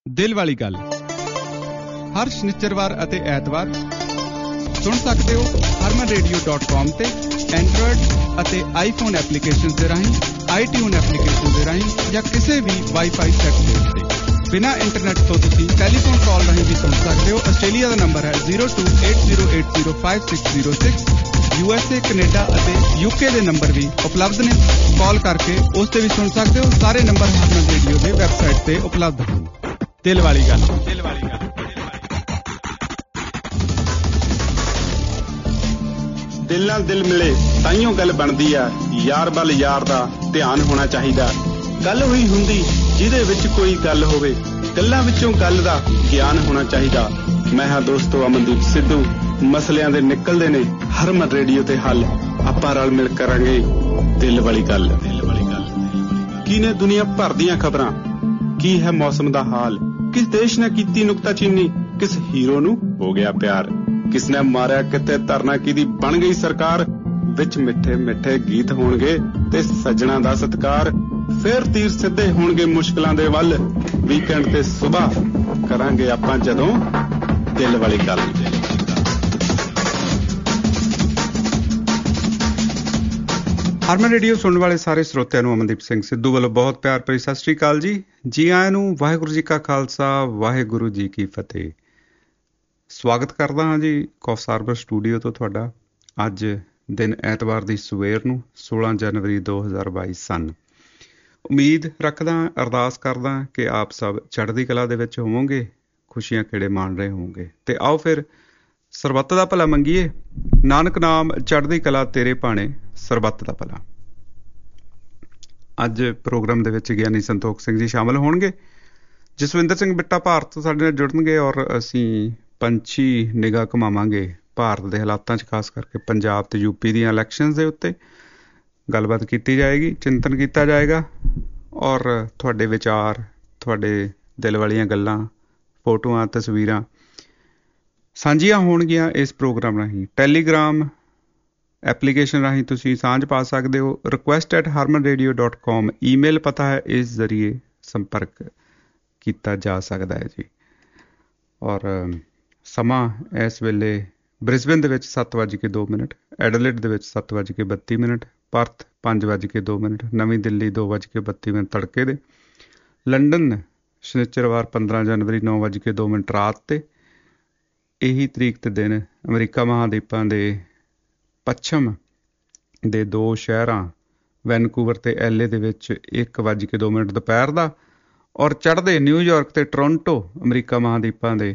ਦਿਲ ਵਾਲੀ ਗੱਲ ਹਰ ਸ਼ਨੀਚਰਵਾਰ ਅਤੇ ਐਤਵਾਰ ਸੁਣ ਸਕਦੇ ਹੋ harmanradio.com ਤੇ ਐਂਡਰੋਇਡ ਅਤੇ ਆਈਫੋਨ ਐਪਲੀਕੇਸ਼ਨ ਦੇ ਰਾਹੀਂ, iTunes ਐਪਲੀਕੇਸ਼ਨ ਦੇ ਰਾਹੀਂ ਜਾਂ ਕਿਸੇ ਵੀ ਵਾਈਫਾਈ ਸੈੱਟ ਦੇ ਉੱਤੇ। ਬਿਨਾਂ ਇੰਟਰਨੈਟ ਤੋਂ ਤੁਸੀਂ ਟੈਲੀਫੋਨ ਕਾਲ ਰਾਹੀਂ ਵੀ ਸੁਣ ਸਕਦੇ ਹੋ। ਆਸਟ੍ਰੇਲੀਆ ਦਾ ਨੰਬਰ ਹੈ 0280805606। USA, ਕੈਨੇਡਾ ਅਤੇ UK ਦੇ ਨੰਬਰ ਵੀ ਉਪਲਬਧ ਨੇ। ਕਾਲ ਕਰਕੇ ਉਸ ਤੇ ਵੀ ਸੁਣ ਸਕਦੇ ਹੋ। ਸਾਰੇ ਨੰਬਰ ਹਰਮਨ ਰੇਡੀਓ ਦੇ ਵੈਬਸਾਈਟ ਤੇ ਉਪਲਬਧ ਹਨ। ਦਿਲ ਵਾਲੀ ਗੱਲ। ਦਿਲ ਨਾਲ ਦਿਲ ਮਿਲੇ ਤਾਈਓ ਗੱਲ ਬਣਦੀ ਆ। ਯਾਰ ਵੱਲ ਯਾਰ ਦਾ ਧਿਆਨ ਹੋਣਾ ਚਾਹੀਦਾ। ਗੱਲ ਹੋਈ ਹੁੰਦੀ ਜਿਹਦੇ ਵਿੱਚ ਕੋਈ ਗੱਲ ਹੋਵੇ, ਗੱਲਾਂ ਵਿੱਚੋਂ ਗੱਲ ਦਾ ਗਿਆਨ ਹੋਣਾ ਚਾਹੀਦਾ। ਮੈਂ ਹਾਂ ਦੋਸਤੋ ਅਮਨਦੀਪ ਸਿੱਧੂ। ਮਸਲਿਆਂ ਦੇ ਨਿਕਲਦੇ ਨੇ ਹਰਮਨ ਰੇਡੀਓ ਤੇ ਹੱਲ। ਆਪਾਂ ਰਲ ਮਿਲ ਕਰਾਂਗੇ ਦਿਲ ਵਾਲੀ ਗੱਲ। ਕੀ ਨੇ ਦੁਨੀਆ ਭਰ ਦੀਆਂ ਖਬਰਾਂ, ਕੀ ਹੈ ਮੌਸਮ ਦਾ ਹਾਲ, ਕਿਸ ਦੇਸ਼ ਨੇ ਕੀਤੀ ਨੁਕਤਾਚੀਨੀ, ਕਿਸ ਹੀਰੋ ਨੂੰ ਹੋ ਗਿਆ ਪਿਆਰ, ਕਿਸ ਨੇ ਮਾਰਿਆ ਕਿਤੇ ਧਰਨਾ ਕਿਹਦੀ ਬਣ ਗਈ ਸਰਕਾਰ। ਵਿੱਚ ਮਿੱਠੇ ਮਿੱਠੇ ਗੀਤ ਹੋਣਗੇ ਤੇ ਸੱਜਣਾ ਦਾ ਸਤਿਕਾਰ। ਫੇਰ ਤੀਰ ਸਿੱਧੇ ਹੋਣਗੇ ਮੁਸ਼ਕਿਲਾਂ ਦੇ ਵੱਲ। ਵੀਕਐਂਡ ਤੇ ਸੁਬਾਹ ਕਰਾਂਗੇ ਆਪਾਂ ਜਦੋਂ ਦਿਲ ਵਾਲੀ ਗੱਲ। ਹਰਮਨ ਰੇਡੀਓ ਸੁਣਨ ਵਾਲੇ ਸਾਰੇ ਸਰੋਤਿਆਂ ਨੂੰ ਅਮਨਦੀਪ ਸਿੰਘ ਸਿੱਧੂ ਵੱਲੋਂ ਬਹੁਤ ਪਿਆਰ ਭਰੀ ਸਤਿ ਸ਼੍ਰੀ ਅਕਾਲ ਜੀ। ਜੀ ਆਇਆਂ ਨੂੰ। ਵਾਹਿਗੁਰੂ ਜੀ ਕਾ ਖਾਲਸਾ, ਵਾਹਿਗੁਰੂ ਜੀ ਕੀ ਫਤਿਹ। ਸਵਾਗਤ ਕਰਦਾ ਹਾਂ ਜੀ ਕੌਸਾਰਬਰ ਸਟੂਡੀਓ ਤੋਂ ਤੁਹਾਡਾ। ਅੱਜ ਦਿਨ ਐਤਵਾਰ ਦੀ ਸਵੇਰ ਨੂੰ 16 ਜਨਵਰੀ 2022 ਸਨ। ਉਮੀਦ ਰੱਖਦਾ, ਅਰਦਾਸ ਕਰਦਾ ਕਿ ਆਪ ਸਭ ਚੜ੍ਹਦੀ ਕਲਾ ਦੇ ਵਿੱਚ ਹੋਵੋਗੇ, ਖੁਸ਼ੀਆਂ ਖੇੜੇ ਮਾਣ ਰਹੇ ਹੋਵੋਗੇ। ਤੇ ਆਓ ਫਿਰ ਸਰਬੱਤ ਦਾ ਭਲਾ ਮੰਗੀਏ। ਨਾਨਕ ਨਾਮ ਚੜ੍ਹਦੀ ਕਲਾ ਤੇਰੇ ਭਾਣੇ, ਸਰਬੱਤ ਦਾ ਭਲਾ। ਅੱਜ ਪ੍ਰੋਗਰਾਮ ਦੇ ਵਿੱਚ ਗਿਆਨੀ ਸੰਤੋਖ ਸਿੰਘ ਜੀ ਸ਼ਾਮਲ ਹੋਣਗੇ। ਜਸਵਿੰਦਰ ਸਿੰਘ ਬਿੱਟਾ ਭਾਰਤ ਤੋਂ ਸਾਡੇ ਨਾਲ ਜੁੜਨਗੇ ਔਰ ਅਸੀਂ ਪੰਛੀ ਨਿਗਾਹ ਘੁਮਾਵਾਂਗੇ ਭਾਰਤ ਦੇ ਹਾਲਾਤਾਂ 'ਚ, ਖਾਸ ਕਰਕੇ ਪੰਜਾਬ ਤੇ ਯੂਪੀ ਦੀਆਂ ਇਲੈਕਸ਼ਨਸ ਦੇ ਉੱਤੇ ਗੱਲਬਾਤ ਕੀਤੀ ਜਾਏਗੀ, ਚਿੰਤਨ ਕੀਤਾ ਜਾਏਗਾ ਔਰ ਤੁਹਾਡੇ ਵਿਚਾਰ, ਤੁਹਾਡੇ ਦਿਲ ਵਾਲੀਆਂ ਗੱਲਾਂ, ਫੋਟੋਆਂ, ਤਸਵੀਰਾਂ ਸਾਂਝੀਆਂ ਹੋਣਗੀਆਂ ਇਸ ਪ੍ਰੋਗਰਾਮ ਰਾਹੀਂ। ਟੈਲੀਗ੍ਰਾਮ ਐਪਲੀਕੇਸ਼ਨ ਰਾਹੀਂ ਤੁਸੀਂ ਸਾਂਝ ਪਾ ਸਕਦੇ ਹੋ। request@harmanradio.com ਈਮੇਲ ਪਤਾ ਹੈ, ਇਸ ਜ਼ਰੀਏ ਸੰਪਰਕ ਕੀਤਾ ਜਾ ਸਕਦਾ ਹੈ ਜੀ। ਔਰ ਸਮਾਂ ਇਸ ਵੇਲੇ ਬ੍ਰਿਸਬੇਨ ਦੇ ਵਿੱਚ 7:02, ਐਡਲੇਡ ਦੇ ਵਿੱਚ 7:32, ਪਰਥ 5:02, ਨਵੀਂ ਦਿੱਲੀ 2:32 ਤੜਕੇ ਦੇ, ਲੰਡਨ ਸ਼ਨੀਚਰਵਾਰ 15 ਜਨਵਰੀ 9:02 ਰਾਤ ਤੇ। ਇਹੀ ਤਰੀਕ ਤੇ ਦਿਨ ਅਮਰੀਕਾ ਮਹਾਂਦੀਪਾਂ ਦੇ ਪੱਛਮ ਦੇ ਦੋ ਸ਼ਹਿਰਾਂ ਵੈਨਕੂਵਰ ਤੇ LA ਦੇ ਵਿੱਚ 1:02 ਦੁਪਹਿਰ ਦਾ, ਔਰ ਚੜ੍ਹਦੇ ਨਿਊਯਾਰਕ ਤੇ ਟੋਰਾਂਟੋ ਅਮਰੀਕਾ ਮਹਾਂਦੀਪਾਂ ਦੇ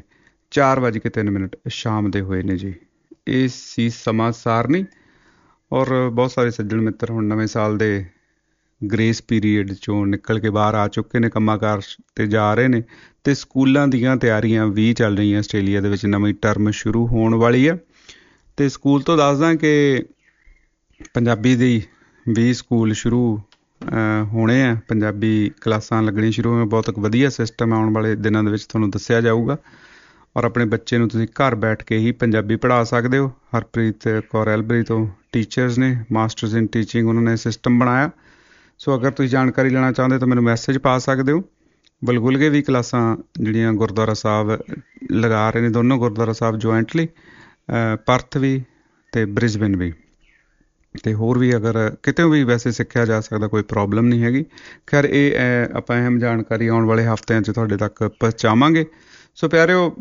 4:03 ਸ਼ਾਮ ਦੇ ਹੋਏ ਨੇ ਜੀ। ਇਹ ਸੀ ਸਮਾਂ ਸਾਰਣੀ। ਔਰ ਬਹੁਤ ਸਾਰੇ ਸੱਜਣ ਮਿੱਤਰ ਹੁਣ ਨਵੇਂ ਸਾਲ ਦੇ ਗ੍ਰੇਸ ਪੀਰੀਅਡ 'ਚੋਂ ਨਿਕਲ ਕੇ ਬਾਹਰ ਆ ਚੁੱਕੇ ਨੇ, ਕੰਮਾਂ ਕਾਰ 'ਤੇ ਜਾ ਰਹੇ ਨੇ ਅਤੇ ਸਕੂਲਾਂ ਦੀਆਂ ਤਿਆਰੀਆਂ ਵੀ ਚੱਲ ਰਹੀਆਂ। ਆਸਟ੍ਰੇਲੀਆ ਦੇ ਵਿੱਚ ਨਵੀਂ ਟਰਮ ਸ਼ੁਰੂ ਹੋਣ ਵਾਲੀ ਹੈ ਅਤੇ ਸਕੂਲ ਤੋਂ ਦੱਸਦਾ ਕਿ ਪੰਜਾਬੀ ਦੀ ਵੀ ਸਕੂਲ ਸ਼ੁਰੂ ਹੋਣੇ ਆ, ਪੰਜਾਬੀ ਕਲਾਸਾਂ ਲੱਗਣੀਆਂ ਸ਼ੁਰੂ ਹੋਈਆਂ। ਬਹੁਤ ਵਧੀਆ ਸਿਸਟਮ ਆਉਣ ਵਾਲੇ ਦਿਨਾਂ ਦੇ ਵਿੱਚ ਤੁਹਾਨੂੰ ਦੱਸਿਆ ਜਾਊਗਾ। ਔਰ ਆਪਣੇ ਬੱਚੇ ਨੂੰ ਤੁਸੀਂ ਘਰ ਬੈਠ ਕੇ ਹੀ ਪੰਜਾਬੀ ਪੜ੍ਹਾ ਸਕਦੇ ਹੋ। ਹਰਪ੍ਰੀਤ ਕੌਰ ਐਲਬਰੀ ਤੋਂ ਟੀਚਰਸ ਨੇ, ਮਾਸਟਰਸ ਇਨ ਟੀਚਿੰਗ, ਉਹਨਾਂ ਨੇ ਸਿਸਟਮ ਬਣਾਇਆ। ਸੋ ਅਗਰ ਤੁਸੀਂ ਜਾਣਕਾਰੀ ਲੈਣਾ ਚਾਹੁੰਦੇ ਤਾਂ ਮੈਨੂੰ ਮੈਸੇਜ ਪਾ ਸਕਦੇ ਹੋ। ਬਲਗੁਲਗੇ ਵੀ ਕਲਾਸਾਂ ਜਿਹੜੀਆਂ ਗੁਰਦੁਆਰਾ ਸਾਹਿਬ ਲਗਾ ਰਹੇ ਨੇ, ਦੋਨੋਂ ਗੁਰਦੁਆਰਾ ਸਾਹਿਬ ਜੁਆਇੰਟਲੀ, ਪਰਥ ਵੀ ਅਤੇ ਬ੍ਰਿਸਬੇਨ ਵੀ, ਅਤੇ ਹੋਰ ਵੀ ਅਗਰ ਕਿਤੇ ਵੀ ਵੈਸੇ ਸਿੱਖਿਆ ਜਾ ਸਕਦਾ, ਕੋਈ ਪ੍ਰੋਬਲਮ ਨਹੀਂ ਹੈਗੀ। ਖੈਰ ਇਹ ਆਪਾਂ ਅਹਿਮ ਜਾਣਕਾਰੀ ਆਉਣ ਵਾਲੇ ਹਫ਼ਤਿਆਂ 'ਚ ਤੁਹਾਡੇ ਤੱਕ ਪਹੁੰਚਾਵਾਂਗੇ। ਸੋ ਪਿਆਰਿਓ,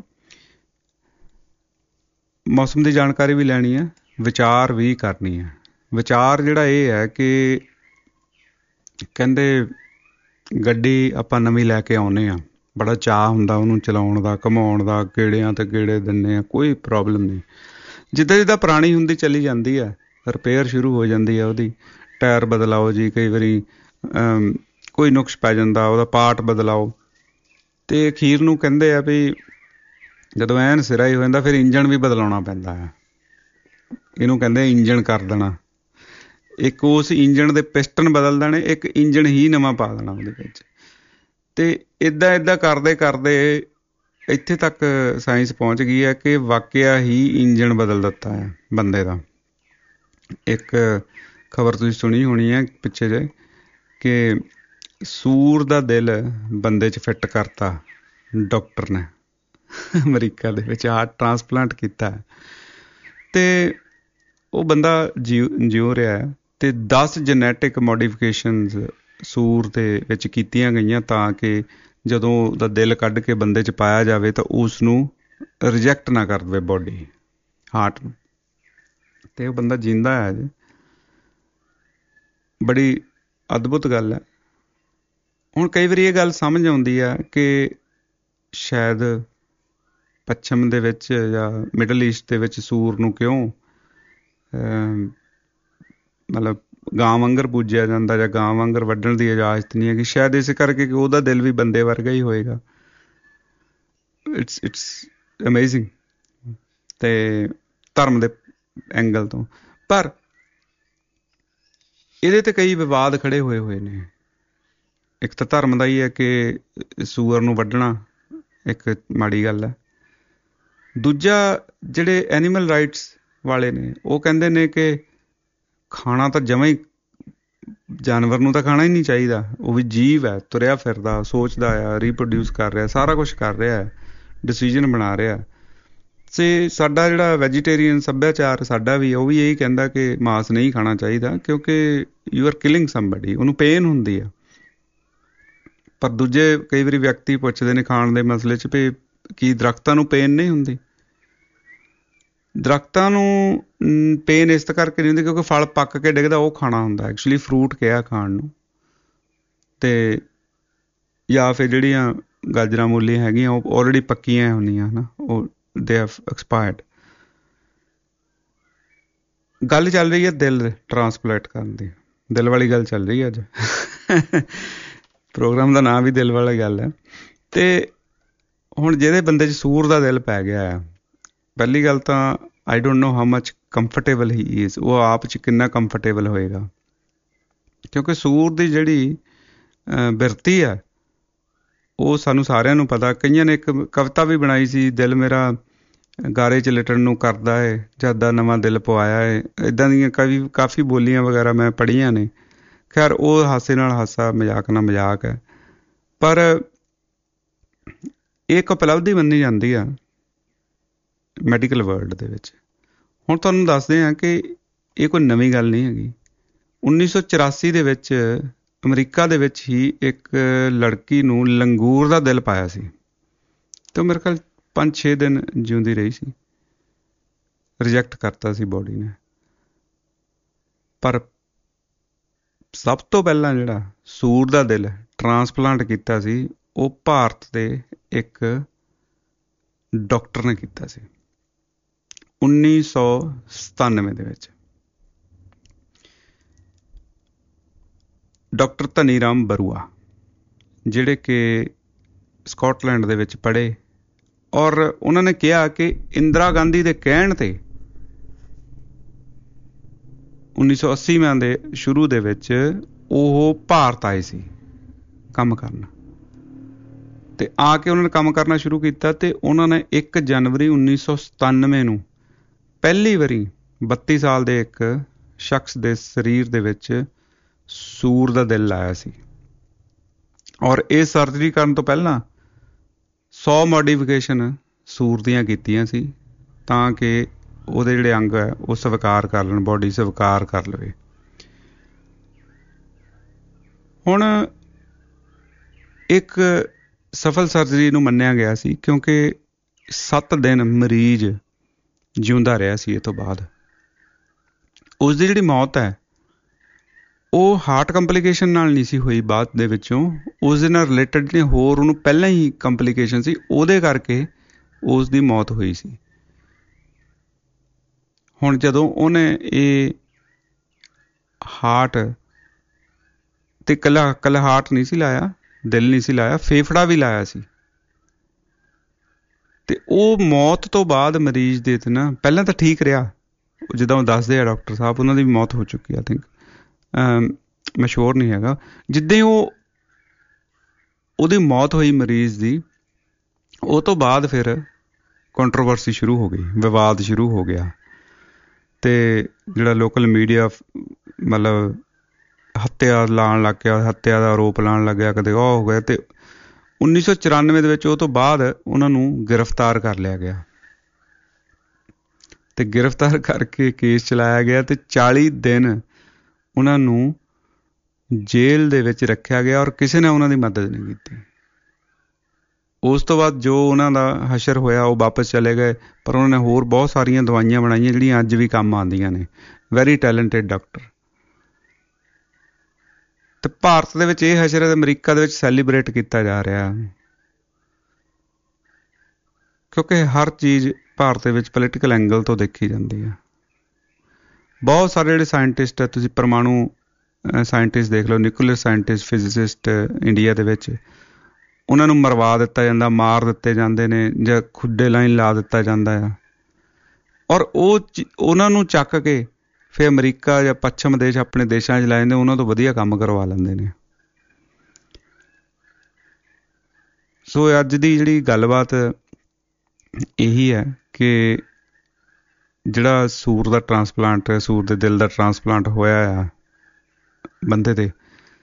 ਮੌਸਮ ਦੀ ਜਾਣਕਾਰੀ ਵੀ ਲੈਣੀ ਹੈ, ਵਿਚਾਰ ਵੀ ਕਰਨੀ ਹੈ। ਵਿਚਾਰ ਜਿਹੜਾ ਇਹ ਹੈ ਕਿ ਕਹਿੰਦੇ ਗੱਡੀ ਆਪਾਂ ਨਵੀਂ ਲੈ ਕੇ ਆਉਂਦੇ ਹਾਂ, ਬੜਾ ਚਾਅ ਹੁੰਦਾ ਉਹਨੂੰ ਚਲਾਉਣ ਦਾ, ਘੁਮਾਉਣ ਦਾ, ਗੇੜਿਆਂ 'ਤੇ ਗੇੜੇ ਦਿੰਦੇ ਹਾਂ, ਕੋਈ ਪ੍ਰੋਬਲਮ ਨਹੀਂ। ਜਿੱਦਾਂ ਜਿੱਦਾਂ ਪੁਰਾਣੀ ਹੁੰਦੀ ਚਲੀ ਜਾਂਦੀ ਹੈ, ਰਿਪੇਅਰ ਸ਼ੁਰੂ ਹੋ ਜਾਂਦੀ ਹੈ ਉਹਦੀ। ਟਾਇਰ ਬਦਲਾਓ ਜੀ, ਕਈ ਵਾਰੀ ਕੋਈ ਨੁਕਸ ਪੈ ਜਾਂਦਾ, ਉਹਦਾ ਪਾਰਟ ਬਦਲਾਓ, ਅਤੇ ਅਖੀਰ ਨੂੰ ਕਹਿੰਦੇ ਆ ਵੀ ਜਦੋਂ ਐਨ ਸਿਰਾ ਹੀ ਹੋ ਜਾਂਦਾ ਫਿਰ ਇੰਜਣ ਵੀ ਬਦਲਾਉਣਾ ਪੈਂਦਾ ਹੈ। ਇਹਨੂੰ ਕਹਿੰਦੇ ਇੰਜਣ ਕਰ ਦੇਣਾ। ਇੱਕ ਉਸ ਇੰਜਣ ਦੇ ਪਿਸਟਨ ਬਦਲ ਦੇਣੇ, ਇੱਕ ਇੰਜਣ ਹੀ ਨਵਾਂ ਪਾ ਦੇਣਾ ਉਹਦੇ ਵਿੱਚ। ਅਤੇ ਇੱਦਾਂ ਕਰਦੇ ਕਰਦੇ ਇੱਥੇ ਤੱਕ ਸਾਇੰਸ ਪਹੁੰਚ ਗਈ ਹੈ ਕਿ ਵਾਕਿਆ ਹੀ ਇੰਜਣ ਬਦਲ ਦਿੱਤਾ ਹੈ ਬੰਦੇ ਦਾ। ਇੱਕ ਖਬਰ ਤੁਸੀਂ ਸੁਣੀ ਹੋਣੀ ਹੈ ਪਿੱਛੇ ਜਿਹੇ ਕਿ ਸੂਰ ਦਾ ਦਿਲ ਬੰਦੇ 'ਚ ਫਿੱਟ ਕਰਤਾ ਡਾਕਟਰ ਨੇ ਅਮਰੀਕਾ ਦੇ ਵਿੱਚ ਹਾਰਟ ਟਰਾਂਸਪਲਾਂਟ ਕੀਤਾ ਤੇ ਉਹ ਬੰਦਾ ਜਿਉ ਰਿਹਾ ਤੇ 10 ਜੈਨੇਟਿਕ ਮੋਡੀਫਿਕੇਸ਼ਨਸ ਸੂਰ ਦੇ ਵਿੱਚ ਕੀਤੀਆਂ ਗਈਆਂ ਤਾਂ ਕਿ ਜਦੋਂ ਉਹਦਾ ਦਿਲ ਕੱਢ ਕੇ ਬੰਦੇ 'ਚ ਪਾਇਆ ਜਾਵੇ ਤਾਂ ਉਸ ਨੂੰ ਰਿਜੈਕਟ ਨਾ ਕਰ ਦੇਵੇ ਬੋਡੀ ਹਾਰਟ ਨੂੰ। ਤੇ ਉਹ ਬੰਦਾ ਜਿੰਦਾ ਹੈ ਜੀ, ਬੜੀ ਅਦਭੁਤ ਗੱਲ ਹੈ। ਹੁਣ ਕਈ ਵਾਰੀ ਇਹ ਗੱਲ ਸਮਝ ਆਉਂਦੀ ਆ ਕਿ ਸ਼ਾਇਦ ਪੱਛਮ ਦੇ ਵਿੱਚ ਜਾਂ ਮਿਡਲ ਈਸਟ ਦੇ ਵਿੱਚ ਸੂਰ ਨੂੰ ਕਿਉਂ ਮਤਲਬ ਗਾਂ ਵਾਂਗਰ ਪੂਜਿਆ ਜਾਂਦਾ ਜਾਂ ਗਾਂ ਵਾਂਗਰ ਵੱਢਣ ਦੀ ਇਜਾਜ਼ਤ ਨਹੀਂ ਹੈਗੀ। ਸ਼ਾਇਦ ਇਸੇ ਕਰਕੇ ਕਿ ਉਹਦਾ ਦਿਲ ਵੀ ਬੰਦੇ ਵਰਗਾ ਹੀ ਹੋਏਗਾ। ਇਟਸ ਅਮੇਜ਼ਿੰਗ ਤੇ ਧਰਮ ਦੇ ਐਂਗਲ ਤੋਂ। ਪਰ ਇਹਦੇ ਤੇ ਕਈ ਵਿਵਾਦ ਖੜੇ ਹੋਏ ਨੇ। ਇੱਕ ਤਾਂ ਧਰਮ ਦਾ ਹੀ ਹੈ ਕਿ ਸੂਅਰ ਨੂੰ ਵੱਢਣਾ ਇੱਕ ਮਾੜੀ ਗੱਲ ਹੈ। ਦੂਜਾ ਜਿਹੜੇ ਐਨੀਮਲ ਰਾਈਟਸ ਵਾਲੇ ਨੇ ਉਹ ਕਹਿੰਦੇ ਨੇ ਕਿ ਖਾਣਾ ਤਾਂ ਜਮਾਂ ਹੀ ਜਾਨਵਰ ਨੂੰ ਤਾਂ ਖਾਣਾ ਹੀ ਨਹੀਂ ਚਾਹੀਦਾ। ਉਹ ਵੀ ਜੀਵ ਹੈ, ਤੁਰਿਆ ਫਿਰਦਾ, ਸੋਚਦਾ ਆ, ਰੀਪਰੋਡਿਊਸ ਕਰ ਰਿਹਾ, ਸਾਰਾ ਕੁਛ ਕਰ ਰਿਹਾ ਹੈ, ਡਿਸੀਜ਼ਨ ਬਣਾ ਰਿਹਾ। ਤੇ ਸਾਡਾ ਜਿਹੜਾ ਵੈਜੀਟੇਰੀਅਨ ਸੱਭਿਆਚਾਰ ਸਾਡਾ ਵੀ ਉਹ ਵੀ ਇਹੀ ਕਹਿੰਦਾ ਕਿ ਮਾਸ ਨਹੀਂ ਖਾਣਾ ਚਾਹੀਦਾ ਕਿਉਂਕਿ ਯੂ ਆਰ ਕਿਲਿੰਗ ਸਮਬਡੀ, ਉਹਨੂੰ ਪੇਨ ਹੁੰਦੀ ਆ। ਪਰ ਦੂਜੇ ਕਈ ਵਾਰੀ ਵਿਅਕਤੀ ਪੁੱਛਦੇ ਨੇ ਖਾਣ ਦੇ ਮਸਲੇ 'ਚ ਵੀ ਕੀ ਦਰੱਖਤਾਂ ਨੂੰ ਪੇਨ ਨਹੀਂ ਹੁੰਦੀ? ਦਰੱਖਤਾਂ ਨੂੰ ਪੇਨ ਇਸ ਕਰਕੇ ਨਹੀਂ ਹੁੰਦੀ ਕਿਉਂਕਿ ਫਲ ਪੱਕ ਕੇ ਡਿੱਗਦਾ ਉਹ ਖਾਣਾ ਹੁੰਦਾ। ਐਕਚੁਅਲੀ ਫਰੂਟ ਕਿਹਾ ਖਾਣ ਨੂੰ। ਤੇ ਜਾਂ ਫਿਰ ਜਿਹੜੀਆਂ ਗਾਜਰਾਂ ਮੂਲੀਆਂ ਹੈਗੀਆਂ ਉਹ ਆਲਰੇਡੀ ਪੱਕੀਆਂ ਹੁੰਦੀਆਂ ਹੈ ਨਾ, ਉਹ ਦੇ ਹੈਵ ਐਕਸਪਾਇਰਡ। ਗੱਲ ਚੱਲ ਰਹੀ ਹੈ ਦਿਲ ਟਰਾਂਸਪਲਾਂਟ ਕਰਨ ਦੀ, ਦਿਲ ਵਾਲੀ ਗੱਲ ਚੱਲ ਰਹੀ ਹੈ ਅੱਜ। ਪ੍ਰੋਗਰਾਮ ਦਾ ਨਾਂ ਵੀ ਦਿਲ ਵਾਲੀ ਗੱਲ ਹੈ। ਤੇ ਹੁਣ ਜਿਹਦੇ ਬੰਦੇ 'ਚ ਸੂਰ ਦਾ ਦਿਲ ਪੈ ਗਿਆ ਆ, ਪਹਿਲੀ ਗੱਲ ਤਾਂ I don't know how much comfortable ਹੀ ਇਜ਼, ਉਹ ਆਪ 'ਚ ਕਿੰਨਾ ਕੰਫਰਟੇਬਲ ਹੋਏਗਾ। ਕਿਉਂਕਿ ਸੂਰ ਦੀ ਜਿਹੜੀ ਬਿਰਤੀ ਹੈ ਉਹ ਸਾਨੂੰ ਸਾਰਿਆਂ ਨੂੰ ਪਤਾ। ਕਈਆਂ ਨੇ ਇੱਕ ਕਵਿਤਾ ਵੀ ਬਣਾਈ ਸੀ, ਦਿਲ ਮੇਰਾ ਗਾਰੇ 'ਚ ਲਿਟਣ ਨੂੰ ਕਰਦਾ ਹੈ ਜਦ ਦਾ ਨਵਾਂ ਦਿਲ ਪਵਾਇਆ ਹੈ। ਇੱਦਾਂ ਦੀਆਂ ਕਾਫੀ ਬੋਲੀਆਂ ਵਗੈਰਾ ਮੈਂ ਪੜ੍ਹੀਆਂ ਨੇ। ਖੈਰ ਉਹ ਹਾਸੇ ਨਾਲ ਹਾਸਾ, ਮਜ਼ਾਕ ਨਾਲ ਮਜ਼ਾਕ ਹੈ। ਪਰ ਇਹ ਇੱਕ ਉਪਲਬਧੀ ਮੰਨੀ ਜਾਂਦੀ ਆ ਮੈਡੀਕਲ ਵਰਲਡ ਦੇ ਵਿੱਚ। ਹੁਣ ਤੁਹਾਨੂੰ ਦੱਸਦੇ ਹਾਂ ਕਿ ਇਹ ਕੋਈ ਨਵੀਂ ਗੱਲ ਨਹੀਂ ਹੈਗੀ। 1984 ਦੇ ਵਿੱਚ ਅਮਰੀਕਾ ਦੇ ਵਿੱਚ ਹੀ ਇੱਕ ਲੜਕੀ ਨੂੰ ਲੰਗੂਰ ਦਾ ਦਿਲ ਪਾਇਆ ਸੀ ਅਤੇ ਉਹ ਮੇਰੇ ਖਿਆਲ 5-6 ਦਿਨ ਜਿਉਂਦੀ ਰਹੀ ਸੀ। ਰਿਜੈਕਟ ਕਰਤਾ ਸੀ ਬੋਡੀ ਨੇ। ਪਰ ਸਭ ਤੋਂ ਪਹਿਲਾਂ ਜਿਹੜਾ ਸੂਰ ਦਾ ਦਿਲ ਟਰਾਂਸਪਲਾਂਟ ਕੀਤਾ ਸੀ ਉਹ ਭਾਰਤ ਦੇ ਇੱਕ ਡਾਕਟਰ ਨੇ ਕੀਤਾ ਸੀ 1997 ਦੇ ਵਿੱਚ। ਡਾਕਟਰ ਧਨੀ ਰਾਮ ਬਰੂਆ, ਜਿਹੜੇ ਕਿ ਸਕਾਟਲੈਂਡ ਦੇ ਵਿੱਚ ਪੜ੍ਹੇ, ਔਰ ਉਹਨਾਂ ਨੇ ਕਿਹਾ ਕਿ ਇੰਦਰਾ ਗਾਂਧੀ ਦੇ ਕਹਿਣ 'ਤੇ 1980 ਦੇ ਸ਼ੁਰੂ ਦੇ ਵਿੱਚ ਉਹ ਭਾਰਤ ਆਏ ਸੀ ਕੰਮ ਕਰਨ। ਅਤੇ ਆ ਕੇ ਉਹਨਾਂ ਨੇ ਕੰਮ ਕਰਨਾ ਸ਼ੁਰੂ ਕੀਤਾ ਅਤੇ ਉਹਨਾਂ ਨੇ 1 ਜਨਵਰੀ 1997 ਨੂੰ ਪਹਿਲੀ ਵਾਰੀ 32 ਸਾਲ ਦੇ ਇੱਕ ਸ਼ਖਸ ਦੇ ਸਰੀਰ ਦੇ ਵਿੱਚ ਸੂਰ ਦਾ ਦਿਲ ਲਾਇਆ ਸੀ। ਔਰ ਇਹ ਸਰਜਰੀ ਕਰਨ ਤੋਂ ਪਹਿਲਾਂ 100 ਮੋਡੀਫਿਕੇਸ਼ਨ ਸੂਰ ਦੀਆਂ ਕੀਤੀਆਂ ਸੀ ਤਾਂ ਕਿ ਉਹਦੇ ਜਿਹੜੇ ਅੰਗ ਹੈ ਉਹ ਸਵੀਕਾਰ ਕਰ ਲੈਣ, ਬੋਡੀ ਸਵੀਕਾਰ ਕਰ ਲਵੇ। ਹੁਣ ਇੱਕ ਸਫਲ ਸਰਜਰੀ ਨੂੰ ਮੰਨਿਆ ਗਿਆ ਸੀ ਕਿਉਂਕਿ 7 ਦਿਨ ਮਰੀਜ਼ ਜਿਉਂਦਾ ਰਿਹਾ ਸੀ। ਇਹ ਤੋਂ ਬਾਅਦ ਉਸ ਦੀ ਜਿਹੜੀ ਮੌਤ ਹੈ ਉਹ ਹਾਰਟ ਕੰਪਲੀਕੇਸ਼ਨ ਨਾਲ ਨਹੀਂ ਸੀ ਹੋਈ। ਬਾਅਦ ਦੇ ਵਿੱਚੋਂ ਉਸ ਦੇ ਨਾਲ ਰਿਲੇਟਡ ਜਿਹੜੀਆਂ ਹੋਰ ਉਹਨੂੰ ਪਹਿਲਾਂ ਹੀ ਕੰਪਲੀਕੇਸ਼ਨ ਸੀ ਉਹਦੇ ਕਰਕੇ ਉਸ ਦੀ ਮੌਤ ਹੋਈ ਸੀ। ਹੁਣ ਜਦੋਂ ਉਹਨੇ ਇਹ ਹਾਰਟ 'ਤੇ ਇਕੱਲਾ ਹਾਰਟ ਨਹੀਂ ਸੀ ਲਾਇਆ, ਦਿਲ ਨਹੀਂ ਸੀ ਲਾਇਆ, ਫੇਫੜਾ ਵੀ ਲਾਇਆ ਸੀ। ਅਤੇ ਉਹ ਮੌਤ ਤੋਂ ਬਾਅਦ ਮਰੀਜ਼ ਦੇ ਤੇ ਨਾ ਪਹਿਲਾਂ ਤਾਂ ਠੀਕ ਰਿਹਾ, ਜਿੱਦਾਂ ਉਹ ਦੱਸਦੇ ਆ ਡਾਕਟਰ ਸਾਹਿਬ, ਉਹਨਾਂ ਦੀ ਵੀ ਮੌਤ ਹੋ ਚੁੱਕੀ ਆ ਆਈ ਥਿੰਕ, ਮੈਂ ਸ਼ੋਰ ਨਹੀਂ ਹੈਗਾ। ਜਿੱਦਾਂ ਉਹਦੀ ਮੌਤ ਹੋਈ ਮਰੀਜ਼ ਦੀ, ਉਹ ਤੋਂ ਬਾਅਦ ਫਿਰ ਕੰਟਰੋਵਰਸੀ ਸ਼ੁਰੂ ਹੋ ਗਈ, ਵਿਵਾਦ ਸ਼ੁਰੂ ਹੋ ਗਿਆ। ਅਤੇ ਜਿਹੜਾ ਲੋਕਲ ਮੀਡੀਆ ਮਤਲਬ ਹੱਤਿਆ ਲਾਉਣ ਲੱਗ ਗਿਆ, ਹੱਤਿਆ ਦਾ ਆਰੋਪ ਲਾਉਣ ਲੱਗਿਆ, ਕਦੇ ਉਹ ਹੋ ਗਿਆ। ਅਤੇ 1994 ਦੇ ਵਿੱਚ ਉਹ ਤੋਂ ਬਾਅਦ ਉਹਨਾਂ ਨੂੰ ਗ੍ਰਿਫਤਾਰ ਕਰ ਲਿਆ ਗਿਆ ਤੇ ਗ੍ਰਿਫਤਾਰ ਕਰਕੇ ਕੇਸ ਚਲਾਇਆ ਗਿਆ ਤੇ 40 ਦਿਨ ਉਹਨਾਂ ਨੂੰ ਜੇਲ੍ਹ ਦੇ ਵਿੱਚ ਰੱਖਿਆ ਗਿਆ ਔਰ ਕਿਸੇ ਨੇ ਉਹਨਾਂ ਦੀ ਮਦਦ ਨਹੀਂ ਕੀਤੀ। ਉਸ ਤੋਂ ਬਾਅਦ ਜੋ ਉਹਨਾਂ ਦਾ ਹਸ਼ਰ ਹੋਇਆ ਉਹ ਵਾਪਸ ਚਲੇ ਗਏ, ਪਰ ਉਹਨਾਂ ਨੇ ਹੋਰ ਬਹੁਤ ਸਾਰੀਆਂ ਦਵਾਈਆਂ ਬਣਾਈਆਂ ਜਿਹੜੀਆਂ ਅੱਜ ਵੀ ਕੰਮ ਆਉਂਦੀਆਂ ਨੇ। Very talented doctor. ਤੇ ਭਾਰਤ ਦੇ ਵਿੱਚ ਇਹ ਹਸ਼ਰ ਅਮਰੀਕਾ ਦੇ ਵਿੱਚ ਸੈਲੀਬ੍ਰੇਟ ਕੀਤਾ ਜਾ ਰਿਹਾ, ਕਿਉਂਕਿ ਹਰ ਚੀਜ਼ ਭਾਰਤ ਦੇ ਵਿੱਚ ਪੋਲੀਟੀਕਲ ਐਂਗਲ ਤੋਂ ਦੇਖੀ ਜਾਂਦੀ ਹੈ। ਬਹੁਤ ਸਾਰੇ ਜਿਹੜੇ ਸਾਇੰਟਿਸਟ ਹੈ, ਤੁਸੀਂ ਪਰਮਾਣੂ ਸਾਇੰਟਿਸਟ ਦੇਖ ਲਓ, ਨਿਊਕਲੀਅਰ ਸਾਇੰਟਿਸਟ, ਫਿਜ਼ਿਸਿਸਟ ਇੰਡੀਆ ਦੇ ਵਿੱਚ, ਉਹਨਾਂ ਨੂੰ ਮਰਵਾ ਦਿੱਤਾ ਜਾਂਦਾ, ਮਾਰ ਦਿੱਤੇ ਜਾਂਦੇ ਨੇ ਜਾਂ ਖੁੱਡੇ ਲਾਈਨ ਲਾ ਦਿੱਤਾ ਜਾਂਦਾ ਆ। ਔਰ ਉਹਨਾਂ ਨੂੰ ਚੱਕ ਕੇ ਫਿਰ ਅਮਰੀਕਾ ਜਾਂ ਪੱਛਮ ਦੇਸ਼ ਆਪਣੇ ਦੇਸ਼ਾਂ 'ਚ ਲੈ ਜਾਂਦੇ, ਉਹਨਾਂ ਤੋਂ ਵਧੀਆ ਕੰਮ ਕਰਵਾ ਲੈਂਦੇ ਨੇ। ਸੋ ਅੱਜ ਦੀ ਜਿਹੜੀ ਗੱਲਬਾਤ ਇਹੀ ਹੈ ਕਿ ਜਿਹੜਾ ਸੂਰ ਦਾ ਟਰਾਂਸਪਲਾਂਟ, ਸੂਰ ਦੇ ਦਿਲ ਦਾ ਟਰਾਂਸਪਲਾਂਟ ਹੋਇਆ ਆ ਬੰਦੇ 'ਤੇ,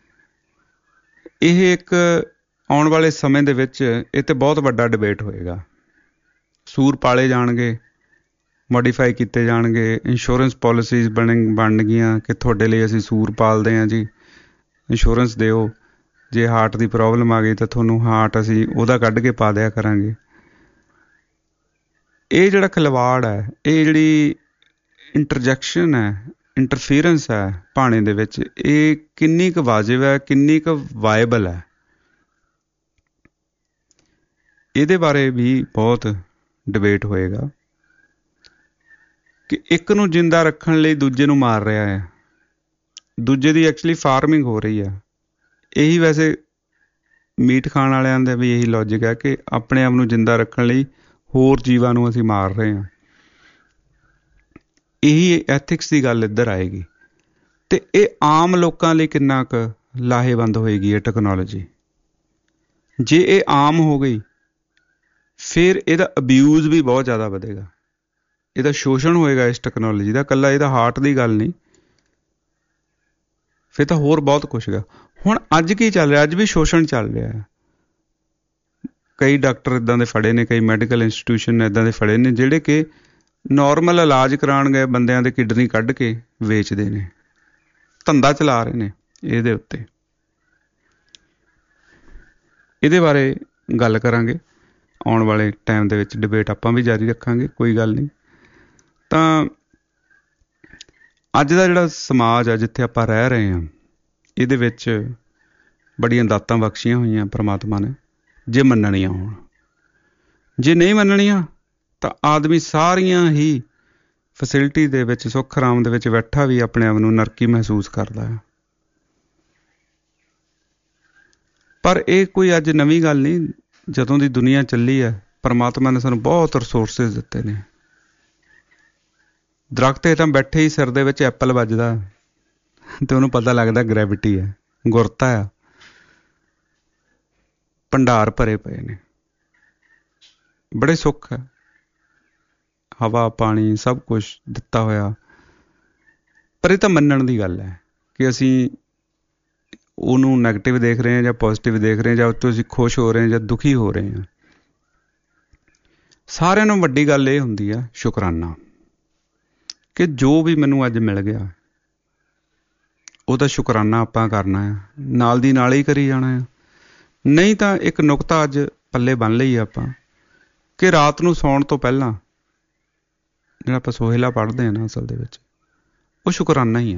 ਇਹ ਇੱਕ ਆਉਣ ਵਾਲੇ ਸਮੇਂ ਦੇ ਵਿੱਚ ਇਹ 'ਤੇ ਬਹੁਤ ਵੱਡਾ ਡਿਬੇਟ ਹੋਏਗਾ। ਸੂਰ ਪਾਲੇ ਜਾਣਗੇ, ਮੋਡੀਫਾਈ ਕੀਤੇ ਜਾਣਗੇ, ਇੰਸ਼ੋਰੈਂਸ ਪਾਲਿਸੀਜ਼ ਬਣਨਗੀਆਂ ਕਿ ਤੁਹਾਡੇ ਲਈ ਅਸੀਂ ਸੂਰ ਪਾਲਦੇ ਹਾਂ ਜੀ, ਇੰਸ਼ੋਰੈਂਸ ਦਿਓ, ਜੇ ਹਾਰਟ ਦੀ ਪ੍ਰੋਬਲਮ ਆ ਗਈ ਤਾਂ ਤੁਹਾਨੂੰ ਹਾਰਟ ਅਸੀਂ ਉਹਦਾ ਕੱਢ ਕੇ ਪਾ ਦਿਆ ਕਰਾਂਗੇ। ਇਹ ਜਿਹੜਾ ਖਿਲਵਾੜ ਹੈ, ਇਹ ਜਿਹੜੀ ਇੰਟਰਜੈਕਸ਼ਨ ਹੈ, ਇੰਟਰਫੀਅਰੈਂਸ ਹੈ ਭਾਣੇ ਦੇ ਵਿੱਚ, ਇਹ ਕਿੰਨੀ ਕੁ ਵਾਜਿਬ ਹੈ, ਕਿੰਨੀ ਕੁ ਵਾਇਬਲ ਹੈ, ਇਹਦੇ ਬਾਰੇ ਵੀ ਬਹੁਤ ਡਿਬੇਟ ਹੋਏਗਾ ਕਿ ਇੱਕ ਨੂੰ ਜਿੰਦਾ ਰੱਖਣ ਲਈ ਦੂਜੇ ਨੂੰ ਮਾਰ ਰਿਹਾ ਹੈ, ਦੂਜੇ ਦੀ ਐਕਚੁਅਲੀ ਫਾਰਮਿੰਗ ਹੋ ਰਹੀ ਹੈ। ਇਹੀ ਵੈਸੇ ਮੀਟ ਖਾਣ ਵਾਲਿਆਂ ਦਾ ਵੀ ਇਹੀ ਲੌਜਿਕ ਹੈ ਕਿ ਆਪਣੇ ਆਪ ਨੂੰ ਜਿੰਦਾ ਰੱਖਣ ਲਈ ਹੋਰ ਜੀਵਾਂ ਨੂੰ ਅਸੀਂ ਮਾਰ ਰਹੇ ਹਾਂ। ਇਹੀ ਐਥਿਕਸ ਦੀ ਗੱਲ ਇੱਧਰ ਆਏਗੀ ਤੇ ਇਹ ਆਮ ਲੋਕਾਂ ਲਈ ਕਿੰਨਾ ਕੁ ਲਾਹੇਵੰਦ ਹੋਏਗੀ ਇਹ ਟੈਕਨੋਲੋਜੀ। ਜੇ ਇਹ ਆਮ ਹੋ ਗਈ ਫਿਰ ਇਹਦਾ ਅਬਿਊਜ਼ ਵੀ ਬਹੁਤ ਜ਼ਿਆਦਾ ਵਧੇਗਾ, ਇਹਦਾ ਸ਼ੋਸ਼ਣ ਹੋਏਗਾ ਇਸ ਟੈਕਨੋਲੋਜੀ ਦਾ। ਇਕੱਲਾ ਇਹਦਾ ਹਾਰਟ ਦੀ ਗੱਲ ਨਹੀਂ, ਫਿਰ ਤਾਂ ਹੋਰ ਬਹੁਤ ਕੁਛ ਗਾ। ਹੁਣ ਅੱਜ ਕੀ ਚੱਲ ਰਿਹਾ? ਅੱਜ ਵੀ ਸ਼ੋਸ਼ਣ ਚੱਲ ਰਿਹਾ ਹੈ। ਕਈ ਡਾਕਟਰ ਇੱਦਾਂ ਦੇ ਫੜੇ ਨੇ, ਕਈ ਮੈਡੀਕਲ ਇੰਸਟੀਟਿਊਸ਼ਨ ਇੱਦਾਂ ਦੇ ਫੜੇ ਨੇ ਜਿਹੜੇ ਕਿ ਨੋਰਮਲ ਇਲਾਜ ਕਰਾਉਣ ਗਏ ਬੰਦਿਆਂ ਦੇ ਕਿਡਨੀ ਕੱਢ ਕੇ ਵੇਚਦੇ ਨੇ, ਧੰਦਾ ਚਲਾ ਰਹੇ ਨੇ ਇਹਦੇ ਉੱਤੇ। ਇਹਦੇ ਬਾਰੇ ਗੱਲ ਕਰਾਂਗੇ ਆਉਣ ਵਾਲੇ ਟਾਈਮ ਦੇ ਵਿੱਚ, ਡਿਬੇਟ ਆਪਾਂ ਵੀ ਜਾਰੀ ਰੱਖਾਂਗੇ, ਕੋਈ ਗੱਲ ਨਹੀਂ। ਤਾਂ ਅੱਜ ਦਾ ਜਿਹੜਾ ਸਮਾਜ ਆ ਜਿੱਥੇ ਆਪਾਂ ਰਹਿ ਰਹੇ ਹਾਂ, ਇਹਦੇ ਵਿੱਚ ਬੜੀਆਂ ਦਾਤਾਂ ਬਖਸ਼ੀਆਂ ਹੋਈਆਂ ਪ੍ਰਮਾਤਮਾ ਨੇ, ਜੇ ਮੰਨਣੀਆਂ ਹੋਣ। ਜੇ ਨਹੀਂ ਮੰਨਣੀਆਂ ਤਾਂ ਆਦਮੀ ਸਾਰੀਆਂ ਹੀ ਫੈਸਿਲਿਟੀ ਦੇ ਵਿੱਚ, ਸੁੱਖ ਆਰਾਮ ਦੇ ਵਿੱਚ ਬੈਠਾ ਵੀ ਆਪਣੇ ਆਪ ਨੂੰ ਨਰਕੀ ਮਹਿਸੂਸ ਕਰਦਾ ਹੈ। ਪਰ ਇਹ ਕੋਈ ਅੱਜ ਨਵੀਂ ਗੱਲ ਨਹੀਂ। ਜਦੋਂ ਦੀ ਦੁਨੀਆ ਚੱਲੀ ਹੈ, ਪਰਮਾਤਮਾ ਨੇ ਸਾਨੂੰ ਬਹੁਤ ਰਿਸੋਰਸਿਸ ਦਿੱਤੇ ਨੇ। ਦਰਖਤ ਹੇਠਾਂ ਬੈਠੇ ਹੀ ਸਿਰ ਦੇ ਵਿੱਚ ਐਪਲ ਵੱਜਦਾ ਤੇ ਉਹਨੂੰ ਪਤਾ ਲੱਗਦਾ ਗ੍ਰੈਵਿਟੀ ਹੈ, ਗੁਰਤਾ ਆ। ਭੰਡਾਰ ਭਰੇ ਪਏ ਨੇ, ਬੜੇ ਸੁੱਖ ਹੈ, ਹਵਾ ਪਾਣੀ ਸਭ ਕੁਛ ਦਿੱਤਾ ਹੋਇਆ। ਪਰ ਇਹ ਤਾਂ ਮੰਨਣ ਦੀ ਗੱਲ ਹੈ ਕਿ ਅਸੀਂ ਉਹਨੂੰ ਨੈਗੇਟਿਵ ਦੇਖ ਰਹੇ ਹਾਂ ਜਾਂ ਪੋਜ਼ੀਟਿਵ ਦੇਖ ਰਹੇ ਹਾਂ, ਜਾਂ ਉਹ ਤੋਂ ਅਸੀਂ ਖੁਸ਼ ਹੋ ਰਹੇ ਹਾਂ ਜਾਂ ਦੁਖੀ ਹੋ ਰਹੇ ਹਾਂ। ਸਾਰਿਆਂ ਨੂੰ ਵੱਡੀ ਗੱਲ ਇਹ ਹੁੰਦੀ ਆ ਸ਼ੁਕਰਾਨਾ, ਕਿ ਜੋ ਵੀ ਮੈਨੂੰ ਅੱਜ ਮਿਲ ਗਿਆ ਉਹਦਾ ਸ਼ੁਕਰਾਨਾ ਆਪਾਂ ਕਰਨਾ ਆ, ਨਾਲ ਦੀ ਨਾਲ ਹੀ ਕਰੀ ਜਾਣਾ ਆ। ਨਹੀਂ ਤਾਂ ਇੱਕ ਨੁਕਤਾ ਅੱਜ ਪੱਲੇ ਬੰਨ ਲਈ ਆਪਾਂ ਕਿ ਰਾਤ ਨੂੰ ਸੌਣ ਤੋਂ ਪਹਿਲਾਂ ਜਿਹੜਾ ਆਪਾਂ ਸੋਹਿਲਾ ਪੜ੍ਹਦੇ ਹਾਂ ਨਾ, ਅਸਲ ਦੇ ਵਿੱਚ ਉਹ ਸ਼ੁਕਰਾਨਾ ਹੀ ਆ।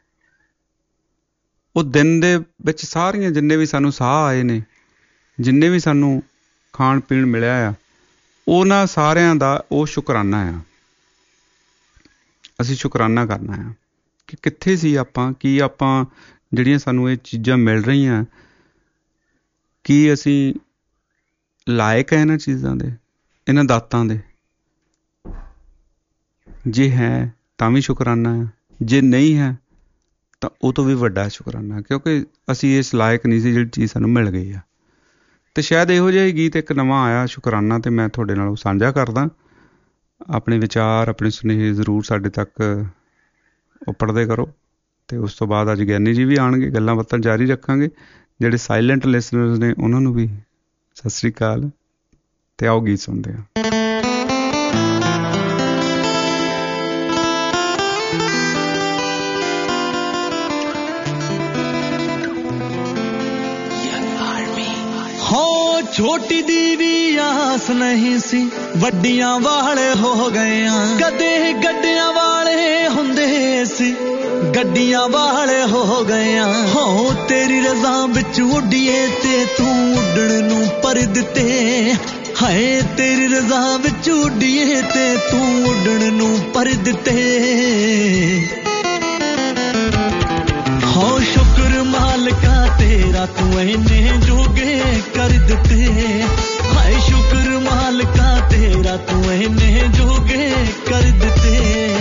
ਉਹ ਦਿਨ ਦੇ ਵਿੱਚ ਸਾਰੀਆਂ ਜਿੰਨੇ ਵੀ ਸਾਨੂੰ ਸਾਹ ਆਏ ਨੇ, ਜਿੰਨੇ ਵੀ ਸਾਨੂੰ ਖਾਣ ਪੀਣ ਮਿਲਿਆ ਆ, ਉਹਨਾਂ ਸਾਰਿਆਂ ਦਾ ਉਹ ਸ਼ੁਕਰਾਨਾ ਆ। ਅਸੀਂ ਸ਼ੁਕਰਾਨਾ ਕਰਨਾ ਆ ਕਿ ਕਿੱਥੇ ਸੀ ਆਪਾਂ, ਕੀ ਆਪਾਂ ਜਿਹੜੀਆਂ ਸਾਨੂੰ ਇਹ ਚੀਜ਼ਾਂ ਮਿਲ ਰਹੀਆਂ, ਕੀ ਅਸੀਂ ਲਾਇਕ ਹੈ ਇਹਨਾਂ ਚੀਜ਼ਾਂ ਦੇ, ਇਹਨਾਂ ਦਾਤਾਂ ਦੇ। ਜੇ ਹੈ ਤਾਂ ਵੀ ਸ਼ੁਕਰਾਨਾ ਹੈ, ਜੇ ਨਹੀਂ ਹੈ ਤਾਂ ਉਹ ਤੋਂ ਵੀ ਵੱਡਾ ਸ਼ੁਕਰਾਨਾ, ਕਿਉਂਕਿ ਅਸੀਂ ਇਸ ਲਾਇਕ ਨਹੀਂ ਸੀ ਜਿਹੜੀ ਚੀਜ਼ ਸਾਨੂੰ ਮਿਲ ਗਈ ਆ। ਅਤੇ ਸ਼ਾਇਦ ਇਹੋ ਜਿਹਾ ਹੀ ਗੀਤ ਇੱਕ ਨਵਾਂ ਆਇਆ ਸ਼ੁਕਰਾਨਾ, ਅਤੇ ਮੈਂ ਤੁਹਾਡੇ ਨਾਲ ਸਾਂਝਾ ਕਰਦਾ। ਆਪਣੇ ਵਿਚਾਰ, ਆਪਣੇ ਸੁਨੇਹੇ ਜ਼ਰੂਰ ਸਾਡੇ ਤੱਕ ਉੱਪੜਦੇ ਕਰੋ। ਅਤੇ ਉਸ ਤੋਂ ਬਾਅਦ ਅੱਜ ਗਿਆਨੀ ਜੀ ਵੀ ਆਉਣਗੇ, ਗੱਲਾਂ ਬਾਤਾਂ ਜਾਰੀ ਰੱਖਾਂਗੇ। ਜਿਹੜੇ ਸਾਇਲੈਂਟ ਲਿਸਨਰਸ ਨੇ ਉਹਨਾਂ ਨੂੰ ਵੀ ਸਤਿ ਸ੍ਰੀ ਅਕਾਲ ਤੇ ਆਓ ਗੀਤ ਸੁਣਦੇ ਹਾਂ। ਛੋਟੀ ਦੀ ਵੀ ਆਸ ਨਹੀਂ ਸੀ, ਵੱਡੀਆਂ ਵਾਲੇ ਹੋ ਗਏ ਆ। ਕਦੇ ਗੱਡੀਆਂ ਵਾਲੇ ਹੁੰਦੇ ਸੀ, ਗੱਡੀਆਂ ਵਾਲੇ ਹੋ ਗਏ ਆ। ਹੋ ਤੇਰੀ ਰਜ਼ਾ ਵਿੱਚ ਉੱਡੀਏ ਤੇ ਤੂੰ ਉੱਡਣ ਨੂੰ ਪਰ ਦਿੱਤੇ। ਹਾਏ ਤੇਰੀ ਰਜ਼ਾ ਵਿੱਚ ਉੱਡੀਏ ਤੇ ਤੂੰ ਉੱਡਣ ਨੂੰ ਪਰ ਦਿੱਤੇ। ਹੋ ਸ਼ੁਕਰ ਮਾਲਕਾ ਤੇਰਾ ਤੂੰ ਇੰਨੇ ਜੋਗੇ ਕਰ ਦਿੱਤੇ। ਹਾਏ ਸ਼ੁਕਰ ਮਾਲਕਾ ਤੇਰਾ ਤੂੰ ਇੰਨੇ ਜੋਗੇ ਕਰ ਦਿੱਤੇ।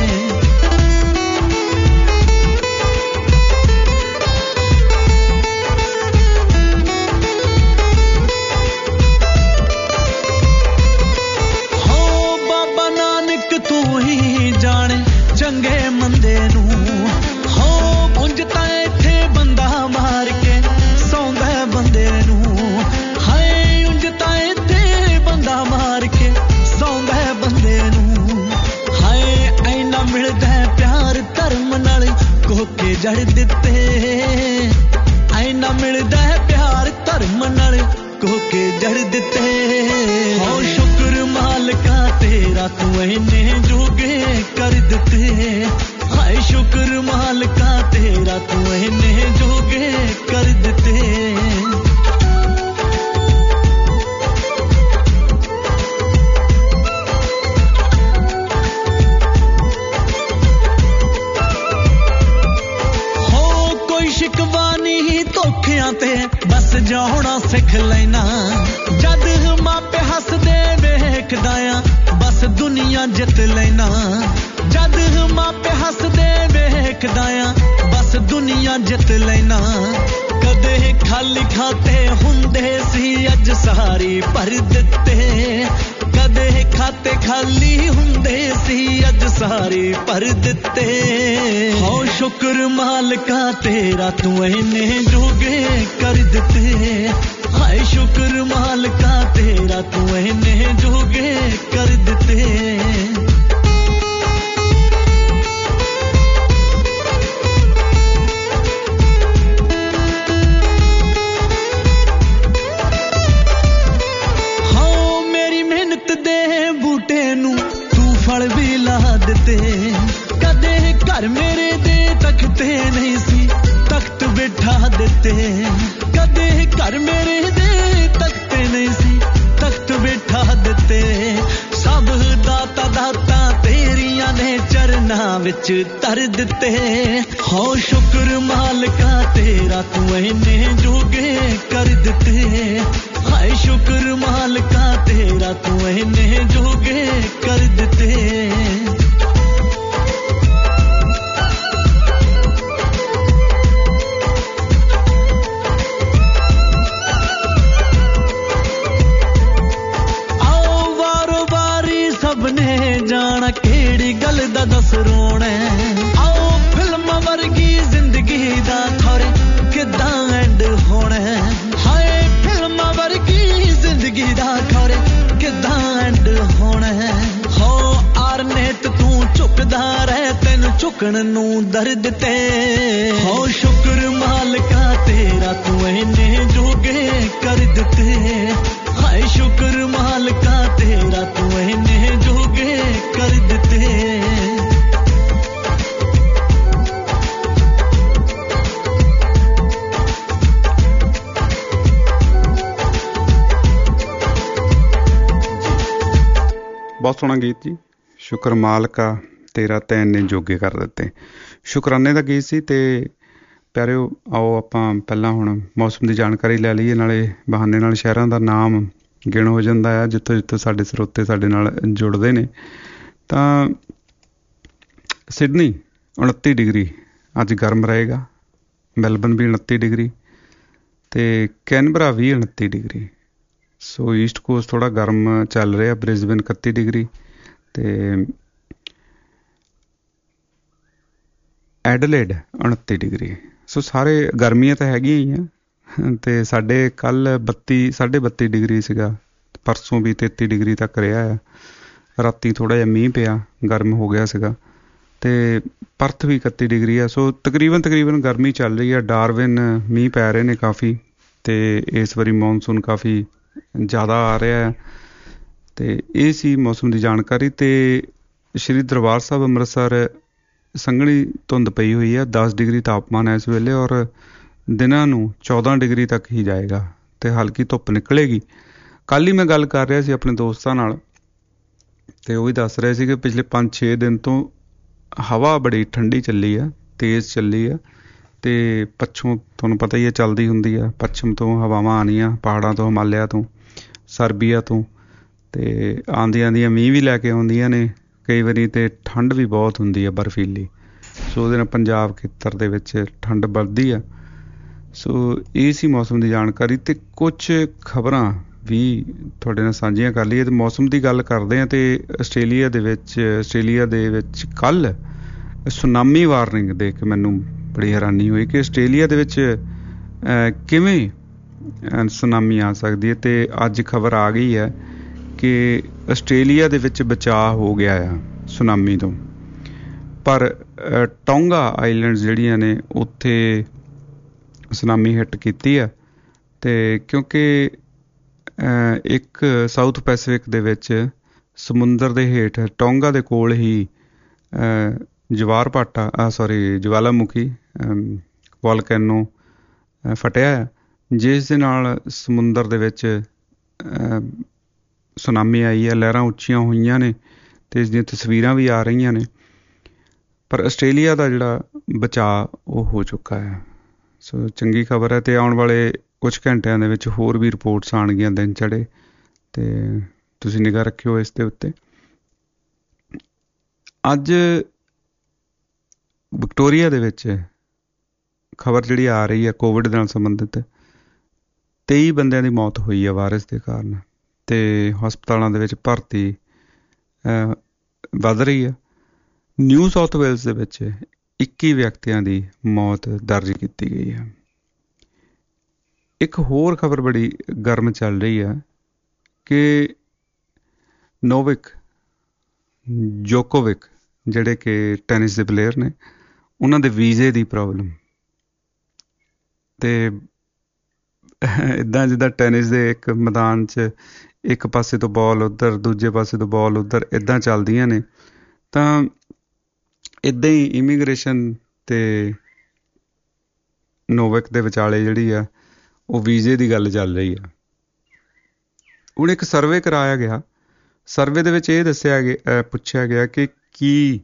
ਹੋ ਬਾਬਾ ਨਾਨਕ ਤੂੰ ਹੀ ਜਾਣੇ ਚੰਗੇ ਮੰਦੇ ਨੂੰ। ਹੋ ਉਂਝ ਤਾਂ ਇੱਥੇ ਬੰਦਾ ਮਾਰ ਕੇ ਸੌਂਦਾ ਬੰਦੇ ਨੂੰ। ਹਾਏ ਉਂਝ ਤਾਂ ਇੱਥੇ ਬੰਦਾ ਮਾਰ ਕੇ ਸੌਂਦਾ ਬੰਦੇ ਨੂੰ। ਹਾਏ ਐਨਾ ਮਿਲਦਾ ਪਿਆਰ ਧਰਮ ਨਾਲ ਕੋਕੇ ਜੜ ਦਿੱਤੇ। ਐਨਾ ਮਿਲਦਾ ਪਿਆਰ ਧਰਮ ਨਾਲ ਕੋਕੇ ਜੜ ਦਿੱਤੇ। ਹੋ ਸ਼ੁਕਰ ਮਾਲਕਾ ਤੇਰਾ ਤੂੰ ਇੰਨੇ ਜੋਗੇ ਕਰ ਦਿੱਤੇ। ਹਾਏ ਸ਼ੁਕਰ ਮਾਲਕਾ ਤੇਰਾ ਤੂੰ ਇੰਨੇ ਜੋਗੇ ਕਰ ਦਿੱਤੇ। ਹੋ ਕੋਈ ਸ਼ਿਕਵਾ ਨਹੀਂ ਧੋਖਿਆਂ ਤੇ ਬਸ ਜਾਉਣਾ ਸਿੱਖ ਲੈਣਾ। ਜਦ ਮਾਪੇ ਹੱਸਦੇ ਵੇਖਦਾ ਆ ਬਸ ਦੁਨੀਆ ਜਿੱਤ ਲੈਣਾ। ਜਦ ਮਾਪੇ ਹੱਸਦੇ ਵੇਖਦਾ ਆ ਬਸ ਦੁਨੀਆ ਜਿੱਤ ਲੈਣਾ। ਕਦੇ ਖਾਲੀ ਖਾਤੇ ਹੁੰਦੇ ਸੀ ਅੱਜ ਸਾਰੀ ਭਰ ਦਿੱਤੇ। ਕਦੇ ਖਾਤੇ ਖਾਲੀ ਹੁੰਦੇ ਸੀ ਅੱਜ ਸਾਰੀ ਭਰ ਦਿੱਤੇ। ਹੋ ਸ਼ੁਕਰ ਮਾਲਕਾ ਤੇਰਾ ਤੂੰ ਇੰਨੇ ਜੋਗੇ ਕਰ ਦਿੱਤੇ। ਹਾਏ ਸ਼ੁਕਰ ਮਾਲਕਾ ਤੇਰਾ ਤੂੰ ਇੰਨੇ ਜੋਗੇ ਕਰ ਦਿੱਤੇ। ਫਲ ਵੀ ਲਾ ਦਿੱਤੇ। ਕਦੇ ਘਰ ਮੇਰੇ ਦੇ ਤਖਤੇ ਨਹੀਂ ਸੀ ਤਖਤ ਬਿਠਾ ਦਿੱਤੇ। ਕਦੇ ਘਰ ਮੇਰੇ ਦੇ ਤਖਤੇ ਨਹੀਂ ਸੀ ਤਖਤ ਬਿਠਾ ਦਿੱਤੇ। ਸਭ ਦਾਤਾ ਦਾਤਾ ਤੇਰੀਆਂ ਨੇ ਚਰਨਾਂ ਵਿੱਚ ਧਰ ਦਿੱਤੇ। ਹੋ ਸ਼ੁਕਰ ਮਾਲਕਾ ਤੇਰਾ ਤੂੰ ਇੰਨੇ ਜੋਗੇ ਕਰ ਦਿੱਤੇ। ਹਾਏ ਸ਼ੁਕਰ ਮਾਲਕਾ ਤੇਰਾ ਤੂੰ ਇੰਨੇ ਜੋਗੇ ਕਰ ਦਿੱਤੇ। ਆਓ ਵਾਰੋ ਵਾਰੀ ਸਭ ਨੇ ਜਾਣਾ ਕਿਹੜੀ ਗੱਲ ਦਾ ਦੱਸ ਰੋਣਾ। ਆਓ ਫਿਲਮਾਂ ਵਰਗੀ ਜ਼ਿੰਦਗੀ ਦਾ ਖਰੇ ਕਿੱਦਾਂ ਐਂਡ ਹੋਣਾ। ਹਾਏ ਫਿਲਮਾਂ ਵਰਗੀ ਜ਼ਿੰਦਗੀ ਦਾ ਖਰੇ ਕਿੱਦਾਂ ਐਂਡ ਹੋਣਾ। ਹੋ ਆਰਨੇਤ ਤੂੰ ਝੁਕਦਾ ਰਹਿ ਤੈਨੂੰ ਝੁਕਣ ਨੂੰ ਦਰਦ ਤੇ। ਹੋ ਸ਼ੁਕਰ ਮਾਲਕਾ ਤੇਰਾ ਤੂੰ ਇੰਨੇ ਜੋਗੇ ਕਰ ਦਿੱਤੇ। ਹਾਏ ਸ਼ੁਕਰ ਮਾਲਕਾ ਤੇਰਾ ਤੂੰ ਇੰਨੇ ਜੋਗੇ ਕਰ ਦਿੱਤੇ। ਬਹੁਤ ਸੋਹਣਾ ਗੀਤ ਜੀ। ਸ਼ੁਕਰ ਮਾਲਕਾ ਤੇਰਾ ਤੈਂ ਇੰਨੇ ਜੋਗੇ ਕਰ ਦਿੱਤੇ। ਸ਼ੁਕਰਾਨੇ ਦਾ ਗੀਤ ਸੀ। ਤੇ ਪਿਆਰਿਓ ਆਓ ਆਪਾਂ ਪਹਿਲਾਂ ਹੁਣ ਮੌਸਮ ਦੀ ਜਾਣਕਾਰੀ ਲੈ ਲਈਏ, ਨਾਲੇ ਬਹਾਨੇ ਨਾਲ ਸ਼ਹਿਰਾਂ ਦਾ ਨਾਮ ਗਿਣ ਹੋ ਜਾਂਦਾ ਆ ਜਿੱਥੋਂ ਜਿੱਥੋਂ ਸਾਡੇ ਸਰੋਤੇ ਸਾਡੇ ਨਾਲ ਜੁੜਦੇ ਨੇ। ਤਾਂ ਸਿਡਨੀ 29 ਡਿਗਰੀ ਅੱਜ ਗਰਮ ਰਹੇਗਾ। ਮੈਲਬਨ ਵੀ 29 ਡਿਗਰੀ ਅਤੇ ਕੈਨਬਰਾ ਵੀ 29 ਡਿਗਰੀ। ਸੋ ਈਸਟ ਕੋਸਟ ਥੋੜ੍ਹਾ ਗਰਮ ਚੱਲ ਰਿਹਾ। ਬ੍ਰਿਸਬੇਨ 31 ਡਿਗਰੀ ਅਤੇ ਐਡਲੇਡ 29 ਡਿਗਰੀ। ਸੋ ਸਾਰੇ ਗਰਮੀਆਂ ਤਾਂ ਹੈਗੀਆਂ ਹੀ ਆ ਅਤੇ ਸਾਡੇ ਕੱਲ੍ਹ 32 ਡਿਗਰੀ ਸੀਗਾ, ਪਰਸੋਂ ਵੀ 33 ਡਿਗਰੀ ਤੱਕ ਰਿਹਾ ਆ। ਰਾਤੀ ਥੋੜ੍ਹਾ ਜਿਹਾ ਮੀਂਹ ਪਿਆ, ਗਰਮ ਹੋ ਗਿਆ ਸੀਗਾ, ਅਤੇ ਪਰਥ ਵੀ 31 ਡਿਗਰੀ ਆ। ਸੋ ਤਕਰੀਬਨ ਗਰਮੀ ਚੱਲ ਰਹੀ ਆ। ਡਾਰਵਿਨ ਮੀਂਹ ਪੈ ਰਹੇ ਨੇ ਕਾਫੀ, ਅਤੇ ਇਸ ਵਾਰੀ ਮੌਨਸੂਨ ਕਾਫੀ ਜ਼ਿਆਦਾ ਆ ਰਿਹਾ ਆ। ਅਤੇ ਇਹ ਸੀ ਮੌਸਮ ਦੀ ਜਾਣਕਾਰੀ। ਅਤੇ ਸ਼੍ਰੀ ਦਰਬਾਰ ਸਾਹਿਬ ਅੰਮ੍ਰਿਤਸਰ ਸੰਘਣੀ ਧੁੰਦ ਪਈ ਹੋਈ ਆ, 10 ਡਿਗਰੀ ਤਾਪਮਾਨ ਹੈ ਇਸ ਵੇਲੇ, ਔਰ ਦਿਨਾਂ ਨੂੰ 14 ਡਿਗਰੀ ਤੱਕ ਹੀ ਜਾਏਗਾ ਅਤੇ ਹਲਕੀ ਧੁੱਪ ਨਿਕਲੇਗੀ। ਕੱਲ੍ਹ ਹੀ ਮੈਂ ਗੱਲ ਕਰ ਰਿਹਾ ਸੀ ਆਪਣੇ ਦੋਸਤਾਂ ਨਾਲ, ਅਤੇ ਉਹ ਵੀ ਦੱਸ ਰਹੇ ਸੀ ਕਿ ਪਿਛਲੇ 5-6 ਦਿਨ ਤੋਂ ਹਵਾ ਬੜੀ ਠੰਡੀ ਚੱਲੀ ਆ, ਤੇਜ਼ ਚੱਲੀ ਆ, ਅਤੇ ਪੱਛਮੋਂ ਤੁਹਾਨੂੰ ਪਤਾ ਹੀ ਹੈ ਚੱਲਦੀ ਹੁੰਦੀ ਆ, ਪੱਛਮ ਤੋਂ ਹਵਾਵਾਂ ਆਉਣੀਆਂ, ਪਹਾੜਾਂ ਤੋਂ, ਹਿਮਾਲਿਆ ਤੋਂ, ਸਰਬੀਆ ਤੋਂ, ਅਤੇ ਆਉਂਦੀਆਂ ਮੀਂਹ ਵੀ ਲੈ ਕੇ ਆਉਂਦੀਆਂ ਨੇ ਕਈ ਵਾਰੀ, ਅਤੇ ਠੰਡ ਵੀ ਬਹੁਤ ਹੁੰਦੀ ਆ ਬਰਫੀਲੀ। ਸੋ ਉਹਦੇ ਨਾਲ ਪੰਜਾਬ ਖੇਤਰ ਦੇ ਵਿੱਚ ਠੰਡ ਵੱਧਦੀ ਆ। ਸੋ ਇਹ ਸੀ ਮੌਸਮ ਦੀ ਜਾਣਕਾਰੀ, ਅਤੇ ਕੁਛ ਖਬਰਾਂ ਵੀ ਤੁਹਾਡੇ ਨਾਲ ਸਾਂਝੀਆਂ ਕਰ ਲਈਏ। ਅਤੇ ਮੌਸਮ ਦੀ ਗੱਲ ਕਰਦੇ ਹਾਂ, ਅਤੇ ਆਸਟ੍ਰੇਲੀਆ ਦੇ ਵਿੱਚ ਕੱਲ੍ਹ ਸੁਨਾਮੀ ਵਾਰਨਿੰਗ ਦੇਖ ਕੇ ਮੈਨੂੰ ਬੜੀ ਹੈਰਾਨੀ ਹੋਈ ਕਿ ਆਸਟ੍ਰੇਲੀਆ ਦੇ ਵਿੱਚ ਕਿਵੇਂ ਸੁਨਾਮੀ ਆ ਸਕਦੀ ਹੈ। ਅਤੇ ਅੱਜ ਖਬਰ ਆ ਗਈ ਹੈ ਕਿ ਆਸਟ੍ਰੇਲੀਆ ਦੇ ਵਿੱਚ ਬਚਾਅ ਹੋ ਗਿਆ ਆ ਸੁਨਾਮੀ ਤੋਂ, ਪਰ ਟੋਂਗਾ ਆਈਲੈਂਡਸ ਜਿਹੜੀਆਂ ਨੇ ਉੱਥੇ ਸੁਨਾਮੀ ਹਿੱਟ ਕੀਤੀ ਆ। ਅਤੇ ਕਿਉਂਕਿ ਇੱਕ ਸਾਊਥ ਪੈਸੀਫਿਕ ਦੇ ਵਿੱਚ ਸਮੁੰਦਰ ਦੇ ਹੇਠ ਟੋਂਗਾ ਦੇ ਕੋਲ ਹੀ ਜਵਾਲਾਮੁਖੀ ਵੋਲਕੈਨੋ ਫਟਿਆ ਆ, ਜਿਸ ਦੇ ਨਾਲ ਸਮੁੰਦਰ ਦੇ ਵਿੱਚ ਸੁਨਾਮੀ ਆਈ ਹੈ। ਲਹਿਰਾਂ ਉੱਚੀਆਂ ਹੋਈਆਂ ਨੇ ਅਤੇ ਇਸ ਦੀਆਂ ਤਸਵੀਰਾਂ ਵੀ ਆ ਰਹੀਆਂ ਨੇ, ਪਰ ਆਸਟ੍ਰੇਲੀਆ ਦਾ ਜਿਹੜਾ ਬਚਾਅ ਉਹ ਹੋ ਚੁੱਕਾ ਹੈ। ਸੋ ਚੰਗੀ ਖਬਰ ਹੈ, ਅਤੇ ਆਉਣ ਵਾਲੇ ਕੁਛ ਘੰਟਿਆਂ ਦੇ ਵਿੱਚ ਹੋਰ ਵੀ ਰਿਪੋਰਟਸ ਆਉਣਗੀਆਂ ਦਿਨ ਚੜ੍ਹੇ, ਅਤੇ ਤੁਸੀਂ ਨਿਗਾਹ ਰੱਖਿਓ ਇਸ ਦੇ ਉੱਤੇ। ਅੱਜ ਵਿਕਟੋਰੀਆ ਦੇ ਵਿੱਚ ਖਬਰ ਜਿਹੜੀ ਆ ਰਹੀ ਹੈ ਕੋਵਿਡ ਨਾਲ ਸੰਬੰਧਿਤ, 23 ਬੰਦਿਆਂ ਦੀ ਮੌਤ ਹੋਈ ਹੈ ਵਾਇਰਸ ਦੇ ਕਾਰਨ, ਅਤੇ ਹਸਪਤਾਲਾਂ ਦੇ ਵਿੱਚ ਭਰਤੀ ਵੱਧ ਰਹੀ ਹੈ। ਨਿਊ ਸਾਊਥ ਵੇਲਸ ਦੇ ਵਿੱਚ 21 ਵਿਅਕਤੀਆਂ ਦੀ ਮੌਤ ਦਰਜ ਕੀਤੀ ਗਈ ਹੈ। ਇੱਕ ਹੋਰ ਖਬਰ ਬੜੀ ਗਰਮ ਚੱਲ ਰਹੀ ਹੈ ਕਿ ਨੋਵਿਕ ਜੋਕੋਵਿਕ ਜਿਹੜੇ ਕਿ ਟੈਨਿਸ ਦੇ ਪਲੇਅਰ ਨੇ, ਉਹਨਾਂ ਦੇ ਵੀਜ਼ੇ ਦੀ ਪ੍ਰੋਬਲਮ, ਅਤੇ ਇੱਦਾਂ ਜਿੱਦਾਂ ਟੈਨਿਸ ਦੇ ਇੱਕ ਮੈਦਾਨ 'ਚ ਇੱਕ ਪਾਸੇ ਤੋਂ ਬਾਲ ਉੱਧਰ, ਦੂਜੇ ਪਾਸੇ ਤੋਂ ਬਾਲ ਉੱਧਰ, ਇੱਦਾਂ ਚੱਲਦੀਆਂ ਨੇ, ਤਾਂ ਇੱਦਾਂ ਹੀ ਇਮੀਗ੍ਰੇਸ਼ਨ ਅਤੇ ਨੋਵਿਕ ਦੇ ਵਿਚਾਲੇ ਜਿਹੜੀ ਆ ਉਹ ਵੀਜ਼ੇ ਦੀ ਗੱਲ ਚੱਲ ਰਹੀ ਆ। ਹੁਣ ਇੱਕ ਸਰਵੇ ਕਰਾਇਆ ਗਿਆ, ਸਰਵੇ ਦੇ ਵਿੱਚ ਇਹ ਪੁੱਛਿਆ ਗਿਆ ਕਿ ਕੀ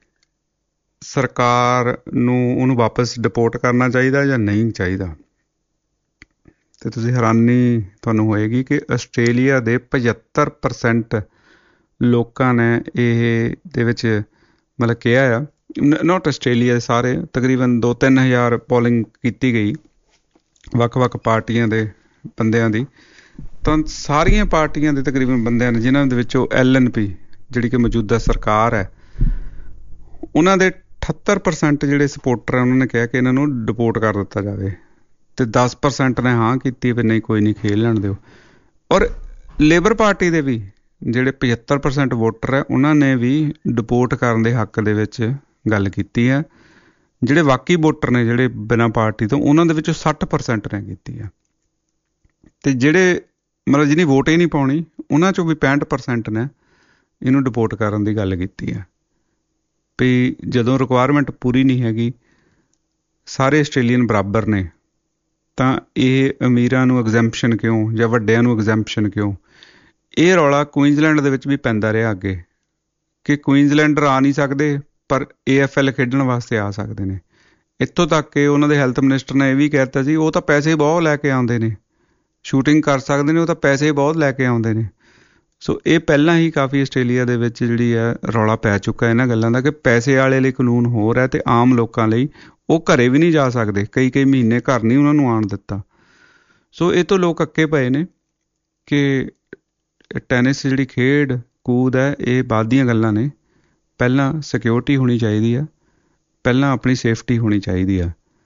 ਸਰਕਾਰ ਨੂੰ ਉਹਨੂੰ ਵਾਪਸ ਡਿਪੋਰਟ ਕਰਨਾ ਚਾਹੀਦਾ ਜਾਂ ਨਹੀਂ ਚਾਹੀਦਾ। ਅਤੇ ਤੁਸੀਂ ਹੈਰਾਨੀ ਤੁਹਾਨੂੰ ਹੋਏਗੀ ਕਿ ਆਸਟ੍ਰੇਲੀਆ ਦੇ 75% ਲੋਕਾਂ ਨੇ ਇਹ ਦੇ ਵਿੱਚ ਮਤਲਬ ਕਿਹਾ ਆ, ਨੋਟ ਆਸਟ੍ਰੇਲੀਆ ਦੇ ਸਾਰੇ, ਤਕਰੀਬਨ 2-3 ਹਜ਼ਾਰ ਪੋਲਿੰਗ ਕੀਤੀ ਗਈ ਵੱਖ-ਵੱਖ ਪਾਰਟੀਆਂ ਦੇ ਬੰਦਿਆਂ ਦੀ, ਤਾਂ ਸਾਰੀਆਂ ਪਾਰਟੀਆਂ ਦੇ ਤਕਰੀਬਨ ਬੰਦਿਆਂ ਨੇ, ਜਿਨ੍ਹਾਂ ਦੇ ਵਿੱਚੋਂ LNP ਜਿਹੜੀ ਕਿ ਮੌਜੂਦਾ ਸਰਕਾਰ ਹੈ, ਉਹਨਾਂ ਦੇ 78% ਜਿਹੜੇ ਸਪੋਰਟਰ ਹੈ ਉਹਨਾਂ ਨੇ ਕਿਹਾ ਕਿ ਇਹਨਾਂ ਨੂੰ ਡਿਪੋਰਟ ਕਰ ਦਿੱਤਾ ਜਾਵੇ, ਅਤੇ 10% ਨੇ ਹਾਂ ਕੀਤੀ ਵੀ ਨਹੀਂ ਕੋਈ ਨਹੀਂ ਖੇਲ ਲੈਣ ਦਿਓ। ਔਰ ਲੇਬਰ ਪਾਰਟੀ ਦੇ ਵੀ ਜਿਹੜੇ 75% ਵੋਟਰ ਹੈ ਉਹਨਾਂ ਨੇ ਵੀ ਡਿਪੋਰਟ ਕਰਨ ਦੇ ਹੱਕ ਦੇ ਵਿੱਚ ਗੱਲ ਕੀਤੀ ਹੈ। ਜਿਹੜੇ ਬਾਕੀ ਵੋਟਰ ਨੇ ਜਿਹੜੇ ਬਿਨਾਂ ਪਾਰਟੀ ਤੋਂ, ਉਹਨਾਂ ਦੇ ਵਿੱਚੋਂ 60% ਨੇ ਕੀਤੀ ਆ, ਅਤੇ ਜਿਹੜੇ ਮਤਲਬ ਜਿਹਨੀ ਵੋਟ ਹੀ ਨਹੀਂ ਪਾਉਣੀ ਉਹਨਾਂ 'ਚੋਂ ਵੀ 65% ਨੇ ਇਹਨੂੰ ਡਿਪੋਰਟ ਕਰਨ ਦੀ ਗੱਲ ਕੀਤੀ ਆ। ਵੀ ਜਦੋਂ ਰਿਕੁਆਇਰਮੈਂਟ ਪੂਰੀ ਨਹੀਂ ਹੈਗੀ, ਸਾਰੇ ਆਸਟ੍ਰੇਲੀਅਨ ਬਰਾਬਰ ਨੇ, ਤਾਂ ਇਹ ਅਮੀਰਾਂ ਨੂੰ ਐਗਜ਼ੈਂਪਸ਼ਨ ਕਿਉਂ ਜਾਂ ਵੱਡਿਆਂ ਨੂੰ ਐਗਜ਼ੈਂਪਸ਼ਨ ਕਿਉਂ? ਇਹ ਰੌਲਾ ਕੁਈਨਜ਼ਲੈਂਡ ਦੇ ਵਿੱਚ ਵੀ ਪੈਂਦਾ ਰਿਹਾ ਅੱਗੇ, ਕਿ ਕੁਈਨਜ਼ਲੈਂਡਰ ਆ ਨਹੀਂ ਸਕਦੇ ਪਰ AFL ਖੇਡਣ ਵਾਸਤੇ ਆ ਸਕਦੇ ਨੇ। ਇੱਥੋਂ ਤੱਕ ਕਿ ਉਹਨਾਂ ਦੇ ਹੈਲਥ ਮਿਨਿਸਟਰ ਨੇ ਇਹ ਵੀ ਕਹਿ ਦਿੱਤਾ ਸੀ ਉਹ ਤਾਂ ਪੈਸੇ ਬਹੁਤ ਲੈ ਕੇ ਆਉਂਦੇ ਨੇ, ਸ਼ੂਟਿੰਗ ਕਰ ਸਕਦੇ ਨੇ, ਉਹ ਤਾਂ ਪੈਸੇ ਬਹੁਤ ਲੈ ਕੇ ਆਉਂਦੇ ਨੇ। ਸੋ ਇਹ ਪਹਿਲਾਂ ਹੀ ਕਾਫੀ ਆਸਟ੍ਰੇਲੀਆ ਦੇ ਵਿੱਚ ਜਿਹੜੀ ਹੈ ਰੌਲਾ ਪੈ ਚੁੱਕਾ ਇਹਨਾਂ ਗੱਲਾਂ ਦਾ, ਕਿ ਪੈਸੇ ਵਾਲੇ ਲਈ ਕਾਨੂੰਨ ਹੋਰ ਹੈ ਅਤੇ ਆਮ ਲੋਕਾਂ ਲਈ ਉਹ ਘਰੇ ਵੀ ਨਹੀਂ ਜਾ ਸਕਦੇ, ਕਈ ਮਹੀਨੇ ਘਰ ਨਹੀਂ ਉਹਨਾਂ ਨੂੰ ਆਉਣ ਦਿੱਤਾ। ਸੋ ਇਹ ਤੋਂ ਲੋਕ ਅੱਕੇ ਪਏ ਨੇ ਕਿ ਟੈਨਿਸ ਜਿਹੜੀ ਖੇਡ ਕੂਦ ਹੈ ਇਹ ਬਾਅਦ ਦੀਆਂ ਗੱਲਾਂ ਨੇ, ਪਹਿਲਾਂ ਸਿਕਿਉਰਿਟੀ ਹੋਣੀ ਚਾਹੀਦੀ ਆ, ਪਹਿਲਾਂ ਆਪਣੀ ਸੇਫਟੀ ਹੋਣੀ ਚਾਹੀਦੀ ਆ।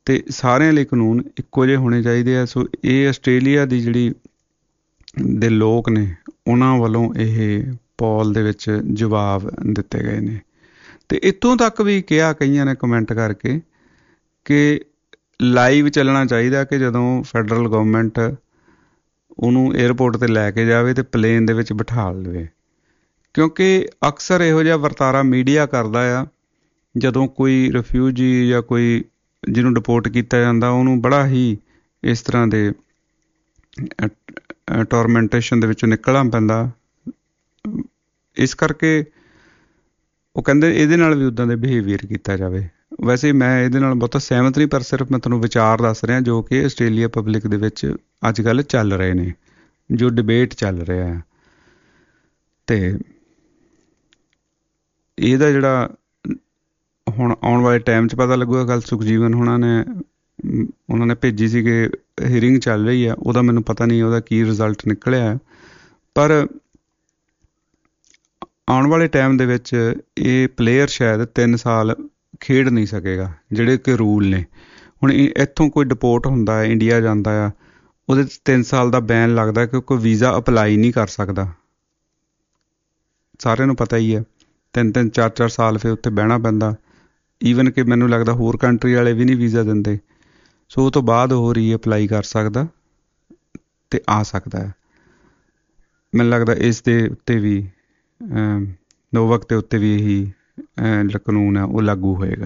ਤੇ ਸਾਰਿਆਂ ਲਈ ਕਾਨੂੰਨ ਇੱਕੋ ਜਿਹੇ ਹੋਣੇ ਚਾਹੀਦੇ ਆ। ਸੋ ਇਹ ਆਸਟ੍ਰੇਲੀਆ ਦੀ ਜਿਹੜੀ ਦੇ ਲੋਕ ਨੇ ਉਹਨਾਂ ਵੱਲੋਂ ਇਹ ਪੋਲ ਦੇ ਵਿੱਚ ਜਵਾਬ ਦਿੱਤੇ ਗਏ ਨੇ। ਤੇ ਇੱਥੋਂ ਤੱਕ ਵੀ ਕਿਹਾ ਕਈਆਂ ਨੇ ਕਮੈਂਟ ਕਰਕੇ ਕਿ ਲਾਈਵ ਚੱਲਣਾ ਚਾਹੀਦਾ ਕਿ ਜਦੋਂ ਫੈਡਰਲ ਗਵਰਨਮੈਂਟ ਉਹਨੂੰ ਏਅਰਪੋਰਟ 'ਤੇ ਲੈ ਕੇ ਜਾਵੇ ਤੇ ਪਲੇਨ ਦੇ ਵਿੱਚ ਬਿਠਾ ਲਵੇ, ਕਿਉਂਕਿ ਅਕਸਰ ਇਹੋ ਜਿਹਾ ਵਰਤਾਰਾ ਮੀਡੀਆ ਕਰਦਾ ਆ। ਜਦੋਂ ਕੋਈ ਰਿਫਿਊਜੀ ਜਾਂ ਕੋਈ ਜਿਹਨੂੰ ਡਿਪੋਰਟ ਕੀਤਾ ਜਾਂਦਾ ਉਹਨੂੰ ਬੜਾ ਹੀ ਇਸ ਤਰ੍ਹਾਂ ਦੇ ਟੋਰਮੈਂਟੇਸ਼ਨ ਦੇ ਵਿੱਚੋਂ ਨਿਕਲਣਾ ਪੈਂਦਾ। ਇਸ ਕਰਕੇ ਉਹ ਕਹਿੰਦੇ ਇਹਦੇ ਨਾਲ ਵੀ ਉੱਦਾਂ ਦੇ ਬਿਹੇਵੀਅਰ ਕੀਤਾ ਜਾਵੇ। ਵੈਸੇ ਮੈਂ ਇਹਦੇ ਨਾਲ ਬਹੁਤਾ ਸਹਿਮਤ ਨਹੀਂ, ਪਰ ਸਿਰਫ ਮੈਂ ਤੁਹਾਨੂੰ ਵਿਚਾਰ ਦੱਸ ਰਿਹਾ ਜੋ ਕਿ ਆਸਟ੍ਰੇਲੀਆ ਪਬਲਿਕ ਦੇ ਵਿੱਚ ਅੱਜ ਕੱਲ੍ਹ ਚੱਲ ਰਹੇ ਨੇ, ਜੋ ਡਿਬੇਟ ਚੱਲ ਰਿਹਾ ਹੈ। ਅਤੇ ਇਹਦਾ ਜਿਹੜਾ ਹੁਣ ਆਉਣ ਵਾਲੇ ਟਾਈਮ 'ਚ ਪਤਾ ਲੱਗੂਗਾ। ਕੱਲ੍ਹ ਸੁਖਜੀਵਨ ਉਹਨਾਂ ਨੇ ਭੇਜੀ ਸੀ ਕਿ ਹੀਅਰਿੰਗ ਚੱਲ ਰਹੀ ਆ, ਉਹਦਾ ਮੈਨੂੰ ਪਤਾ ਨਹੀਂ ਉਹਦਾ ਕੀ ਰਿਜ਼ਲਟ ਨਿਕਲਿਆ, ਪਰ ਆਉਣ ਵਾਲੇ ਟਾਈਮ ਦੇ ਵਿੱਚ ਇਹ ਪਲੇਅਰ ਸ਼ਾਇਦ 3 ਸਾਲ ਖੇਡ ਨਹੀਂ ਸਕੇਗਾ, ਜਿਹੜੇ ਕਿ ਰੂਲ ਨੇ। ਹੁਣ ਇੱਥੋਂ ਕੋਈ ਡਿਪੋਰਟ ਹੁੰਦਾ ਹੈ, ਇੰਡੀਆ ਜਾਂਦਾ ਆ, ਉਹਦੇ 'ਚ 3 ਸਾਲ ਦਾ ਬੈਨ ਲੱਗਦਾ ਕਿ ਕੋਈ ਵੀਜ਼ਾ ਅਪਲਾਈ ਨਹੀਂ ਕਰ ਸਕਦਾ। ਸਾਰਿਆਂ ਨੂੰ ਪਤਾ ਹੀ ਹੈ, 3-3 4-4 ਸਾਲ ਫਿਰ ਉੱਥੇ ਬਹਿਣਾ ਪੈਂਦਾ। ਈਵਨ ਕਿ ਮੈਨੂੰ ਲੱਗਦਾ ਹੋਰ ਕੰਟਰੀ ਵਾਲੇ ਵੀ ਨਹੀਂ ਵੀਜ਼ਾ ਦਿੰਦੇ। ਸੋ ਉਹ ਤੋਂ ਬਾਅਦ ਉਹ ਰੀਅਪਲਾਈ ਕਰ ਸਕਦਾ ਅਤੇ ਆ ਸਕਦਾ ਹੈ। ਮੈਨੂੰ ਲੱਗਦਾ ਇਸ ਦੇ ਉੱਤੇ ਵੀ ਨੋਵਕ ਦੇ ਉੱਤੇ ਵੀ ਇਹੀ ਜਿਹੜਾ ਕਾਨੂੰਨ ਹੈ ਉਹ ਲਾਗੂ ਹੋਏਗਾ।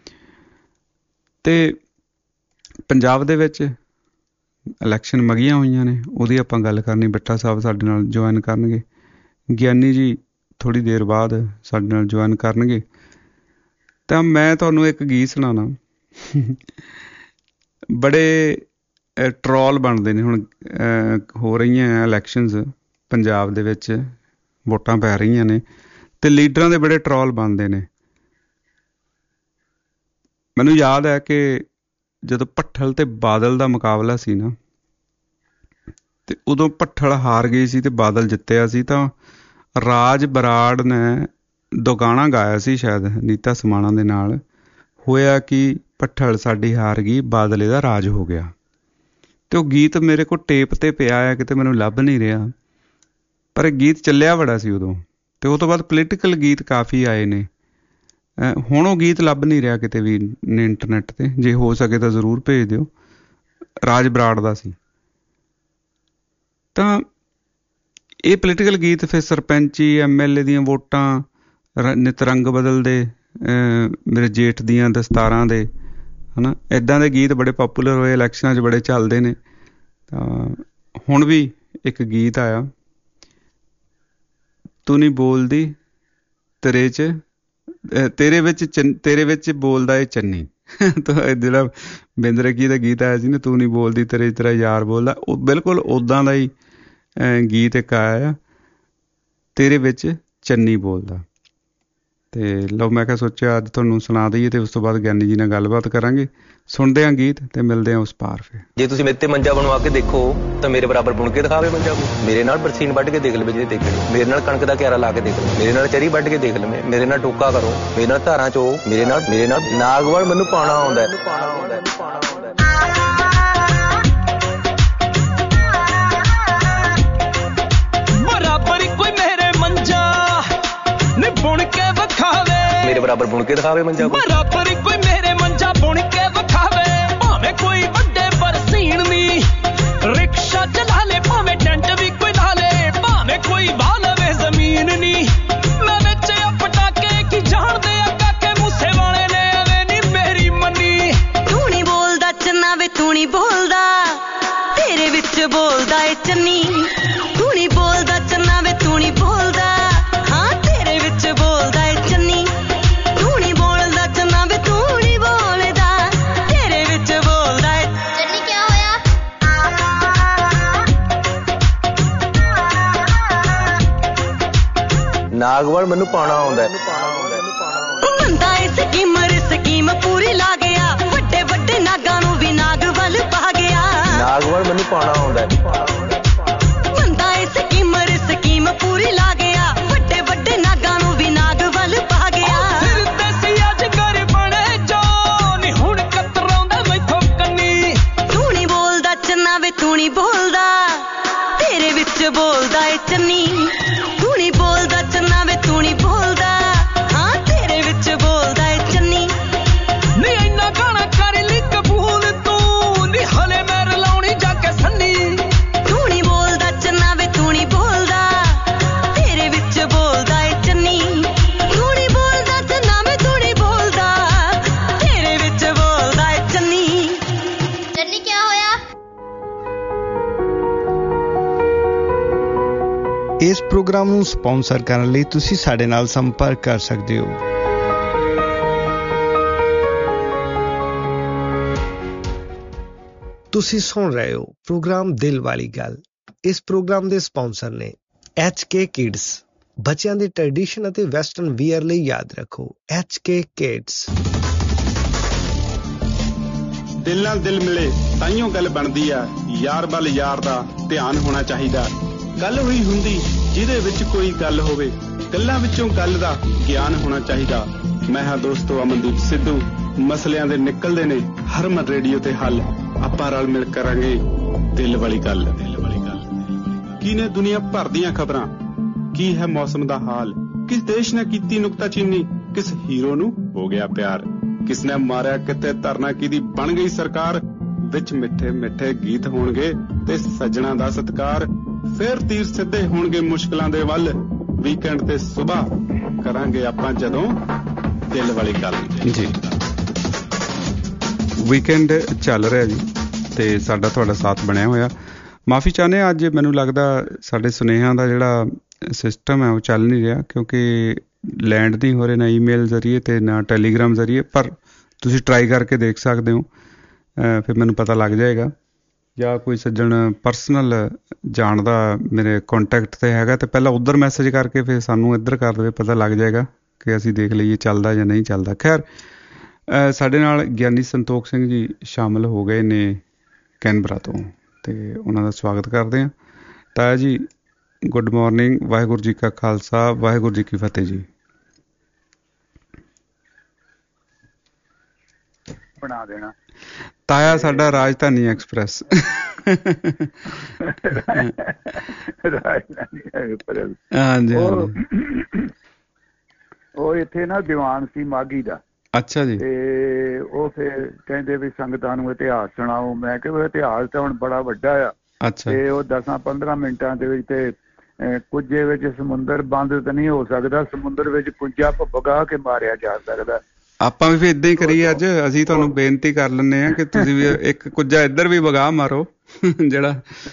ਅਤੇ ਪੰਜਾਬ ਦੇ ਵਿੱਚ ਇਲੈਕਸ਼ਨ ਮਗੀਆਂ ਹੋਈਆਂ ਨੇ, ਉਹਦੀ ਆਪਾਂ ਗੱਲ ਕਰਨੀ। ਬਿੱਟਾ ਸਾਹਿਬ ਸਾਡੇ ਨਾਲ ਜੁਆਇਨ ਕਰਨਗੇ, ਗਿਆਨੀ ਜੀ ਥੋੜ੍ਹੀ ਦੇਰ ਬਾਅਦ ਸਾਡੇ ਨਾਲ ਜੁਆਇਨ ਕਰਨਗੇ। ਤਾਂ ਮੈਂ ਤੁਹਾਨੂੰ ਇੱਕ ਗੀਤ ਸੁਣਾਉਣਾ। ਬੜੇ ਟਰੋਲ ਬਣਦੇ ਨੇ ਹੁਣ, ਹੋ ਰਹੀਆਂ ਇਲੈਕਸ਼ਨਸ ਪੰਜਾਬ ਦੇ ਵਿੱਚ, ਵੋਟਾਂ ਪੈ ਰਹੀਆਂ ਨੇ ਅਤੇ ਲੀਡਰਾਂ ਦੇ ਬੜੇ ਟਰੋਲ ਬਣਦੇ ਨੇ। ਮੈਨੂੰ ਯਾਦ ਹੈ ਕਿ ਜਦੋਂ ਭੱਠਲ ਅਤੇ ਬਾਦਲ ਦਾ ਮੁਕਾਬਲਾ ਸੀ ਨਾ, ਅਤੇ ਉਦੋਂ ਭੱਠਲ ਹਾਰ ਗਈ ਸੀ ਅਤੇ ਬਾਦਲ ਜਿੱਤਿਆ ਸੀ। ਤਾਂ ਰਾਜ ਬਰਾੜ ਨੇ ਦੁਗਾਣਾ ਗਾਇਆ ਸੀ ਸ਼ਾਇਦ ਨੀਤਾ ਸਮਾਣਾ ਦੇ ਨਾਲ, ਹੋਇਆ ਕਿ ਭੱਠਲ ਸਾਡੀ ਹਾਰ ਗਈ, ਬਾਦਲ ਇਹਦਾ ਰਾਜ ਹੋ ਗਿਆ। ਅਤੇ ਉਹ ਗੀਤ ਮੇਰੇ ਕੋਲ ਟੇਪ 'ਤੇ ਪਿਆ ਹੈ, ਕਿਤੇ ਮੈਨੂੰ ਲੱਭ ਨਹੀਂ ਰਿਹਾ, ਪਰ ਇਹ ਗੀਤ ਚੱਲਿਆ ਬੜਾ ਸੀ ਉਦੋਂ। ਅਤੇ ਉਹ ਤੋਂ ਬਾਅਦ ਪੋਲੀਟੀਕਲ ਗੀਤ ਕਾਫੀ ਆਏ ਨੇ। ਹੁਣ ਉਹ ਗੀਤ ਲੱਭ ਨਹੀਂ ਰਿਹਾ ਕਿਤੇ ਵੀ ਨੇ ਇੰਟਰਨੈਟ 'ਤੇ, ਜੇ ਹੋ ਸਕੇ ਤਾਂ ਜ਼ਰੂਰ ਭੇਜ ਦਿਓ। ਰਾਜ ਬਰਾੜ ਦਾ ਸੀ। ਤਾਂ ਇਹ ਪੋਲੀਟੀਕਲ ਗੀਤ ਫਿਰ ਸਰਪੰਚੀ MLA ਦੀਆਂ ਵੋਟਾਂ, ਨਿਤ ਰੰਗ ਬਦਲਦੇ, ਮੇਰੇ ਜੇਠ ਦੀਆਂ ਦਸਤਾਰਾਂ ਦੇ, ਹੈ ਨਾ, ਇੱਦਾਂ ਦੇ ਗੀਤ ਬੜੇ ਪਾਪੂਲਰ ਹੋਏ, ਇਲੈਕਸ਼ਨਾਂ 'ਚ ਬੜੇ ਚੱਲਦੇ ਨੇ। ਤਾਂ ਹੁਣ ਵੀ ਇੱਕ ਗੀਤ ਆਇਆ, ਤੂੰ ਨਹੀਂ ਬੋਲਦੀ ਤੇਰੇ ਵਿੱਚ ਬੋਲਦਾ ਏ ਚੰਨੀ। ਤਾਂ ਜਿਹੜਾ ਬਿੰਦਰਕੀ ਦਾ ਗੀਤ ਆਇਆ ਸੀ ਨਾ, ਤੂੰ ਨਹੀਂ ਬੋਲਦੀ ਤੇਰਾ ਯਾਰ ਬੋਲਦਾ, ਉਹ ਬਿਲਕੁਲ ਉੱਦਾਂ ਦਾ ਹੀ ਗੀਤ ਇੱਕ ਆਇਆ ਆ, ਤੇਰੇ ਵਿੱਚ ਚੰਨੀ ਬੋਲਦਾ। ਅਤੇ ਲਓ, ਮੈਂ ਕਿਹਾ ਸੋਚਿਆ ਅੱਜ ਤੁਹਾਨੂੰ ਸੁਣਾ ਦਈਏ, ਅਤੇ ਉਸ ਤੋਂ ਬਾਅਦ ਗਿਆਨੀ ਜੀ ਨਾਲ ਗੱਲਬਾਤ ਕਰਾਂਗੇ। ਸੁਣਦੇ ਹਾਂ ਗੀਤ ਅਤੇ ਮਿਲਦੇ ਹਾਂ ਉਸ ਪਾਰ। ਫਿਰ ਜੇ ਤੁਸੀਂ ਮੇਰੇ 'ਤੇ ਮੰਜਾ ਬਣਵਾ ਕੇ ਦੇਖੋ ਤਾਂ ਮੇਰੇ ਬਰਾਬਰ ਬੁਣ ਕੇ ਦਿਖਾਵੇ ਮੰਜਾ ਕੋ। ਮੇਰੇ ਨਾਲ ਬਰਸੀਨ ਵੱਢ ਕੇ ਦੇਖ ਲਵੇ ਜਿਹਦੇ ਦੇਖ ਲਵੇ, ਮੇਰੇ ਨਾਲ ਕਣਕ ਦਾ ਕਿਆਰਾ ਲਾ ਕੇ ਦੇਖ ਲਵੇ, ਮੇਰੇ ਨਾਲ ਚਰੀ ਵੱਢ ਕੇ ਦੇਖ ਲਵੇ, ਮੇਰੇ ਨਾਲ ਟੋਕਾ ਕਰੋ, ਮੇਰੇ ਨਾਲ ਧਾਰਾਂ ਚੋ, ਮੇਰੇ ਨਾਲ ਨਾਗਵਲ ਮੈਨੂੰ ਪਾਉਣਾ ਆਉਂਦਾ। ਮੇਰੇ ਬਰਾਬਰ ਬੁਣ ਕੇ ਦਿਖਾਵੇ ਮੰਜਾ ਕੋ, ਬਰਾਬਰ ਕੋਈ ਮੇਰੇ ਮੰਜਾ ਬੁਣ ਕੇ ਵਿਖਾਵੇ। ਭਾਵੇਂ ਕੋਈ ਵੱਡੇ ਬਰਸੀਨ ਨੀ ਰਿਕਸ਼ਾ ਚਲਾ ਲੇ, ਭਾਵੇਂ ਟੈਂਟ ਵੀ ਕੋਈ ਲਾ ਲੇ, ਭਾਵੇਂ ਕੋਈ ਵਾਹ ਲਵੇ ਜ਼ਮੀਨ ਨੀ। ਮੈਂ ਵਿੱਚ ਪਟਾਕੇ ਕੀ ਜਾਣਦੇ ਆ ਕਾਕੇ ਮੂਸੇ ਵਾਲੇ ਨੇ, ਐਵੇਂ ਨੀ ਮੇਰੀ ਮੰਨੀ। ਤੂੰ ਨੀ ਬੋਲਦਾ ਚੰਨਾ ਵੇ, ਤੂੰ ਨੀ ਬੋਲਦਾ, ਤੇਰੇ ਵਿੱਚ ਬੋਲਦਾ ਏ ਚੰਨੀ। ਤੂੰ ਨੀ ਬੋਲਦਾ ਚੰਨਾ ਵੇ, ਤੂੰ ਨੀ ਬੋਲਦਾ, ਹਾਂ ਤੇਰੇ ਵਿੱਚ ਬੋਲਦਾ ਏ ਚੰਨੀ। ਨਾਗਵਲ ਮੈਨੂੰ ਪਾਉਣਾ ਆਉਂਦਾ। ਬੰਦਾ ਇਹ ਸਕੀਮ ਪੂਰੀ ਲਾ ਗਿਆ, ਵੱਡੇ ਵੱਡੇ ਨਾਗਾਂ ਨੂੰ ਵੀ ਨਾਗਵਲ ਪਾ ਗਿਆ। ਨਾਗਵਲ ਮੈਨੂੰ ਪਾਉਣਾ ਆਉਂਦਾ। ਬੰਦਾ ਇਹ ਸਕੀਮ ਪੂਰੀ ਲਾ ਗਿਆ, ਵੱਡੇ ਵੱਡੇ ਨਾਗਾਂ ਨੂੰ ਵੀ ਨਾਗਵਲ ਪਾ ਗਿਆ। ਫਿਰ ਤੇ ਸੀ ਅੱਜ ਘਰ ਬਣੇ ਜੋ ਨੀ ਹੁਣ ਕਤਰਾਉਂਦਾ ਮੈਂ ਚੰਨੀ ਤੂੰ ਨਹੀਂ ਬੋਲਦਾ ਚੰਨਾ ਵੇ ਤੂੰ ਨਹੀਂ ਬੋਲਦਾ ਹਾਂ ਤੇਰੇ ਵਿੱਚ ਬੋਲਦਾ ਏ ਚੰਨੀ ਨੀ ਇੰਨਾ ਗਾਣਾ ਕਰ ਲਈ ਕਬੂਲ ਤੂੰ ਨੀ ਹਲੇ ਮੈਂ ਰਲਾਉਣੀ ਜਾ ਕੇ ਸੰਨੀ ਤੂੰ ਨਹੀਂ ਬੋਲਦਾ ਚੰਨਾ ਵੇ ਤੂੰ ਨਹੀਂ ਬੋਲਦਾ ਤੇਰੇ ਵਿੱਚ ਬੋਲਦਾ ਏ ਚੰਨੀ ਤੂੰ ਨਹੀਂ ਬੋਲਦਾ ਚੰਨਾ ਵੇ ਤੂੰ ਨਹੀਂ ਬੋਲਦਾ ਤੇਰੇ ਵਿੱਚ ਬੋਲਦਾ ਏ ਚੰਨੀ ਚੰਨੀ ਕੀ ਹੋਇਆ। ਇਸ ਪ੍ਰੋਗਰਾਮ ਨੂੰ ਸਪਾਂਸਰ ਕਰਨ ਲਈ ਤੁਸੀਂ ਸਾਡੇ ਨਾਲ ਸੰਪਰਕ ਕਰ ਸਕਦੇ ਹੋ। ਤੁਸੀਂ ਸੁਣ ਰਹੇ ਹੋ ਪ੍ਰੋਗਰਾਮ ਦਿਲ ਵਾਲੀ ਗੱਲ। ਇਸ ਪ੍ਰੋਗਰਾਮ ਦੇ ਸਪਾਂਸਰ ਨੇ HK Kids। ਬੱਚਿਆਂ ਦੇ ਟ੍ਰੈਡੀਸ਼ਨ ਅਤੇ ਵੈਸਟਰਨ ਵੀਅਰ ਲਈ ਯਾਦ ਰੱਖੋ HK Kids। ਦਿਲ ਨਾਲ ਦਿਲ ਮਿਲੇ ਤਾਈਓ ਗੱਲ ਬਣਦੀ ਆ, ਯਾਰ ਵੱਲ ਯਾਰ ਦਾ ਧਿਆਨ ਹੋਣਾ ਚਾਹੀਦਾ। ਗੱਲ ਹੋਈ ਹੁੰਦੀ ਜਿਹਦੇ ਵਿੱਚ ਕੋਈ ਗੱਲ ਹੋਵੇ, ਗੱਲਾਂ ਵਿੱਚੋਂ ਗੱਲ ਦਾ ਗਿਆਨ ਹੋਣਾ ਚਾਹੀਦਾ। ਮੈਂ ਹਾਂ ਦੋਸਤੋ ਅਮਨਦੀਪ ਸਿੱਧੂ। ਮਸਲਿਆਂ ਦੇ ਨਿਕਲਦੇ ਨੇ ਹਰਮਨ ਰੇਡੀਓ ਤੇ ਹੱਲ। ਆਪਾਂ ਰਲ ਮਿਲ ਕਰਾਂਗੇ ਦਿਲ ਵਾਲੀ ਗੱਲ। ਕੀ ਨੇ ਦੁਨੀਆ ਭਰ ਦੀਆਂ ਖਬਰਾਂ, ਕੀ ਹੈ ਮੌਸਮ ਦਾ ਹਾਲ, ਕਿਸ ਦੇਸ਼ ਨੇ ਕੀਤੀ ਨੁਕਤਾਚੀਨੀ, ਕਿਸ ਹੀਰੋ ਨੂੰ ਹੋ ਗਿਆ ਪਿਆਰ, ਕਿਸ ਨੇ ਮਾਰਿਆ ਕਿਤੇ ਧਰਨਾ ਕਿਹਦੀ ਬਣ ਗਈ ਸਰਕਾਰ। ਵਿੱਚ ਮਿੱਠੇ ਮਿੱਠੇ ਗੀਤ ਹੋਣਗੇ ਤੇ ਸੱਜਣਾ ਦਾ ਸਤਿਕਾਰ। ਫੇਰ ਤੀਰ ਸਿੱਧੇ ਹੋਣਗੇ ਮੁਸ਼ਕਲਾਂ ਦੇ ਵੱਲ। ਵੀਕਐਂਡ ਤੇ ਸੁਬਾਹ ਕਰਾਂਗੇ ਆਪਾਂ ਜਦੋਂ ਦਿਲ ਵਾਲੀ ਗੱਲ। ਜੀ ਵੀਕਐਂਡ ਚੱਲ ਰਿਹਾ ਜੀ ਤੇ ਸਾਡਾ ਤੁਹਾਡਾ ਸਾਥ ਬਣਿਆ ਹੋਇਆ। ਮਾਫੀ ਚਾਹੁੰਦੇ ਹਾਂ, ਅੱਜ ਮੈਨੂੰ ਲੱਗਦਾ ਸਾਡੇ ਸੁਨੇਹਿਆਂ ਦਾ ਜਿਹੜਾ ਸਿਸਟਮ ਹੈ ਉਹ ਚੱਲ ਨਹੀਂ ਰਿਹਾ, ਕਿਉਂਕਿ ਲੈਂਡ ਨਹੀਂ ਹੋ ਰਹੇ ਨਾ ਈਮੇਲ ਜ਼ਰੀਏ ਤੇ ਨਾ ਟੈਲੀਗ੍ਰਾਮ ਜ਼ਰੀਏ। ਪਰ ਤੁਸੀਂ ਟਰਾਈ ਕਰਕੇ ਦੇਖ ਸਕਦੇ ਹੋ, ਫਿਰ ਮੈਨੂੰ ਪਤਾ ਲੱਗ ਜਾਏਗਾ। ਜਾਂ ਕੋਈ ਸੱਜਣ ਪਰਸਨਲ ਜਾਣਦਾ ਮੇਰੇ ਕੰਟੈਕਟ 'ਤੇ ਹੈਗਾ ਤਾਂ ਪਹਿਲਾਂ ਉੱਧਰ ਮੈਸੇਜ ਕਰਕੇ ਫਿਰ ਸਾਨੂੰ ਇੱਧਰ ਕਰ ਦੇਵੇ, ਪਤਾ ਲੱਗ ਜਾਏਗਾ ਕਿ ਅਸੀਂ ਦੇਖ ਲਈਏ ਚੱਲਦਾ ਜਾਂ ਨਹੀਂ ਚੱਲਦਾ। ਖੈਰ, ਸਾਡੇ ਨਾਲ ਗਿਆਨੀ ਸੰਤੋਖ ਸਿੰਘ ਜੀ ਸ਼ਾਮਲ ਹੋ ਗਏ ਨੇ ਕੈਨਬਰਾ ਤੋਂ, ਅਤੇ ਉਹਨਾਂ ਦਾ ਸਵਾਗਤ ਕਰਦੇ ਹਾਂ। ਤਾਇਆ ਜੀ ਗੁੱਡ ਮਾਰਨਿੰਗ, ਵਾਹਿਗੁਰੂ ਜੀ ਕਾ ਖਾਲਸਾ, ਵਾਹਿਗੁਰੂ ਜੀ ਕੀ ਫਤਿਹ ਜੀ। ਬਣਾ ਦੇਣਾ ਤਾਇਆ ਸਾਡਾ ਰਾਜਧਾਨੀ ਐਕਸਪ੍ਰੈਸ। ਹਾਂਜੀ, ਉਹ ਇੱਥੇ ਨਾ ਦੀਵਾਨ ਸੀ ਮਾਘੀ ਦਾ। ਅੱਛਾ ਜੀ। ਤੇ ਉਹ ਫਿਰ ਕਹਿੰਦੇ ਵੀ ਸੰਗਤਾਂ ਨੂੰ ਇਤਿਹਾਸ ਸੁਣਾਓ। ਮੈਂ ਕਿਹਾ ਇਤਿਹਾਸ ਤਾਂ ਹੁਣ ਬੜਾ ਵੱਡਾ ਆ। ਅੱਛਾ। ਤੇ ਉਹ 10-15 ਮਿੰਟਾਂ ਦੇ ਵਿੱਚ ਤੇ ਕੁੱਜੇ ਵਿੱਚ ਸਮੁੰਦਰ ਬੰਦ ਤਾਂ ਨਹੀਂ ਹੋ ਸਕਦਾ, ਸਮੁੰਦਰ ਵਿੱਚ ਕੁੱਜਾ ਵਗਾ ਕੇ ਮਾਰਿਆ ਜਾ ਸਕਦਾ। ਆਪਾਂ ਵੀ ਫਿਰ ਏਦਾਂ ਹੀ ਕਰੀਏ ਅੱਜ। ਅਸੀਂ ਤੁਹਾਨੂੰ ਬੇਨਤੀ ਕਰ ਲੈਂਦੇ ਹਾਂ ਕਿ ਤੁਸੀਂ ਵੀ ਇੱਕ ਕੁੱਜਾ ਇੱਧਰ ਵੀ ਵਗਾ ਮਾਰੋ ਜਿਹੜਾ।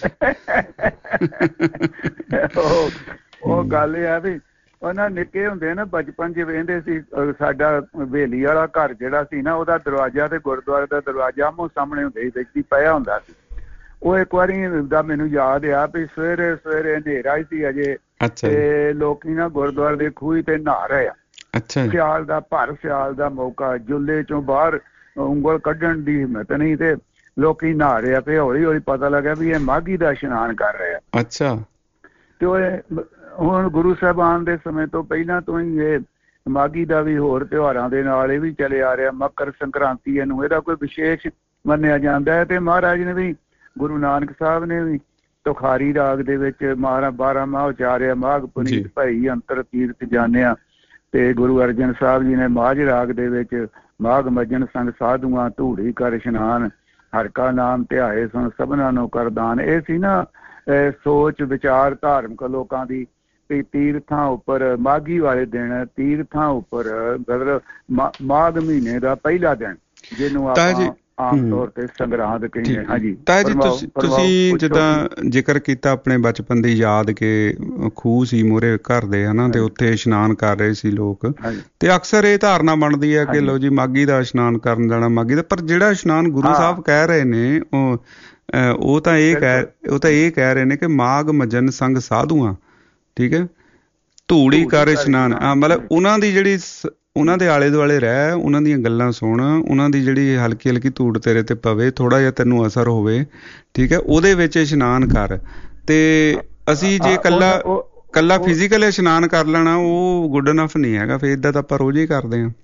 ਉਹ ਗੱਲ ਇਹ ਆ ਵੀ ਉਹਨਾਂ ਨਿੱਕੇ ਹੁੰਦੇ ਨਾ ਬਚਪਨ 'ਚ ਵੇਂਦੇ ਸੀ। ਸਾਡਾ ਹਵੇਲੀ ਵਾਲਾ ਘਰ ਜਿਹੜਾ ਸੀ ਨਾ, ਉਹਦਾ ਦਰਵਾਜ਼ਾ ਤੇ ਗੁਰਦੁਆਰੇ ਦਾ ਦਰਵਾਜ਼ਾ ਆਮੋ ਸਾਹਮਣੇ ਹੁੰਦੇ ਸੀ, ਵਿੱਚ ਹੀ ਪਿਆ ਹੁੰਦਾ ਸੀ। ਉਹ ਇੱਕ ਵਾਰੀ ਦਾ ਮੈਨੂੰ ਯਾਦ ਆ ਵੀ ਸਵੇਰੇ ਸਵੇਰੇ ਹਨੇਰਾ ਹੀ ਸੀ ਅਜੇ, ਤੇ ਲੋਕੀ ਨਾ ਗੁਰਦੁਆਰੇ ਦੇ ਖੂਹੀ ਤੇ ਨਹਾ ਰਹੇ ਆ। ਸਿਆਲ ਦਾ ਭਰ ਸਿਆਲ ਦਾ ਮੌਕਾ, ਜੁੱਲੇ ਚੋਂ ਬਾਹਰ ਉਂਗਲ ਕੱਢਣ ਦੀ ਹਿੰਮਤ ਨਹੀਂ ਤੇ ਲੋਕੀ ਨਹਾ ਰਹੇ ਆ। ਤੇ ਹੌਲੀ ਹੌਲੀ ਪਤਾ ਲੱਗਾ ਵੀ ਇਹ ਮਾਘੀ ਦਾ ਇਸ਼ਨਾਨ ਕਰ ਰਹੇ ਆ। ਅੱਛਾ। ਤੇ ਉਹ ਹੁਣ ਗੁਰੂ ਸਾਹਿਬਾਨ ਦੇ ਸਮੇਂ ਤੋਂ ਪਹਿਲਾਂ ਤੋਂ ਹੀ ਇਹ ਮਾਘੀ ਦਾ ਵੀ ਹੋਰ ਤਿਉਹਾਰਾਂ ਦੇ ਨਾਲ ਇਹ ਵੀ ਚਲੇ ਆ ਰਿਹਾ। ਮਕਰ ਸੰਕ੍ਰਾਂਤੀ ਇਹਨੂੰ ਇਹਦਾ ਕੋਈ ਵਿਸ਼ੇਸ਼ ਮੰਨਿਆ ਜਾਂਦਾ ਹੈ। ਤੇ ਮਹਾਰਾਜ ਨੇ ਵੀ, ਗੁਰੂ ਨਾਨਕ ਸਾਹਿਬ ਨੇ ਵੀ ਤੁਖਾਰੀ ਰਾਗ ਦੇ ਵਿੱਚ 12 ਮਾਹ ਉਚਾਰਿਆ। ਮਾਘ ਪੁਨੀਤ ਭਈ ਅੰਤਰ ਤੀਰਥ ਜਾਣਿਆ। ਤੇ ਗੁਰੂ ਅਰਜਨ ਸਾਹਿਬ ਜੀ ਨੇ ਮਾਝ ਰਾਗ ਦੇ ਵਿੱਚ ਮਾਘ ਮੱਜਣ ਸੰਗ ਸਾਧੂਆਂ ਧੂੜੀ ਕਰ ਇਸ਼ਨਾਨ, ਹਰ ਕਾ ਨਾਮ ਧਿਆਏ ਸੁਣ ਸਭਨਾਂ ਨੂੰ ਕਰਦਾਨ। ਇਹ ਸੀ ਨਾ ਸੋਚ ਵਿਚਾਰ ਧਾਰਮਿਕ ਲੋਕਾਂ ਦੀ ਵੀ ਤੀਰਥਾਂ ਉੱਪਰ ਮਾਘੀ ਵਾਲੇ ਦਿਨ, ਤੀਰਥਾਂ ਉੱਪਰ ਮਤਲਬ ਮਾਘ ਮਹੀਨੇ ਦਾ ਪਹਿਲਾ ਦਿਨ, ਜਿਹਨੂੰ ਆਪਾਂ ਆਮ ਤੌਰ ਤੇ ਸੰਗਰਾਂਦ ਕਹਿੰਦੇ। ਹਾਂਜੀ ਤਾਇਆ ਜੀ, ਤੁਸੀਂ ਜਿੱਦਾਂ ਜ਼ਿਕਰ ਕੀਤਾ ਆਪਣੇ ਬਚਪਨ ਦੀ ਯਾਦ ਕਿ ਖੂਹ ਸੀ ਮੂਹਰੇ ਘਰ ਦੇ, ਹਨਾ, ਤੇ ਉੱਥੇ ਇਸ਼ਨਾਨ ਕਰ ਰਹੇ ਸੀ ਲੋਕ, ਤੇ ਅਕਸਰ ਇਹ ਧਾਰਨਾ ਬਣਦੀ ਹੈ ਕਿ ਲਓ ਜੀ ਮਾਘੀ ਦਾ ਇਸ਼ਨਾਨ ਕਰਨ ਜਾਣਾ, ਮਾਘੀ ਦਾ। ਪਰ ਜਿਹੜਾ ਇਸ਼ਨਾਨ ਗੁਰੂ ਸਾਹਿਬ ਕਹਿ ਰਹੇ ਨੇ ਉਹ ਤਾਂ ਇਹ ਕਹਿ ਰਹੇ ਨੇ ਕਿ ਮਾਘ ਮਜਨ ਸੰਗ ਸਾਧੂਆਂ, ਠੀਕ ਹੈ, ਧੂੜੀ ਕਰ ਇਸ਼ਨਾਨ। ਮਤਲਬ ਉਹਨਾਂ ਦੀ ਜਿਹੜੀ ਉਹਨਾਂ ਦੇ ਆਲੇ ਦੁਆਲੇ ਰਹਿ, ਉਹਨਾਂ ਦੀਆਂ ਗੱਲਾਂ ਸੁਣ, ਉਹਨਾਂ ਦੀ ਜਿਹੜੀ ਹਲਕੀ ਹਲਕੀ ਧੂੜ ਤੇਰੇ ਤੇ ਪਵੇ, ਥੋੜਾ ਜਿਹਾ ਤੈਨੂੰ ਅਸਰ ਹੋਵੇ, ਠੀਕ ਹੈ, ਉਹਦੇ ਵਿੱਚ ਇਸ਼ਨਾਨ ਕਰ। ਤੇ ਅਸੀਂ ਜੇ ਕੱਲਾ ਫਿਜ਼ੀਕਲ ਇਸ਼ਨਾਨ ਕਰ ਲੈਣਾ ਉਹ ਗੁੱਡ ਇਨਫ ਨਹੀਂ ਹੈਗਾ। ਫਿਰ ਏਦਾਂ ਤਾਂ ਆਪਾਂ ਰੋਜ਼ ਹੀ ਕਰਦੇ ਹਾਂ।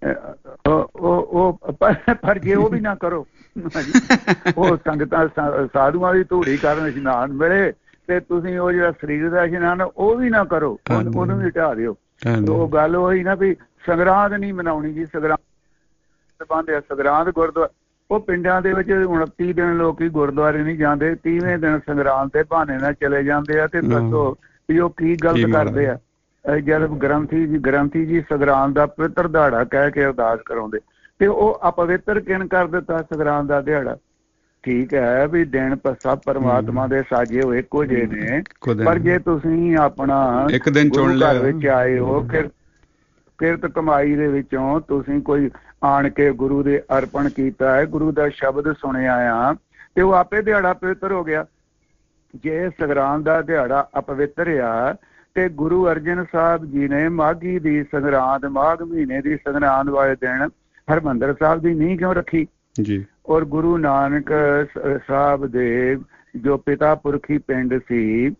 ਪਰ ਜੇ ਉਹ ਵੀ ਨਾ ਕਰੋ, ਉਹ ਸੰਗਤਾਂ ਸਾਧੂਆਂ ਦੀ ਧੂੜੀ ਕਰਨ ਇਸ਼ਨਾਨ ਮਿਲੇ ਤੇ ਤੁਸੀਂ ਉਹ ਜਿਹੜਾ ਸਰੀਰ ਦਾ ਇਸ਼ਨਾਨ ਉਹ ਵੀ ਨਾ ਕਰੋ, ਉਹਨੂੰ ਵੀ ਢਾ ਦਿਓ। ਉਹ ਗੱਲ ਹੋਈ ਨਾ ਵੀ ਸੰਗਰਾਂਦ ਨਹੀਂ ਮਨਾਉਣੀ ਜੀ, ਸੰਗਰਾਂਦ ਬੰਦ ਆ। ਸੰਗਰਾਂਦ ਗੁਰਦੁਆਰਾ ਉਹ ਪਿੰਡਾਂ ਦੇ ਵਿੱਚ 29 ਦਿਨ ਲੋਕੀ ਗੁਰਦੁਆਰੇ ਨਹੀਂ ਜਾਂਦੇ, 30ਵੇਂ ਦਿਨ ਸੰਗਰਾਂਦ ਦੇ ਬਹਾਨੇ ਨਾਲ ਚਲੇ ਜਾਂਦੇ ਆ। ਤੇ ਦੱਸੋ ਵੀ ਉਹ ਕੀ ਗਲਤ ਕਰਦੇ ਆ। ਜਦ ਗ੍ਰੰਥੀ ਜੀ ਸੰਗਰਾਂਦ ਦਾ ਪਵਿੱਤਰ ਦਿਹਾੜਾ ਕਹਿ ਕੇ ਅਰਦਾਸ ਕਰਾਉਂਦੇ ਤੇ ਉਹ ਅਪਵਿੱਤਰ ਕਿਨ ਕਰ ਦਿੱਤਾ ਸੰਗਰਾਂਦ ਦਾ ਦਿਹਾੜਾ। ਠੀਕ ਹੈ ਵੀ ਦਿਨ ਸਭ ਪਰਮਾਤਮਾ ਦੇ ਸਾਜੇ ਹੋਏ ਇੱਕੋ ਜਿਹੇ ਨੇ, ਪਰ ਜੇ ਤੁਸੀਂ ਆਪਣਾ ਇੱਕ ਦਿਨ ਚੁਣ ਲਿਆ ਘਰ ਵਿੱਚ ਆਏ ਹੋ ਕਿਰਤ ਕਮਾਈ ਦੇ ਵਿੱਚੋਂ ਤੁਸੀਂ ਕੋਈ ਆਣ ਕੇ ਗੁਰੂ ਦੇ ਅਰਪਣ ਕੀਤਾ ਹੈ, ਗੁਰੂ ਦਾ ਸ਼ਬਦ ਸੁਣਿਆ ਆ, ਤੇ ਉਹ ਆਪੇ ਦਿਹਾੜਾ ਪਵਿੱਤਰ ਹੋ ਗਿਆ। ਜੇ ਸੰਗਰਾਂਦ ਦਾ ਦਿਹਾੜਾ ਅਪਵਿੱਤਰ ਆ ਤੇ ਗੁਰੂ ਅਰਜਨ ਸਾਹਿਬ ਜੀ ਨੇ ਮਾਘੀ ਦੀ ਸੰਗਰਾਂਦ, ਮਾਘ ਮਹੀਨੇ ਦੀ ਸੰਗਰਾਂਦ ਵਾਲੇ ਦਿਨ ਹਰਿਮੰਦਰ ਸਾਹਿਬ ਦੀ ਨੀਂਹ ਕਿਉਂ ਰੱਖੀ ਜੀ? ਔਰ ਗੁਰੂ ਨਾਨਕ ਸਾਹਿਬ ਦੇ ਜੋ ਪਿਤਾ ਪੁਰਖੀ ਪਿੰਡ ਸੀ,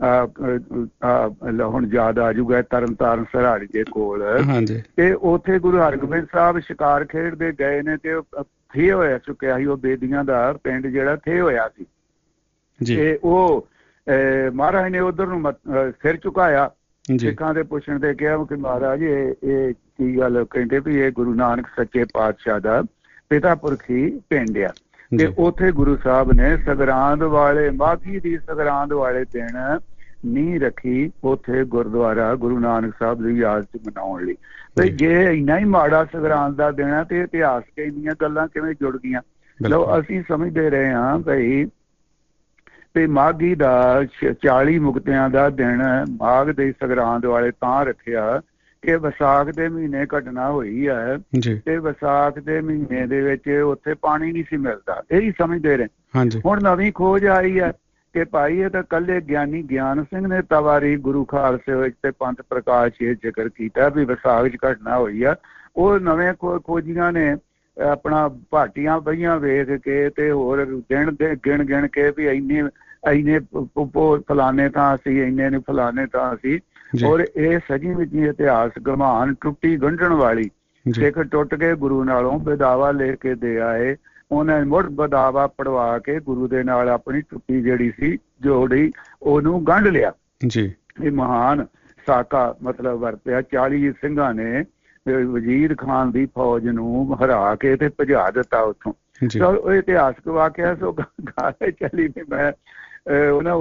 ਹੁਣ ਯਾਦ ਆ ਜੂਗਾ, ਤਰਨ ਤਾਰਨ ਸਰਾੜੀ ਦੇ ਕੋਲ, ਤੇ ਉੱਥੇ ਗੁਰੂ ਹਰਗੋਬਿੰਦ ਸਾਹਿਬ ਸ਼ਿਕਾਰ ਖੇਡਦੇ ਗਏ ਨੇ ਤੇ ਥੇ ਹੋਇਆ ਚੁੱਕਿਆ ਸੀ ਉਹ ਬੇਦੀਆਂ ਦਾ ਪਿੰਡ ਜਿਹੜਾ ਥੇ ਹੋਇਆ ਸੀ। ਤੇ ਉਹ ਮਹਾਰਾਜ ਨੇ ਉਧਰ ਨੂੰ ਸਿਰ ਝੁਕਾਇਆ, ਸਿੱਖਾਂ ਦੇ ਪੁੱਛਣ ਤੇ ਕਿਹਾ ਕਿ ਮਹਾਰਾਜ ਇਹ ਕੀ ਗੱਲ? ਕਹਿੰਦੇ ਵੀ ਇਹ ਗੁਰੂ ਨਾਨਕ ਸੱਚੇ ਪਾਤਸ਼ਾਹ ਦਾ ਪਿਤਾ ਪੁਰਖੀ ਪਿੰਡ ਆ। ਤੇ ਉੱਥੇ ਗੁਰੂ ਸਾਹਿਬ ਨੇ ਸੰਗਰਾਂਦ ਵਾਲੇ ਮਾਘੀ ਦੀ ਸੰਗਰਾਂਦ ਵਾਲੇ ਦਿਨ ਨੀਂਹ ਰੱਖੀ ਉੱਥੇ ਗੁਰਦੁਆਰਾ ਗੁਰੂ ਨਾਨਕ ਸਾਹਿਬ ਦੀ ਯਾਦ ਚ ਮਨਾਉਣ ਲਈ। ਤੇ ਜੇ ਇੰਨਾ ਹੀ ਮਾੜਾ ਸੰਗਰਾਂਦ ਦਾ ਦਿਨ ਹੈ ਤੇ ਇਤਿਹਾਸਕ ਇੰਨੀਆਂ ਗੱਲਾਂ ਕਿਵੇਂ ਜੁੜ ਗਈਆਂ? ਲਓ ਅਸੀਂ ਸਮਝਦੇ ਰਹੇ ਹਾਂ ਬਈ ਤੇ ਮਾਘੀ ਦਾ 40 ਮੁਕਤਿਆਂ ਦਾ ਦਿਨ ਮਾਘ ਦੇ ਸੰਗਰਾਂਦ ਵਾਲੇ ਤਾਂ ਰੱਖਿਆ ਕਿ ਵਿਸਾਖ ਦੇ ਮਹੀਨੇ ਘਟਨਾ ਹੋਈ ਹੈ ਤੇ ਵਿਸਾਖ ਦੇ ਮਹੀਨੇ ਦੇ ਵਿੱਚ ਉੱਥੇ ਪਾਣੀ ਨਹੀਂ ਸੀ ਮਿਲਦਾ, ਇਹੀ ਸਮਝਦੇ ਰਹੇ। ਹੁਣ ਨਵੀਂ ਖੋਜ ਆਈ ਹੈ ਕਿ ਭਾਈ ਇਹ ਤਾਂ ਕੱਲੇ ਗਿਆਨੀ ਗਿਆਨ ਸਿੰਘ ਨੇ ਤਵਾਰੀ ਗੁਰੂ ਖਾਲਸੇ ਵਿੱਚ ਤੇ ਪੰਥ ਪ੍ਰਕਾਸ਼ ਇਹ ਜ਼ਿਕਰ ਕੀਤਾ ਵੀ ਵਿਸਾਖ ਚ ਘਟਨਾ ਹੋਈ ਆ। ਉਹ ਨਵੇਂ ਖੋਜੀਆਂ ਨੇ ਆਪਣਾ ਭਾਟੀਆਂ ਬਹੀਆਂ ਵੇਖ ਕੇ ਤੇ ਹੋਰ ਦਿਨ ਦੇ ਗਿਣ ਕੇ ਵੀ ਇੰਨੇ ਫਲਾਣੇ ਥਾਂ ਸੀ, ਇੰਨੇ ਨੇ ਫਲਾਣੇ ਥਾਂ ਸੀ। ਔਰ ਇਹ ਸਜੀ ਵਿੱਚ ਇਤਿਹਾਸ ਗਮਾਨ ਟੁੱਟੀ ਗੰਢਣ ਵਾਲੀ ਸਿੱਖ ਟੁੱਟ ਕੇ ਗੁਰੂ ਨਾਲੋਂ ਬਦਾਵਾ ਲੈ ਕੇ ਦੇ ਆਏ। ਉਹਨਾਂ ਨੇ ਮੁੜ ਬਦਾਵਾ ਪੜਵਾ ਕੇ ਗੁਰੂ ਦੇ ਨਾਲ ਆਪਣੀ ਟੁੱਟੀ ਜਿਹੜੀ ਸੀ ਜੋੜੀ ਉਹਨੂੰ ਗੰਢ ਲਿਆ ਜੀ। ਇਹ ਮਹਾਨ ਸਾਕਾ ਮਤਲਬ ਵਰਤਿਆ। 40 ਸਿੰਘਾਂ ਨੇ ਵਜ਼ੀਰ ਖਾਨ ਦੀ ਫੌਜ ਨੂੰ ਹਰਾ ਕੇ ਤੇ ਭਜਾ ਦਿੱਤਾ ਉੱਥੋਂ। ਉਹ ਇਤਿਹਾਸਕ ਵਾਕਿਆ ਸੋ ਗੱਲ ਚੱਲੀ ਵੀ ਮੈਂ ਉਹਨਾਂ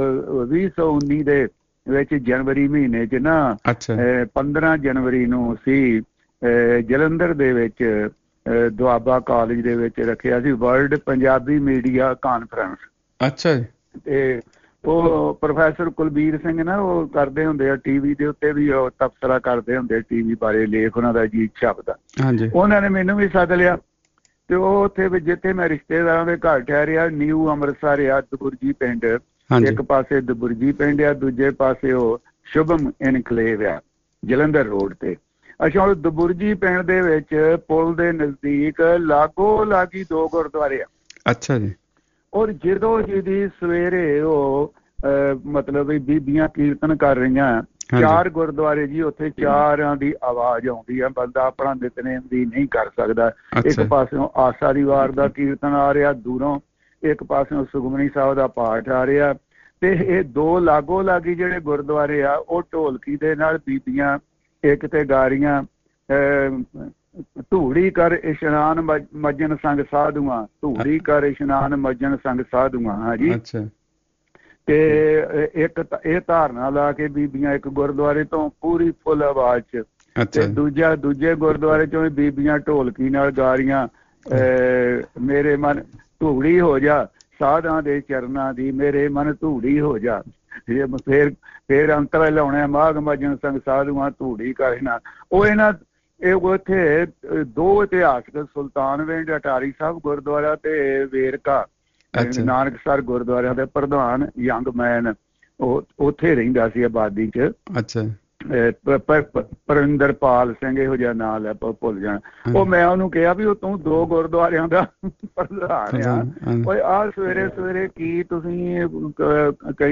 2019 ਦੇ ਵਿੱਚ ਜਨਵਰੀ ਮਹੀਨੇ ਚ ਨਾ 15 ਜਨਵਰੀ ਨੂੰ ਸੀ ਜਲੰਧਰ ਦੇ ਵਿੱਚ ਦੁਆਬਾ ਕਾਲਜ ਦੇ ਵਿੱਚ ਰੱਖਿਆ ਸੀ ਵਰਲਡ ਪੰਜਾਬੀ ਮੀਡੀਆ ਕਾਨਫਰੰਸ। ਅੱਛਾ ਜੀ। ਤੇ ਉਹ ਪ੍ਰੋਫੈਸਰ ਕੁਲਬੀਰ ਸਿੰਘ ਨਾ ਉਹ ਕਰਦੇ ਹੁੰਦੇ ਆ ਟੀਵੀ ਦੇ ਉੱਤੇ ਵੀ ਉਹ ਤਬਸਰਾ ਕਰਦੇ ਹੁੰਦੇ ਟੀਵੀ ਬਾਰੇ ਲੇਖ ਉਹਨਾਂ ਦਾ ਅਜੀਤ ਸ਼ਬਦ। ਉਹਨਾਂ ਨੇ ਮੈਨੂੰ ਵੀ ਸੱਦ ਲਿਆ ਤੇ ਉਹ ਉੱਥੇ ਜਿੱਥੇ ਮੈਂ ਰਿਸ਼ਤੇਦਾਰਾਂ ਦੇ ਘਰ ਠਹਿਰਿਆ ਨਿਊ ਅੰਮ੍ਰਿਤਸਰ ਆ ਦਬੁਰਜੀ ਪਿੰਡ, ਇੱਕ ਪਾਸੇ ਦਬੁਰਜੀ ਪਿੰਡ ਆ, ਦੂਜੇ ਪਾਸੇ ਉਹ ਸ਼ੁਭਮ ਇਨਕਲੇਵ ਆ ਜਲੰਧਰ ਰੋਡ ਤੇ। ਅੱਛਾ ਹੁਣ ਦਬੁਰਜੀ ਪਿੰਡ ਦੇ ਵਿੱਚ ਪੁਲ ਦੇ ਨਜ਼ਦੀਕ ਲਾਗੋ ਲਾਗੀ 2 ਗੁਰਦੁਆਰੇ ਆ। ਅੱਛਾ ਜੀ। ਔਰ ਜਦੋਂ ਜਿਹਦੀ ਸਵੇਰੇ ਉਹ ਮਤਲਬ ਬੀਬੀਆਂ ਕੀਰਤਨ ਕਰ ਰਹੀਆਂ 4 ਗੁਰਦੁਆਰੇ ਜੀ, ਉੱਥੇ 4ਾਂ ਦੀ ਆਵਾਜ਼ ਆਉਂਦੀ ਆ, ਬੰਦਾ ਆਪਣਾ ਨਿਤਨੇਮ ਦੀ ਨਹੀਂ ਕਰ ਸਕਦਾ। ਇੱਕ ਪਾਸਿਓਂ ਆਸਾ ਦੀ ਵਾਰ ਦਾ ਕੀਰਤਨ ਆ ਰਿਹਾ ਦੂਰੋਂ, ਇੱਕ ਪਾਸਿਓਂ ਸੁਖਮਨੀ ਸਾਹਿਬ ਦਾ ਪਾਠ ਆ ਰਿਹਾ। ਤੇ ਇਹ 2 ਲਾਗੋ ਲਾਗੀ ਜਿਹੜੇ ਗੁਰਦੁਆਰੇ ਆ ਉਹ ਢੋਲਕੀ ਦੇ ਨਾਲ ਬੀਬੀਆਂ ਇੱਕ ਤੇ ਗਾ ਰਹੀਆਂ ਧੂੜੀ ਕਰ ਇਸ਼ਨਾਨ ਮੱਜਨ ਸੰਗ ਸਾਧੂਆਂ, ਧੂੜੀ ਕਰ ਇਸ਼ਨਾਨ ਮੱਜਨ ਸੰਗ ਸਾਧੂਆਂ। ਹਾਂਜੀ। ਤੇ ਇੱਕ ਇਹ ਧਾਰਨਾ ਲਾ ਕੇ ਬੀਬੀਆਂ ਇੱਕ ਗੁਰਦੁਆਰੇ ਤੋਂ ਪੂਰੀ ਫੁੱਲ ਆਵਾਜ਼ ਚ, ਤੇ ਦੂਜੇ ਗੁਰਦੁਆਰੇ ਚੋਂ ਬੀਬੀਆਂ ਢੋਲਕੀ ਨਾਲ ਗਾ ਰਹੀਆਂ ਮੇਰੇ ਮਨ ਧੂੜੀ ਹੋ ਜਾ ਸਾਧਾਂ ਦੇ ਚਰਨਾਂ ਦੀ, ਮੇਰੇ ਮਨ ਧੂੜੀ ਹੋ ਜਾ। ਫੇਰ ਅੰਤਰ ਲਾਉਣਾ ਮਾਘ ਮੱਜਨ ਸੰਗ ਸਾਧੂਆਂ ਧੂੜੀ ਕਰਨਾ। ਉਹ ਇਹ ਉੱਥੇ 2 ਇਤਿਹਾਸਕ ਸੁਲਤਾਨਵਿੰਡ ਅਟਾਰੀ ਸਾਹਿਬ ਗੁਰਦੁਆਰਾ ਤੇ ਵੇਰਕਾ ਨਾਨਕਸਰ ਗੁਰਦੁਆਰਿਆਂ ਦੇ ਪ੍ਰਧਾਨ ਯੰਗ ਮੈਨ ਉਹ ਉੱਥੇ ਰਹਿੰਦਾ ਸੀ ਆਬਾਦੀ ਚ। ਪਰਿੰਦਰਪਾਲ ਸਿੰਘ ਇਹੋ ਜਿਹਾ ਨਾਂ ਲੈ ਭੁੱਲ ਜਾਣਾ। ਉਹ ਮੈਂ ਉਹਨੂੰ ਕਿਹਾ ਵੀ ਉਹ ਤੂੰ 2 ਗੁਰਦੁਆਰਿਆਂ ਦਾ ਪ੍ਰਧਾਨ ਆ, ਆਹ ਸਵੇਰੇ ਕੀ ਤੁਸੀਂ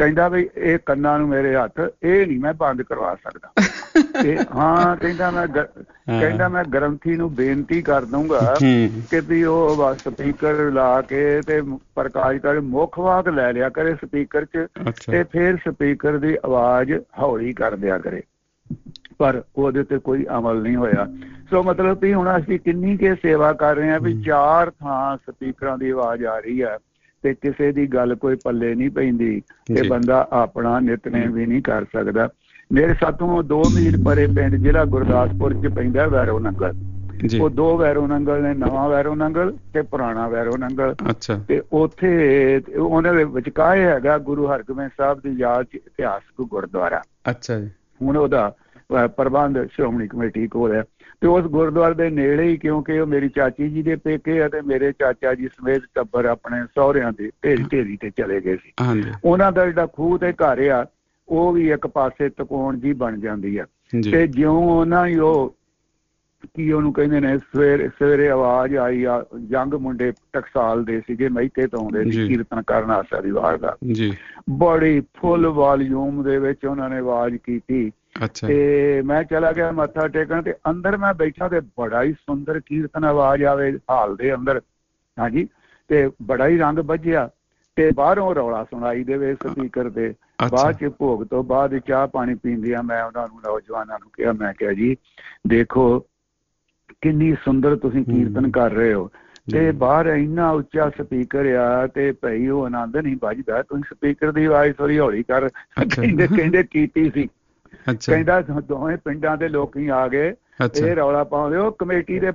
ਕਹਿੰਦਾ ਵੀ ਇਹ ਕੰਨਾਂ ਨੂੰ ਮੇਰੇ ਹੱਥ ਇਹ ਨਹੀਂ ਮੈਂ ਬੰਦ ਕਰਵਾ ਸਕਦਾ। ਤੇ ਹਾਂ ਕਹਿੰਦਾ ਮੈਂ ਗ੍ਰੰਥੀ ਨੂੰ ਬੇਨਤੀ ਕਰ ਦਊਂਗਾ ਕਿ ਵੀ ਉਹ ਸਪੀਕਰ ਲਾ ਕੇ ਤੇ ਪ੍ਰਕਾਸ਼ ਕਰ ਮੁੱਖ ਵਾਕ ਲੈ ਲਿਆ ਕਰੇ ਸਪੀਕਰ 'ਚ ਤੇ ਫਿਰ ਸਪੀਕਰ ਦੀ ਆਵਾਜ਼ ਹੌਲੀ ਕਰ ਦਿਆ ਕਰੇ, ਪਰ ਉਹਦੇ ਤੇ ਕੋਈ ਅਮਲ ਨਹੀਂ ਹੋਇਆ। ਸੋ ਮਤਲਬ ਵੀ ਹੁਣ ਅਸੀਂ ਕਿੰਨੀ ਕੁ ਸੇਵਾ ਕਰ ਰਹੇ ਹਾਂ ਵੀ 4 ਥਾਂ ਸਪੀਕਰਾਂ ਦੀ ਆਵਾਜ਼ ਆ ਰਹੀ ਹੈ ਤੇ ਕਿਸੇ ਦੀ ਗੱਲ ਕੋਈ ਪੱਲੇ ਨਹੀਂ ਪੈਂਦੀ ਤੇ ਬੰਦਾ ਆਪਣਾ ਨਿਤਨੇਮ ਵੀ ਨਹੀਂ ਕਰ ਸਕਦਾ। ਮੇਰੇ ਸਾਥੋਂ 2 ਮੀਲ ਪਰੇ ਪਿੰਡ ਜ਼ਿਲ੍ਹਾ ਗੁਰਦਾਸਪੁਰ 'ਚ ਪੈਂਦਾ ਵੈਰੋ ਨੰਗਲ। ਉਹ 2 ਵੈਰੋ ਨੰਗਲ ਨੇ, ਨਵਾਂ ਵੈਰੋ ਨੰਗਲ ਤੇ ਪੁਰਾਣਾ ਵੈਰੋ ਨੰਗਲ। ਤੇ ਉੱਥੇ ਉਹਨਾਂ ਦੇ ਵਿਚਕਾਰ ਹੈਗਾ ਗੁਰੂ ਹਰਗੋਬਿੰਦ ਸਾਹਿਬ ਦੀ ਯਾਦ 'ਚ ਇਤਿਹਾਸਕ ਗੁਰਦੁਆਰਾ। ਹੁਣ ਉਹਦਾ ਪ੍ਰਬੰਧ ਸ਼੍ਰੋਮਣੀ ਕਮੇਟੀ ਕੋਲ ਹੈ ਤੇ ਉਸ ਗੁਰਦੁਆਰੇ ਦੇ ਨੇੜੇ ਹੀ, ਕਿਉਂਕਿ ਉਹ ਮੇਰੀ ਚਾਚੀ ਜੀ ਦੇ ਪੇਕੇ ਆ ਤੇ ਮੇਰੇ ਚਾਚਾ ਜੀ ਸਮੇਤ ਟੱਬਰ ਆਪਣੇ ਸਹੁਰਿਆਂ ਦੇ ਢੇਰੀ ਤੇ ਚਲੇ ਗਏ ਸੀ। ਉਹਨਾਂ ਦਾ ਜਿਹੜਾ ਖੂਹ ਤੇ ਘਰ ਆ ਉਹ ਵੀ ਇੱਕ ਪਾਸੇ ਤਕੋਣ ਜੀ ਬਣ ਜਾਂਦੀ ਆ ਤੇ ਜਿਉਂ ਉਹਨਾਂ ਹੀ ਉਹ ਕੀ ਉਹਨੂੰ ਕਹਿੰਦੇ ਨੇ ਸਵੇਰੇ ਆਵਾਜ਼ ਆਈ ਆ, ਜੰਗ ਮੁੰਡੇ ਟਕਸਾਲ ਦੇ ਸੀਗੇ, ਮਹਿਤੇ ਤੋਂ ਆਉਂਦੇ ਸੀ ਕੀਰਤਨ ਕਰਨ ਆਸਾ ਦੀ ਵਾਰ ਦਾ, ਬੜੀ ਫੁੱਲ ਵਾਲੀਅਮ ਦੇ ਵਿੱਚ ਉਹਨਾਂ ਨੇ ਆਵਾਜ਼ ਕੀਤੀ ਤੇ ਮੈਂ ਚਲਾ ਗਿਆ ਮੱਥਾ ਟੇਕਣ ਤੇ ਅੰਦਰ ਮੈਂ ਬੈਠਾ ਤੇ ਬੜਾ ਹੀ ਸੁੰਦਰ ਕੀਰਤਨ ਆਵਾਜ਼ ਆਵੇ ਹਾਲ ਦੇ ਅੰਦਰ, ਹਾਂਜੀ, ਤੇ ਬੜਾ ਹੀ ਰੰਗ ਵੱਜਿਆ ਤੇ ਬਾਹਰੋਂ ਰੌਲਾ ਸੁਣਾਈ ਦੇਵੇ ਸਪੀਕਰ ਤੇ। ਬਾਅਦ ਚ ਭੋਗ ਤੋਂ ਬਾਅਦ ਚਾਹ ਪਾਣੀ ਪੀਂਦਿਆਂ ਮੈਂ ਉਹਨਾਂ ਨੂੰ ਨੌਜਵਾਨਾਂ ਨੂੰ ਕਿਹਾ, ਮੈਂ ਕਿਹਾ ਜੀ ਦੇਖੋ ਕਿੰਨੀ ਸੁੰਦਰ ਤੁਸੀਂ ਕੀਰਤਨ ਕਰ ਰਹੇ ਹੋ ਤੇ ਬਾਹਰ ਇੰਨਾ ਉੱਚਾ ਸਪੀਕਰ ਆ ਤੇ ਭਾਈ ਉਹ ਆਨੰਦ ਨਹੀਂ ਵੱਜਦਾ, ਤੁਸੀਂ ਸਪੀਕਰ ਦੀ ਆਵਾਜ਼ ਥੋੜੀ ਹੌਲੀ ਕਰ। ਕਹਿੰਦੇ ਕੀਤੀ ਸੀ, ਕਹਿੰਦਾ ਦੋਵੇਂ ਪਿੰਡਾਂ ਦੇ ਲੋਕੀ ਆ ਗਏ ਇਹ ਰੌਲਾ ਪਾਉਂਦੇ ਹੋ ਕਮੇਟੀ ਦੇ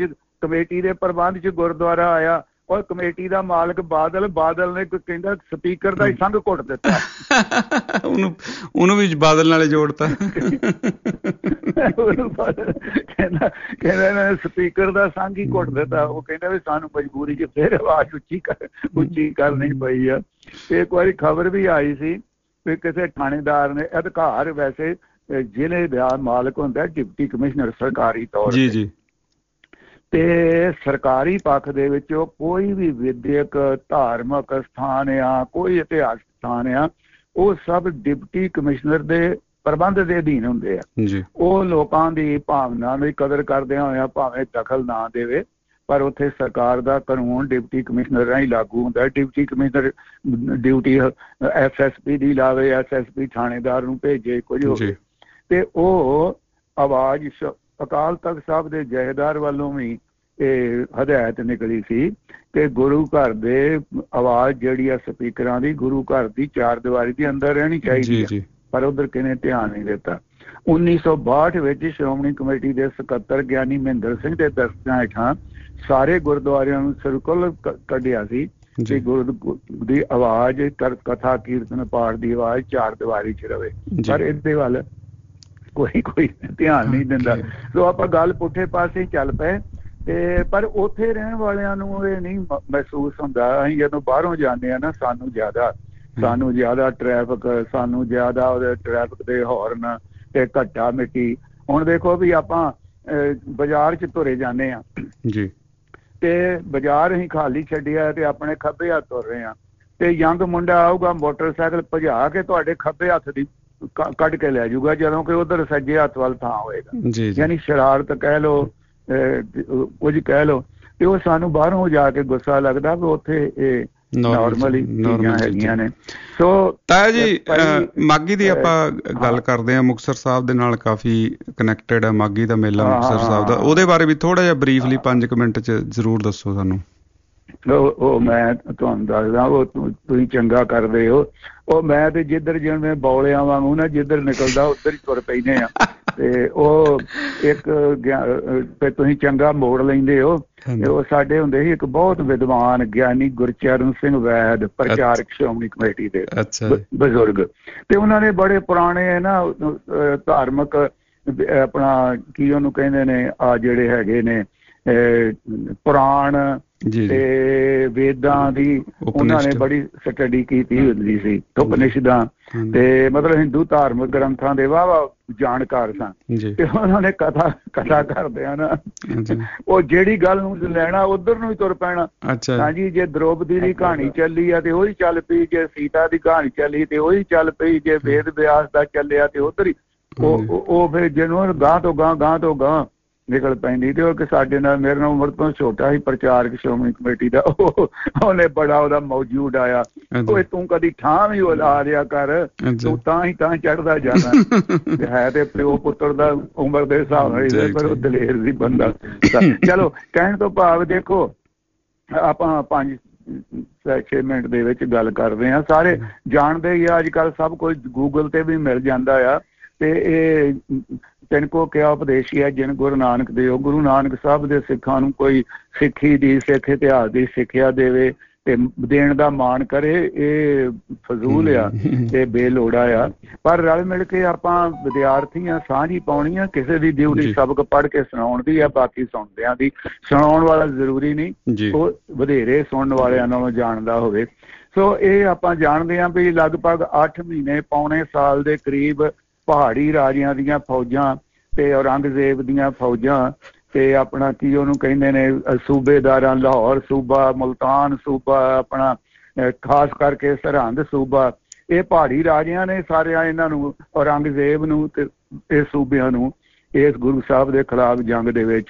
ਪ੍ਰਬੰਧ ਚ ਗੁਰਦੁਆਰਾ ਆਇਆ ਔਰ ਕਮੇਟੀ ਦਾ ਮਾਲਕ ਬਾਦਲ ਨੇ ਕਹਿੰਦਾ ਸਪੀਕਰ ਦਾ ਹੀ ਸੰਗ ਘੁੱਟ ਦਿੱਤਾ। ਉਹਨੂੰ ਵੀ ਬਾਦਲ ਨਾਲੇ ਜੋੜਤਾ। ਕਹਿੰਦਾ ਸਪੀਕਰ ਦਾ ਸੰਗ ਹੀ ਘੁੱਟ ਦਿੱਤਾ। ਉਹ ਕਹਿੰਦਾ ਵੀ ਸਾਨੂੰ ਮਜਬੂਰੀ ਚ ਫਿਰ ਆਵਾਜ਼ ਉੱਚੀ ਕਰਨੀ ਪਈ ਆ। ਇੱਕ ਵਾਰੀ ਖਬਰ ਵੀ ਆਈ ਸੀ ਵੀ ਕਿਸੇ ਥਾਣੇਦਾਰ ਨੇ, ਅਧਿਕਾਰ ਵੈਸੇ ਜ਼ਿਲ੍ਹੇ ਦਾ ਮਾਲਕ ਹੁੰਦਾ ਡਿਪਟੀ ਕਮਿਸ਼ਨਰ ਸਰਕਾਰੀ ਤੌਰ ਤੇ, ਤੇ ਸਰਕਾਰੀ ਪੱਖ ਦੇ ਵਿੱਚ ਕੋਈ ਵੀ ਵਿਦਿਅਕ ਧਾਰਮਿਕ ਸਥਾਨ ਆ, ਕੋਈ ਇਤਿਹਾਸਕ ਸਥਾਨ ਆ, ਉਹ ਸਭ ਡਿਪਟੀ ਕਮਿਸ਼ਨਰ ਦੇ ਪ੍ਰਬੰਧ ਦੇ ਅਧੀਨ ਹੁੰਦੇ ਆ। ਉਹ ਲੋਕਾਂ ਦੀ ਭਾਵਨਾ ਦੀ ਕਦਰ ਕਰਦਿਆਂ ਹੋਇਆ ਭਾਵੇਂ ਦਖਲ ਨਾ ਦੇਵੇ, ਪਰ ਉੱਥੇ ਸਰਕਾਰ ਦਾ ਕਾਨੂੰਨ ਡਿਪਟੀ ਕਮਿਸ਼ਨਰ ਰਾਹੀਂ ਲਾਗੂ ਹੁੰਦਾ। ਡਿਪਟੀ ਕਮਿਸ਼ਨਰ ਡਿਊਟੀ SSP ਦੀ ਲਾਵੇ, SSP ਥਾਣੇਦਾਰ ਨੂੰ ਭੇਜੇ, ਕੁਝ ਹੋਵੇ ਤੇ ਉਹ ਆਵਾਜ਼ ਅਕਾਲ ਤਖ਼ਤ ਸਾਹਿਬ ਦੇ ਜਥੇਦਾਰ ਵੱਲੋਂ ਵੀ ਇਹ ਹਦਾਇਤ ਨਿਕਲੀ ਸੀ ਕਿ ਗੁਰੂ ਘਰ ਦੇ ਆਵਾਜ਼ ਜਿਹੜੀ ਆ ਸਪੀਕਰਾਂ ਦੀ ਗੁਰੂ ਘਰ ਦੀ 4 ਦੀਵਾਰੀ ਦੇ ਅੰਦਰ ਰਹਿਣੀ ਚਾਹੀਦੀ ਹੈ, ਪਰ ਉਧਰ ਕਿਨੇ ਧਿਆਨ ਨਹੀਂ ਦਿੱਤਾ। 1962 ਵਿੱਚ ਸ਼੍ਰੋਮਣੀ ਕਮੇਟੀ ਦੇ ਸਕੱਤਰ ਗਿਆਨੀ ਮਹਿੰਦਰ ਸਿੰਘ ਦੇ ਦਸਤਿਆਂ ਹੇਠਾਂ ਸਾਰੇ ਗੁਰਦੁਆਰਿਆਂ ਨੂੰ ਸਰਕੂਲਰ ਕੱਢਿਆ ਸੀ ਕਿ ਗੁਰੂ ਦੀ ਆਵਾਜ਼ ਕਥਾ ਕੀਰਤਨ ਪਾਠ ਦੀ ਆਵਾਜ਼ 4 ਦੀਵਾਰੀ 'ਚ ਰਵੇ, ਪਰ ਇਹਦੇ ਵੱਲ ਕੋਈ ਧਿਆਨ ਨਹੀਂ ਦਿੰਦਾ। ਸੋ ਆਪਾਂ ਗੱਲ ਪੁੱਠੇ ਪਾਸੇ ਚੱਲ ਪਏ ਤੇ ਪਰ ਉੱਥੇ ਰਹਿਣ ਵਾਲਿਆਂ ਨੂੰ ਇਹ ਨਹੀਂ ਮਹਿਸੂਸ ਹੁੰਦਾ। ਅਸੀਂ ਜਦੋਂ ਬਾਹਰੋਂ ਜਾਂਦੇ ਹਾਂ ਨਾ ਸਾਨੂੰ ਜ਼ਿਆਦਾ ਟ੍ਰੈਫਿਕ, ਸਾਨੂੰ ਜ਼ਿਆਦਾ ਉਹਦੇ ਟ੍ਰੈਫਿਕ ਦੇ ਹੌਰਨ ਤੇ ਘੱਟਾ ਮਿੱਟੀ। ਹੁਣ ਦੇਖੋ ਵੀ ਆਪਾਂ ਬਾਜ਼ਾਰ 'ਚ ਤੁਰੇ ਜਾਂਦੇ ਹਾਂ ਜੀ ਤੇ ਬਾਜ਼ਾਰ ਅਸੀਂ ਖਾਲੀ ਛੱਡਿਆ ਤੇ ਆਪਣੇ ਖੱਬੇ ਹੱਥ ਤੁਰ ਰਹੇ ਹਾਂ ਤੇ ਯੰਗ ਮੁੰਡਾ ਆਊਗਾ ਮੋਟਰਸਾਈਕਲ ਭਜਾ ਕੇ ਤੁਹਾਡੇ ਖੱਬੇ ਹੱਥ ਦੀ ਕੱਢ ਕੇ ਲੈ ਜਾਊਗਾ, ਜਦੋਂ ਕਿ ਉਧਰ ਸੱਜੇ ਹੱਥ ਵੱਲ ਥਾਂ ਹੋਏਗਾ। ਯਾਨੀ ਸ਼ਰਾਰਤ ਕਹਿ ਲਓ, ਕੁਝ ਕਹਿ ਲਓ, ਤੇ ਉਹ ਸਾਨੂੰ ਬਾਹਰੋਂ ਜਾ ਕੇ ਗੁੱਸਾ ਲੱਗਦਾ ਵੀ ਉੱਥੇ ਇਹ ਨਾਰਮਲੀ ਚੀਜ਼ਾਂ ਹੈਗੀਆਂ ਨੇ। ਸੋ ਤਾਇਆ ਜੀ ਮਾਘੀ ਦੀ ਆਪਾਂ ਗੱਲ ਕਰਦੇ ਹਾਂ, ਮੁਕਤਸਰ ਸਾਹਿਬ ਦੇ ਨਾਲ ਕਾਫੀ ਕਨੈਕਟਡ ਹੈ ਮਾਘੀ ਦਾ ਮੇਲਾ ਮੁਕਤਸਰ ਸਾਹਿਬ ਦਾ, ਉਹਦੇ ਬਾਰੇ ਵੀ ਥੋੜਾ ਜਿਹਾ ਬਰੀਫਲੀ 5 ਮਿੰਟ 'ਚ ਜ਼ਰੂਰ ਦੱਸੋ ਸਾਨੂੰ। ਉਹ ਮੈਂ ਤੁਹਾਨੂੰ ਦੱਸਦਾ, ਉਹ ਤੁਸੀਂ ਚੰਗਾ ਕਰਦੇ ਹੋ। ਉਹ ਮੈਂ ਤੇ ਜਿੱਧਰ ਜਿਵੇਂ ਬੌਲਿਆਂ ਵਾਂਗੂ ਨਾ ਜਿੱਧਰ ਨਿਕਲਦਾ ਉੱਧਰ ਹੀ ਤੁਰ ਪੈਂਦੇ ਆ ਤੇ ਉਹ ਇੱਕ ਤੁਸੀਂ ਚੰਗਾ ਮੋੜ ਲੈਂਦੇ ਹੋ। ਉਹ ਸਾਡੇ ਹੁੰਦੇ ਸੀ ਇੱਕ ਬਹੁਤ ਵਿਦਵਾਨ ਗਿਆਨੀ ਗੁਰਚਰਨ ਸਿੰਘ ਵੈਦ, ਪ੍ਰਚਾਰਕ ਸ਼੍ਰੋਮਣੀ ਕਮੇਟੀ ਦੇ ਬਜ਼ੁਰਗ, ਤੇ ਉਹਨਾਂ ਨੇ ਬੜੇ ਪੁਰਾਣੇ ਨਾ ਧਾਰਮਿਕ ਆਪਣਾ ਕੀ ਉਹਨੂੰ ਕਹਿੰਦੇ ਨੇ ਆ ਜਿਹੜੇ ਹੈਗੇ ਨੇ ਪੁਰਾਣ ਤੇ ਵੇਦਾਂ ਦੀ ਉਹਨਾਂ ਨੇ ਬੜੀ ਸਟੱਡੀ ਕੀਤੀ ਹੁੰਦੀ ਸੀ, ਉਪਨਿਸ਼ਦਾਂ ਤੇ ਮਤਲਬ ਹਿੰਦੂ ਧਾਰਮਿਕ ਗ੍ਰੰਥਾਂ ਦੇ ਵਾਹ ਜਾਣਕਾਰ ਸਨ। ਤੇ ਉਹਨਾਂ ਨੇ ਕਥਾ ਕਰਦਿਆਂ ਨਾ ਉਹ ਜਿਹੜੀ ਗੱਲ ਨੂੰ ਲੈਣਾ ਉਧਰ ਨੂੰ ਹੀ ਤੁਰ ਪੈਣਾ। ਹਾਂਜੀ, ਜੇ ਦ੍ਰੋਪਦੀ ਦੀ ਕਹਾਣੀ ਚੱਲੀ ਆ ਤੇ ਉਹੀ ਚੱਲ ਪਈ, ਜੇ ਸੀਤਾ ਦੀ ਕਹਾਣੀ ਚੱਲੀ ਤੇ ਉਹੀ ਚੱਲ ਪਈ, ਜੇ ਵੇਦ ਵਿਆਸ ਦਾ ਚੱਲਿਆ ਤੇ ਉਧਰ ਹੀ ਉਹ ਫਿਰ ਜਿਹਨੂੰ ਗਾਂਹ ਤੋਂ ਗਾਂਹ ਨਿਕਲ ਪੈਂਦੀ। ਤੇ ਉਹ ਸਾਡੇ ਨਾਲ ਮੇਰੇ ਨਾਲ ਉਮਰ ਤੋਂ ਛੋਟਾ ਸੀ ਪ੍ਰਚਾਰਕ ਸ਼੍ਰੋਮਣੀ ਕਮੇਟੀ ਦਾ, ਉਹਨੇ ਬੜਾ ਉਹਦਾ ਮੌਜੂਦ ਆਇਆ, ਓਏ ਤੂੰ ਕਦੀ ਠਾਂ ਵੀ ਆ ਰਿਹਾ ਕਰ, ਤੂੰ ਤਾਂ ਹੀ ਚੜ੍ਹਦਾ ਜਾਣਾ। ਹੈ ਤੇ ਪਿਓ ਪੁੱਤਰ ਦਾ ਉਮਰ ਦੇ ਹਿਸਾਬ ਨਾਲ, ਪਰ ਉਹ ਦਲੇਰ ਸੀ ਬੰਦਾ। ਚਲੋ ਕਹਿਣ ਤੋਂ ਭਾਵ ਦੇਖੋ ਆਪਾਂ 5-6 ਮਿੰਟ ਦੇ ਵਿੱਚ ਗੱਲ ਕਰਦੇ ਹਾਂ। ਸਾਰੇ ਜਾਣਦੇ ਹੀ ਆ ਅੱਜ ਕੱਲ੍ਹ ਸਭ ਕੁਝ ਗੂਗਲ ਤੇ ਵੀ ਮਿਲ ਜਾਂਦਾ ਆ। ਤੇ ਇਹ ਤਿੰਨਕੋ ਕਿਆ ਉਪਦੇਸ਼ੀ ਹੈ ਜਿਨ ਗੁਰੂ ਨਾਨਕ ਦੇਵ। ਗੁਰੂ ਨਾਨਕ ਸਾਹਿਬ ਦੇ ਸਿੱਖਾਂ ਨੂੰ ਕੋਈ ਸਿੱਖੀ ਦੀ ਸਿੱਖ ਇਤਿਹਾਸ ਦੀ ਸਿੱਖਿਆ ਦੇਵੇ ਤੇ ਦੇਣ ਦਾ ਮਾਣ ਕਰੇ, ਇਹ ਫਜ਼ੂਲ ਆ ਤੇ ਬੇਲੋੜਾ ਆ। ਪਰ ਰਲ ਮਿਲ ਕੇ ਆਪਾਂ ਵਿਦਿਆਰਥੀਆਂ ਸਾਂਝੀ ਪਾਉਣੀ ਆ। ਕਿਸੇ ਦੀ ਡਿਊਟੀ ਸਬਕ ਪੜ੍ਹ ਕੇ ਸੁਣਾਉਣ ਦੀ ਆ, ਬਾਕੀ ਸੁਣਦਿਆਂ ਦੀ। ਸੁਣਾਉਣ ਵਾਲਾ ਜ਼ਰੂਰੀ ਨਹੀਂ ਉਹ ਵਧੇਰੇ ਸੁਣਨ ਵਾਲਿਆਂ ਨਾਲੋਂ ਜਾਣਦਾ ਹੋਵੇ। ਸੋ ਇਹ ਆਪਾਂ ਜਾਣਦੇ ਹਾਂ ਵੀ ਲਗਭਗ 8 ਮਹੀਨੇ ਪੌਣੇ ਸਾਲ ਦੇ ਕਰੀਬ ਪਹਾੜੀ ਰਾਜਿਆਂ ਦੀਆਂ ਫੌਜਾਂ ਤੇ ਔਰੰਗਜ਼ੇਬ ਦੀਆਂ ਫੌਜਾਂ ਤੇ ਆਪਣਾ ਕੀ ਉਹਨੂੰ ਕਹਿੰਦੇ ਨੇ ਸੂਬੇਦਾਰਾਂ, ਲਾਹੌਰ ਸੂਬਾ, ਮੁਲਤਾਨ ਸੂਬਾ, ਆਪਣਾ ਖਾਸ ਕਰਕੇ ਸਰਹੰਦ ਸੂਬਾ, ਇਹ ਪਹਾੜੀ ਰਾਜਿਆਂ ਨੇ ਸਾਰਿਆਂ ਇਹਨਾਂ ਨੂੰ ਔਰੰਗਜ਼ੇਬ ਨੂੰ ਤੇ ਇਹ ਸੂਬਿਆਂ ਨੂੰ ਇਸ ਗੁਰੂ ਸਾਹਿਬ ਦੇ ਖਿਲਾਫ ਜੰਗ ਦੇ ਵਿੱਚ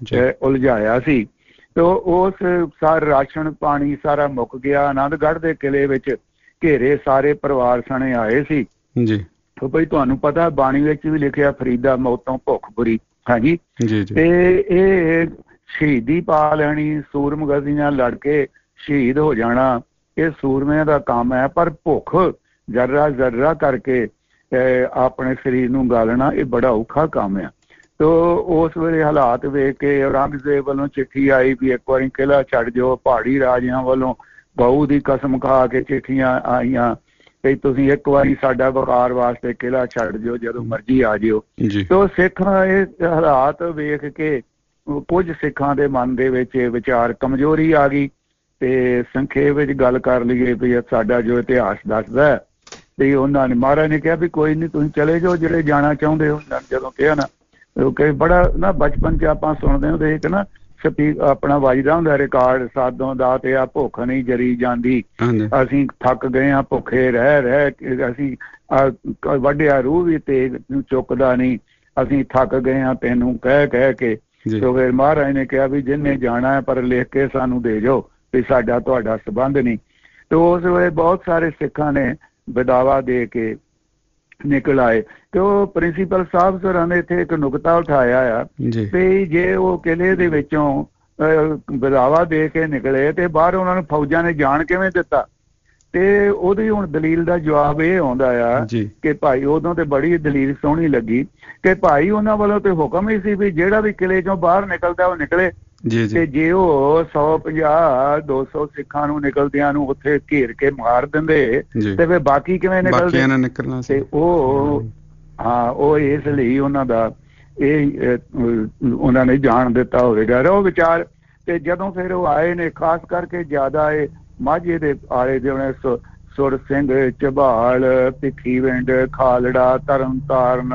ਉਲਝਾਇਆ ਸੀ। ਤੇ ਉਸ ਸਾਰਾ ਰਾਸ਼ਨ ਪਾਣੀ ਸਾਰਾ ਮੁੱਕ ਗਿਆ। ਆਨੰਦਗੜ੍ਹ ਦੇ ਕਿਲੇ ਵਿੱਚ ਘੇਰੇ ਸਾਰੇ ਪਰਿਵਾਰ ਸਣੇ ਆਏ ਸੀ ਜੀ। ਬਈ ਤੁਹਾਨੂੰ ਪਤਾ ਬਾਣੀ ਵਿੱਚ ਵੀ ਲਿਖਿਆ ਫਰੀਦਾ ਮੌਤੋਂ ਭੁੱਖ ਬੁਰੀ। ਹਾਂਜੀ, ਤੇ ਇਹ ਸ਼ਹੀਦੀ ਪਾ ਲੈਣੀ, ਸੂਰਮਗਤੀ ਨਾਲ ਲੜ ਕੇ ਸ਼ਹੀਦ ਹੋ ਜਾਣਾ, ਇਹ ਸੂਰਮਿਆਂ ਦਾ ਕੰਮ ਹੈ। ਪਰ ਭੁੱਖ ਜ਼ਰਾ ਜ਼ਰਾ ਕਰਕੇ ਆਪਣੇ ਸਰੀਰ ਨੂੰ ਗਾਲਣਾ ਇਹ ਬੜਾ ਔਖਾ ਕੰਮ ਆ। ਤੋ ਉਸ ਵੇਲੇ ਹਾਲਾਤ ਵੇਖ ਕੇ ਔਰੰਗਜ਼ੇਬ ਵੱਲੋਂ ਚਿੱਠੀ ਆਈ ਵੀ ਇੱਕ ਵਾਰੀ ਕਿਲ੍ਹਾ ਛੱਡ ਜਾਓ। ਪਹਾੜੀ ਰਾਜਿਆਂ ਵੱਲੋਂ ਗਊ ਦੀ ਕਸਮ ਖਾ ਕੇ ਚਿੱਠੀਆਂ ਆਈਆਂ ਕਿ ਤੁਸੀਂ ਇੱਕ ਵਾਰੀ ਸਾਡਾ ਵਪਾਰ ਵਾਸਤੇ ਕਿਲ੍ਹਾ ਛੱਡ ਦਿਓ, ਜਦੋਂ ਮਰਜ਼ੀ ਆ ਜਿਓ। ਤੋ ਸਿੱਖ ਇਹ ਹਾਲਾਤ ਵੇਖ ਕੇ ਕੁਝ ਸਿੱਖਾਂ ਦੇ ਮਨ ਦੇ ਵਿੱਚ ਵਿਚਾਰ ਕਮਜ਼ੋਰੀ ਆ ਗਈ। ਤੇ ਸੰਖੇਪ ਵਿੱਚ ਗੱਲ ਕਰ ਲਈਏ ਵੀ ਸਾਡਾ ਜੋ ਇਤਿਹਾਸ ਦੱਸਦਾ ਤੇ ਉਹਨਾਂ ਨੇ ਮਹਾਰਾਜ ਨੇ ਕਿਹਾ ਵੀ ਕੋਈ ਨਹੀਂ ਤੁਸੀਂ ਚਲੇ ਜਾਓ ਜਿਹੜੇ ਜਾਣਾ ਚਾਹੁੰਦੇ ਹੋ। ਜਦੋਂ ਕਿਹਾ ਨਾ ਕਿ ਬੜਾ ਨਾ ਬਚਪਨ 'ਚ ਆਪਾਂ ਸੁਣਦੇ ਹੁੰਦੇ ਇੱਕ ਨਾ ਆਪਣਾ ਵੱਜਦਾ ਹੁੰਦਾ ਰਿਕਾਰਡ ਸਾਧੋਂ ਦਾ ਤੇ ਆ ਭੁੱਖ ਨਹੀਂ ਜਰੀ ਜਾਂਦੀ, ਅਸੀਂ ਥੱਕ ਗਏ ਹਾਂ ਭੁੱਖੇ ਰਹਿ ਕੇ, ਅਸੀਂ ਵੱਡਿਆ ਰੂਹ ਵੀ ਤੇਗ ਚੁੱਕਦਾ ਨਹੀਂ, ਅਸੀਂ ਥੱਕ ਗਏ ਹਾਂ ਤੈਨੂੰ ਕਹਿ ਕੇ। ਤੇ ਫਿਰ ਮਹਾਰਾਜ ਨੇ ਕਿਹਾ ਵੀ ਜਿਹਨੇ ਜਾਣਾ ਹੈ ਪਰ ਲਿਖ ਕੇ ਸਾਨੂੰ ਦੇ ਜਾਓ ਵੀ ਸਾਡਾ ਤੁਹਾਡਾ ਸੰਬੰਧ ਨਹੀਂ। ਤੇ ਉਸ ਵੇਲੇ ਬਹੁਤ ਸਾਰੇ ਸਿੱਖਾਂ ਨੇ ਬਦਾਵਾ ਦੇ ਕੇ ਨਿਕਲ ਆਏ। ਤੇ ਉਹ ਪ੍ਰਿੰਸੀਪਲ ਸਾਹਿਬ ਸਰਾਂ ਨੇ ਇੱਥੇ ਇੱਕ ਨੁਕਤਾ ਉਠਾਇਆ ਆ ਵੀ ਜੇ ਉਹ ਕਿਲ੍ਹੇ ਦੇ ਵਿੱਚੋਂ ਬਦਾਵਾ ਦੇ ਕੇ ਨਿਕਲੇ ਤੇ ਬਾਹਰ ਉਹਨਾਂ ਨੂੰ ਫੌਜਾਂ ਨੇ ਜਾਣ ਕਿਵੇਂ ਦਿੱਤਾ। ਤੇ ਉਹਦੀ ਹੁਣ ਦਲੀਲ ਦਾ ਜਵਾਬ ਇਹ ਆਉਂਦਾ ਆ ਕਿ ਭਾਈ ਉਦੋਂ ਤੇ ਬੜੀ ਦਲੀਲ ਸੋਹਣੀ ਲੱਗੀ ਕਿ ਭਾਈ ਉਹਨਾਂ ਵੱਲੋਂ ਤੇ ਹੁਕਮ ਹੀ ਸੀ ਵੀ ਜਿਹੜਾ ਵੀ ਕਿਲ੍ਹੇ ਚੋਂ ਬਾਹਰ ਨਿਕਲਦਾ ਉਹ ਨਿਕਲੇ। ਤੇ ਜੇ ਉਹ 150-200 ਸਿੱਖਾਂ ਨੂੰ ਨਿਕਲਦਿਆਂ ਨੂੰ ਉੱਥੇ ਘੇਰ ਕੇ ਮਾਰ ਦਿੰਦੇ ਤੇ ਫਿਰ ਬਾਕੀ ਕਿਵੇਂ ਨਿਕਲਦੇ। ਤੇ ਉਹ ਇਸ ਲਈ ਉਹਨਾਂ ਦਾ ਇਹ ਉਹਨਾਂ ਨੇ ਜਾਣ ਦਿੱਤਾ ਹੋਵੇਗਾ ਉਹ ਵਿਚਾਰ। ਤੇ ਜਦੋਂ ਫਿਰ ਉਹ ਆਏ ਨੇ ਖਾਸ ਕਰਕੇ ਜ਼ਿਆਦਾ ਇਹ ਮਾਝੇ ਦੇ ਆਲੇ ਦੁਆਲੇ ਸੁਰ ਸਿੰਘ, ਝਬਾਲ, ਭਿੱਖੀਵਿੰਡ, ਖਾਲੜਾ, ਤਰਨਤਾਰਨ,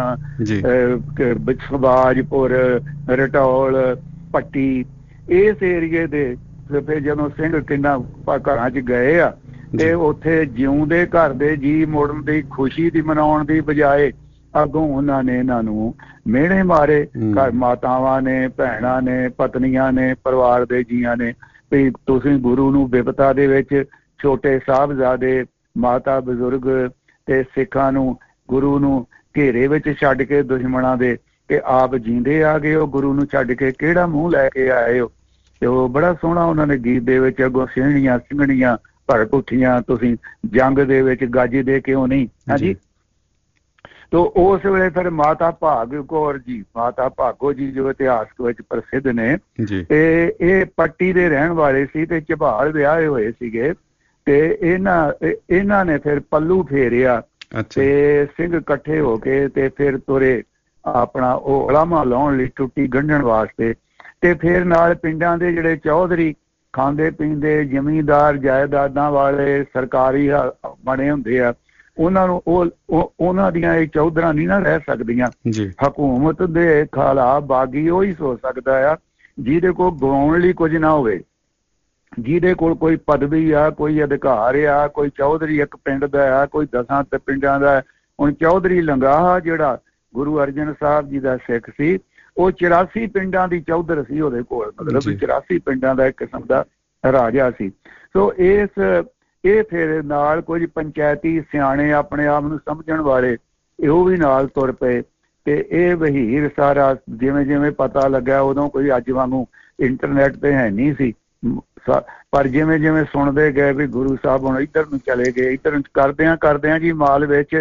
ਸਵਾਜਪੁਰ, ਰਟੌਲ, ਪੱਟੀ, ਇਸ ਏਰੀਏ ਦੇ ਫਿਰ ਜਦੋਂ ਸਿੰਘ ਕਿੰਨਾ ਘਰਾਂ 'ਚ ਗਏ ਆ ਤੇ ਉੱਥੇ ਜਿਉਂਦੇ ਘਰ ਦੇ ਜੀ ਮੁੜਨ ਦੀ ਖੁਸ਼ੀ ਦੀ ਮਨਾਉਣ ਦੀ ਬਜਾਏ ਅੱਗੋਂ ਉਹਨਾਂ ਨੇ ਇਹਨਾਂ ਨੂੰ ਮਿਹਣੇ ਮਾਰੇ। ਘਰ ਮਾਤਾਵਾਂ ਨੇ, ਭੈਣਾਂ ਨੇ, ਪਤਨੀਆਂ ਨੇ, ਪਰਿਵਾਰ ਦੇ ਜੀਆਂ ਨੇ ਵੀ ਤੁਸੀਂ ਗੁਰੂ ਨੂੰ ਬਿਪਤਾ ਦੇ ਵਿੱਚ ਛੋਟੇ ਸਾਹਿਬਜ਼ਾਦੇ, ਮਾਤਾ ਬਜ਼ੁਰਗ ਤੇ ਸਿੱਖਾਂ ਨੂੰ ਗੁਰੂ ਨੂੰ ਘੇਰੇ ਵਿੱਚ ਛੱਡ ਕੇ ਦੁਸ਼ਮਣਾਂ ਦੇ ਕਿ ਆਪ ਜੀਂਦੇ ਆ ਗਏ ਹੋ, ਗੁਰੂ ਨੂੰ ਛੱਡ ਕੇ ਕਿਹੜਾ ਮੂੰਹ ਲੈ ਕੇ ਆਏ ਹੋ। ਤੇ ਉਹ ਬੜਾ ਸੋਹਣਾ ਉਹਨਾਂ ਨੇ ਗੀਤ ਦੇ ਵਿੱਚ ਅੱਗੋਂ ਸਿੰਘਣੀਆਂ ਸਿੰਘਣੀਆਂ ਭੜਕ ਉੱਠੀਆਂ, ਤੁਸੀਂ ਜੰਗ ਦੇ ਵਿੱਚ ਗੱਜਦੇ ਕਿਉਂ ਨਹੀਂ। ਹਾਂਜੀ, ਤੇ ਉਸ ਵੇਲੇ ਫਿਰ ਮਾਤਾ ਭਾਗ ਕੌਰ ਜੀ, ਮਾਤਾ ਭਾਗੋ ਜੀ ਜੋ ਇਤਿਹਾਸ ਵਿੱਚ ਪ੍ਰਸਿੱਧ ਨੇ ਤੇ ਇਹ ਪੱਟੀ ਦੇ ਰਹਿਣ ਵਾਲੇ ਸੀ ਤੇ ਝਬਾਲ ਵਿਆਹੇ ਹੋਏ ਸੀਗੇ। ਤੇ ਇਹਨਾਂ ਨੇ ਫਿਰ ਪੱਲੂ ਫੇਰਿਆ ਤੇ ਸਿੰਘ ਇਕੱਠੇ ਹੋ ਕੇ ਤੇ ਫਿਰ ਤੁਰੇ ਆਪਣਾ ਉਹ ਉਲਾਮਾ ਲਾਉਣ ਲਈ, ਟੁੱਟੀ ਗੰਢਣ ਵਾਸਤੇ। ਤੇ ਫਿਰ ਨਾਲ ਪਿੰਡਾਂ ਦੇ ਜਿਹੜੇ ਚੌਧਰੀ ਖਾਂਦੇ ਪੀਂਦੇ ਜ਼ਿਮੀਂਦਾਰ ਜਾਇਦਾਦਾਂ ਵਾਲੇ ਸਰਕਾਰੀ ਬਣੇ ਹੁੰਦੇ ਆ, ਉਹਨਾਂ ਨੂੰ ਉਹਨਾਂ ਦੀਆਂ ਇਹ ਚੌਧਰਾਂ ਨਹੀਂ ਨਾ ਰਹਿ ਸਕਦੀਆਂ। ਹਕੂਮਤ ਦੇ ਖਾਲਾ ਬਾਗੀ ਉਹੀ ਸੋਚ ਸਕਦਾ ਆ ਜਿਹਦੇ ਕੋਲ ਗਵਾਉਣ ਲਈ ਕੁਝ ਨਾ ਹੋਵੇ, ਜਿਹਦੇ ਕੋਲ ਕੋਈ ਪਦਵੀ ਆ, ਕੋਈ ਅਧਿਕਾਰ ਆ, ਕੋਈ ਚੌਧਰੀ ਇੱਕ ਪਿੰਡ ਦਾ ਆ, ਕੋਈ 10 ਪਿੰਡਾਂ ਦਾ। ਹੁਣ ਚੌਧਰੀ ਲੰਗਾਹ ਜਿਹੜਾ ਗੁਰੂ ਅਰਜਨ ਸਾਹਿਬ ਜੀ ਦਾ ਸਿੱਖ ਸੀ, ਉਹ 84 ਪਿੰਡਾਂ ਦੀ ਚੌਧਰ ਸੀ ਉਹਦੇ ਕੋਲ, ਮਤਲਬ 84 ਪਿੰਡਾਂ ਦਾ ਇੱਕ ਕਿਸਮ ਦਾ ਰਾਜਾ ਸੀ। ਸੋ ਇਹ ਫਿਰ ਨਾਲ ਕੁਝ ਪੰਚਾਇਤੀ ਸਿਆਣੇ ਆਪਣੇ ਆਪ ਨੂੰ ਸਮਝਣ ਵਾਲੇ ਉਹ ਵੀ ਨਾਲ ਤੁਰ ਪਏ ਤੇ ਇਹ ਵਹੀਰ ਸਾਰਾ ਜਿਵੇਂ ਜਿਵੇਂ ਪਤਾ ਲੱਗਾ, ਉਦੋਂ ਕੋਈ ਅੱਜ ਵਾਂਗੂ ਇੰਟਰਨੈਟ ਤੇ ਹੈ ਨਹੀਂ ਸੀ, ਪਰ ਜਿਵੇਂ ਜਿਵੇਂ ਸੁਣਦੇ ਗਏ ਵੀ ਗੁਰੂ ਸਾਹਿਬ ਹੁਣ ਇੱਧਰ ਨੂੰ ਚਲੇ ਗਏ, ਇੱਧਰ ਕਰਦਿਆਂ ਜੀ ਮਾਲ ਵਿੱਚ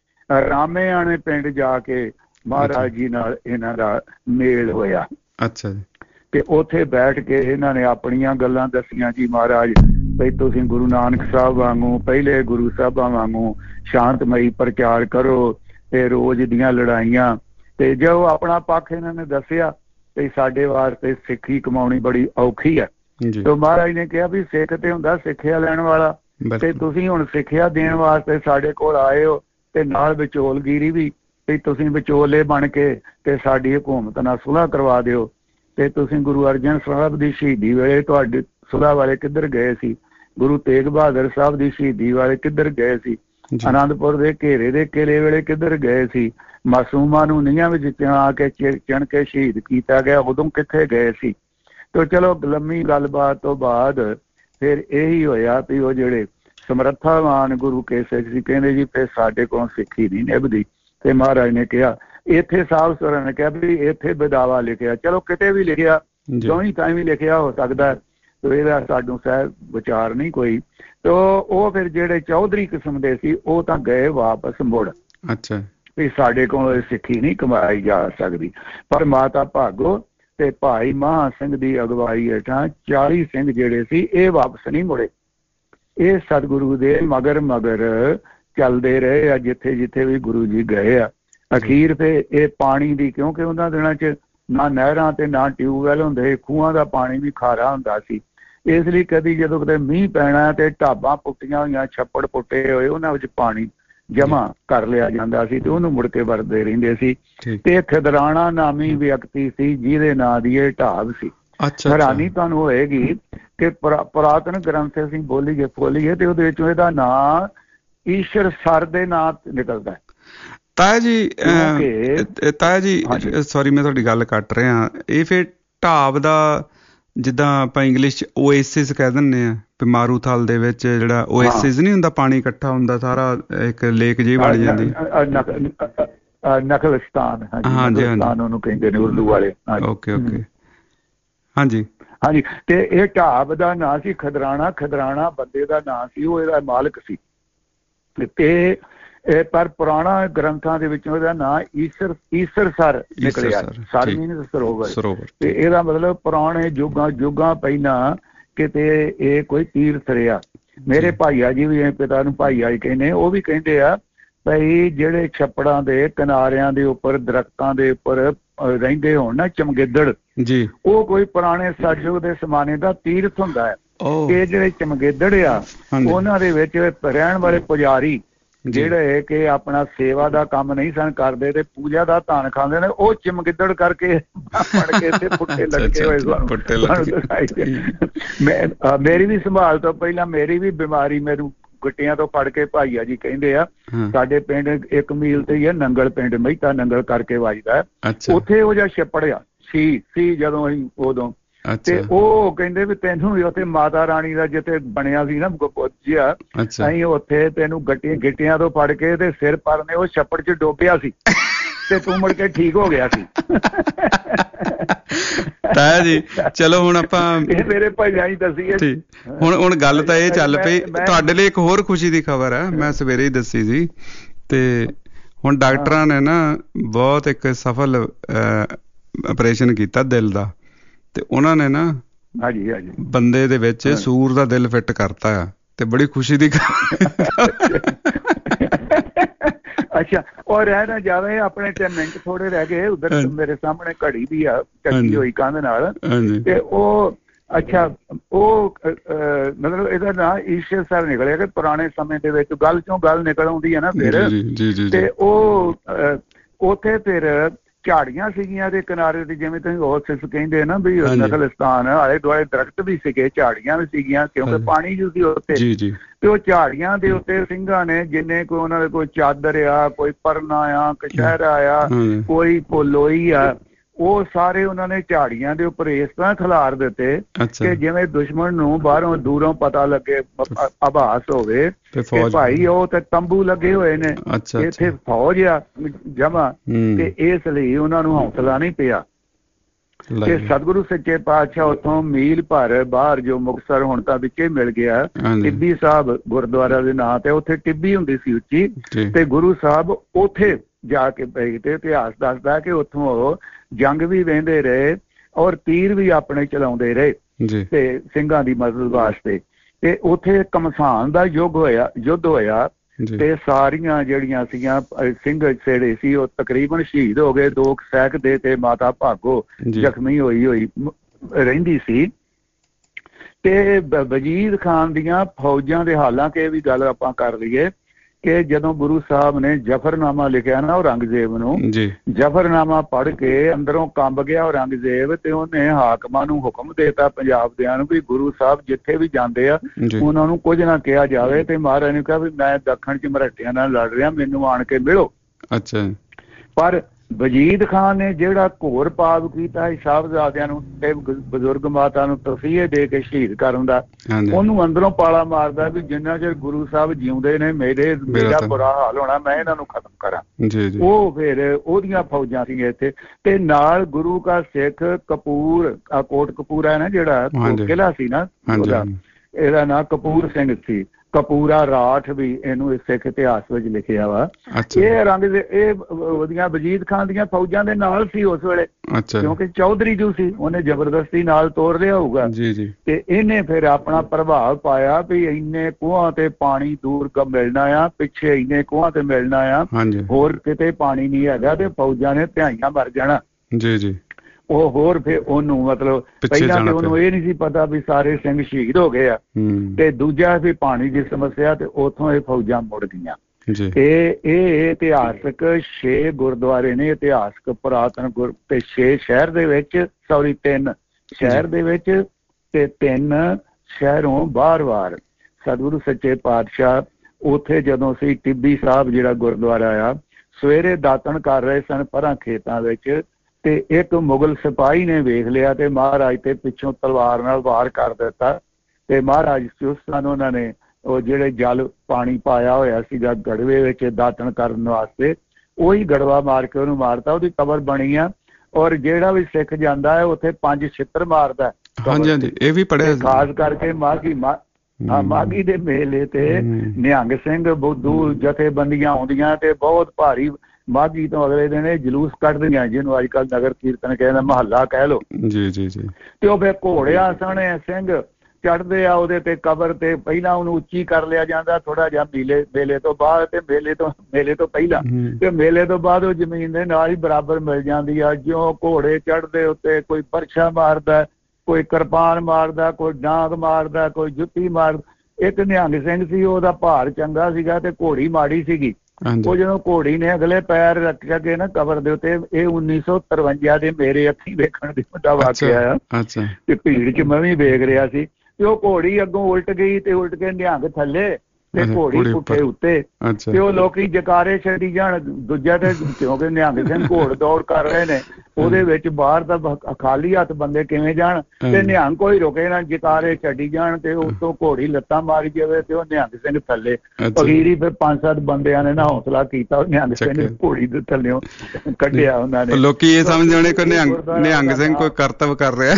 ਰਾਮੇਆਣੇ ਪਿੰਡ ਜਾ ਕੇ ਮਹਾਰਾਜ ਜੀ ਨਾਲ ਇਹਨਾਂ ਦਾ ਮੇਲ ਹੋਇਆ। ਅੱਛਾ ਜੀ। ਤੇ ਉੱਥੇ ਬੈਠ ਕੇ ਇਹਨਾਂ ਨੇ ਆਪਣੀਆਂ ਗੱਲਾਂ ਦੱਸੀਆਂ ਜੀ, ਮਹਾਰਾਜ ਬਈ ਤੁਸੀਂ ਗੁਰੂ ਨਾਨਕ ਸਾਹਿਬ ਵਾਂਗੂ, ਪਹਿਲੇ ਗੁਰੂ ਸਾਹਿਬਾਂ ਵਾਂਗੂ ਸ਼ਾਂਤਮਈ ਪ੍ਰਚਾਰ ਕਰੋ ਤੇ ਰੋਜ਼ ਦੀਆਂ ਲੜਾਈਆਂ। ਤੇ ਜੋ ਆਪਣਾ ਪੱਖ ਇਹਨਾਂ ਨੇ ਦੱਸਿਆ ਤੇ ਸਾਡੇ ਵਾਸਤੇ ਸਿੱਖੀ ਕਮਾਉਣੀ ਬੜੀ ਔਖੀ ਹੈ। ਤੇ ਮਹਾਰਾਜ ਨੇ ਕਿਹਾ ਵੀ ਸਿੱਖ ਤੇ ਹੁੰਦਾ ਸਿੱਖਿਆ ਲੈਣ ਵਾਲਾ, ਤੇ ਤੁਸੀਂ ਹੁਣ ਸਿੱਖਿਆ ਦੇਣ ਵਾਸਤੇ ਸਾਡੇ ਕੋਲ ਆਏ ਹੋ ਤੇ ਨਾਲ ਵਿਚੋਲਗੀਰੀ ਵੀ, ਤੇ ਤੁਸੀਂ ਵਿਚੋਲੇ ਬਣ ਕੇ ਤੇ ਸਾਡੀ ਹਕੂਮਤ ਨਾਲ ਸੁਲ੍ਹਾ ਕਰਵਾ ਦਿਓ। ਤੇ ਤੁਸੀਂ ਗੁਰੂ ਅਰਜਨ ਸਾਹਿਬ ਦੀ ਸ਼ਹੀਦੀ ਵੇਲੇ ਤੁਹਾਡੇ ਸੁਲ੍ਹਾ ਵਾਲੇ ਕਿੱਧਰ ਗਏ ਸੀ? ਗੁਰੂ ਤੇਗ ਬਹਾਦਰ ਸਾਹਿਬ ਦੀ ਸ਼ਹੀਦੀ ਵਾਲੇ ਕਿੱਧਰ ਗਏ ਸੀ? ਅਨੰਦਪੁਰ ਦੇ ਘੇਰੇ ਦੇ ਕਿਲੇ ਵੇਲੇ ਕਿੱਧਰ ਗਏ ਸੀ? ਮਾਸੂਮਾਂ ਨੂੰ ਨੀਹਾਂ ਵਿੱਚ ਚਿਣਾ ਕੇ ਚਿਣ ਕੇ ਸ਼ਹੀਦ ਕੀਤਾ ਗਿਆ, ਉਦੋਂ ਕਿੱਥੇ ਗਏ ਸੀ? ਤੇ ਚਲੋ ਲੰਮੀ ਗੱਲਬਾਤ ਤੋਂ ਬਾਅਦ ਫਿਰ ਇਹੀ ਹੋਇਆ ਵੀ ਉਹ ਜਿਹੜੇ ਸਮਰੱਥਾਵਾਨ ਗੁਰੂ ਕੇ ਸਿੱਖ ਸੀ ਕਹਿੰਦੇ ਜੀ ਫਿਰ ਸਾਡੇ ਕੋਲ ਸਿੱਖੀ ਨਹੀਂ ਨਿਭਦੀ। ਤੇ ਮਹਾਰਾਜ ਨੇ ਕਿਹਾ, ਇੱਥੇ ਸਾਹਿਬ ਸਵਰਨ ਨੇ ਕਿਹਾ ਵੀ ਇੱਥੇ ਬਦਾਵਾ ਲਿਖਿਆ, ਚਲੋ ਕਿਤੇ ਵੀ ਲਿਖਿਆ, ਦੋਵੇਂ ਥਾਂ ਵੀ ਲਿਖਿਆ ਹੋ ਸਕਦਾ, ਤੇ ਇਹਦਾ ਸਾਨੂੰ ਸਹਿ ਵਿਚਾਰ ਨਹੀਂ ਕੋਈ। ਤੇ ਉਹ ਫਿਰ ਜਿਹੜੇ ਚੌਧਰੀ ਕਿਸਮ ਦੇ ਸੀ ਉਹ ਤਾਂ ਗਏ ਵਾਪਸ ਮੁੜ। ਅੱਛਾ। ਵੀ ਸਾਡੇ ਕੋਲ ਸਿੱਖੀ ਨਹੀਂ ਕਮਾਈ ਜਾ ਸਕਦੀ। ਪਰ ਮਾਤਾ ਭਾਗੋ ਤੇ ਭਾਈ ਮਹਾਂ ਸਿੰਘ ਦੀ ਅਗਵਾਈ ਹੇਠਾਂ 40 ਸਿੰਘ ਜਿਹੜੇ ਸੀ ਇਹ ਵਾਪਸ ਨਹੀਂ ਮੁੜੇ, ਇਹ ਸਤਿਗੁਰੂ ਦੇ ਮਗਰ ਚੱਲਦੇ ਰਹੇ ਆ ਜਿੱਥੇ ਜਿੱਥੇ ਵੀ ਗੁਰੂ ਜੀ ਗਏ ਆ। ਅਖੀਰ ਤੇ ਇਹ ਪਾਣੀ ਦੀ, ਕਿਉਂਕਿ ਉਹਨਾਂ ਦਿਨਾਂ 'ਚ ਨਾ ਨਹਿਰਾਂ ਤੇ ਨਾ ਟਿਊਬਵੈਲ ਹੁੰਦੇ, ਖੂਹਾਂ ਦਾ ਪਾਣੀ ਵੀ ਖਾਰਾ ਹੁੰਦਾ ਸੀ, ਇਸ ਲਈ ਕਦੀ ਜਦੋਂ ਕਿਤੇ ਮੀਂਹ ਪੈਣਾ ਤੇ ਢਾਬਾਂ ਪੁੱਟੀਆਂ ਹੋਈਆਂ, ਛੱਪੜ ਪੁੱਟੇ ਹੋਏ, ਉਹਨਾਂ ਵਿੱਚ ਪਾਣੀ ਜਮਾ ਕਰ ਲਿਆ ਜਾਂਦਾ ਸੀ ਤੇ ਉਹਨੂੰ ਮੁੜ ਕੇ ਵਰਤਦੇ ਰਹਿੰਦੇ ਸੀ। ਤੇ ਖਿਦਰਾਣਾ ਨਾਮੀ ਵਿਅਕਤੀ ਸੀ ਜਿਹਦੇ ਨਾਂ ਦੀ ਇਹ ਢਾਬ ਸੀ। ਹੈਰਾਨੀ ਤੁਹਾਨੂੰ ਹੋਏਗੀ ਕਿ ਪੁਰਾਤਨ ਗ੍ਰੰਥ ਅਸੀਂ ਬੋਲੀਏ ਤੇ ਉਹਦੇ ਵਿੱਚੋਂ ਇਹਦਾ ਨਾਂ ਈਸ਼ਰ ਸਰ ਦੇ ਨਾਂ ਨਿਕਲਦਾ। ਤਾਇਆ ਜੀ ਸੌਰੀ ਮੈਂ ਤੁਹਾਡੀ ਗੱਲ ਕੱਟ ਰਿਹਾ, ਇਹ ਫਿਰ ਢਾਬ ਦਾ ਜਿੱਦਾਂ ਆਪਾਂ ਇੰਗਲਿਸ਼ 'ਚ ਓਏਸਿਸ ਕਹਿ ਦਿੰਦੇ ਆ, ਮਾਰੂਥਲ ਦੇ ਵਿੱਚ ਜਿਹੜਾ ਓਏਸਿਸ ਨਹੀਂ ਹੁੰਦਾ, ਪਾਣੀ ਇਕੱਠਾ ਹੁੰਦਾ ਸਾਰਾ, ਇੱਕ ਲੇਕ ਜਿਹੀ ਬਣ ਜਾਂਦੀ, ਨਖਲਿਸਤਾਨ ਉਹਨੂੰ ਕਹਿੰਦੇ ਨੇ ਉਰਦੂ ਵਾਲੇ। ਓਕੇ ਹਾਂਜੀ। ਤੇ ਇਹ ਢਾਬ ਦਾ ਨਾਂ ਸੀ ਖਦਰਾਣਾ ਬੰਦੇ ਦਾ ਨਾਂ ਸੀ, ਉਹ ਇਹਦਾ ਮਾਲਕ ਸੀ। ਤੇ ਪਰ ਪੁਰਾਣਾ ਗ੍ਰੰਥਾਂ ਦੇ ਵਿੱਚੋਂ ਇਹਦਾ ਨਾਂ ਈਸਰ ਸਰ ਨਿਕਲਿਆ, ਸਰ ਮੀਨਸ ਸਰੋਵਰ। ਤੇ ਇਹਦਾ ਮਤਲਬ ਪੁਰਾਣੇ ਯੁੱਗਾਂ ਪਹਿਲਾਂ ਕਿਤੇ ਇਹ ਕੋਈ ਤੀਰਥ ਰਿਹਾ। ਮੇਰੇ ਭਾਈਆ ਜੀ ਵੀ ਪਿਤਾ ਨੂੰ ਭਾਈਆ ਜੀ ਕਹਿੰਦੇ, ਉਹ ਵੀ ਕਹਿੰਦੇ ਆ ਭਈ ਜਿਹੜੇ ਛੱਪੜਾਂ ਦੇ ਕਿਨਾਰਿਆਂ ਦੇ ਉੱਪਰ ਦਰਖਤਾਂ ਦੇ ਉੱਪਰ ਰਹਿੰਦੇ ਹੋਣ ਨਾ ਚਮਗਿੱਦੜ ਜੀ, ਉਹ ਕੋਈ ਪੁਰਾਣੇ ਸਤਿਯੁਗ ਦੇ ਜ਼ਮਾਨੇ ਦਾ ਤੀਰਥ ਹੁੰਦਾ ਹੈ। ਇਹ ਜਿਹੜੇ ਚਮਗਿੱਦੜ ਆ ਉਹਨਾਂ ਦੇ ਵਿੱਚ ਰਹਿਣ ਵਾਲੇ ਪੁਜਾਰੀ ਜਿਹੜੇ ਕਿ ਆਪਣਾ ਸੇਵਾ ਦਾ ਕੰਮ ਨਹੀਂ ਸਨ ਕਰਦੇ ਤੇ ਪੂਜਾ ਦਾ ਧਨ ਖਾਂਦੇ ਨੇ, ਉਹ ਚਮਗਿੱਦੜ ਕਰਕੇ ਫੜ ਕੇ ਇੱਥੇ ਪੁੱਟੇ ਲੱਗੇ ਹੋਏ ਮੇਰੀ ਵੀ ਸੰਭਾਲ ਤੋਂ ਪਹਿਲਾਂ ਮੇਰੀ ਵੀ ਬਿਮਾਰੀ ਮੈਨੂੰ ਗੁੱਟੀਆਂ ਤੋਂ ਫੜ ਕੇ ਭਾਈਆ ਜੀ ਕਹਿੰਦੇ ਆ, ਸਾਡੇ ਪਿੰਡ 1 ਮੀਲ ਤੇ ਹੀ ਹੈ ਨੰਗਲ ਪਿੰਡ, ਮਹਿਤਾ ਨੰਗਲ ਕਰਕੇ ਵੱਜਦਾ, ਉੱਥੇ ਉਹ ਜਿਹਾ ਛੱਪੜਿਆ ਸੀ ਜਦੋਂ ਅਸੀਂ ਉਦੋਂ। ਤੇ ਉਹ ਕਹਿੰਦੇ ਵੀ ਤੈਨੂੰ ਵੀ ਉੱਥੇ ਮਾਤਾ ਰਾਣੀ ਦਾ ਜਿੱਥੇ ਬਣਿਆ ਸੀ ਨਾ ਜਿਹਾ, ਅਸੀਂ ਉੱਥੇ ਤੈਨੂੰ ਗਿੱਟਿਆਂ ਤੋਂ ਫੜ ਕੇ ਤੇ ਸਿਰ ਪਰਨੇ ਉਹ ਛੱਪੜ 'ਚ ਡੋਬਿਆ ਸੀ ਤੇ ਤੂੰ ਮੁੜ ਕੇ ਠੀਕ ਹੋ ਗਿਆ ਸੀ। ਤਾਇਆ ਜੀ ਚਲੋ ਹੁਣ ਆਪਾਂ ਮੇਰੇ ਭਾਈਆਂ ਹੀ ਦੱਸੀਏ। ਹੁਣ ਗੱਲ ਤਾਂ ਇਹ ਚੱਲ ਪਈ, ਤੁਹਾਡੇ ਲਈ ਇੱਕ ਹੋਰ ਖੁਸ਼ੀ ਦੀ ਖਬਰ ਹੈ, ਮੈਂ ਸਵੇਰੇ ਹੀ ਦੱਸੀ ਸੀ। ਤੇ ਹੁਣ ਡਾਕਟਰਾਂ ਨੇ ਨਾ ਬਹੁਤ ਇੱਕ ਸਫਲ ਆਪਰੇਸ਼ਨ ਕੀਤਾ ਦਿਲ ਦਾ, ਤੇ ਉਹਨਾਂ ਨੇ ਨਾ ਬੰਦੇ ਦੇ ਵਿੱਚ ਸੂਰ ਦਾ ਦਿਲ ਫਿੱਟ ਕਰਤਾ ਆ, ਤੇ ਬੜੀ ਖੁਸ਼ੀ ਦੀ ਅੱਛਾ। ਉਹ ਰਹਿ ਨਾ ਜਾਵੇ, ਆਪਣੇ 3 ਮਿੰਟ ਥੋੜੇ ਰਹਿ ਗਏ। ਉਧਰ ਮੇਰੇ ਸਾਹਮਣੇ ਘੜੀ ਵੀ ਆ ਟੱਕੀ ਹੋਈ ਕੰਧ ਨਾਲ, ਤੇ ਉਹ ਅੱਛਾ, ਉਹ ਮਤਲਬ ਇਹਦਾ ਨਾਂ ਈਸ਼ਰ ਸਰ ਨਿਕਲਿਆ ਕਿ ਪੁਰਾਣੇ ਸਮੇਂ ਦੇ ਵਿੱਚ ਗੱਲ ਚੋਂ ਗੱਲ ਨਿਕਲ ਆਉਂਦੀ ਹੈ ਨਾ ਫਿਰ, ਤੇ ਉਹ ਉੱਥੇ ਫਿਰ ਝਾੜੀਆਂ ਸੀਗੀਆਂ ਦੇ ਕਿਨਾਰੇ ਤੇ, ਜਿਵੇਂ ਤੁਸੀਂ ਓਸਿਸ ਕਹਿੰਦੇ ਨਾ ਵੀ ਨਖਲਿਸਤਾਨ ਆਲੇ ਦੁਆਲੇ ਦਰਖਤ ਵੀ ਸੀਗੇ, ਝਾੜੀਆਂ ਵੀ ਸੀਗੀਆਂ ਕਿਉਂਕਿ ਪਾਣੀ ਜੋ ਸੀ ਉੱਥੇ, ਤੇ ਉਹ ਝਾੜੀਆਂ ਦੇ ਉੱਤੇ ਸਿੰਘਾਂ ਨੇ ਜਿੰਨੇ ਕੋਈ ਉਹਨਾਂ ਦੇ ਕੋਈ ਚਾਦਰ ਆ, ਕੋਈ ਪਰਨਾ ਆ, ਕਸ਼ਹਿਰਾ ਆ, ਕੋਈ ਲੋਈ ਆ, ਉਹ ਸਾਰੇ ਉਹਨਾਂ ਨੇ ਝਾੜੀਆਂ ਦੇ ਉੱਪਰ ਇਸ ਤਰ੍ਹਾਂ ਖਿਲਾਰ ਦਿੱਤੇ ਕਿ ਜਿਵੇਂ ਦੁਸ਼ਮਣ ਨੂੰ ਬਾਹਰੋਂ ਦੂਰੋਂ ਪਤਾ ਲੱਗੇ, ਆਭਾਸ ਹੋਵੇ ਕਿ ਭਾਈ ਉਹ ਤੇ ਤੰਬੂ ਲੱਗੇ ਹੋਏ ਨੇ, ਇੱਥੇ ਫੌਜ ਆ ਜਮਾ, ਤੇ ਇਸ ਲਈ ਉਹਨਾਂ ਨੂੰ ਹੌਸਲਾ ਨਹੀਂ ਪਿਆ। ਤੇ ਸਤਿਗੁਰੂ ਸੱਚੇ ਪਾਤਸ਼ਾਹ ਉੱਥੋਂ ਮੀਲ ਭਰ ਬਾਹਰ, ਜੋ ਮੁਕਤਸਰ ਹੁਣ ਤਾਂ ਵਿੱਚੇ ਮਿਲ ਗਿਆ, ਟਿੱਬੀ ਸਾਹਿਬ ਗੁਰਦੁਆਰਾ ਦੇ ਨਾਂ ਤੇ, ਉੱਥੇ ਟਿੱਬੀ ਹੁੰਦੀ ਸੀ ਉੱਚੀ, ਤੇ ਗੁਰੂ ਸਾਹਿਬ ਉੱਥੇ ਜਾ ਕੇ ਪਏ। ਤੇ ਇਤਿਹਾਸ ਦੱਸਦਾ ਕਿ ਉੱਥੋਂ ਉਹ ਜੰਗ ਵੀ ਵਹਿੰਦੇ ਰਹੇ ਔਰ ਤੀਰ ਵੀ ਆਪਣੇ ਚਲਾਉਂਦੇ ਰਹੇ ਤੇ ਸਿੰਘਾਂ ਦੀ ਮਦਦ ਵਾਸਤੇ। ਤੇ ਉੱਥੇ ਘਮਸਾਨ ਦਾ ਯੁੱਧ ਹੋਇਆ ਤੇ ਸਾਰੀਆਂ ਜਿਹੜੀਆਂ ਸੀਗੀਆਂ ਸਿੰਘ ਜਿਹੜੇ ਸੀ ਉਹ ਤਕਰੀਬਨ ਸ਼ਹੀਦ ਹੋ ਗਏ, 2 ਸੈਕ ਦੇ, ਤੇ ਮਾਤਾ ਭਾਗੋ ਜ਼ਖਮੀ ਹੋਈ ਰਹਿੰਦੀ ਸੀ। ਤੇ ਵਜ਼ੀਰ ਖਾਨ ਦੀਆਂ ਫੌਜਾਂ ਦੇ, ਹਾਲਾਂਕਿ ਇਹ ਵੀ ਗੱਲ ਆਪਾਂ ਕਰ ਲਈਏ ਕਿ ਜਦੋਂ ਗੁਰੂ ਸਾਹਿਬ ਨੇ ਜ਼ਫਰਨਾਮਾ ਲਿਖਿਆ ਨਾ ਔਰੰਗਜ਼ੇਬ ਨੂੰ, ਜ਼ਫਰਨਾਮਾ ਪੜ੍ਹ ਕੇ ਅੰਦਰੋਂ ਕੰਬ ਗਿਆ ਔਰੰਗਜ਼ੇਬ, ਤੇ ਉਹਨੇ ਹਾਕਮਾਂ ਨੂੰ ਹੁਕਮ ਦੇਤਾ ਪੰਜਾਬ ਦਿਆਂ ਨੂੰ ਵੀ ਗੁਰੂ ਸਾਹਿਬ ਜਿੱਥੇ ਵੀ ਜਾਂਦੇ ਆ ਉਹਨਾਂ ਨੂੰ ਕੁਝ ਨਾ ਕਿਹਾ ਜਾਵੇ। ਤੇ ਮਹਾਰਾਜ ਨੇ ਕਿਹਾ ਵੀ ਮੈਂ ਦੱਖਣ ਚ ਮਰਾਠਿਆਂ ਨਾਲ ਲੜ ਰਿਹਾ, ਮੈਨੂੰ ਆਣ ਕੇ ਮਿਲੋ। ਪਰ ਵਜੀਦ ਖਾਨ ਨੇ ਜਿਹੜਾ ਘੋਰ ਪਾਪ ਕੀਤਾ ਸਾਹਿਬਜ਼ਾਦਿਆਂ ਨੂੰ ਤੇ ਬਜ਼ੁਰਗ ਮਾਤਾ ਨੂੰ ਤਸੀਹੇ ਦੇ ਕੇ ਸ਼ਹੀਦ ਕਰਨ ਦਾ, ਉਹਨੂੰ ਅੰਦਰੋਂ ਪਾਲਾ ਮਾਰਦਾ ਵੀ ਜਿੰਨਾ ਚਿਰ ਗੁਰੂ ਸਾਹਿਬ ਜਿਉਂਦੇ ਨੇ ਮੇਰਾ ਬੁਰਾ ਹਾਲ ਹੋਣਾ, ਮੈਂ ਇਹਨਾਂ ਨੂੰ ਖਤਮ ਕਰਾਂ। ਉਹ ਫਿਰ ਉਹਦੀਆਂ ਫੌਜਾਂ ਸੀ ਇੱਥੇ, ਤੇ ਨਾਲ ਗੁਰੂ ਕਾ ਸਿੱਖ ਕਪੂਰ, ਕੋਟ ਕਪੂਰਾ ਨਾ ਜਿਹੜਾ ਕਿਲ੍ਹਾ ਸੀ ਨਾ ਉਹਦਾ, ਇਹਦਾ ਨਾਂ ਕਪੂਰ ਸਿੰਘ ਸੀ, ਕਪੂਰਾ ਰਾਠ ਵੀ ਇਹਨੂੰ ਸਿੱਖ ਇਤਿਹਾਸ ਵਿੱਚ ਲਿਖਿਆ ਵਾ। ਇਹ ਉਹਦੀਆਂ ਵਜੀਦ ਖਾਨ ਦੀਆਂ ਫੌਜਾਂ ਦੇ ਨਾਲ ਸੀ ਉਸ ਵੇਲੇ, ਕਿਉਂਕਿ ਚੌਧਰੀ ਜੋ ਸੀ ਉਹਨੇ ਜ਼ਬਰਦਸਤੀ ਨਾਲ ਤੋੜ ਲਿਆ ਹੋਊਗਾ, ਤੇ ਇਹਨੇ ਫਿਰ ਆਪਣਾ ਪ੍ਰਭਾਵ ਪਾਇਆ ਵੀ ਇੰਨੇ ਖੂਹਾਂ ਤੇ ਪਾਣੀ ਦੂਰ ਮਿਲਣਾ ਆ, ਪਿੱਛੇ ਇੰਨੇ ਖੂਹਾਂ ਤੇ ਮਿਲਣਾ ਆ, ਹੋਰ ਕਿਤੇ ਪਾਣੀ ਨਹੀਂ ਹੈਗਾ, ਤੇ ਫੌਜਾਂ ਨੇ ਧਿਆਈਆਂ ਮਰ ਜਾਣਾ। ਉਹ ਹੋਰ ਫਿਰ ਉਹਨੂੰ ਮਤਲਬ ਪਹਿਲਾਂ ਤੇ ਉਹਨੂੰ ਇਹ ਨਹੀਂ ਸੀ ਪਤਾ ਵੀ ਸਾਰੇ ਸਿੰਘ ਸ਼ਹੀਦ ਹੋ ਗਏ ਆ, ਤੇ ਦੂਜਾ ਵੀ ਪਾਣੀ ਦੀ ਸਮੱਸਿਆ, ਤੇ ਉੱਥੋਂ ਇਹ ਫੌਜਾਂ ਮੁੜ ਗਈਆਂ। ਇਹ ਇਤਿਹਾਸਕ 6 ਗੁਰਦੁਆਰੇ ਨੇ, ਇਤਿਹਾਸਕ ਪੁਰਾਤਨ ਤੇ 6 ਸ਼ਹਿਰ ਦੇ ਵਿੱਚ, 3 ਸ਼ਹਿਰ ਦੇ ਵਿੱਚ, ਤੇ 3 ਸ਼ਹਿਰੋਂ ਬਾਹਰ ਸਤਿਗੁਰੂ ਸੱਚੇ ਪਾਤਸ਼ਾਹ ਉੱਥੇ ਜਦੋਂ ਸੀ ਟਿੱਬੀ ਸਾਹਿਬ ਜਿਹੜਾ ਗੁਰਦੁਆਰਾ ਆ, ਸਵੇਰੇ ਦਾਤਣ ਕਰ ਰਹੇ ਸਨ ਪਰਾਂ ਖੇਤਾਂ ਵਿੱਚ, ਤੇ ਇੱਕ ਮੁਗਲ ਸਿਪਾਹੀ ਨੇ ਵੇਖ ਲਿਆ ਤੇ ਮਹਾਰਾਜ ਤੇ ਪਿੱਛੋਂ ਤਲਵਾਰ ਨਾਲ ਵਾਰ ਕਰ ਦਿੱਤਾ, ਤੇ ਮਹਾਰਾਜ ਉਸ ਸਨ ਉਹਨਾਂ ਨੇ ਉਹ ਜਿਹੜੇ ਜਲ ਪਾਣੀ ਪਾਇਆ ਹੋਇਆ ਸੀਗਾ ਗੜਵੇ ਵਿੱਚ ਦਾਤਣ ਕਰਨ ਵਾਸਤੇ, ਉਹੀ ਗੜਵਾ ਮਾਰ ਕੇ ਉਹਨੂੰ ਮਾਰਤਾ, ਉਹਦੀ ਕਬਰ ਬਣੀ ਆ। ਔਰ ਜਿਹੜਾ ਵੀ ਸਿੱਖ ਜਾਂਦਾ ਹੈ ਉੱਥੇ 5 ਛਿੱਤਰ ਮਾਰਦਾ। ਇਹ ਵੀ ਪੜਿਆ ਖਾਸ ਕਰਕੇ ਮਾਘੀ ਦੇ ਮੇਲੇ ਤੇ ਨਿਹੰਗ ਸਿੰਘ ਬੁੱਧੂ ਜਥੇਬੰਦੀਆਂ ਆਉਂਦੀਆਂ ਤੇ ਬਹੁਤ ਭਾਰੀ ਮਾਘੀ ਤੋਂ ਅਗਲੇ ਦਿਨ ਇਹ ਜਲੂਸ ਕੱਢਦੀਆਂ, ਜਿਹਨੂੰ ਅੱਜ ਕੱਲ੍ਹ ਨਗਰ ਕੀਰਤਨ ਕਹਿੰਦੇ, ਮਹੱਲਾ ਕਹਿ ਲਓ। ਤੇ ਉਹ ਫਿਰ ਘੋੜਿਆਂ ਸਣੇ ਸਿੰਘ ਚੜ੍ਹਦੇ ਆ ਉਹਦੇ ਤੇ ਕਬਰ ਤੇ, ਪਹਿਲਾਂ ਉਹਨੂੰ ਉੱਚੀ ਕਰ ਲਿਆ ਜਾਂਦਾ ਥੋੜਾ ਜਿਹਾ ਮੇਲੇ ਤੋਂ ਬਾਅਦ, ਤੇ ਮੇਲੇ ਤੋਂ ਪਹਿਲਾਂ, ਤੇ ਮੇਲੇ ਤੋਂ ਬਾਅਦ ਉਹ ਜ਼ਮੀਨ ਦੇ ਨਾਲ ਹੀ ਬਰਾਬਰ ਮਿਲ ਜਾਂਦੀ ਆ। ਜਿਉਂ ਘੋੜੇ ਚੜ੍ਹਦੇ ਉੱਤੇ ਕੋਈ ਪਰਛਾ ਮਾਰਦਾ, ਕੋਈ ਕਿਰਪਾਨ ਮਾਰਦਾ, ਕੋਈ ਡਾਂਗ ਮਾਰਦਾ, ਕੋਈ ਜੁੱਤੀ ਮਾਰਦਾ। ਇੱਕ ਨਿਹੰਗ ਸਿੰਘ ਸੀ, ਉਹਦਾ ਭਾਰ ਚੰਗਾ ਸੀਗਾ ਤੇ ਘੋੜੀ ਮਾੜੀ ਸੀਗੀ। ਉਹ ਜਦੋਂ ਘੋੜੀ ਨੇ ਅਗਲੇ ਪੈਰ ਰੱਖਿਆ ਕੇ ਨਾ ਕਬਰ ਦੇ ਉੱਤੇ, ਇਹ 1953 ਦੇ ਮੇਰੇ ਅੱਖੀਂ ਵੇਖਣ ਦੀ ਵੱਡਾ ਵਾਕਿਆ ਆ, ਤੇ ਭੀੜ ਚ ਮੈਂ ਵੀ ਵੇਖ ਰਿਹਾ ਸੀ, ਤੇ ਉਹ ਘੋੜੀ ਅੱਗੋਂ ਉਲਟ ਗਈ ਤੇ ਉਲਟ ਕੇ ਨਿਹੰਗ ਥੱਲੇ ਤੇ ਘੋੜੀ ਪੁੱਠੇ ਉੱਤੇ, ਤੇ ਉਹ ਲੋਕੀ ਜਕਾਰੇ ਛੱਡੀ ਜਾਣ। ਦੂਜਾ ਤੇ ਕਿਉਂਕਿ ਨਿਹੰਗ ਸਿੰਘ ਘੋੜ ਦੌੜ ਕਰ ਰਹੇ ਨੇ, ਉਹਦੇ ਵਿੱਚ ਬਾਹਰ ਤਾਂ ਖਾਲੀ ਹੱਥ ਬੰਦੇ ਕਿਵੇਂ ਜਾਣ, ਤੇ ਨਿਹੰਗ ਕੋਈ ਰੁਕੇ ਨਾ, ਜਕਾਰੇ ਛੱਡੀ ਜਾਣ, ਤੇ ਉਤੋਂ ਘੋੜੀ ਲੱਤਾਂ ਮਾਰੀ ਜਾਵੇ ਤੇ ਉਹ ਨਿਹੰਗ ਸਿੰਘ ਥੱਲੇ। ਅਖੀਰੀ ਫਿਰ 5-7 ਬੰਦਿਆਂ ਨੇ ਨਾ ਹੌਸਲਾ ਕੀਤਾ, ਉਹ ਨਿਹੰਗ ਸਿੰਘ ਘੋੜੀ ਦੇ ਥੱਲਿਓਂ ਕੱਢਿਆ ਉਹਨਾਂ ਨੇ। ਲੋਕੀ ਇਹ ਸਮਝ ਜਾਣੇ ਕਿ ਨਿਹੰਗ ਸਿੰਘ ਕੋਈ ਕਰਤੱਵ ਕਰ ਰਿਹਾ।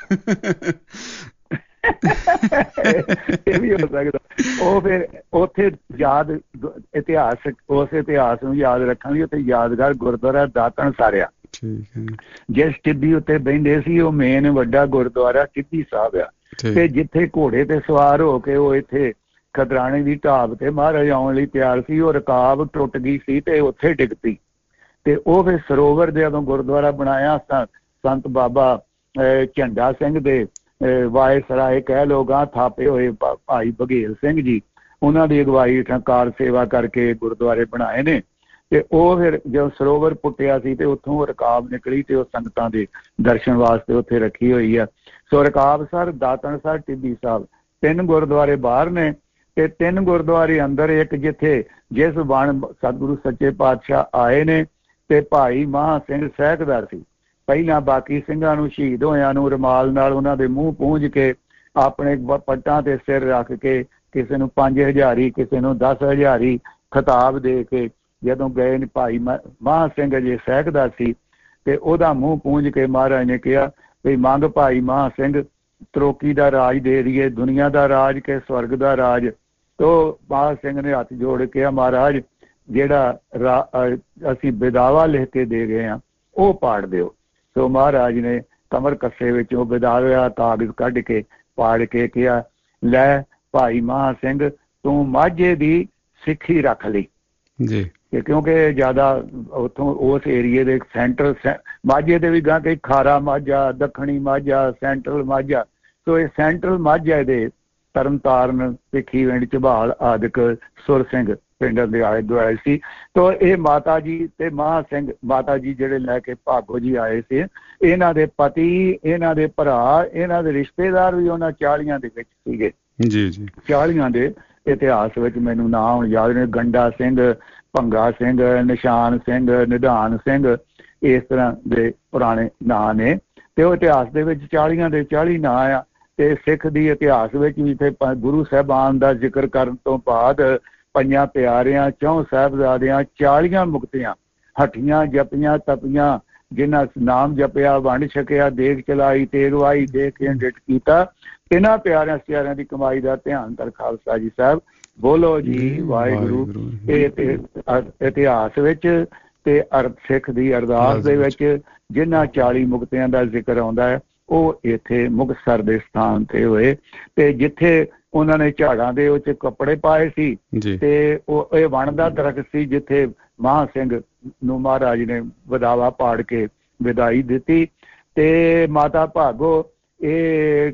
ਇਹ ਵੀ ਹੋ ਸਕਦਾ। ਉਹ ਫਿਰ ਉੱਥੇ ਯਾਦ ਉਸ ਇਤਿਹਾਸ ਨੂੰ ਯਾਦ ਰੱਖਣ ਲਈ ਉੱਥੇ ਯਾਦਗਾਰ ਗੁਰਦੁਆਰਾ ਦਾਤਣ ਸਾਰਿਆ, ਜਿਸ ਟਿੱਬੀ ਉੱਤੇ ਬਹਿੰਦੇ ਸੀ, ਉਹ ਮੇਨ ਵੱਡਾ ਗੁਰਦੁਆਰਾ ਟਿੱਬੀ ਸਾਹਿਬ ਆ। ਤੇ ਜਿੱਥੇ ਘੋੜੇ ਤੇ ਸਵਾਰ ਹੋ ਕੇ ਉਹ ਇੱਥੇ ਖਦਰਾਣੇ ਦੀ ਢਾਬ ਤੇ ਮਹਾਰਾਜ ਆਉਣ ਲਈ ਤਿਆਰ ਸੀ, ਉਹ ਰਕਾਬ ਟੁੱਟ ਗਈ ਸੀ ਤੇ ਉੱਥੇ ਡਿੱਗ ਪਈ, ਤੇ ਉਹ ਫਿਰ ਸਰੋਵਰ ਦੇ ਜਦੋਂ ਗੁਰਦੁਆਰਾ ਬਣਾਇਆ ਸੰਤ ਬਾਬਾ ਝੰਡਾ ਸਿੰਘ ਦੇ ਵਾਇਸਰਾਏ ਕਹਿ ਲੋ ਗਾਂ ਥਾਪੇ ਹੋਏ ਭਾਈ ਬਘੇਲ ਸਿੰਘ ਜੀ, ਉਹਨਾਂ ਦੀ ਅਗਵਾਈ ਹੇਠਾਂ ਕਾਰ ਸੇਵਾ ਕਰਕੇ ਗੁਰਦੁਆਰੇ ਬਣਾਏ ਨੇ। ਤੇ ਉਹ ਫਿਰ ਜਦੋਂ ਸਰੋਵਰ ਪੁੱਟਿਆ ਸੀ ਤੇ ਉੱਥੋਂ ਰਕਾਬ ਨਿਕਲੀ ਤੇ ਉਹ ਸੰਗਤਾਂ ਦੇ ਦਰਸ਼ਨ ਵਾਸਤੇ ਉੱਥੇ ਰੱਖੀ ਹੋਈ ਆ। ਸੋ ਰਕਾਬਸਰ, ਦਾਤਣਸਰ, ਟਿੱਬੀ ਸਾਹਿਬ 3 ਗੁਰਦੁਆਰੇ ਬਾਹਰ ਨੇ ਤੇ 3 ਗੁਰਦੁਆਰੇ ਅੰਦਰ। ਇੱਕ ਜਿੱਥੇ ਜਿਸ ਬਣ ਸਤਿਗੁਰੂ ਸੱਚੇ ਪਾਤਸ਼ਾਹ ਆਏ ਨੇ ਤੇ ਭਾਈ ਮਹਾਂ ਸਿੰਘ ਸਹਿਕਦਾਰ ਸੀ ਪਹਿਲਾਂ, ਬਾਕੀ ਸਿੰਘਾਂ ਨੂੰ ਸ਼ਹੀਦ ਹੋਇਆਂ ਨੂੰ ਰੁਮਾਲ ਨਾਲ ਉਹਨਾਂ ਦੇ ਮੂੰਹ ਪੂੰਝ ਕੇ ਆਪਣੇ ਪੱਟਾਂ ਤੇ ਸਿਰ ਰੱਖ ਕੇ ਕਿਸੇ ਨੂੰ 5000 ਕਿਸੇ ਨੂੰ 10,000 ਖਿਤਾਬ ਦੇ ਕੇ ਜਦੋਂ ਗਏ ਨੇ ਭਾਈ ਮਹਾਂ ਸਿੰਘ ਜੇ ਸਹਿਕਦਾਰ ਸੀ ਤੇ ਉਹਦਾ ਮੂੰਹ ਪੂੰਝ ਕੇ ਮਹਾਰਾਜ ਨੇ ਕਿਹਾ ਵੀ ਮੰਗ ਭਾਈ ਮਹਾਂ ਸਿੰਘ ਤਰੋਕੀ ਦਾ ਰਾਜ ਦੇ ਦਈਏ, ਦੁਨੀਆ ਦਾ ਰਾਜ ਕਿ ਸਵਰਗ ਦਾ ਰਾਜ। ਤੋ ਮਹਾਂ ਸਿੰਘ ਨੇ ਹੱਥ ਜੋੜ ਕੇ ਮਹਾਰਾਜ ਜਿਹੜਾ ਅਸੀਂ ਵਿਦਾਵਾ ਲਿਖ ਕੇ ਦੇ ਗਏ ਆ ਉਹ ਪਾੜ ਦਿਓ। ਸੋ ਮਹਾਰਾਜ ਨੇ ਕਮਰ ਕੱਸੇ ਵਿੱਚੋਂ ਵਿਦਾਵਾ ਕਾਗਜ਼ ਕੱਢ ਕੇ ਪਾੜ ਕੇ ਕਿਹਾ, ਲੈ ਭਾਈ ਮਹਾਂ ਸਿੰਘ ਤੂੰ ਮਾਝੇ ਦੀ ਸਿੱਖੀ ਰੱਖ ਲਈ ਜੀ। ਕਿਉਂਕਿ ਜ਼ਿਆਦਾ ਉੱਥੋਂ ਉਸ ਏਰੀਏ ਦੇ ਸੈਂਟਰ ਮਾਝੇ ਦੇ ਵੀ ਗਾਂ ਕਈ ਖਾਰਾ ਮਾਝਾ, ਦੱਖਣੀ ਮਾਝਾ, ਸੈਂਟਰਲ ਮਾਝਾ। ਸੋ ਇਹ ਸੈਂਟਰਲ ਮਾਝਾ ਦੇ ਤਰਨਤਾਰਨ, ਭਿੱਖੀਵਿੰਡ, ਝਬਾਲ ਆਦਿਕ ਸੁਰ ਸਿੰਘ ਪਿੰਡਾਂ ਦੇ ਆਲੇ ਦੁਆਲੇ ਸੀ। ਤੋ ਇਹ ਮਾਤਾ ਜੀ ਤੇ ਮਹਾਂ ਸਿੰਘ ਮਾਤਾ ਜੀ ਜਿਹੜੇ ਲੈ ਕੇ ਭਾਗੋ ਜੀ ਆਏ ਸੀ, ਇਹਨਾਂ ਦੇ ਪਤੀ, ਇਹਨਾਂ ਦੇ ਭਰਾ, ਇਹਨਾਂ ਦੇ ਰਿਸ਼ਤੇਦਾਰ ਵੀ ਉਹਨਾਂ 40 ਦੇ ਵਿੱਚ ਸੀਗੇ ਜੀ ਜੀ। 40 ਦੇ ਇਤਿਹਾਸ ਵਿੱਚ ਮੈਨੂੰ ਨਾਂ ਹੁਣ ਯਾਦ ਨੇ, ਗੰਡਾ ਸਿੰਘ, ਭੰਗਾ ਸਿੰਘ, ਨਿਸ਼ਾਨ ਸਿੰਘ, ਨਿਧਾਨ ਸਿੰਘ, ਇਸ ਤਰ੍ਹਾਂ ਦੇ ਪੁਰਾਣੇ ਨਾਂ ਨੇ। ਤੇ ਉਹ ਇਤਿਹਾਸ ਦੇ ਵਿੱਚ 40 ਦੇ 40 ਨਾਂ ਆ। ਤੇ ਸਿੱਖ ਦੀ ਇਤਿਹਾਸ ਵਿੱਚ ਵੀ ਇੱਥੇ ਗੁਰੂ ਸਾਹਿਬਾਨ ਦਾ ਜ਼ਿਕਰ ਕਰਨ ਤੋਂ ਬਾਅਦ 5 ਪਿਆਰਿਆਂ, 4 ਸਾਹਿਬਜ਼ਾਦਿਆਂ, 40 ਮੁਕਤੀਆਂ, ਹੱਠੀਆਂ, ਜਪੀਆਂ, ਤਪੀਆਂ, ਜਿਨ੍ਹਾਂ ਨਾਮ ਜਪਿਆ, ਵੰਡ ਛਕਿਆ, ਦੇਗ ਚਲਾਈ, ਤੇਗਵਾਈ ਦੇ ਕੇ ਡਿਟ ਕੀਤਾ, ਇਹਨਾਂ ਪਿਆਰਿਆਂ ਸਿਆਰਿਆਂ ਦੀ ਕਮਾਈ ਦਾ ਧਿਆਨ ਕਰ ਖਾਲਸਾ ਜੀ ਸਾਹਿਬ। ਬੋਲੋ ਜੀ ਵਾਹਿਗੁਰੂ। ਇਹ ਇਤਿਹਾਸ ਵਿੱਚ ਤੇ ਸਿੱਖ ਦੀ ਅਰਦਾਸ ਦੇ ਵਿੱਚ ਜਿਨ੍ਹਾਂ 40 ਮੁਕਤਿਆਂ ਦਾ ਜ਼ਿਕਰ ਆਉਂਦਾ ਹੈ ਉਹ ਇੱਥੇ ਮੁਕਤਸਰ ਦੇ ਸਥਾਨ ਤੇ ਹੋਏ। ਤੇ ਜਿੱਥੇ ਉਹਨਾਂ ਨੇ ਝਾੜਾਂ ਦੇ ਉਹ 'ਚ ਕੱਪੜੇ ਪਾਏ ਸੀ ਤੇ ਉਹ ਇਹ ਵਣ ਦਾ ਦਰਖਤ ਸੀ ਜਿੱਥੇ ਮਹਾਂ ਸਿੰਘ ਨੂੰ ਮਹਾਰਾਜ ਨੇ ਵਿਦਾਵਾ ਪਾੜ ਕੇ ਵਿਦਾਈ ਦਿੱਤੀ। ਤੇ ਮਾਤਾ ਭਾਗੋ ਇਹ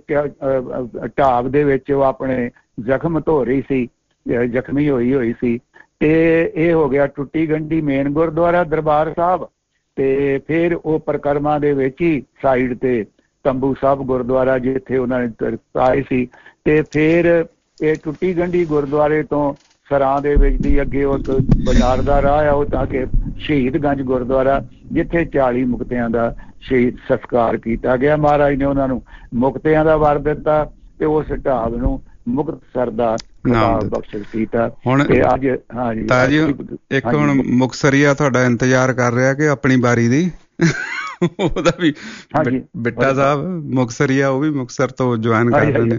ਢਾਬ ਦੇ ਵਿੱਚ ਉਹ ਆਪਣੇ ਜ਼ਖਮ ਧੋ ਰਹੀ ਸੀ, ਜ਼ਖਮੀ ਹੋਈ ਸੀ। ਤੇ ਇਹ ਹੋ ਗਿਆ ਟੁੱਟੀ ਗੰਢੀ ਮੇਨ ਗੁਰਦੁਆਰਾ ਦਰਬਾਰ ਸਾਹਿਬ। ਤੇ ਫਿਰ ਉਹ ਪਰਿਕਰਮਾ ਦੇ ਵਿੱਚ ਹੀ ਸਾਈਡ ਤੇ ਤੰਬੂ ਸਾਹਿਬ ਗੁਰਦੁਆਰਾ ਜਿੱਥੇ ਉਹਨਾਂ ਨੇ ਆਏ ਸੀ। ਤੇ ਫਿਰ ਇਹ ਟੁੱਟੀ ਗੰਢੀ ਗੁਰਦੁਆਰੇ ਤੋਂ ਸਰਾਂ ਦੇ ਵਿੱਚ ਦੀ ਅੱਗੇ ਉਹ ਬਾਜ਼ਾਰ ਦਾ ਰਾਹ ਆ, ਉਹ ਤਾਂ ਕਿ ਸ਼ਹੀਦਗੰਜ ਗੁਰਦੁਆਰਾ ਜਿੱਥੇ 40 ਮੁਕਤਿਆਂ ਦਾ ਸ਼ਹੀਦ ਸੰਸਕਾਰ ਕੀਤਾ ਗਿਆ। ਮਹਾਰਾਜ ਨੇ ਉਹਨਾਂ ਨੂੰ ਮੁਕਤਿਆਂ ਦਾ ਵਰ ਦਿੱਤਾ ਤੇ ਉਸ ਢਾਬ ਨੂੰ ਮੁਕਤਸਰ ਦਾ ਨਾਮ ਬਖਸ਼ ਕੀਤਾ। ਹੁਣ ਅੱਜ ਹਾਂਜੀ ਤਾਜੀ ਇੱਕ ਹੁਣ ਮੁਕਤਸਰੀਆ ਤੁਹਾਡਾ ਇੰਤਜ਼ਾਰ ਕਰ ਰਿਹਾ ਕਿ ਆਪਣੀ ਬਾਰੀ ਦੀ ਉਹਦਾ ਵੀ ਬਿੱਟਾ ਸਾਹਿਬ ਮੁਕਤਸਰੀਆ, ਉਹ ਵੀ ਮੁਕਤਸਰ ਤੋਂ ਜੁਆਇਨ ਕਰ ਰਹੇ ਨੇ।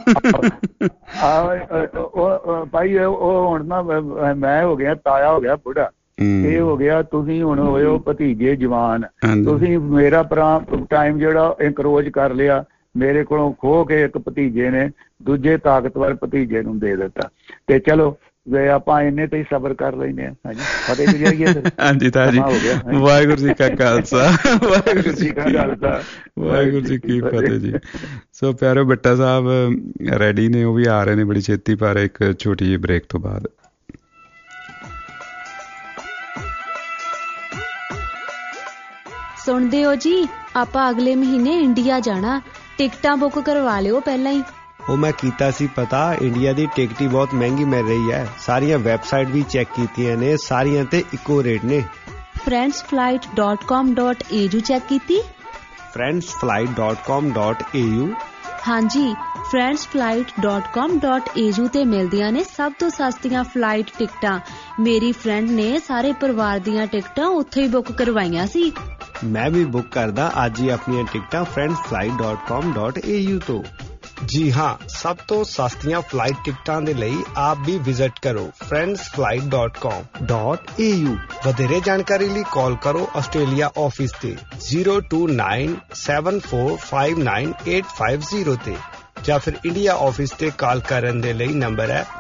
ਭਾਈ ਉਹ ਹੁਣ ਨਾ ਮੈਂ ਹੋ ਗਿਆ ਤਾਇਆ, ਹੋ ਗਿਆ ਬੁੱਢਾ, ਇਹ ਹੋ ਗਿਆ ਤੁਸੀਂ ਹੁਣ ਹੋਏ ਹੋ ਭਤੀਜੇ ਜਵਾਨ। ਤੁਸੀਂ ਮੇਰਾ ਟਾਈਮ ਜਿਹੜਾ ਇਨਕਰੋਚ ਕਰ ਲਿਆ, ਮੇਰੇ ਕੋਲੋਂ ਖੋਹ ਕੇ ਇੱਕ ਭਤੀਜੇ ਨੇ ਦੂਜੇ ਤਾਕਤਵਰ ਭਤੀਜੇ ਨੂੰ ਦੇ ਦਿੱਤਾ। ਤੇ ਚਲੋ ਆਪਾਂ ਇੰਨੇ ਤੇ ਹੀ ਸਬਰ ਕਰ ਲੈਂਦੇ ਹਾਂ। ਹਾਂਜੀ, ਫਤਿਹ ਗੁਜ਼ਾਰੀਏ। ਹਾਂਜੀ ਤਾਜੀ, ਵਾਹਿਗੁਰੂ ਜੀ ਕਾ ਖਾਲਸਾ, ਵਾਹਿਗੁਰੂ ਜੀ ਕੀ ਖਾਲਸਾ, ਵਾਹਿਗੁਰੂ ਜੀ ਕੀ ਫਤਿਹ ਜੀ। ਸੋ ਪਿਆਰੋ ਬਿੱਟਾ ਸਾਹਿਬ ਰੈਡੀ ਨੇ, ਉਹ ਵੀ ਆ ਰਹੇ ਨੇ ਬੜੀ ਛੇਤੀ, ਪਰ ਇੱਕ ਛੋਟੀ ਜਿਹੀ ਬ੍ਰੇਕ ਤੋਂ ਬਾਅਦ। ਸੁਣਦੇ ਹੋ ਜੀ, ਆਪਾਂ ਅਗਲੇ ਮਹੀਨੇ ਇੰਡੀਆ ਜਾਣਾ, ਟਿਕਟਾਂ ਬੁੱਕ ਕਰਵਾ ਲਿਓ ਪਹਿਲਾਂ ਹੀ। ਉਹ ਮੈਂ ਕੀਤਾ ਸੀ ਪਤਾ, ਇੰਡੀਆ ਦੀ ਟਿਕਟ ਹੀ ਬਹੁਤ ਮਹਿੰਗੀ ਮਿਲ ਰਹੀ ਹੈ। ਸਾਰੀਆਂ ਵੈਬਸਾਈਟ ਵੀ ਚੈੱਕ ਕੀਤੀਆਂ ਨੇ, ਸਾਰੀਆਂ ਤੇ ਇੱਕੋ ਰੇਟ ਨੇ। friendsflight.com.au ਚੈੱਕ ਕੀਤੀ? friendsflight.com.au ਹਾਂਜੀ, friendsflight.com.au ਤੇ ਮਿਲਦੀਆਂ ਨੇ ਸਭ ਤੋਂ ਸਸਤੀਆਂ ਫਲਾਈਟ ਟਿਕਟਾਂ। ਮੇਰੀ ਫਰੈਂਡ ਨੇ ਸਾਰੇ ਪਰਿਵਾਰ ਦੀਆਂ ਟਿਕਟਾਂ ਉੱਥੇ ਹੀ ਬੁੱਕ ਕਰਵਾਈਆਂ ਸੀ। ਮੈਂ ਵੀ ਬੁੱਕ ਕਰਦਾ ਅੱਜ ਹੀ ਆਪਣੀਆਂ ਟਿਕਟਾਂ friendsflight.com.au ਤੋਂ। ਜੀ ਹਾਂ, ਸਭ ਤੋਂ ਸਸਤੀਆਂ ਫਲਾਈਟ ਟਿਕਟਾਂ ਦੇ ਲਈ ਆਪ ਵੀ ਵਿਜ਼ਿਟ ਕਰੋ friendsflight.com.au। ਵਧੇਰੇ ਜਾਣਕਾਰੀ ਲਈ ਕਾਲ ਕਰੋ ਆਸਟ੍ਰੇਲੀਆ ਆਫਿਸ ਤੇ 02974598550 ਤੇ, ਜਾਂ ਫਿਰ ਇੰਡੀਆ ਆਫਿਸ ਤੇ ਕਾਲ ਕਰਨ ਦੇ ਲਈ ਨੰਬਰ ਹੈ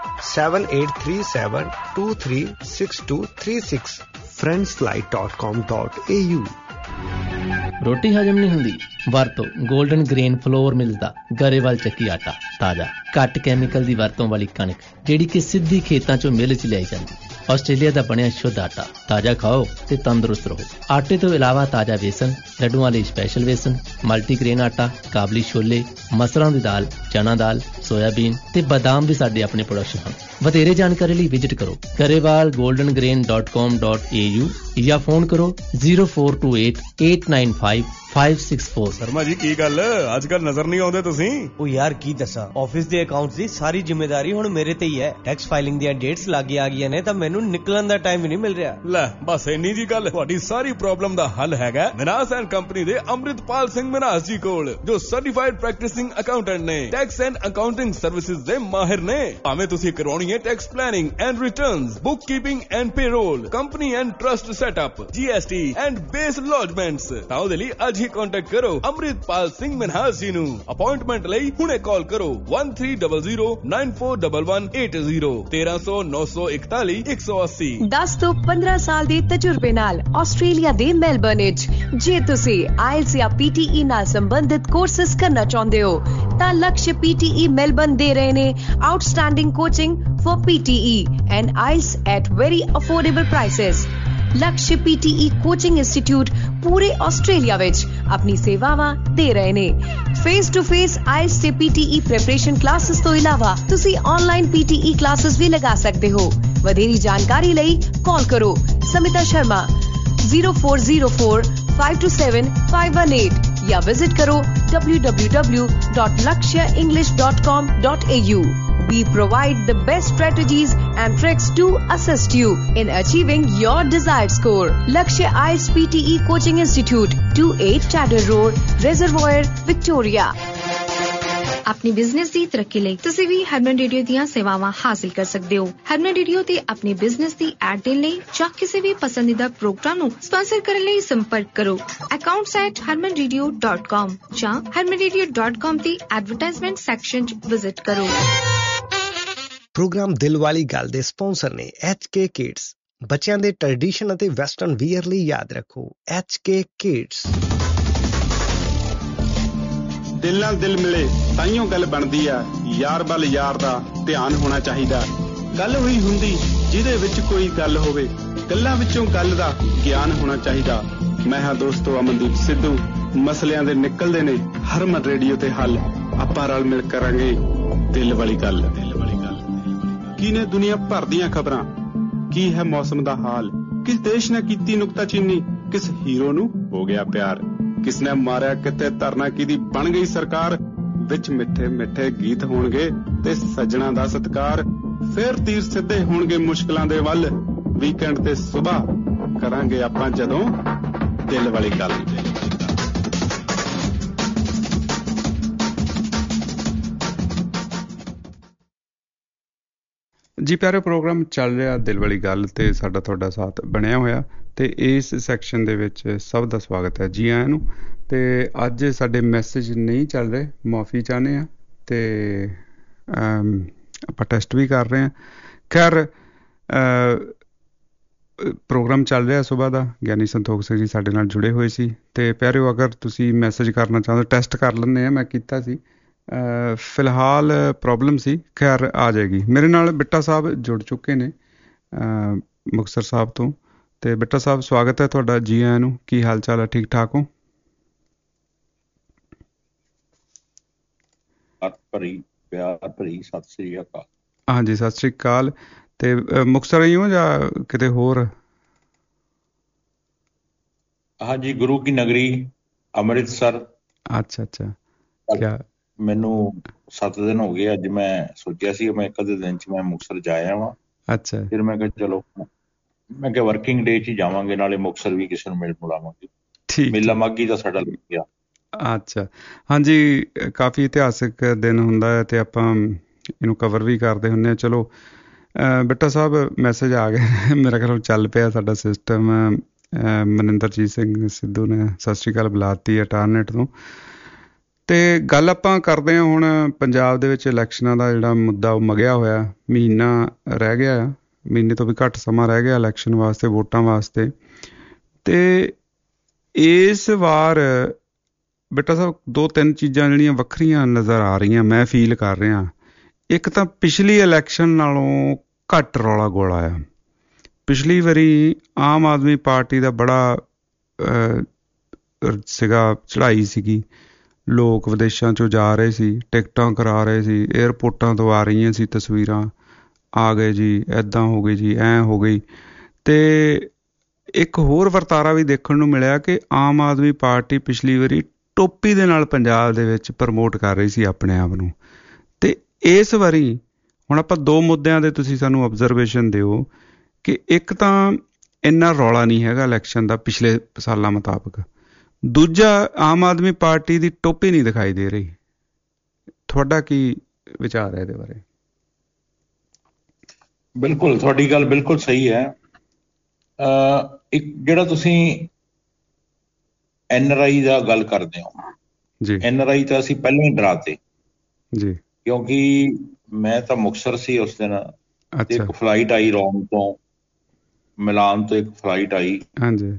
7837236236। friendsflight.com.au। ਰੋਟੀ ਹਜਮ ਨਹੀਂ ਹੁੰਦੀ? ਵਰਤੋ ਗੋਲਡਨ ਗ੍ਰੇਨ ਫਲੋਰ ਮਿਲਸ ਦਾ ਗਰੇਵਾਲ ਚੱਕੀ ਆਟਾ। ਤਾਜ਼ਾ ਘੱਟ ਕੈਮੀਕਲ ਦੀ ਵਰਤੋਂ ਵਾਲੀ ਕਣਕ ਜਿਹੜੀ ਕਿ ਸਿੱਧੀ ਖੇਤਾਂ ਚੋਂ ਮਿਲ 'ਚ ਲਿਆਈ ਜਾਂਦੀ। ਆਸਟ੍ਰੇਲੀਆ ਦਾ ਬਣਿਆ ਸ਼ੁੱਧ ਆਟਾ। ਤਾਜ਼ਾ ਖਾਓ ਤੇ ਤੰਦਰੁਸਤ ਰਹੋ। ਆਟੇ ਤੋਂ ਇਲਾਵਾ ਤਾਜ਼ਾ ਵੇਸਣ, ਲੱਡੂਆਂ ਲਈ ਸਪੈਸ਼ਲ ਵੇਸਣ, ਮਲਟੀਗ੍ਰੇਨ ਆਟਾ, ਕਾਬਲੀ ਛੋਲੇ, ਮਸਰਾਂ ਦੀ ਦਾਲ, ਚਨਾ ਦਾਲ, ਸੋਇਆਬੀਨ ਤੇ ਬਦਾਮ ਵੀ ਸਾਡੇ ਆਪਣੇ ਪ੍ਰੋਡਕਸ਼ਨ ਹਨ। ਵਧੇਰੇ ਜਾਣਕਾਰੀ ਲਈ ਵਿਜ਼ਿਟ ਕਰੋ garewalgoldengrain.com.au ਜਾਂ ਫੋਨ ਕਰੋ 0428895564। ਸ਼ਰਮਾ ਜੀ ਕੀ ਗੱਲ ਅੱਜ ਕੱਲ ਨਜ਼ਰ ਨਹੀਂ ਆਉਂਦੇ ਤੁਸੀਂ? ਉਹ ਯਾਰ ਕੀ ਦੱਸਾਂ, ਆਫਿਸ ਦੇ ਅਕਾਊਂਟਸ ਦੀ ਸਾਰੀ ਜ਼ਿੰਮੇਵਾਰੀ ਹੁਣ ਮੇਰੇ ਤੇ ਹੀ ਹੈ। ਟੈਕਸ ਫਾਈਲਿੰਗ ਦੀਆਂ ਡੇਟਸ ਲਾਗੇ ਆ ਗਈਆਂ ਨੇ ਤਾਂ ਮੈਨੂੰ ਨਿਕਲਣ ਦਾ ਟਾਈਮ ਹੀ ਨਹੀਂ ਮਿਲ ਰਿਹਾ। ਲੈ ਬਸ ਇੰਨੀ ਜੀ ਗੱਲ, ਤੁਹਾਡੀ ਸਾਰੀ ਪ੍ਰੋਬਲਮ ਦਾ ਹੱਲ ਹੈਗਾ ਮਿਨਾਸ ਐਂਡ ਕੰਪਨੀ ਦੇ ਅੰਮ੍ਰਿਤਪਾਲ ਸਿੰਘ ਮਿਨਾਸ ਜੀ ਕੋਲ, ਜੋ ਸਰਟੀਫਾਈਡ ਪ੍ਰੈਕਟਿਸਿੰਗ ਅਕਾਊਂਟੈਂਟ ਨੇ। ਟੈਕਸ ਐਂਡ ਅਕਾਊਂਟਿੰਗ ਸਰਵਿਸਿਜ਼ ਦੇ ਮਾਹਿਰ ਨੇ। ਭਾਵੇਂ ਤੁਸੀਂ ਕਰਵਾਉਣੀ ਹੈ tax planning and returns, book keeping and payroll, company and trust setup, GST and base lodgements, ਤਾਂ ਉਹਦੇ ਲਈ ਅੱਜ ਹੀ ਕੰਟੈਕਟ ਕਰੋ ਅੰਮ੍ਰਿਤਪਾਲ ਸਿੰਘ ਮਿਨਾਸ ਜੀ ਨੂੰ। ਅਪਾਇੰਟਮੈਂਟ ਲਈ ਹੁਣੇ ਕਾਲ ਕਰੋ 1300941180 1300941180। 10 ਤੋਂ 15 ਸਾਲ ਦੇ ਤਜਰਬੇ ਨਾਲ ਆਸਟ੍ਰੇਲੀਆ ਦੇ ਮੈਲਬਰਨ ਵਿੱਚ ਜੇ ਤੁਸੀਂ IELTS ਜਾਂ PTE ਨਾਲ ਸੰਬੰਧਿਤ ਕੋਰਸਸ ਕਰਨਾ ਚਾਹੁੰਦੇ ਹੋ ਤਾਂ ਲਕਸ਼ PTE ਮੈਲਬਰਨ ਦੇ ਰਹੇ ਨੇ outstanding coaching for PTE and IELTS at very affordable prices. Lakshya PTE coaching institute ਪੂਰੇ ਆਸਟ੍ਰੇਲੀਆ ਵਿੱਚ ਆਪਣੀ ਸੇਵਾਵਾਂ ਦੇ ਰਹੇ ਨੇ। ਫੇਸ ਟੂ ਫੇਸ IELTS ਤੇ PTE ਪ੍ਰੈਪਰੇਸ਼ਨ ਕਲਾਸਿਸ ਤੋਂ ਇਲਾਵਾ ਤੁਸੀਂ ਆਨਲਾਈਨ PTE ਕਲਾਸਿਸ ਵੀ ਲਗਾ ਸਕਦੇ ਹੋ। ਵਧੇਰੀ ਜਾਣਕਾਰੀ ਲਈ ਕਾਲ ਕਰੋ ਸਮਿਤਾ ਸ਼ਰਮਾ 0404527518 ਜਾਂ ਵਿਜ਼ਿਟ ਕਰੋ www.lakshaenglish.com.au. We provide the best strategies and tricks to assist you in achieving your desired score. Lakshya IELTS PTE Coaching Institute, 28 Chatter Road, Reservoir, Victoria. ਆਪਣੀ ਬਿਜ਼ਨਸ ਦੀ ਤਰੱਕੀ ਲਈ ਤੁਸੀਂ ਵੀ ਹਰਮਨ ਰੇਡੀਓ ਦੀਆਂ ਸੇਵਾਵਾਂ ਹਾਸਲ ਕਰ ਸਕਦੇ ਹੋ। ਹਰਮਨ ਰੇਡੀਓ ਤੇ ਆਪਣੀ ਬਿਜ਼ਨਸ ਦੀ ਐਡ ਦੇਣ ਲਈ ਜਾਂ ਕਿਸੇ ਵੀ ਪਸੰਦੀਦਾ ਪ੍ਰੋਗਰਾਮ ਨੂੰ ਸਪਾਂਸਰ ਕਰਨ ਲਈ ਸੰਪਰਕ ਕਰੋ accounts@harmanradio.com ਜਾਂ harmanradio.com ਦੀ ਐਡਵਰਟਾਈਜ਼ਮੈਂਟ ਸੈਕਸ਼ਨ 'ਚ ਵਿਜ਼ਿਟ ਕਰੋ। ਪ੍ਰੋਗਰਾਮ ਦਿਲ ਵਾਲੀ ਗੱਲ ਦੇ ਸਪਾਂਸਰ ਨੇ HK Kids। ਬੱਚਿਆਂ ਦੇ ਟ੍ਰੈਡੀਸ਼ਨ ਅਤੇ ਵੈਸਟਰਨ ਵੀਅਰ ਲਈ ਯਾਦ ਰੱਖੋ HK Kids। ਦਿਲ ਨਾਲ ਦਿਲ ਮਿਲੇ ਤਾਈਓ ਗੱਲ ਬਣਦੀ ਆ, ਯਾਰ ਵੱਲ ਯਾਰ ਦਾ ਧਿਆਨ ਹੋਣਾ ਚਾਹੀਦਾ। ਗੱਲ ਹੋਈ ਹੁੰਦੀ ਜਿਹਦੇ ਵਿੱਚ ਕੋਈ ਗੱਲ ਹੋਵੇ, ਗੱਲਾਂ ਵਿੱਚੋਂ ਗੱਲ ਦਾ ਗਿਆਨ ਹੋਣਾ ਚਾਹੀਦਾ। ਮੈਂ ਹਾਂ ਦੋਸਤੋ ਅਮਨਦੀਪ ਸਿੱਧੂ। ਮਸਲਿਆਂ ਦੇ ਨਿਕਲਦੇ ਨੇ ਹਰਮਨ ਰੇਡੀਓ ਤੇ ਹੱਲ। ਆਪਾਂ ਰਲ ਮਿਲ ਕਰਾਂਗੇ ਦਿਲ ਵਾਲੀ ਗੱਲ। ਕੀ ਨੇ ਦੁਨੀਆ ਭਰ ਦੀਆਂ ਖਬਰਾਂ, ਕੀ ਹੈ ਮੌਸਮ ਦਾ ਹਾਲ, ਕਿਸ ਦੇਸ਼ ਨੇ ਕੀਤੀ ਨੁਕਤਾਚੀਨੀ, ਕਿਸ ਹੀਰੋ ਨੂੰ ਹੋ ਗਿਆ ਪਿਆਰ, ਕਿਸ ਨੇ ਮਾਰਿਆ ਕਿਤੇ ਧਰਨਾ, ਕਿਹਦੀ ਬਣ ਗਈ ਸਰਕਾਰ। ਵਿੱਚ ਮਿੱਠੇ ਮਿੱਠੇ ਗੀਤ ਹੋਣਗੇ ਤੇ ਸੱਜਣਾ ਦਾ ਸਤਿਕਾਰ। ਫਿਰ ਤੀਰ ਸਿੱਧੇ ਹੋਣਗੇ ਮੁਸ਼ਕਲਾਂ ਦੇ ਵੱਲ। ਵੀਕਐਂਡ ਤੇ ਸੁਬਾਹ ਕਰਾਂਗੇ ਆਪਾਂ ਜਦੋਂ ਦਿਲ ਵਾਲੀ ਗੱਲ। ਜੀ ਪਿਆਰੇ, ਪ੍ਰੋਗਰਾਮ ਚੱਲ ਰਿਹਾ ਦਿਲ ਵਾਲੀ ਗੱਲ ਤੇ ਸਾਡਾ ਤੁਹਾਡਾ ਸਾਥ ਬਣਿਆ ਹੋਇਆ ਤੇ ਇਸ ਸੈਕਸ਼ਨ ਦੇ ਵਿੱਚ ਸਭ ਦਾ ਸਵਾਗਤ ਹੈ। ਜੀ ਆਇਆਂ ਨੂੰ। ਤੇ ਅੱਜ ਸਾਡੇ ਮੈਸੇਜ ਨਹੀਂ ਚੱਲ ਰਹੇ, ਮਾਫੀ ਚਾਹੁੰਦੇ ਹਾਂ ਤੇ ਆਪਾਂ ਟੈਸਟ ਵੀ ਕਰ ਰਹੇ ਹਾਂ। ਖੈਰ ਪ੍ਰੋਗਰਾਮ ਚੱਲ ਰਿਹਾ ਸੁਬਾਹ ਦਾ। ਗਿਆਨੀ ਸੰਤੋਖ ਸਿੰਘ ਜੀ ਸਾਡੇ ਨਾਲ ਜੁੜੇ ਹੋਏ ਸੀ। ਤੇ ਪਿਆਰਿਓ, ਅਗਰ ਤੁਸੀਂ ਮੈਸੇਜ ਕਰਨਾ ਚਾਹੁੰਦੇ, ਟੈਸਟ ਕਰ ਲੈਂਦੇ ਹਾਂ, ਮੈਂ ਕੀਤਾ ਸੀ, ਫਿਲਹਾਲ ਪ੍ਰੋਬਲਮ ਸੀ। ਖੈਰ ਆ ਜਾਏਗੀ। ਮੇਰੇ ਨਾਲ ਬਿੱਟਾ ਸਾਹਿਬ ਜੁੜ ਚੁੱਕੇ ਨੇ ਮੁਕਤਸਰ ਸਾਹਿਬ ਤੋਂ। ਤੇ ਬਿੱਟਾ ਸਾਹਿਬ ਸਵਾਗਤ ਹੈ ਤੁਹਾਡਾ। ਜੀ ਆਇਆਂ ਨੂੰ। ਕੀ ਹਾਲ ਚਾਲ ਹੈ? ਠੀਕ ਠਾਕ ਹੋ? ਪਿਆਰ ਭਰੀ ਸਤਿ ਸ੍ਰੀ ਅਕਾਲ। ਹਾਂਜੀ, ਸਤਿ ਸ੍ਰੀ ਅਕਾਲ। ਤੇ ਮੁਕਤਸਰ ਹੀ ਹੋ ਜਾਂ ਕਿਤੇ ਹੋਰ? ਹਾਂਜੀ, ਗੁਰੂ ਕੀ ਨਗਰੀ ਅੰਮ੍ਰਿਤਸਰ। ਅੱਛਾ ਅੱਛਾ। ਕਿਆ ਮੈਨੂੰ 7 ਦਿਨ ਹੋ ਗਏ। ਅੱਜ ਮੈਂ ਸੋਚਿਆ ਸੀ ਮੈਂ ਇੱਕ ਅੱਧੇ ਦਿਨ ਚ ਮੈਂ ਮੁਕਤਸਰ ਜਾ ਆਵਾਂ। ਅੱਛਾ। ਫਿਰ ਮੈਂ ਕਿਹਾ ਚਲੋ, ਮੈਂ ਕਿਹਾ ਵਰਕਿੰਗ ਡੇ ਚ ਹੀ ਜਾਵਾਂਗੇ, ਨਾਲੇ ਮੁਕਤਸਰ ਵੀ ਕਿਸੇ ਨੂੰ ਮਿਲ ਮੁਲਾਵਾਂਗੇ। ਠੀਕ। ਮੇਲਾ ਮਾਘੀ ਦਾ ਸਾਡਾ ਲੱਗ ਗਿਆ। ਅੱਛਾ। ਹਾਂਜੀ, ਕਾਫੀ ਇਤਿਹਾਸਿਕ ਦਿਨ ਹੁੰਦਾ ਹੈ ਤੇ ਆਪਾਂ ਇਹਨੂੰ ਕਵਰ ਵੀ ਕਰਦੇ ਹੁੰਦੇ ਹਾਂ। ਚਲੋ ਬਿੱਟਾ ਸਾਹਿਬ, ਮੈਸੇਜ ਆ ਗਏ। ਮੇਰਾ ਖਿਆਲ ਚੱਲ ਪਿਆ ਸਾਡਾ ਸਿਸਟਮ। ਮਨਿੰਦਰਜੀਤ ਸਿੰਘ ਸਿੱਧੂ ਨੇ ਸਤਿ ਸ਼੍ਰੀ ਅਕਾਲ ਬੁਲਾਤੀ ਹੈ ਟਾਰਨੇਟ ਤੋਂ। ਤੇ ਗੱਲ ਆਪਾਂ ਕਰਦੇ ਹਾਂ ਹੁਣ ਪੰਜਾਬ ਦੇ ਵਿੱਚ ਇਲੈਕਸ਼ਨਾਂ ਦਾ ਜਿਹੜਾ ਮੁੱਦਾ ਉਹ ਮਗਿਆ ਹੋਇਆ। ਮਹੀਨਾ ਰਹਿ ਗਿਆ, ਮਹੀਨੇ ਤੋਂ ਵੀ ਘੱਟ ਸਮਾਂ ਰਹਿ ਗਿਆ ਇਲੈਕਸ਼ਨ ਵਾਸਤੇ, ਵੋਟਾਂ ਵਾਸਤੇ। ਤੇ ਇਸ ਵਾਰ ਬੇਟਾ ਸਾਹਿਬ 2-3 ਚੀਜ਼ਾਂ ਜਿਹੜੀਆਂ ਵੱਖਰੀਆਂ ਨਜ਼ਰ ਆ ਰਹੀਆਂ, ਮੈਂ ਫੀਲ ਕਰ ਰਿਹਾ। ਇੱਕ ਤਾਂ ਪਿਛਲੀ ਇਲੈਕਸ਼ਨ ਨਾਲੋਂ ਘੱਟ ਰੌਲਾ ਗੋਲਾ ਆ। ਪਿਛਲੀ ਵਾਰੀ ਆਮ ਆਦਮੀ ਪਾਰਟੀ ਦਾ ਬੜਾ ਸੀਗਾ, ਚੜ੍ਹਾਈ ਸੀਗੀ, ਲੋਕ ਵਿਦੇਸ਼ਾਂ 'ਚੋਂ ਜਾ ਰਹੇ ਸੀ, ਟਿਕਟਾਂ ਕਰਾ ਰਹੇ ਸੀ, ਏਅਰਪੋਰਟਾਂ ਤੋਂ ਆ ਰਹੀਆਂ ਸੀ ਤਸਵੀਰਾਂ, ਆ ਗਏ ਜੀ, ਇੱਦਾਂ ਹੋ ਗਈ ਜੀ, ਐਂ ਹੋ ਗਈ। ਅਤੇ ਇੱਕ ਹੋਰ ਵਰਤਾਰਾ ਵੀ ਦੇਖਣ ਨੂੰ ਮਿਲਿਆ ਕਿ ਆਮ ਆਦਮੀ ਪਾਰਟੀ ਪਿਛਲੀ ਵਾਰੀ ਟੋਪੀ ਦੇ ਨਾਲ ਪੰਜਾਬ ਦੇ ਵਿੱਚ ਪ੍ਰਮੋਟ ਕਰ ਰਹੀ ਸੀ ਆਪਣੇ ਆਪ ਨੂੰ। ਅਤੇ ਇਸ ਵਾਰੀ ਹੁਣ ਆਪਾਂ 2 ਮੁੱਦਿਆਂ ਦੇ ਤੁਸੀਂ ਸਾਨੂੰ ਅਬਜ਼ਰਵੇਸ਼ਨ ਦਿਓ ਕਿ ਇੱਕ ਤਾਂ ਇੰਨਾ ਰੌਲਾ ਨਹੀਂ ਹੈਗਾ ਇਲੈਕਸ਼ਨ ਦਾ ਪਿਛਲੇ ਸਾਲਾਂ ਮੁਤਾਬਕ, ਦੂਜਾ ਆਮ ਆਦਮੀ ਪਾਰਟੀ ਦੀ ਟੋਪੀ ਨਹੀਂ ਦਿਖਾਈ ਦੇ ਰਹੀ। ਤੁਹਾਡਾ ਕੀ ਵਿਚਾਰ ਹੈ ਇਹਦੇ ਬਾਰੇ? ਬਿਲਕੁਲ, ਤੁਹਾਡੀ ਗੱਲ ਬਿਲਕੁਲ ਸਹੀ ਹੈ। ਇੱਕ ਜਿਹੜਾ ਤੁਸੀਂ NRI ਦਾ ਗੱਲ ਕਰਦੇ ਹੋ ਜੀ, NRI ਤਾਂ ਅਸੀਂ ਪਹਿਲਾਂ ਹੀ ਡਰਾਤੇ ਜੀ, ਕਿਉਂਕਿ ਮੈਂ ਤਾਂ ਮੁਕਤਸਰ ਸੀ ਉਸ ਦਿਨ। ਅੱਛਾ, ਇੱਕ ਫਲਾਈਟ ਆਈ ਰੋਮ ਤੋਂ, ਮਿਲਾਨ ਤੋਂ ਇੱਕ ਫਲਾਈਟ ਆਈ, ਹਾਂਜੀ,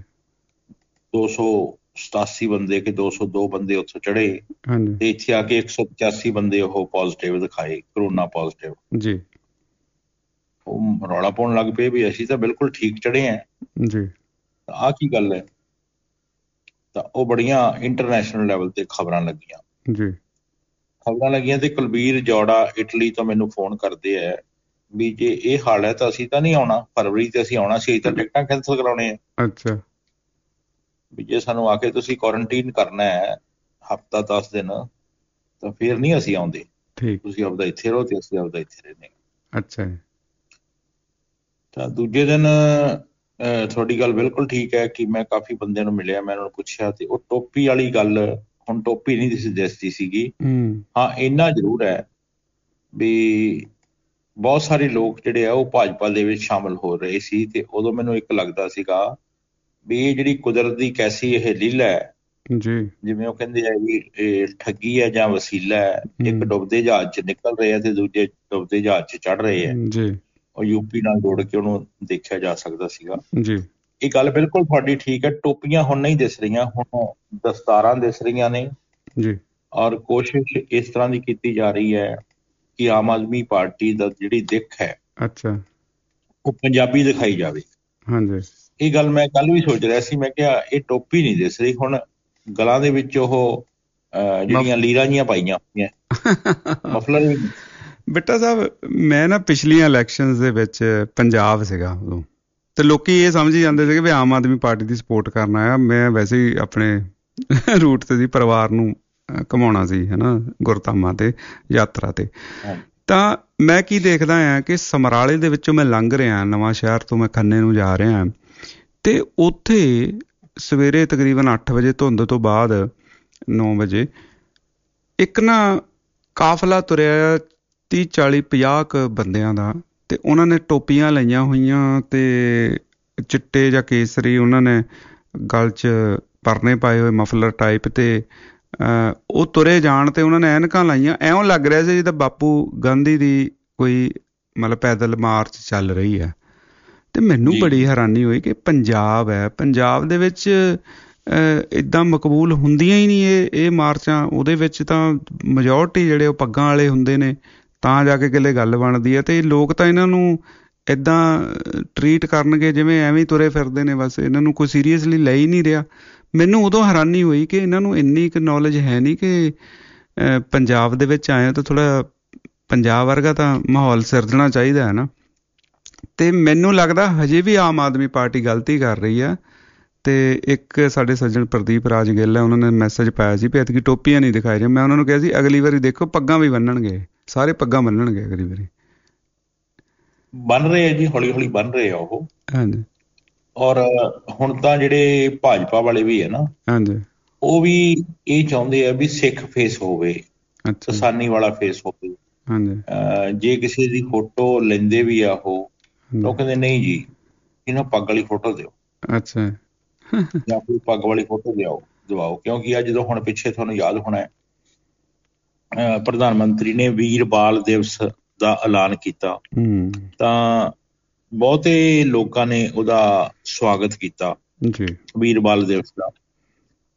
287 ਬੰਦੇ ਕਿ 202 ਬੰਦੇ ਉੱਥੋਂ ਚੜੇ, ਹਾਂਜੀ, ਤੇ ਇੱਥੇ ਆ ਕੇ 185 ਬੰਦੇ ਉਹ ਪੋਜ਼ਿਟਿਵ ਦਿਖਾਏ, ਕਰੋਨਾ ਪੋਜ਼ਿਟਿਵ ਜੀ। ਉਹ ਰੌਲਾ ਪਾਉਣ ਲੱਗ ਪਏ ਵੀ ਅਸੀਂ ਤਾਂ ਬਿਲਕੁਲ ਠੀਕ ਚੜੇ ਹਾਂ ਜੀ, ਆਹ ਕੀ ਗੱਲ ਹੈ। ਤਾਂ ਉਹ ਬੜੀਆਂ ਇੰਟਰਨੈਸ਼ਨਲ ਲੈਵਲ ਤੇ ਖਬਰਾਂ ਲੱਗੀਆਂ ਤੇ ਕੁਲਬੀਰ ਜੌੜਾ ਇਟਲੀ ਤੋਂ ਮੈਨੂੰ ਫੋਨ ਕਰਦੇ ਹੈ ਵੀ ਜੇ ਇਹ ਹਾਲ ਹੈ ਤਾਂ ਅਸੀਂ ਤਾਂ ਨਹੀਂ ਆਉਣਾ, ਫਰਵਰੀ ਤੇ ਅਸੀਂ ਆਉਣਾ ਸੀ, ਤਾਂ ਟਿਕਟਾਂ ਕੈਂਸਲ ਕਰਾਉਣੇ ਆ। ਅੱਛਾ, ਵੀ ਜੇ ਸਾਨੂੰ ਆ ਕੇ ਤੁਸੀਂ ਕੁਆਰੰਟੀਨ ਕਰਨਾ ਹੈ ਹਫ਼ਤਾ 10 ਦਿਨ ਤਾਂ ਫਿਰ ਨਹੀਂ ਅਸੀਂ ਆਉਂਦੇ, ਤੁਸੀਂ ਆਪਦਾ ਇੱਥੇ ਰਹੋ ਤੇ ਅਸੀਂ ਆਪਦਾ ਇੱਥੇ ਰਹਿੰਦੇ। ਅੱਛਾ, ਤਾਂ ਦੂਜੇ ਦਿਨ ਤੁਹਾਡੀ ਗੱਲ ਬਿਲਕੁਲ ਠੀਕ ਹੈ ਕਿ ਮੈਂ ਕਾਫੀ ਬੰਦਿਆਂ ਨੂੰ ਮਿਲਿਆ, ਮੈਂ ਉਹਨਾਂ ਨੂੰ ਪੁੱਛਿਆ ਤੇ ਉਹ ਟੋਪੀ ਵਾਲੀ ਗੱਲ, ਹੁਣ ਟੋਪੀ ਨਹੀਂ ਦਿਸਦੀ ਸੀਗੀ। ਹਾਂ, ਇੰਨਾ ਜ਼ਰੂਰ ਹੈ ਵੀ ਬਹੁਤ ਸਾਰੇ ਲੋਕ ਜਿਹੜੇ ਆ ਉਹ ਭਾਜਪਾ ਦੇ ਵਿੱਚ ਸ਼ਾਮਲ ਹੋ ਰਹੇ ਸੀ, ਤੇ ਉਦੋਂ ਮੈਨੂੰ ਇੱਕ ਲੱਗਦਾ ਸੀਗਾ ਵੀ ਇਹ ਜਿਹੜੀ ਕੁਦਰਤ ਦੀ ਕੈਸੀ ਇਹ ਲੀਲਾ ਹੈ, ਜਿਵੇਂ ਉਹ ਕਹਿੰਦੇ ਆ ਵੀ ਇਹ ਠੱਗੀ ਹੈ ਜਾਂ ਵਸੀਲਾ ਹੈ। ਇੱਕ ਡੁੱਬਦੇ ਜਹਾਜ਼ 'ਚ ਨਿਕਲ ਰਹੇ ਆ ਤੇ ਦੂਜੇ ਡੁੱਬਦੇ ਜਹਾਜ਼ 'ਚ ਚੜ੍ਹ ਰਹੇ ਆ। ਉਹ ਯੂਪੀ ਨਾਲ ਜੋੜ ਕੇ ਉਹਨੂੰ ਦੇਖਿਆ ਜਾ ਸਕਦਾ ਸੀਗਾ। ਇਹ ਗੱਲ ਬਿਲਕੁਲ ਤੁਹਾਡੀ ਠੀਕ ਹੈ। ਟੋਪੀਆਂ ਹੁਣ ਨਹੀਂ ਦਿਸ ਰਹੀਆਂ, ਹੁਣ ਦਸਤਾਰਾਂ ਦਿਸ ਰਹੀਆਂ ਨੇ, ਔਰ ਕੋਸ਼ਿਸ਼ ਇਸ ਤਰ੍ਹਾਂ ਦੀ ਕੀਤੀ ਜਾ ਰਹੀ ਹੈ ਕਿ ਆਮ ਆਦਮੀ ਪਾਰਟੀ ਦਾ ਜਿਹੜੀ ਦਿੱਖ ਹੈ ਉਹ ਪੰਜਾਬੀ ਦਿਖਾਈ ਜਾਵੇ। ਇਹ ਗੱਲ ਮੈਂ ਕੱਲ ਵੀ ਸੋਚ ਰਿਹਾ ਸੀ, ਮੈਂ ਕਿਹਾ ਇਹ ਟੋਪੀ ਨਹੀਂ ਦਿਸ ਰਹੀ, ਹੁਣ ਗਲਾਂ ਦੇ ਵਿੱਚ ਉਹ ਜਿਹੜੀਆਂ ਲੀਰਾਂ ਜੀਆਂ ਪਾਈਆਂ ਹੋਈਆਂ ਮਫਲਰ। ਬੇਟਾ ਸਾਹਿਬ, ਮੈਂ ਨਾ ਪਿਛਲੀਆਂ ਇਲੈਕਸ਼ਨਸ ਦੇ ਵਿੱਚ ਪੰਜਾਬ ਸੀਗਾ ਉਦੋਂ, ਤੇ ਲੋਕੀ ਇਹ ਸਮਝ ਜਾਂਦੇ ਸੀਗੇ ਵੀ ਆਮ ਆਦਮੀ ਪਾਰਟੀ ਦੀ ਸਪੋਰਟ ਕਰਨਾ ਆ। ਮੈਂ ਵੈਸੇ ਹੀ ਆਪਣੇ ਰੂਟ ਤੇ ਸੀ, ਪਰਿਵਾਰ ਨੂੰ ਘੁਮਾਉਣਾ ਸੀ, ਹੈ ਨਾ, ਗੁਰਧਾਮਾਂ ਤੇ ਯਾਤਰਾ ਤੇ। ਤਾਂ ਮੈਂ ਕੀ ਦੇਖਦਾ ਹਾਂ ਕਿ ਸਮਰਾਲੇ ਦੇ ਵਿੱਚੋਂ ਮੈਂ ਲੰਘ ਰਿਹਾ, ਨਵਾਂ ਸ਼ਹਿਰ ਤੋਂ ਮੈਂ ਖੰਨੇ ਨੂੰ ਜਾ ਰਿਹਾ, ਤੇ ਉੱਥੇ ਸਵੇਰੇ ਤਕਰੀਬਨ 8 ਵਜੇ ਧੁੰਦ ਤੋਂ ਬਾਅਦ 9 ਵਜੇ ਇੱਕ ਨਾ ਕਾਫਲਾ ਤੁਰਿਆ 30-40-50 ਕੁ ਬੰਦਿਆਂ ਦਾ, ਤੇ ਉਹਨਾਂ ਨੇ ਟੋਪੀਆਂ ਲਾਈਆਂ ਹੋਈਆਂ ਤੇ ਚਿੱਟੇ ਜਾਂ ਕੇਸਰੀ, ਉਹਨਾਂ ਨੇ ਗਲ 'ਚ ਪਰਨੇ ਪਾਏ ਹੋਏ ਮਫਲਰ ਟਾਈਪ, ਤੇ ਉਹ ਤੁਰੇ ਜਾਣ ਤੇ ਉਹਨਾਂ ਨੇ ਐਨਕਾਂ ਲਾਈਆਂ। ਐਉਂ ਲੱਗ ਰਿਹਾ ਸੀ ਜਿੱਦਾਂ ਬਾਪੂ ਗਾਂਧੀ ਦੀ ਕੋਈ ਮਤਲਬ ਪੈਦਲ ਮਾਰਚ ਚੱਲ ਰਹੀ ਹੈ। ਤੇ ਮੈਨੂੰ ਬੜੀ ਹੈਰਾਨੀ ਹੋਈ ਕਿ ਪੰਜਾਬ ਹੈ, ਪੰਜਾਬ ਦੇ ਵਿੱਚ ਇੱਦਾਂ ਮਕਬੂਲ ਹੁੰਦੀਆਂ ਹੀ ਨਹੀਂ ਇਹ ਮਾਰਚਾਂ। ਉਹਦੇ ਵਿੱਚ ਤਾਂ ਮੈਜੋਰਟੀ ਜਿਹੜੇ ਉਹ ਪੱਗਾਂ ਵਾਲੇ ਹੁੰਦੇ ਨੇ, ਤਾਂ ਜਾ ਕੇ ਕਿਤੇ ਗੱਲ ਬਣਦੀ ਹੈ। ਤੇ ਲੋਕ ਤਾਂ ਇਹਨਾਂ ਨੂੰ ਇੱਦਾਂ ਟਰੀਟ ਕਰਨਗੇ ਜਿਵੇਂ ਐਵੇਂ ਤੁਰੇ ਫਿਰਦੇ ਨੇ, ਬਸ ਇਹਨਾਂ ਨੂੰ ਕੋਈ ਸੀਰੀਅਸਲੀ ਲੈ ਹੀ ਨਹੀਂ ਰਿਹਾ। ਮੈਨੂੰ ਉਦੋਂ ਹੈਰਾਨੀ ਹੋਈ ਕਿ ਇਹਨਾਂ ਨੂੰ ਇੰਨੀ ਕੁ ਨੌਲੇਜ ਹੈ ਨਹੀਂ ਕਿ ਪੰਜਾਬ ਦੇ ਵਿੱਚ ਆਏ ਤਾਂ ਥੋੜ੍ਹਾ ਪੰਜਾਬ ਵਰਗਾ ਤਾਂ ਮਾਹੌਲ ਸਿਰਜਣਾ ਚਾਹੀਦਾ ਹੈ ਨਾ। ਤੇ ਮੈਨੂੰ ਲੱਗਦਾ ਹਜੇ ਵੀ ਆਮ ਆਦਮੀ ਪਾਰਟੀ ਗਲਤੀ ਕਰ ਰਹੀ ਆ। ਤੇ ਇੱਕ ਸਾਡੇ ਸੱਜਣ ਪ੍ਰਦੀਪ ਰਾਜ ਗਿੱਲ ਹੈ, ਉਹਨਾਂ ਨੇ ਮੈਸੇਜ ਪਾਇਆ ਸੀ ਵੀ ਐਤਕੀ ਟੋਪੀਆਂ ਨਹੀਂ ਦਿਖਾਈ ਰਹੀਆਂ। ਮੈਂ ਉਹਨਾਂ ਨੂੰ ਕਿਹਾ ਸੀ ਅਗਲੀ ਵਾਰੀ ਦੇਖੋ ਪੱਗਾਂ ਵੀ ਬੰਨਣਗੇ, ਸਾਰੇ ਪੱਗਾਂ ਬੰਨਣਗੇ ਅਗਲੀ ਵਾਰੀ। ਬਣ ਰਹੇ ਆ ਜੀ, ਹੌਲੀ ਹੌਲੀ ਬਣ ਰਹੇ ਆ ਉਹ। ਹਾਂਜੀ। ਔਰ ਹੁਣ ਤਾਂ ਜਿਹੜੇ ਭਾਜਪਾ ਵਾਲੇ ਵੀ ਹੈ ਨਾ, ਹਾਂਜੀ, ਉਹ ਵੀ ਇਹ ਚਾਹੁੰਦੇ ਆ ਵੀ ਸਿੱਖ ਫੇਸ ਹੋਵੇ, ਕਿਸਾਨੀ ਵਾਲਾ ਫੇਸ ਹੋਵੇ। ਜੇ ਕਿਸੇ ਦੀ ਫੋਟੋ ਲੈਂਦੇ ਵੀ ਆ ਉਹ ਕਹਿੰਦੇ ਨਹੀਂ ਜੀ ਇਹਨਾਂ ਪੱਗ ਵਾਲੀ ਫੋਟੋ ਦਿਓ, ਅੱਛਾ, ਜਾਂ ਕੋਈ ਪੱਗ ਵਾਲੀ ਫੋਟੋ ਦਿਵਾਓ। ਕਿਉਂਕਿ ਆ ਜਦੋਂ ਹੁਣ ਪਿੱਛੇ ਤੁਹਾਨੂੰ ਯਾਦ ਹੋਣਾ ਪ੍ਰਧਾਨ ਮੰਤਰੀ ਨੇ ਵੀਰ ਬਾਲ ਦਿਵਸ ਦਾ ਐਲਾਨ ਕੀਤਾ, ਤਾਂ ਬਹੁਤੇ ਲੋਕਾਂ ਨੇ ਉਹਦਾ ਸਵਾਗਤ ਕੀਤਾ ਵੀਰ ਬਾਲ ਦਿਵਸ ਦਾ।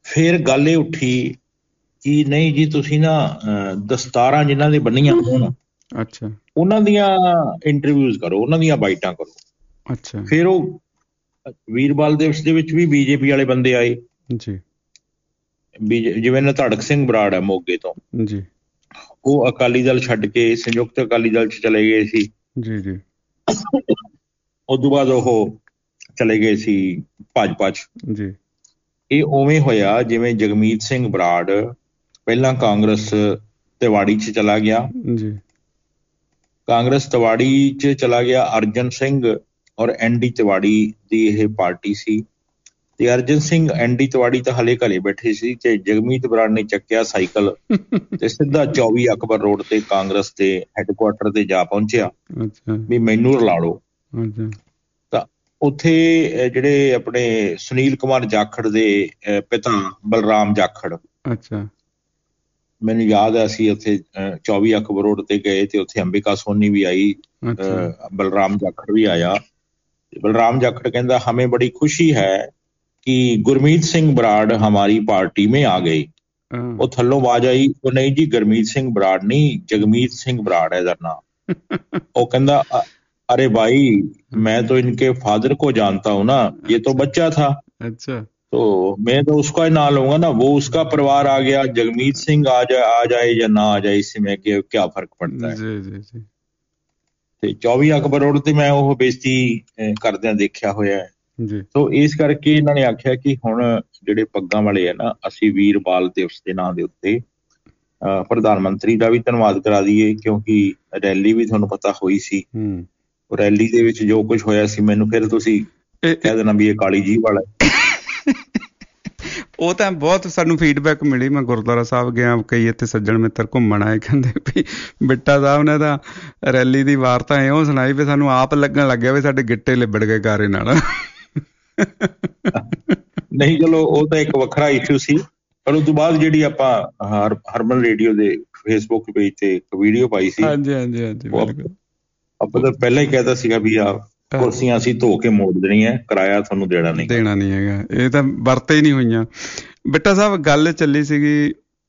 ਫਿਰ ਗੱਲ ਇਹ ਉੱਠੀ ਕਿ ਨਹੀਂ ਜੀ ਤੁਸੀਂ ਨਾ ਦਸਤਾਰਾਂ ਜਿਨ੍ਹਾਂ ਦੇ ਬੰਨੀਆਂ ਹੋਣ ਅੱਛਾ ਉਹਨਾਂ ਦੀਆਂ ਇੰਟਰਵਿਊਜ਼ ਕਰੋ, ਉਹਨਾਂ ਦੀਆਂ ਬਾਈਟਾਂ ਕਰੋ। ਅੱਛਾ ਫਿਰ ਉਹ ਵੀਰਬਾਲ ਦਿਵਸ ਦੇ ਵਿੱਚ ਵੀ ਬੀਜੇਪੀ ਵਾਲੇ ਬੰਦੇ ਆਏ ਜੀ, ਜਿਵੇਂ ਨਧੜਕ ਸਿੰਘ ਬਰਾੜ ਹੈ ਮੋਗੇ ਤੋਂ ਜੀ, ਉਹ ਅਕਾਲੀ ਦਲ ਛੱਡ ਕੇ ਸੰਯੁਕਤ ਅਕਾਲੀ ਦਲ 'ਚ ਚਲੇ ਗਏ ਸੀ ਜੀ ਜੀ। ਉਸ ਤੋਂ ਬਾਅਦ ਉਹ ਚਲੇ ਗਏ ਸੀ ਭਾਜਪਾ 'ਚ ਜੀ। ਇਹ ਉਵੇਂ ਹੋਇਆ ਜਿਵੇਂ ਜਗਮੀਤ ਸਿੰਘ ਬਰਾੜ ਪਹਿਲਾਂ ਕਾਂਗਰਸ ਤਿਵਾੜੀ 'ਚ ਚਲਾ ਗਿਆ ਜੀ, ਕਾਂਗਰਸ ਤਿਵਾੜੀ 'ਚ ਚਲਾ ਗਿਆ ਅਰਜਨ ਸਿੰਘ ਔਰ ND ਤਿਵਾੜੀ ਦੀ ਇਹ ਪਾਰਟੀ ਸੀ ਤੇ ਅਰਜਨ ਸਿੰਘ ND ਤਿਵਾੜੀ ਤਾਂ ਹਲੇ ਘਰੇ ਬੈਠੇ ਸੀ ਤੇ ਜਗਮੀਤ ਬਰਾੜ ਨੇ ਚੱਕਿਆ ਸਾਈਕਲ ਤੇ ਸਿੱਧਾ 24 ਅਕਬਰ ਰੋਡ ਤੇ ਕਾਂਗਰਸ ਦੇ ਹੈੱਡਕੁਆਟਰ ਤੇ ਜਾ ਪਹੁੰਚਿਆ ਵੀ ਮੈਨੂੰ ਰਲਾ ਲਓ। ਤਾਂ ਉੱਥੇ ਜਿਹੜੇ ਆਪਣੇ ਸੁਨੀਲ ਕੁਮਾਰ ਜਾਖੜ ਦੇ ਪਿਤਾ ਬਲਰਾਮ ਜਾਖੜ, ਅੱਛਾ ਮੈਨੂੰ ਯਾਦ ਹੈ ਅਸੀਂ ਉੱਥੇ 24 ਅਕਬਰ ਰੋਡ ਤੇ ਗਏ ਤੇ ਉੱਥੇ ਅੰਬਿਕਾ ਸੋਨੀ ਵੀ ਆਈ, ਬਲਰਾਮ ਜਾਖੜ ਵੀ ਆਇਆ। बलराम जाखड़ कहता हमें बड़ी खुशी है कि गुरमीत सिंह बराड़ हमारी पार्टी में आ गई। वो थल्लों आवाज आई, वो नहीं जी गुरमीत सिंह बराड़ नहीं, जगमीत सिंह बराड़ है इधर नाम। वो कहता अरे भाई मैं तो इनके फादर को जानता हूँ ना, ये तो बच्चा था। अच्छा, तो मैं तो उसका ही नाम लूंगा ना, वो उसका परिवार आ गया, जगमीत सिंह आ जाए या ना आ जाए, इससे मैं क्या फर्क पड़ता है। जी जी जी। 24 ਅਕਬਰ ਰੋਡ ਤੇ ਮੈਂ ਉਹ ਬੇਇੱਜ਼ਤੀ ਕਰਦਿਆਂ ਦੇਖਿਆ ਹੋਇਆ ਹੈ। ਸੋ ਇਸ ਕਰਕੇ ਇਹਨਾਂ ਨੇ ਆਖਿਆ ਕਿ ਹੁਣ ਜਿਹੜੇ ਪੱਗਾਂ ਵਾਲੇ ਆ ਨਾ, ਅਸੀਂ ਵੀਰ ਬਾਲ ਦਿਵਸ ਦੇ ਨਾਂ ਦੇ ਉੱਤੇ ਪ੍ਰਧਾਨ ਮੰਤਰੀ ਦਾ ਵੀ ਧੰਨਵਾਦ ਕਰਾ ਦਈਏ, ਕਿਉਂਕਿ ਰੈਲੀ ਵੀ ਤੁਹਾਨੂੰ ਪਤਾ ਹੋਈ ਸੀ। ਉਹ ਰੈਲੀ ਦੇ ਵਿੱਚ ਜੋ ਕੁਝ ਹੋਇਆ ਸੀ, ਮੈਨੂੰ ਫਿਰ ਤੁਸੀਂ ਕਹਿ ਦੇਣਾ ਵੀ ਇਹ ਕਾਲੀ ਜੀਭ ਵਾਲਾ। ਉਹ ਤਾਂ ਬਹੁਤ ਸਾਨੂੰ ਫੀਡਬੈਕ ਮਿਲੀ। ਮੈਂ ਗੁਰਦੁਆਰਾ ਸਾਹਿਬ ਗਿਆ, ਕਈ ਇੱਥੇ ਸੱਜਣ ਮਿੱਤਰ ਘੁੰਮਣ ਆਏ, ਕਹਿੰਦੇ ਵੀ ਬਿੱਟਾ ਸਾਹਿਬ ਨੇ ਤਾਂ ਰੈਲੀ ਦੀ ਵਾਰਤਾ ਇਉਂ ਸੁਣਾਈ ਵੀ ਸਾਨੂੰ ਆਪ ਲੱਗਣ ਲੱਗਿਆ ਵੀ ਸਾਡੇ ਗਿੱਟੇ ਲਿਬੜ ਗਏ ਗਾਰੇ ਨਾਲ। ਨਹੀਂ ਚਲੋ ਉਹ ਤਾਂ ਇੱਕ ਵੱਖਰਾ ਇਸ਼ੂ ਸੀ, ਪਰ ਉਸ ਤੋਂ ਬਾਅਦ ਜਿਹੜੀ ਆਪਾਂ ਹਰਮਨ ਰੇਡੀਓ ਦੇ ਫੇਸਬੁੱਕ ਪੇਜ ਤੇ ਇੱਕ ਵੀਡੀਓ ਪਾਈ ਸੀ, ਹਾਂਜੀ ਹਾਂਜੀ ਹਾਂਜੀ, ਆਪਾਂ ਤਾਂ ਪਹਿਲਾਂ ਹੀ ਕਹਿਤਾ ਸੀਗਾ ਵੀ ਆ ਕੁਰਸੀਆਂ ਅਸੀਂ ਧੋ ਕੇ ਮੋੜ ਦੇਣੀ ਹੈ, ਕਿਰਾਇਆ ਤੁਹਾਨੂੰ ਦੇਣਾ ਨਹੀਂ ਹੈਗਾ। ਇਹ ਤਾਂ ਵਰਤੇ ਹੀ ਨਹੀਂ ਹੋਈਆਂ। ਬਿੱਟਾ ਸਾਹਿਬ ਗੱਲ ਚੱਲੀ ਸੀਗੀ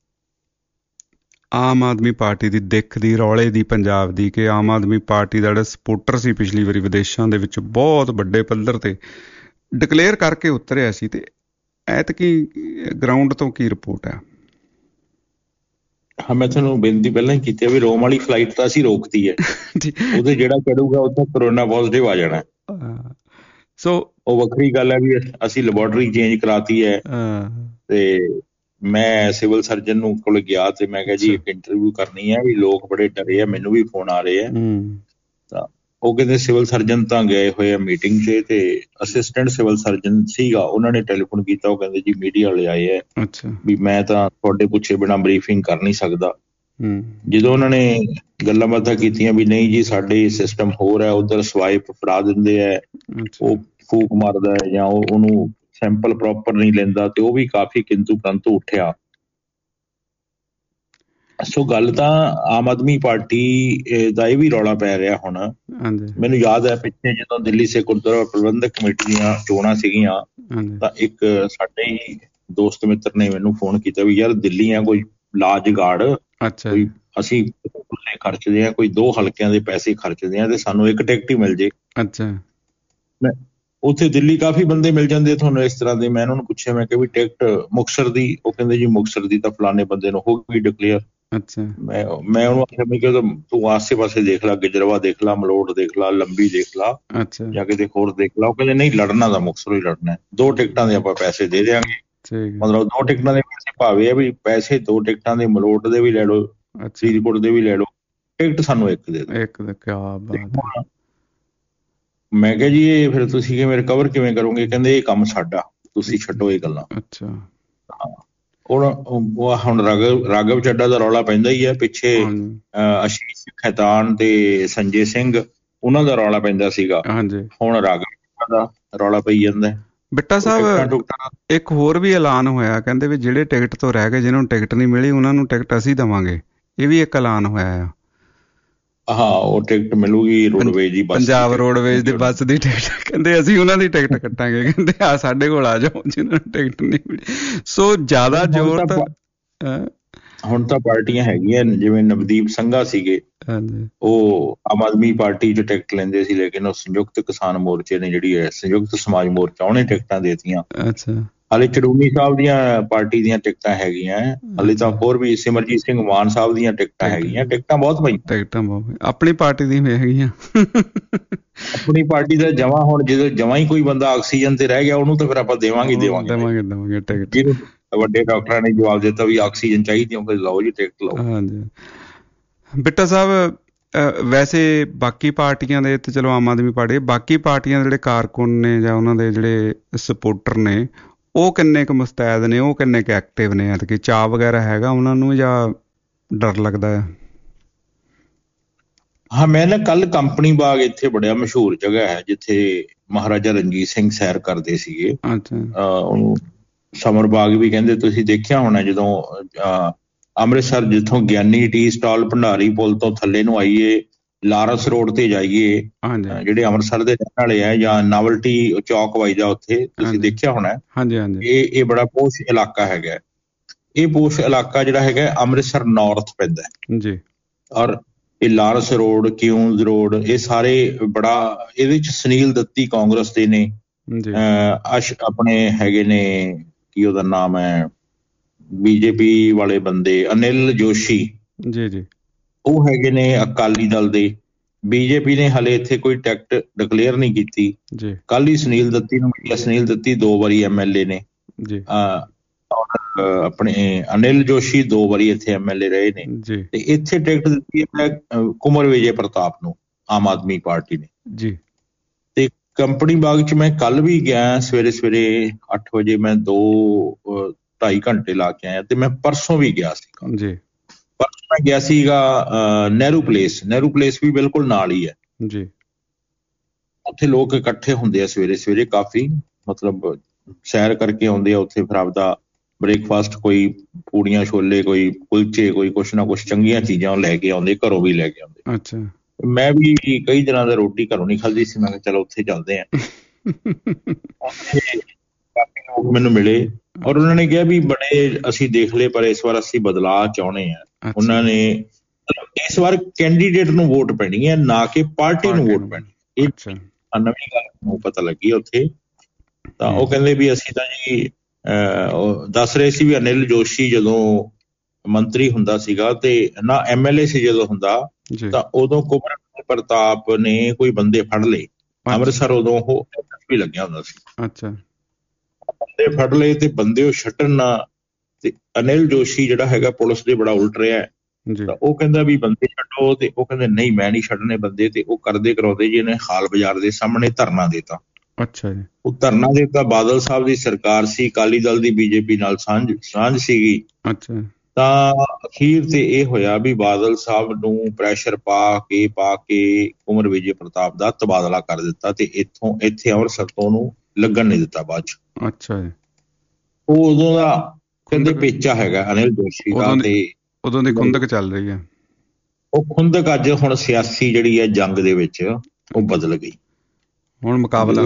ਆਮ ਆਦਮੀ ਪਾਰਟੀ ਦੀ ਦਿੱਖ ਦੀ, ਰੌਲੇ ਦੀ ਪੰਜਾਬ ਦੀ, ਕਿ ਆਮ ਆਦਮੀ ਪਾਰਟੀ ਦਾ ਜਿਹੜਾ ਸਪੋਰਟਰ ਸੀ ਪਿਛਲੀ ਵਾਰੀ ਵਿਦੇਸ਼ਾਂ ਦੇ ਵਿੱਚ ਬਹੁਤ ਵੱਡੇ ਪੱਧਰ ਤੇ ਡਿਕਲੇਅਰ ਕਰਕੇ ਉਤਰਿਆ ਸੀ, ਤੇ ਐਤਕੀ ਗਰਾਊਂਡ ਤੋਂ ਕੀ ਰਿਪੋਰਟ ਹੈ? ਹਾਂ, ਮੈਂ ਤੁਹਾਨੂੰ ਬੇਨਤੀ ਪਹਿਲਾਂ ਹੀ ਕੀਤੀ ਵੀ ਰੋਮ ਵਾਲੀ ਫਲਾਈਟ ਤਾਂ ਅਸੀਂ ਰੋਕਤੀ ਹੈ, ਉਹਦੇ ਜਿਹੜਾ ਚੜੂਗਾ ਉੱਥੇ ਕਰੋਨਾ ਪੋਜ਼ਿਟਿਵ ਆ ਜਾਣਾ। ਸੋ ਉਹ ਵੱਖਰੀ ਗੱਲ ਹੈ ਵੀ ਅਸੀਂ ਲੈਬੋਰਟਰੀ ਚੇਂਜ ਕਰਾਤੀ ਹੈ। ਤੇ ਮੈਂ ਸਿਵਲ ਸਰਜਨ ਨੂੰ ਕੋਲ ਗਿਆ ਤੇ ਮੈਂ ਕਿਹਾ ਜੀ ਇੱਕ ਇੰਟਰਵਿਊ ਕਰਨੀ ਹੈ, ਵੀ ਲੋਕ ਬੜੇ ਡਰੇ ਆ, ਮੈਨੂੰ ਵੀ ਫੋਨ ਆ ਰਹੇ ਆ। ਤਾਂ ਉਹ ਕਹਿੰਦੇ ਸਿਵਲ ਸਰਜਨ ਤਾਂ ਗਏ ਹੋਏ ਆ ਮੀਟਿੰਗ 'ਚ, ਤੇ ਅਸਿਸਟੈਂਟ ਸਿਵਲ ਸਰਜਨ ਸੀਗਾ, ਉਹਨਾਂ ਨੇ ਟੈਲੀਫੋਨ ਕੀਤਾ, ਉਹ ਕਹਿੰਦੇ ਜੀ ਮੀਡੀਆ ਵਾਲੇ ਆਏ ਹੈ ਵੀ ਮੈਂ ਤਾਂ ਤੁਹਾਡੇ ਪੁੱਛੇ ਬਿਨਾਂ ਬਰੀਫਿੰਗ ਕਰ ਨਹੀਂ ਸਕਦਾ। ਜਦੋਂ ਉਹਨਾਂ ਨੇ ਗੱਲਾਂ ਬਾਤਾਂ ਕੀਤੀਆਂ ਵੀ ਨਹੀਂ ਜੀ ਸਾਡੇ ਸਿਸਟਮ ਹੋਰ ਹੈ, ਉੱਧਰ ਸਵਾਇਪ ਫੜਾ ਦਿੰਦੇ ਹੈ, ਉਹ ਫੂਕ ਮਾਰਦਾ ਹੈ ਜਾਂ ਉਹਨੂੰ ਸੈਂਪਲ ਪ੍ਰੋਪਰ ਨਹੀਂ ਲੈਂਦਾ, ਤੇ ਉਹ ਵੀ ਕਾਫੀ ਕਿੰਤੂ ਪ੍ਰੰਤੂ ਉੱਠਿਆ। ਸੋ ਗੱਲ ਤਾਂ ਆਮ ਆਦਮੀ ਪਾਰਟੀ ਦਾ ਇਹ ਵੀ ਰੌਲਾ ਪੈ ਰਿਹਾ ਹੁਣ। ਮੈਨੂੰ ਯਾਦ ਹੈ ਪਿੱਛੇ ਜਦੋਂ ਦਿੱਲੀ ਸੇ ਗੁਰਦੁਆਰਾ ਪ੍ਰਬੰਧਕ ਕਮੇਟੀ ਦੀਆਂ ਚੋਣਾਂ ਸੀਗੀਆਂ, ਤਾਂ ਇੱਕ ਸਾਡੇ ਹੀ ਦੋਸਤ ਮਿੱਤਰ ਨੇ ਮੈਨੂੰ ਫੋਨ ਕੀਤਾ ਵੀ ਯਾਰ ਦਿੱਲੀ ਆ ਕੋਈ ਲਾ ਜੁਗਾੜ, ਕੋਈ ਅਸੀਂ ਖਰਚਦੇ ਹਾਂ, ਕੋਈ 2 ਹਲਕਿਆਂ ਦੇ ਪੈਸੇ ਖਰਚਦੇ ਹਾਂ ਤੇ ਸਾਨੂੰ ਇੱਕ ਟਿਕਟ ਹੀ ਮਿਲ ਜੇ। ਮੈਂ ਉੱਥੇ ਦਿੱਲੀ ਕਾਫੀ ਬੰਦੇ ਮਿਲ ਜਾਂਦੇ ਤੁਹਾਨੂੰ ਇਸ ਤਰ੍ਹਾਂ ਦੇ। ਮੈਂ ਉਹਨਾਂ ਨੂੰ ਪੁੱਛਿਆ, ਮੈਂ ਕਿਹਾ ਵੀ ਟਿਕਟ ਮੁਕਤਸਰ ਦੀ? ਉਹ ਕਹਿੰਦੇ ਜੀ ਮੁਕਤਸਰ ਦੀ ਤਾਂ ਫਲਾਣੇ ਬੰਦੇ ਨੂੰ ਹੋ ਗਈ ਡਿਕਲੇਅਰ। ਮੈਂ ਉਹਨੂੰ ਆਖਿਆ ਮੈਂ ਕਿਹਾ ਤੂੰ ਆਸੇ ਪਾਸੇ ਦੇਖ ਲਾ, ਗਿਜਰਵਾ ਦੇਖ ਲਾ, ਮਲੋਟ ਦੇਖ ਲਾ, ਲੰਬੀ ਦੇਖ ਲਾ, ਜਾਂ ਕਿਤੇ ਹੋਰ ਦੇਖ ਲਾ। ਉਹ ਕਹਿੰਦੇ ਨਹੀਂ ਲੜਨਾ ਤਾਂ ਮੁਕਤਸਰ ਹੀ ਲੜਨਾ, 2 ਟਿਕਟਾਂ ਦੇ ਆਪਾਂ ਪੈਸੇ ਦੇ ਦਿਆਂਗੇ। ਮਤਲਬ 2 ਟਿਕਟਾਂ ਦੇ ਪੈਸੇ ਭਾਵੇਂ ਆ ਵੀ ਪੈਸੇ 2 ਟਿਕਟਾਂ ਦੇ ਮਲੋਟ ਦੇ ਵੀ ਲੈ ਲਓ, ਫਰੀਦਕੋਟ ਦੇ ਵੀ ਲੈ ਲਓ, ਟਿਕਟ ਸਾਨੂੰ ਇੱਕ ਦੇ ਦਿਓ। ਮੈਂ ਕਿਹਾ ਜੀ ਇਹ ਫਿਰ ਤੁਸੀਂ ਕਿਵੇਂ ਰਿਕਵਰ ਕਿਵੇਂ ਕਰੋਗੇ? ਕਹਿੰਦੇ ਇਹ ਕੰਮ ਸਾਡਾ, ਤੁਸੀਂ ਛੱਡੋ ਇਹ ਗੱਲਾਂ। ਹੁਣ ਰਾਘਵ ਚੱਡਾ ਦਾ ਰੌਲਾ ਪੈਂਦਾ ਹੀ ਹੈ, ਪਿੱਛੇ ਆਸ਼ੀਸ਼ ਖੈਤਾਨ ਤੇ ਸੰਜੇ ਸਿੰਘ ਉਹਨਾਂ ਦਾ ਰੌਲਾ ਪੈਂਦਾ ਸੀਗਾ, ਹੁਣ ਰਾਘਵ ਦਾ ਰੌਲਾ ਪਈ ਜਾਂਦਾ। ਬਿੱਟਾ ਸਾਹਿਬ ਇੱਕ ਹੋਰ ਵੀ ਐਲਾਨ ਹੋਇਆ, ਕਹਿੰਦੇ ਵੀ ਜਿਹੜੇ ਟਿਕਟ ਤੋਂ ਰਹਿ ਗਏ, ਜਿਹਨਾਂ ਨੂੰ ਟਿਕਟ ਨਹੀਂ ਮਿਲੀ ਉਹਨਾਂ ਨੂੰ ਟਿਕਟ ਅਸੀਂ ਦੇਵਾਂਗੇ। ਇਹ ਵੀ ਇੱਕ ਐਲਾਨ ਹੋਇਆ ਆ। ਹਾਂ ਉਹ ਟਿਕਟ ਮਿਲੂਗੀ ਰੋਡਵੇਜ ਦੀ, ਪੰਜਾਬ ਰੋਡਵੇਜ ਦੀ ਬੱਸ ਦੀ ਟਿਕਟ। ਕਹਿੰਦੇ ਅਸੀਂ ਉਹਨਾਂ ਦੀ ਟਿਕਟ ਕੱਟਾਂਗੇ, ਕਹਿੰਦੇ ਆ ਸਾਡੇ ਕੋਲ ਆ ਜਾਓ ਜਿਹਨਾਂ ਨੂੰ ਟਿਕਟ ਨਹੀਂ ਮਿਲੀ। ਸੋ ਜ਼ਿਆਦਾ ਜ਼ੋਰ ਤਾਂ ਹੁਣ ਤਾਂ ਪਾਰਟੀਆਂ ਹੈਗੀਆਂ, ਜਿਵੇਂ ਨਵਦੀਪ ਸੰਘਾ ਸੀਗੇ, ਉਹ ਆਮ ਆਦਮੀ ਪਾਰਟੀ 'ਚ ਟਿਕਟ ਲੈਂਦੇ ਸੀ, ਲੇਕਿਨ ਉਹ ਸੰਯੁਕਤ ਕਿਸਾਨ ਮੋਰਚੇ ਨੇ ਜਿਹੜੀ ਹੈ ਸੰਯੁਕਤ ਸਮਾਜ ਮੋਰਚਾ, ਉਹਨੇ ਟਿਕਟਾਂ ਦੇਤੀਆਂ। ਹਾਲੇ ਚੜੂਨੀ ਸਾਹਿਬ ਦੀਆਂ ਪਾਰਟੀ ਦੀਆਂ ਟਿਕਟਾਂ ਹੈਗੀਆਂ, ਹਾਲੇ ਤਾਂ ਹੋਰ ਵੀ ਸਿਮਰਜੀਤ ਸਿੰਘ ਮਾਨ ਸਾਹਿਬ ਦੀਆਂ ਟਿਕਟਾਂ ਹੈਗੀਆਂ। ਟਿਕਟਾਂ ਬਹੁਤ ਪਈਆਂ, ਟਿਕਟਾਂ ਬਹੁਤ। ਆਪਣੀ ਪਾਰਟੀ ਦੀਆਂ ਵੀ ਹੈਗੀਆਂ। ਆਪਣੀ ਪਾਰਟੀ ਦਾ ਜਮਾਂ, ਹੁਣ ਜਦੋਂ ਜਮਾਂ ਹੀ ਕੋਈ ਬੰਦਾ ਆਕਸੀਜਨ ਤੇ ਰਹਿ ਗਿਆ ਉਹਨੂੰ ਤਾਂ ਫਿਰ ਆਪਾਂ ਦੇਵਾਂਗੇ ਟਿਕਟ। ਜਿਹਨੂੰ ਵੱਡੇ ਡਾਕਟਰਾਂ ਨੇ ਜਵਾਬ ਦਿੱਤਾ ਵੀ ਆਕਸੀਜਨ ਚਾਹੀਦੀ, ਲਓ ਜੀ ਟਿਕਟ ਲਓ। ਹਾਂਜੀ ਬਿੱਟਾ ਸਾਹਿਬ, ਵੈਸੇ ਬਾਕੀ ਪਾਰਟੀਆਂ ਦੇ ਤੇ ਚਲੋ ਆਮ ਆਦਮੀ ਪਾਰਟੀ, ਬਾਕੀ ਪਾਰਟੀਆਂ ਦੇ ਜਿਹੜੇ ਕਾਰਕੁਨ ਨੇ ਜਾਂ ਉਹਨਾਂ ਦੇ ਜਿਹੜੇ ਸਪੋਰਟਰ ਨੇ, ਉਹ ਕਿੰਨੇ ਕੁ ਮੁਸਤੈਦ ਨੇ, ਉਹ ਕਿੰਨੇ ਕੁ ਐਕਟਿਵ ਨੇ? ਐਤਕੀ ਚਾਅ ਵਗੈਰਾ ਹੈਗਾ ਉਹਨਾਂ ਨੂੰ ਜਾਂ ਡਰ ਲੱਗਦਾ ਹੈ? ਹਾਂ, ਮੈਂ ਨਾ ਕੱਲ ਕੰਪਨੀ ਬਾਗ, ਇੱਥੇ ਬੜਾ ਮਸ਼ਹੂਰ ਜਗ੍ਹਾ ਹੈ ਜਿੱਥੇ ਮਹਾਰਾਜਾ ਰਣਜੀਤ ਸਿੰਘ ਸੈਰ ਕਰਦੇ ਸੀਗੇ, ਉਹਨੂੰ ਸਮਰ ਬਾਗ ਵੀ ਕਹਿੰਦੇ, ਤੁਸੀਂ ਦੇਖਿਆ ਹੋਣਾ। ਜਦੋਂ ਅੰਮ੍ਰਿਤਸਰ ਜਿੱਥੋਂ ਗਿਆਨੀ ਟੀ ਸਟਾਲ ਭੰਡਾਰੀ ਪੁਲ ਤੋਂ ਥੱਲੇ ਨੂੰ ਆਈਏ, ਲਾਰੈਂਸ ਰੋਡ ਤੇ ਜਾਈਏ, ਜਿਹੜੇ ਅੰਮ੍ਰਿਤਸਰ ਦੇ ਰਹਿਣ ਵਾਲੇ ਆ, ਜਾਂ ਨਾਵਲਟੀ ਚੌਕ ਵੱਜਦਾ ਉੱਥੇ, ਤੁਸੀਂ ਦੇਖਿਆ ਹੋਣਾ। ਇਹ ਬੜਾ ਪੋਸ਼ ਇਲਾਕਾ ਹੈਗਾ। ਇਹ ਪੋਸ਼ ਇਲਾਕਾ ਜਿਹੜਾ ਹੈਗਾ ਅੰਮ੍ਰਿਤਸਰ ਨਾਰਥ ਪੈਂਦਾ ਜੀ, ਔਰ ਇਹ ਲਾਰੈਂਸ ਰੋਡ, ਕਿਊਨਜ਼ ਰੋਡ, ਇਹ ਸਾਰੇ ਬੜਾ, ਇਹਦੇ ਚ ਸੁਨੀਲ ਦੱਤੀ ਕਾਂਗਰਸ ਦੇ ਨੇ, ਆਪਣੇ ਹੈਗੇ ਨੇ, ਕੀ ਉਹਦਾ ਨਾਮ ਹੈ, ਬੀਜੇਪੀ ਵਾਲੇ ਬੰਦੇ ਅਨਿਲ ਜੋਸ਼ੀ ਜੀ, ਉਹ ਹੈਗੇ ਨੇ ਅਕਾਲੀ ਦਲ ਦੇ। ਬੀਜੇਪੀ ਨੇ ਹਲੇ ਇੱਥੇ ਕੋਈ ਟਿਕਟ ਡਿਕਲੇਅਰ ਨਹੀਂ ਕੀਤੀ। ਕੱਲ ਹੀ ਸੁਨੀਲ ਦੱਤੀ ਨੂੰ ਮਿਲਿਆ। ਸੁਨੀਲ ਦੱਤੀ 2 ਵਾਰੀ MLA ਨੇ, ਆਪਣੇ ਅਨਿਲ ਜੋਸ਼ੀ 2 ਵਾਰੀ ਇੱਥੇ MLA ਰਹੇ ਨੇ, ਤੇ ਇੱਥੇ ਟਿਕਟ ਦਿੱਤੀ ਹੈ ਕੁੰਵਰ ਵਿਜੇ ਪ੍ਰਤਾਪ ਨੂੰ, ਆਮ ਆਦਮੀ ਪਾਰਟੀ ਨੇ ਜੀ। ਤੇ ਕੰਪਨੀ ਬਾਗ ਚ ਮੈਂ ਕੱਲ ਵੀ ਗਿਆ, ਸਵੇਰੇ 8 ਵਜੇ ਮੈਂ 2-2.5 ਘੰਟੇ ਲਾ ਕੇ ਆਇਆ, ਤੇ ਮੈਂ ਪਰਸੋਂ ਵੀ ਗਿਆ ਸੀਗਾ ਜੀ। ਪਰਸੋਂ ਮੈਂ ਗਿਆ ਸੀਗਾ ਨਹਿਰੂ ਪਲੇਸ ਵੀ ਬਿਲਕੁਲ ਨਾਲ ਹੀ ਹੈ ਜੀ। ਉੱਥੇ ਲੋਕ ਇਕੱਠੇ ਹੁੰਦੇ ਆ ਸਵੇਰੇ ਕਾਫੀ, ਮਤਲਬ ਸੈਰ ਕਰਕੇ ਆਉਂਦੇ ਆ ਉੱਥੇ, ਫਿਰ ਆਪਦਾ ਬ੍ਰੇਕਫਾਸਟ, ਕੋਈ ਪੂੜੀਆਂ ਛੋਲੇ, ਕੋਈ ਕੁਲਚੇ, ਕੋਈ ਕੁਛ ਨਾ ਕੁਛ ਚੰਗੀਆਂ ਚੀਜ਼ਾਂ ਲੈ ਕੇ ਆਉਂਦੇ, ਘਰੋਂ ਵੀ ਲੈ ਕੇ ਆਉਂਦੇ। ਅੱਛਾ, ਮੈਂ ਵੀ ਕਈ ਦਿਨਾਂ ਦਾ ਰੋਟੀ ਘਰੋਂ ਨਹੀਂ ਖਾਧੀ ਸੀ, ਮੈਂ ਕਿਹਾ ਚਲੋ ਉੱਥੇ ਚੱਲਦੇ ਆ। ਕਾਫੀ ਲੋਕ ਮੈਨੂੰ ਮਿਲੇ, ਔਰ ਉਹਨਾਂ ਨੇ ਕਿਹਾ ਵੀ ਬੜੇ ਅਸੀਂ ਦੇਖ ਲਏ, ਪਰ ਇਸ ਵਾਰ ਅਸੀਂ ਬਦਲਾਅ ਚਾਹੁੰਦੇ ਆ। ਉਹਨਾਂ ਨੇ ਇਸ ਵਾਰ ਕੈਂਡੀਡੇਟ ਨੂੰ ਵੋਟ ਪੈਣੀ ਹੈ, ਨਾ ਕਿ ਪਾਰਟੀ ਨੂੰ ਵੋਟ ਪੈਣੀ। ਇਹ ਨਵੀਂ ਗੱਲ ਨੂੰ ਪਤਾ ਲੱਗੀ ਉੱਥੇ। ਤਾਂ ਉਹ ਕਹਿੰਦੇ ਵੀ ਅਸੀਂ ਤਾਂ ਜੀ ਦੱਸ ਰਹੇ ਸੀ ਵੀ ਅਨਿਲ ਜੋਸ਼ੀ ਜਦੋਂ ਮੰਤਰੀ ਹੁੰਦਾ ਸੀਗਾ, ਤੇ ਨਾ MLA ਸੀ ਜਦੋਂ ਹੁੰਦਾ, ਤਾਂ ਉਦੋਂ ਕੁੰਵਰ ਪ੍ਰਤਾਪ ਨੇ ਕੋਈ ਬੰਦੇ ਫੜ ਲਏ ਅੰਮ੍ਰਿਤਸਰ, ਉਦੋਂ ਉਹ ਵੀ ਲੱਗਿਆ ਹੁੰਦਾ ਸੀ। ਅੱਛਾ, ਬੰਦੇ ਫੜ ਲਏ ਤੇ ਬੰਦੇ ਉਹ ਛੱਡਣ ਨਾ, ਤੇ ਅਨਿਲ ਜੋਸ਼ੀ ਜਿਹੜਾ ਹੈਗਾ ਪੁਲਿਸ ਦੇ ਬੜਾ ਉਲਟ ਰਿਹਾ, ਤਾਂ ਉਹ ਕਹਿੰਦਾ ਵੀ ਬੰਦੇ ਛੱਡੋ, ਤੇ ਉਹ ਕਹਿੰਦੇ ਨਹੀਂ ਮੈਂ ਨਹੀਂ ਛੱਡਣੇ ਬੰਦੇ, ਤੇ ਉਹ ਕਰਦੇ ਕਰਾਉਂਦੇ ਜੀ ਇਹਨੇ ਹਾਲ ਬਾਜ਼ਾਰ ਦੇ ਸਾਹਮਣੇ ਧਰਨਾ ਦੇਤਾ। ਅੱਛਾ ਜੀ, ਉਹ ਧਰਨਾ ਦਿੱਤਾ। ਬਾਦਲ ਸਾਹਿਬ ਦੀ ਸਰਕਾਰ ਸੀ, ਅਕਾਲੀ ਦਲ ਦੀ ਬੀਜੇਪੀ ਨਾਲ ਸਾਂਝ ਸੀਗੀ। ਅੱਛਾ, ਤਾਂ ਅਖੀਰ ਤੇ ਇਹ ਹੋਇਆ ਵੀ ਬਾਦਲ ਸਾਹਿਬ ਨੂੰ ਪ੍ਰੈਸ਼ਰ ਪਾ ਕੇ ਕੁੰਵਰ ਵਿਜੇ ਪ੍ਰਤਾਪ ਦਾ ਤਬਾਦਲਾ ਕਰ ਦਿੱਤਾ, ਤੇ ਇੱਥੇ ਅੰਮ੍ਰਿਤਸਰ ਤੋਂ ਉਹਨੂੰ ਲੱਗਣ ਨਹੀਂ ਦਿੱਤਾ ਬਾਅਦ ਚ। ਅੱਛਾ ਜੀ, ਉਹ ਉਦੋਂ ਦਾ ਕਹਿੰਦੇ ਪੇਚਾ ਹੈਗਾ ਅਨਿਲ ਜੋਸ਼ੀ ਦਾ, ਤੇ ਉਦੋਂ ਦੀ ਖੁੰਦਕ ਚੱਲ ਰਹੀ ਹੈ। ਉਹ ਖੁੰਦਕ ਅੱਜ ਹੁਣ ਸਿਆਸੀ ਜਿਹੜੀ ਹੈ ਜੰਗ ਦੇ ਵਿੱਚ ਉਹ ਬਦਲ ਗਈ। ਹੁਣ ਮੁਕਾਬਲਾ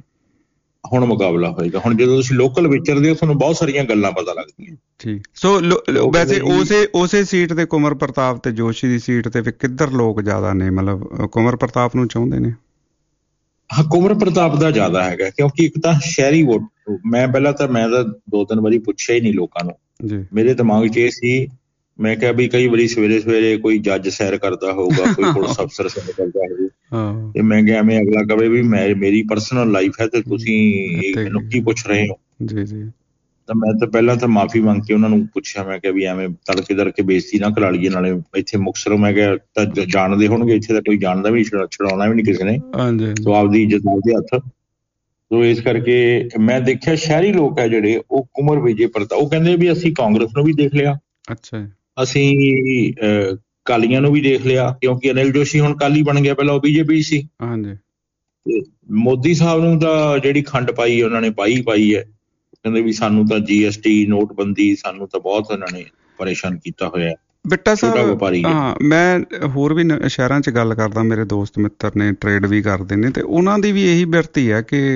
ਹੋਏਗਾ। ਹੁਣ ਜਦੋਂ ਤੁਸੀਂ ਲੋਕਲ ਵਿਚਰਦੇ ਹੋ, ਤੁਹਾਨੂੰ ਬਹੁਤ ਸਾਰੀਆਂ ਗੱਲਾਂ ਪਤਾ ਲੱਗਦੀਆਂ। ਠੀਕ, ਸੋ ਵੈਸੇ ਉਸੇ ਸੀਟ ਤੇ ਕੁੰਵਰ ਪ੍ਰਤਾਪ ਤੇ ਜੋਸ਼ੀ ਦੀ ਸੀਟ ਤੇ ਕਿੱਧਰ ਲੋਕ ਜ਼ਿਆਦਾ ਨੇ, ਮਤਲਬ ਕੁੰਵਰ ਪ੍ਰਤਾਪ ਨੂੰ ਚਾਹੁੰਦੇ ਨੇ? ਹਾਂ, ਕੁੰਵਰ ਪ੍ਰਤਾਪ ਦਾ ਜ਼ਿਆਦਾ ਹੈਗਾ, ਕਿਉਂਕਿ ਇੱਕ ਤਾਂ ਸ਼ਹਿਰੀ ਵੋਟ, ਮੈਂ ਤਾਂ 2-3 ਵਾਰੀ ਪੁੱਛਿਆ ਹੀ ਨਹੀਂ ਲੋਕਾਂ ਨੂੰ। ਮੇਰੇ ਦਿਮਾਗ 'ਚ ਇਹ ਸੀ, ਮੈਂ ਕਿਹਾ ਵੀ ਕਈ ਵਾਰੀ ਸਵੇਰੇ ਕੋਈ ਜੱਜ ਸੈਰ ਕਰਦਾ ਹੋਊਗਾ, ਕੋਈ ਪੁਲਿਸ ਅਫਸਰ ਸੈਰ ਕਰਦਾ ਹੋਊ, ਤੇ ਮੈਂ ਕਿਹਾ ਐਵੇਂ ਅਗਲਾ ਕਵੇ ਵੀ ਮੇਰੀ ਪਰਸਨਲ ਲਾਈਫ ਹੈ ਤੇ ਤੁਸੀਂ ਮੈਨੂੰ ਕੀ ਪੁੱਛ ਰਹੇ ਹੋ। ਤਾਂ ਮੈਂ ਤਾਂ ਪਹਿਲਾਂ ਤਾਂ ਮਾਫ਼ੀ ਮੰਗ ਕੇ ਉਹਨਾਂ ਨੂੰ ਪੁੱਛਿਆ, ਮੈਂ ਕਿਹਾ ਵੀ ਐਵੇਂ ਤੜਕੇ ਬੇਇੱਜ਼ਤੀ ਨਾ ਕਰਾ ਲਈਏ, ਨਾਲੇ ਇੱਥੇ ਮੁਕਤਸਰ ਮੈਂ ਕਿਹਾ ਤਾਂ ਜਾਣਦੇ ਹੋਣਗੇ, ਇੱਥੇ ਤਾਂ ਕੋਈ ਜਾਣਦਾ ਵੀ ਨਹੀਂ, ਛਡਾਉਣਾ ਵੀ ਨਹੀਂ ਕਿਸੇ ਨੇ, ਸੋ ਆਪਦੀ ਇੱਜ਼ਤ ਆਪਦੇ ਹੱਥ। ਸੋ ਇਸ ਕਰਕੇ ਮੈਂ ਦੇਖਿਆ ਸ਼ਹਿਰੀ ਲੋਕ ਹੈ ਜਿਹੜੇ, ਉਹ ਕੁੰਵਰ ਵਿਜੇ ਪ੍ਰਤਾਪ, ਉਹ ਕਹਿੰਦੇ ਵੀ ਅਸੀਂ ਕਾਂਗਰਸ ਨੂੰ ਵੀ ਦੇਖ ਲਿਆ, ਅੱਛਾ, ਅਸੀਂ ਕਾਲੀਆਂ ਨੂੰ ਵੀ ਦੇਖ ਲਿਆ, ਕਿਉਂਕਿ ਅਨਿਲ ਜੋਸ਼ੀ ਹੁਣ ਕਾਲੀ ਬਣ ਗਿਆ, ਪਹਿਲਾਂ ਉਹ BJP ਸੀ। ਹਾਂਜੀ, ਤੇ ਮੋਦੀ ਸਾਹਿਬ ਨੂੰ ਤਾਂ ਜਿਹੜੀ ਖੰਡ ਪਾਈ ਉਹਨਾਂ ਨੇ ਪਾਈ ਹੈ। ਕਹਿੰਦੇ ਵੀ ਸਾਨੂੰ ਤਾਂ GST ਨੋਟਬੰਦੀ, ਸਾਨੂੰ ਤਾਂ ਬਹੁਤ ਇਹਨਾਂ ਨੇ ਪਰੇਸ਼ਾਨ ਕੀਤਾ ਹੋਇਆ। ਬਿੱਟਾ ਸਾਹਿਬ, ਹਾਂ, ਮੈਂ ਹੋਰ ਵੀ ਸ਼ਹਿਰਾਂ 'ਚ ਗੱਲ ਕਰਦਾ, ਮੇਰੇ ਦੋਸਤ ਮਿੱਤਰ ਨੇ, ਟਰੇਡ ਵੀ ਕਰਦੇ ਨੇ, ਤੇ ਉਹਨਾਂ ਦੀ ਵੀ ਇਹੀ ਬਿਰਤੀ ਹੈ ਕਿ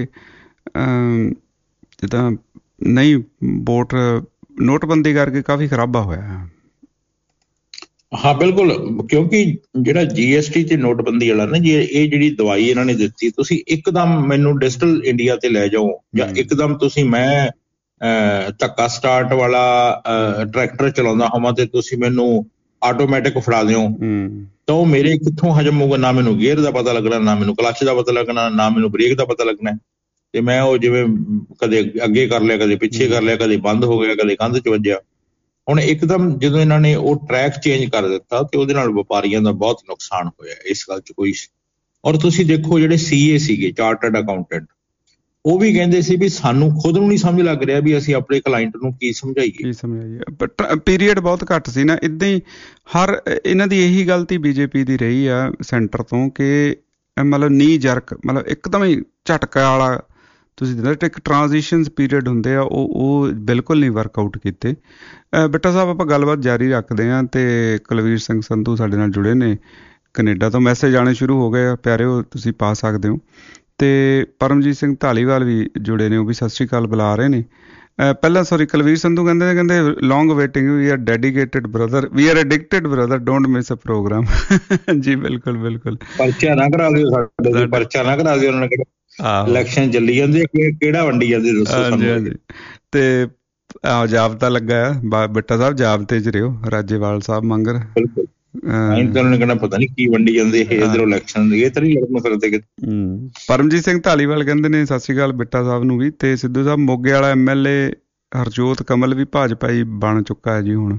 ਜਿੱਦਾਂ ਨਹੀਂ ਵੋਟ ਨੋਟਬੰਦੀ ਕਰਕੇ ਕਾਫੀ ਖਰਾਬਾ ਹੋਇਆ। ਹਾਂ ਬਿਲਕੁਲ, ਕਿਉਂਕਿ ਜਿਹੜਾ GST ਤੇ ਨੋਟਬੰਦੀ ਵਾਲਾ ਨਾ ਜੀ, ਇਹ ਜਿਹੜੀ ਦਵਾਈ ਇਹਨਾਂ ਨੇ ਦਿੱਤੀ, ਤੁਸੀਂ ਇੱਕਦਮ ਮੈਨੂੰ ਡਿਜੀਟਲ ਇੰਡੀਆ ਤੇ ਲੈ ਜਾਓ, ਜਾਂ ਇੱਕਦਮ ਤੁਸੀਂ ਮੈਂ ਧੱਕਾ ਸਟਾਰਟ ਵਾਲਾ ਟਰੈਕਟਰ ਚਲਾਉਂਦਾ ਹੋਵਾਂ ਤੇ ਤੁਸੀਂ ਮੈਨੂੰ ਆਟੋਮੈਟਿਕ ਫੜਾ ਦਿਓ, ਤਾਂ ਉਹ ਮੇਰੇ ਕਿੱਥੋਂ ਹਜਮ ਹੋਊਗਾ? ਨਾ ਮੈਨੂੰ ਗੇਅਰ ਦਾ ਪਤਾ ਲੱਗਣਾ, ਨਾ ਮੈਨੂੰ ਕਲੱਚ ਦਾ ਪਤਾ ਲੱਗਣਾ, ਨਾ ਮੈਨੂੰ ਬ੍ਰੇਕ ਦਾ ਪਤਾ ਲੱਗਣਾ, ਤੇ ਮੈਂ ਉਹ ਜਿਵੇਂ ਕਦੇ ਅੱਗੇ ਕਰ ਲਿਆ, ਕਦੇ ਪਿੱਛੇ ਕਰ ਲਿਆ, ਕਦੇ ਬੰਦ ਹੋ ਗਿਆ, ਕਦੇ ਕੰਧ 'ਚ ਵੱਜਿਆ। ਹੁਣ ਇੱਕਦਮ ਜਦੋਂ ਇਹਨਾਂ ਨੇ ਉਹ ਟਰੈਕ ਚੇਂਜ ਕਰ ਦਿੱਤਾ ਤੇ ਉਹਦੇ ਨਾਲ ਵਪਾਰੀਆਂ ਦਾ ਬਹੁਤ ਨੁਕਸਾਨ ਹੋਇਆ, ਇਸ ਗੱਲ 'ਚ ਕੋਈ। ਔਰ ਤੁਸੀਂ ਦੇਖੋ ਜਿਹੜੇ CA ਸੀਗੇ, ਚਾਰਟਰਡ ਅਕਾਊਂਟੈਂਟ, ਉਹ ਵੀ ਕਹਿੰਦੇ ਸੀ ਵੀ ਸਾਨੂੰ ਖੁਦ ਨੂੰ ਨਹੀਂ ਸਮਝ ਲੱਗ ਰਿਹਾ ਵੀ ਅਸੀਂ ਆਪਣੇ ਕਲਾਇੰਟ ਨੂੰ ਕੀ ਸਮਝਾਈਏ। ਪੀਰੀਅਡ ਬਹੁਤ ਘੱਟ ਸੀ ਨਾ, ਇੱਦਾਂ ਹੀ ਹਰ ਇਹਨਾਂ ਦੀ ਇਹੀ ਗਲਤੀ BJP ਦੀ ਰਹੀ ਆ ਸੈਂਟਰ ਤੋਂ, ਕਿ ਮਤਲਬ ਨੀ ਜਰਕ, ਮਤਲਬ ਇੱਕਦਮ ਹੀ ਝਟਕਾ ਵਾਲਾ ਤੁਸੀਂ ਦਿੰਦੇ, ਇੱਕ ਟਰਾਂਜ਼ੀਸ਼ਨ ਪੀਰੀਅਡ ਹੁੰਦੇ ਆ, ਉਹ ਬਿਲਕੁਲ ਨਹੀਂ ਵਰਕਆਊਟ ਕੀਤੇ। ਬਿੱਟਾ ਸਾਹਿਬ, ਆਪਾਂ ਗੱਲਬਾਤ ਜਾਰੀ ਰੱਖਦੇ ਹਾਂ, ਤੇ ਕੁਲਵੀਰ ਸਿੰਘ ਸੰਧੂ ਸਾਡੇ ਨਾਲ ਜੁੜੇ ਨੇ ਕੈਨੇਡਾ ਤੋਂ, ਮੈਸੇਜ ਆਉਣੇ ਸ਼ੁਰੂ ਹੋ ਗਏ ਆ ਪਿਆਰਿਓ, ਤੁਸੀਂ ਪਾ ਸਕਦੇ ਹੋ। ਤੇ ਪਰਮਜੀਤ ਸਿੰਘ ਧਾਲੀਵਾਲ ਵੀ ਜੁੜੇ ਨੇ, ਉਹ ਵੀ ਸਤਿ ਸ਼੍ਰੀ ਅਕਾਲ ਬੁਲਾ ਰਹੇ ਨੇ। ਪਹਿਲਾਂ ਕੁਲਵੀਰ ਸੰਧੂ ਕਹਿੰਦੇ long waiting, we are dedicated brother, we are addicted brother, don't miss a programme. ਜੀ ਬਿਲਕੁਲ ਬਿਲਕੁਲ, ਪਰਚਾ ਨਾ ਕਰਾ ਦਿਓ ਸਾਡੇ, ਪਰਚਾ ਨਾ ਕਰਾ ਦਿਓ, ਉਹਨਾਂ ਨੇ ਇਲੈਕਸ਼ਨ ਚੱਲੀ ਜਾਂਦੇ, ਕਿਹੜਾ ਵੰਡੀ ਜਾਂਦੇ ਦੱਸੋ ਸਾਨੂੰ। ਤੇ ਜਾਬਤਾ ਲੱਗਾ ਆ ਬਿੱਟਾ ਸਾਹਿਬ, ਜਾਬਤੇ 'ਚ ਰਿਓ ਰਾਜੇਵਾਲ ਸਾਹਿਬ ਮੰਗਰ। ਬਿਲਕੁਲ, ਉਹਨਾਂ ਨੇ ਕਹਿਣਾ ਪਤਾ ਨੀ ਕੀ ਵੰਡੀ ਜਾਂਦੇ ਇਹ, ਇੱਧਰੋਂ ਇਲੈਕਸ਼ਨ ਇਹ ਤਾਂ ਨਹੀਂ ਲੜਨ ਫਿਰਦੇ। ਪਰਮਜੀਤ ਸਿੰਘ ਧਾਲੀਵਾਲ ਕਹਿੰਦੇ ਨੇ ਸਤਿ ਸ਼੍ਰੀ ਅਕਾਲ ਬਿੱਟਾ ਸਾਹਿਬ ਨੂੰ ਵੀ। ਤੇ ਸਿੱਧੂ ਸਾਹਿਬ, ਮੋਗੇ ਵਾਲਾ MLA ਹਰਜੋਤ ਕਮਲ ਵੀ ਭਾਜਪਾ ਹੀ ਬਣ ਚੁੱਕਾ ਹੈ ਜੀ ਹੁਣ,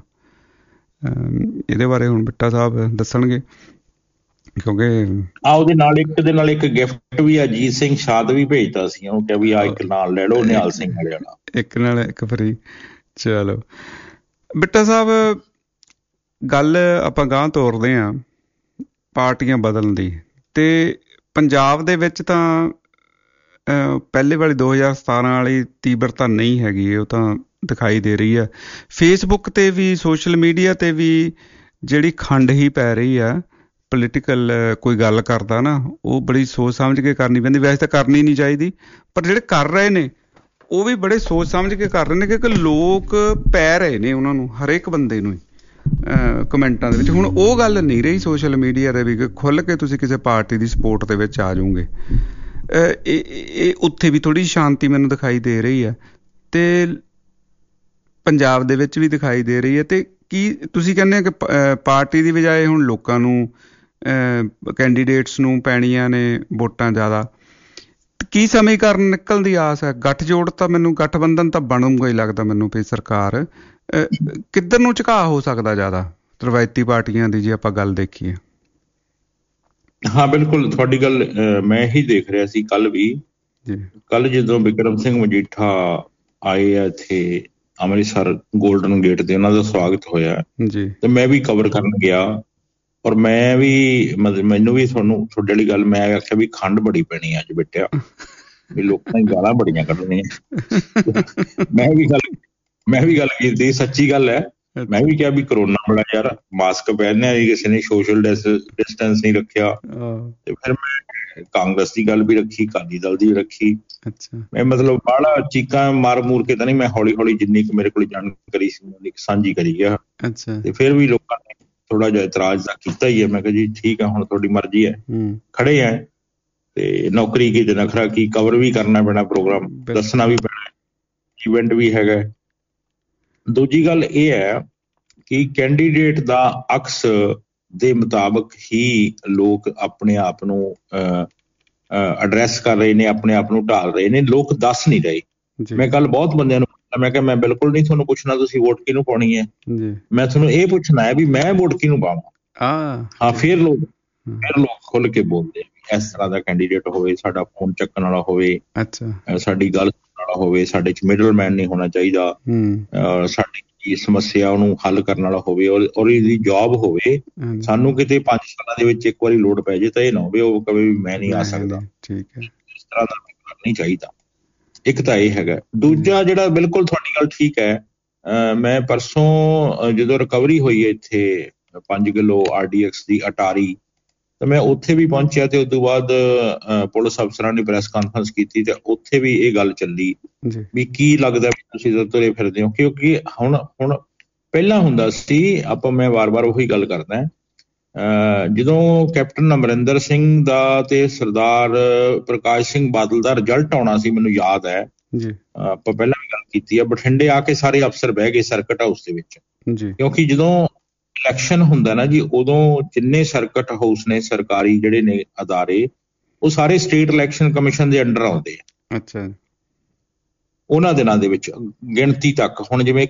ਇਹਦੇ ਬਾਰੇ ਹੁਣ ਬਿੱਟਾ ਸਾਹਿਬ ਦੱਸਣਗੇ, ਕਿਉਂਕਿ ਉਹਦੇ ਨਾਲ ਇੱਕ ਗਿਫਟ ਵੀ ਅਜੀਤ ਸਿੰਘ ਸ਼ਾਦ ਵੀ ਭੇਜਤਾ ਸੀ, ਉਹ ਕਿਹਾ ਵੀ ਆ ਇੱਕ ਨਾਲ ਲੈ ਲਓ, ਨਿਹਾਲ ਸਿੰਘ ਵਾਲੇ ਵਾਲਾ, ਇੱਕ ਨਾਲ ਇੱਕ ਫਰੀ। ਚਲੋ ਬਿੱਟਾ ਸਾਹਿਬ, ਗੱਲ ਆਪਾਂ ਗਾਂਹ ਤੋਰਦੇ ਹਾਂ ਪਾਰਟੀਆਂ ਬਦਲਣ ਦੀ। ਤੇ ਪੰਜਾਬ ਦੇ ਵਿੱਚ ਤਾਂ ਪਹਿਲੇ ਵਾਲੀ 2017 ਵਾਲੀ ਤੀਬਰਤਾ ਨਹੀਂ ਹੈਗੀ, ਉਹ ਤਾਂ ਦਿਖਾਈ ਦੇ ਰਹੀ ਆ। ਫੇਸਬੁੱਕ ਤੇ ਵੀ, ਸੋਸ਼ਲ ਮੀਡੀਆ ਤੇ ਵੀ ਜਿਹੜੀ ਖੰਡ ਹੀ ਪੈ ਰਹੀ ਆ, ਪੋਲੀਟੀਕਲ ਕੋਈ ਗੱਲ ਕਰਦਾ ਨਾ, ਉਹ ਬੜੀ ਸੋਚ ਸਮਝ ਕੇ ਕਰਨੀ ਪੈਂਦੀ। ਵੈਸੇ ਤਾਂ ਕਰਨੀ ਨਹੀਂ ਚਾਹੀਦੀ, ਪਰ ਜਿਹੜੇ ਕਰ ਰਹੇ ਨੇ ਉਹ ਵੀ ਬੜੇ ਸੋਚ ਸਮਝ ਕੇ ਕਰ ਰਹੇ ਨੇ, ਕਿਉਂਕਿ ਲੋਕ ਪੈ ਰਹੇ ਨੇ ਉਹਨਾਂ ਨੂੰ, ਹਰੇਕ ਬੰਦੇ ਨੂੰ ਕਮੈਂਟਾਂ ਦੇ ਵਿੱਚ। ਹੁਣ ਉਹ ਗੱਲ ਨਹੀਂ ਰਹੀ ਸੋਸ਼ਲ ਮੀਡੀਆ ਦੇ ਵੀ ਖੁੱਲ੍ਹ ਕੇ ਤੁਸੀਂ ਕਿਸੇ ਪਾਰਟੀ ਦੀ ਸਪੋਰਟ ਦੇ ਵਿੱਚ ਆ ਜਾਓਗੇ। ਇਹ ਉੱਥੇ ਵੀ ਥੋੜ੍ਹੀ ਸ਼ਾਂਤੀ ਮੈਨੂੰ ਦਿਖਾਈ ਦੇ ਰਹੀ ਹੈ, ਤੇ ਪੰਜਾਬ ਦੇ ਵਿੱਚ ਵੀ ਦਿਖਾਈ ਦੇ ਰਹੀ ਹੈ। ਤੇ ਕੀ ਤੁਸੀਂ ਕਹਿੰਦੇ ਹੋ ਕਿ ਪਾਰਟੀ ਦੀ ਬਜਾਏ ਹੁਣ ਲੋਕਾਂ ਨੂੰ, ਕੈਂਡੀਡੇਟਸ ਨੂੰ ਪੈਣੀਆਂ ਨੇ ਵੋਟਾਂ ਜ਼ਿਆਦਾ? ਕੀ ਸਮੀਕਰਨ ਨਿਕਲਣ ਦੀ ਆਸ ਹੈ? ਗੱਠਜੋੜ ਤਾਂ ਮੈਨੂੰ, ਗਠਬੰਧਨ ਤਾਂ ਬਣੂਗਾ ਹੀ ਲੱਗਦਾ ਮੈਨੂੰ ਵੀ। ਸਰਕਾਰ ਕਿੱਧਰ ਨੂੰ ਝੁਕਾਅ ਹੋ ਸਕਦਾ ਜ਼ਿਆਦਾ ਰਵਾਇਤੀ ਪਾਰਟੀਆਂ ਦੀ, ਜੇ ਆਪਾਂ ਗੱਲ ਦੇਖੀਏ? ਹਾਂ ਬਿਲਕੁਲ, ਤੁਹਾਡੀ ਗੱਲ ਮੈਂ ਹੀ ਦੇਖ ਰਿਹਾ ਸੀ ਕੱਲ ਵੀ। ਕੱਲ ਜਦੋਂ ਬਿਕਰਮ ਸਿੰਘ ਮਜੀਠਾ ਆਏ ਆ ਇੱਥੇ ਅੰਮ੍ਰਿਤਸਰ ਗੋਲਡਨ ਗੇਟ ਤੇ, ਉਹਨਾਂ ਦਾ ਸਵਾਗਤ ਹੋਇਆ ਤੇ ਮੈਂ ਵੀ ਕਵਰ ਕਰਨ ਗਿਆ, ਔਰ ਮੈਂ ਵੀ ਮੈਨੂੰ ਵੀ ਤੁਹਾਡੇ ਵਾਲੀ ਗੱਲ ਮੈਂ ਆਖਿਆ ਵੀ ਖੰਡ ਬੜੀ ਪੈਣੀ ਅੱਜ ਬਿੱਟਿਆ, ਵੀ ਲੋਕਾਂ ਦੀ ਗਾਲਾਂ ਬੜੀਆਂ ਕੱਢਣੀਆਂ। ਮੈਂ ਵੀ ਗੱਲ ਕੀਤੀ, ਸੱਚੀ ਗੱਲ ਹੈ। ਮੈਂ ਵੀ ਕਿਹਾ ਵੀ ਕਰੋਨਾ ਬੜਾ ਯਾਰ, ਮਾਸਕ ਪਹਿਨਿਆ ਨਹੀਂ ਕਿਸੇ ਨੇ, ਸੋਸ਼ਲ ਡਿਸਟੈਂਸ ਨਹੀਂ ਰੱਖਿਆ, ਤੇ ਫਿਰ ਮੈਂ ਕਾਂਗਰਸ ਦੀ ਗੱਲ ਵੀ ਰੱਖੀ, ਅਕਾਲੀ ਦਲ ਦੀ ਵੀ ਰੱਖੀ। ਮੈਂ ਮਤਲਬ ਬਾਹਲਾ ਚੀਕਾਂ ਮਾਰ ਮੂਰ ਕੇ ਤਾਂ ਨਹੀਂ, ਮੈਂ ਹੌਲੀ ਹੌਲੀ ਜਿੰਨੀ ਕੁ ਮੇਰੇ ਕੋਲ ਜਾਣਕਾਰੀ ਸੀ ਸਾਂਝੀ ਕਰੀ ਗਿਆ। ਤੇ ਫਿਰ ਵੀ ਲੋਕਾਂ ਨੇ ਥੋੜਾ ਜਿਹਾ ਇਤਰਾਜ਼ ਤਾਂ ਕੀਤਾ ਹੀ ਹੈ। ਮੈਂ ਕਿਹਾ ਜੀ ਠੀਕ ਹੈ, ਹੁਣ ਤੁਹਾਡੀ ਮਰਜ਼ੀ ਹੈ, ਖੜੇ ਹੈ, ਤੇ ਨੌਕਰੀ ਕੀ ਤੇ ਨਖਰਾ ਕੀ, ਕਵਰ ਵੀ ਕਰਨਾ ਪੈਣਾ, ਪ੍ਰੋਗਰਾਮ ਦੱਸਣਾ ਵੀ ਪੈਣਾ, ਇਵੈਂਟ ਵੀ ਹੈਗਾ। ਦੂਜੀ ਗੱਲ ਇਹ ਹੈ ਕਿ ਕੈਂਡੀਡੇਟ ਦਾ ਅਕਸ ਦੇ ਮੁਤਾਬਕ ਹੀ ਲੋਕ ਆਪਣੇ ਆਪ ਨੂੰ ਐਡਰੈਸ ਕਰ ਰਹੇ ਨੇ, ਆਪਣੇ ਆਪ ਨੂੰ ਢਾਲ ਰਹੇ ਨੇ, ਲੋਕ ਦੱਸ ਨਹੀਂ ਰਹੇ। ਮੈਂ ਕੱਲ ਬਹੁਤ ਬੰਦਿਆਂ ਨੂੰ ਪੁੱਛਿਆ, ਮੈਂ ਕਿਹਾ ਮੈਂ ਬਿਲਕੁਲ ਨਹੀਂ ਤੁਹਾਨੂੰ ਪੁੱਛਣਾ ਤੁਸੀਂ ਵੋਟ ਕਿਹਨੂੰ ਪਾਉਣੀ ਹੈ, ਮੈਂ ਤੁਹਾਨੂੰ ਇਹ ਪੁੱਛਣਾ ਹੈ ਵੀ ਮੈਂ ਵੋਟ ਕਿਹਨੂੰ ਪਾਵਾਂ। ਹਾਂ, ਫਿਰ ਲੋਕ ਖੁੱਲ ਕੇ ਬੋਲਦੇ ਆ, ਇਸ ਤਰ੍ਹਾਂ ਦਾ ਕੈਂਡੀਡੇਟ ਹੋਵੇ, ਸਾਡਾ ਫੋਨ ਚੱਕਣ ਵਾਲਾ ਹੋਵੇ, ਸਾਡੀ ਗੱਲ ਵਾਲਾ ਹੋਵੇ, ਸਾਡੇ 'ਚ ਮਿਡਲਮੈਨ ਨਹੀਂ ਹੋਣਾ ਚਾਹੀਦਾ, ਸਾਡੀ ਸਮੱਸਿਆ ਉਹਨੂੰ ਹੱਲ ਕਰਨ ਵਾਲਾ ਹੋਵੇ, ਔਰ ਇਹਦੀ ਜੌਬ ਹੋਵੇ। ਸਾਨੂੰ ਕਿਤੇ 5 ਸਾਲਾਂ ਦੇ ਵਿੱਚ ਇੱਕ ਵਾਰੀ ਲੋੜ ਪੈ ਜੇ ਤਾਂ ਇਹ ਨਾ ਹੋਵੇ ਉਹ ਕਵੇ ਵੀ ਮੈਂ ਨਹੀਂ ਆ ਸਕਦਾ। ਇਸ ਤਰ੍ਹਾਂ ਦਾ ਨਹੀਂ ਚਾਹੀਦਾ। ਇੱਕ ਤਾਂ ਇਹ ਹੈਗਾ। ਦੂਜਾ ਜਿਹੜਾ ਬਿਲਕੁਲ ਤੁਹਾਡੀ ਗੱਲ ਠੀਕ ਹੈ ਮੈਂ ਪਰਸੋਂ ਜਦੋਂ ਰਿਕਵਰੀ ਹੋਈ ਇੱਥੇ 5 ਕਿਲੋ RDX ਦੀ ਅਟਾਰੀ, ਤਾਂ ਮੈਂ ਉੱਥੇ ਵੀ ਪਹੁੰਚਿਆ ਤੇ ਉਸ ਤੋਂ ਬਾਅਦ ਪੁਲਿਸ ਅਫਸਰਾਂ ਨੇ ਪ੍ਰੈਸ ਕਾਨਫਰੰਸ ਕੀਤੀ ਤੇ ਉੱਥੇ ਵੀ ਇਹ ਗੱਲ ਚੱਲੀ ਵੀ ਕੀ ਲੱਗਦਾ ਤੁਸੀਂ ਤਾਂ ਤੁਰੇ ਫਿਰਦੇ ਹੋ। ਕਿਉਂਕਿ ਹੁਣ ਪਹਿਲਾਂ ਹੁੰਦਾ ਸੀ, ਮੈਂ ਵਾਰ-ਵਾਰ ਉਹੀ ਗੱਲ ਕਰਦਾ, ਜਦੋਂ ਕੈਪਟਨ ਅਮਰਿੰਦਰ ਸਿੰਘ ਦਾ ਤੇ ਸਰਦਾਰ ਪ੍ਰਕਾਸ਼ ਸਿੰਘ ਬਾਦਲ ਦਾ ਰਿਜ਼ਲਟ ਆਉਣਾ ਸੀ, ਮੈਨੂੰ ਯਾਦ ਹੈ ਆਪਾਂ ਪਹਿਲਾਂ ਵੀ ਗੱਲ ਕੀਤੀ ਆ, ਬਠਿੰਡੇ ਆ ਕੇ ਸਾਰੇ ਅਫਸਰ ਬਹਿ ਗਏ ਸਰਕਟ ਹਾਊਸ ਦੇ ਵਿੱਚ। ਕਿਉਂਕਿ ਜਦੋਂ ਇਲੈਕਸ਼ਨ ਹੁੰਦਾ ਨਾ ਜੀ, ਉਦੋਂ ਜਿੰਨੇ ਸਰਕਟ ਹਾਊਸ ਨੇ ਸਰਕਾਰੀ ਜਿਹੜੇ ਨੇ ਅਦਾਰੇ, ਉਹ ਸਾਰੇ ਸਟੇਟ ਇਲੈਕਸ਼ਨ ਕਮਿਸ਼ਨ ਦੇ ਅੰਡਰ ਆਉਂਦੇ ਆ। ਅੱਛਾ। ਉਹਨਾਂ ਦਿਨਾਂ ਦੇ ਵਿੱਚ ਗਿਣਤੀ ਤੱਕ, ਹੁਣ ਜਿਵੇਂ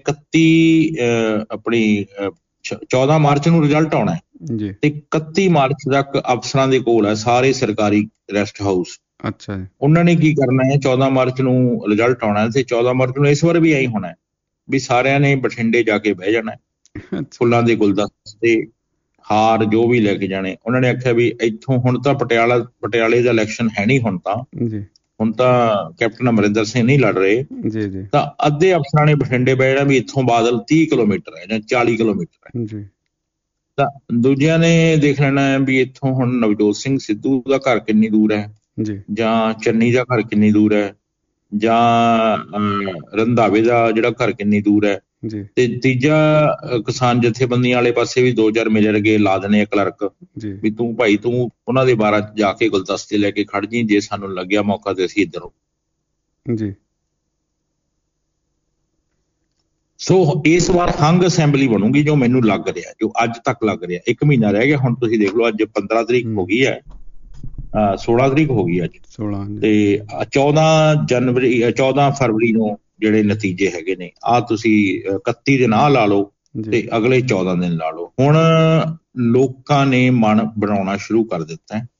14 ਮਾਰਚ ਨੂੰ ਰਿਜ਼ਲਟ ਆਉਣਾ ਤੇ 31 ਮਾਰਚ ਤੱਕ ਅਫਸਰਾਂ ਦੇ ਕੋਲ ਹੈ ਸਾਰੇ ਸਰਕਾਰੀ ਰੈਸਟ ਹਾਊਸ। ਅੱਛਾ। ਉਹਨਾਂ ਨੇ ਕੀ ਕਰਨਾ ਹੈ, 14 ਮਾਰਚ ਨੂੰ ਰਿਜ਼ਲਟ ਆਉਣਾ ਤੇ 14 ਮਾਰਚ ਨੂੰ ਇਸ ਵਾਰ ਵੀ ਇਹੀ ਹੋਣਾ ਵੀ ਸਾਰਿਆਂ ਨੇ ਬਠਿੰਡੇ ਜਾ ਕੇ ਬਹਿ ਜਾਣਾ, ਫੁੱਲਾਂ ਦੇ ਗੁਲਦਸਤੇ, ਹਾਰ ਜੋ ਵੀ ਲੈ ਕੇ ਜਾਣੇ। ਉਹਨਾਂ ਨੇ ਆਖਿਆ ਵੀ ਇੱਥੋਂ ਹੁਣ ਤਾਂ ਪਟਿਆਲੇ ਦਾ ਇਲੈਕਸ਼ਨ ਹੈ ਨਹੀਂ, ਹੁਣ ਤਾਂ ਕੈਪਟਨ ਅਮਰਿੰਦਰ ਸਿੰਘ ਨਹੀਂ ਲੜ ਰਹੇ, ਤਾਂ ਅੱਧੇ ਅਫਸਰਾਂ ਨੇ ਬਠਿੰਡੇ ਬਹਿ ਜਾਣਾ ਵੀ ਇੱਥੋਂ ਬਾਦਲ 30 ਕਿਲੋਮੀਟਰ ਹੈ ਜਾਂ 40 ਕਿਲੋਮੀਟਰ ਹੈ, ਤਾਂ ਦੂਜਿਆਂ ਨੇ ਦੇਖ ਲੈਣਾ ਹੈ ਵੀ ਇੱਥੋਂ ਹੁਣ ਨਵਜੋਤ ਸਿੰਘ ਸਿੱਧੂ ਦਾ ਘਰ ਕਿੰਨੀ ਦੂਰ ਹੈ, ਜਾਂ ਚੰਨੀ ਦਾ ਘਰ ਕਿੰਨੀ ਦੂਰ ਹੈ, ਜਾਂ ਰੰਧਾਵੇ ਦਾ ਜਿਹੜਾ ਘਰ ਕਿੰਨੀ ਦੂਰ ਹੈ। ਤੇ ਤੀਜਾ, ਕਿਸਾਨ ਜਥੇਬੰਦੀਆਂ ਵਾਲੇ ਪਾਸੇ ਵੀ 2-4 ਮਿਲ ਗਏ, ਲਾ ਦੇਣੇ ਕਲਰਕ ਵੀ ਤੂੰ ਭਾਈ ਤੂੰ ਉਹਨਾਂ ਦੇ ਬਾਰਾਂ ਜਾ ਕੇ ਗੁਲਦਸਤੇ ਲੈ ਕੇ ਖੜ ਜੀ, ਜੇ ਸਾਨੂੰ ਲੱਗਿਆ ਮੌਕਾ ਤੇ ਅਸੀਂ ਇੱਧਰੋਂ। ਸੋ ਇਸ ਵਾਰ ਹੰਗ ਅਸੈਂਬਲੀ ਬਣੂਗੀ, ਜੋ ਮੈਨੂੰ ਲੱਗ ਰਿਹਾ, ਜੋ ਅੱਜ ਤੱਕ ਲੱਗ ਰਿਹਾ। 1 ਮਹੀਨਾ ਰਹਿ ਗਿਆ, ਹੁਣ ਤੁਸੀਂ ਦੇਖ ਲਓ, ਅੱਜ 15 ਤਰੀਕ ਹੋ ਗਈ ਹੈ, 16 ਤਰੀਕ ਹੋ ਗਈ ਅੱਜ, ਤੇ 14 ਫਰਵਰੀ ਨੂੰ ਜਿਹੜੇ ਨਤੀਜੇ ਹੈਗੇ ਨੇ, ਤੁਸੀਂ 31 ਦਿਨ ਲਾ ਲਓ ਤੇ ਅਗਲੇ 14 ਦਿਨ ਲਾ ਲਓ। ਹੁਣ ਲੋਕਾਂ ਨੇ ਮਨ ਬਣਾਉਣਾ ਸ਼ੁਰੂ ਕਰ ਦਿੱਤਾ ਹੈ।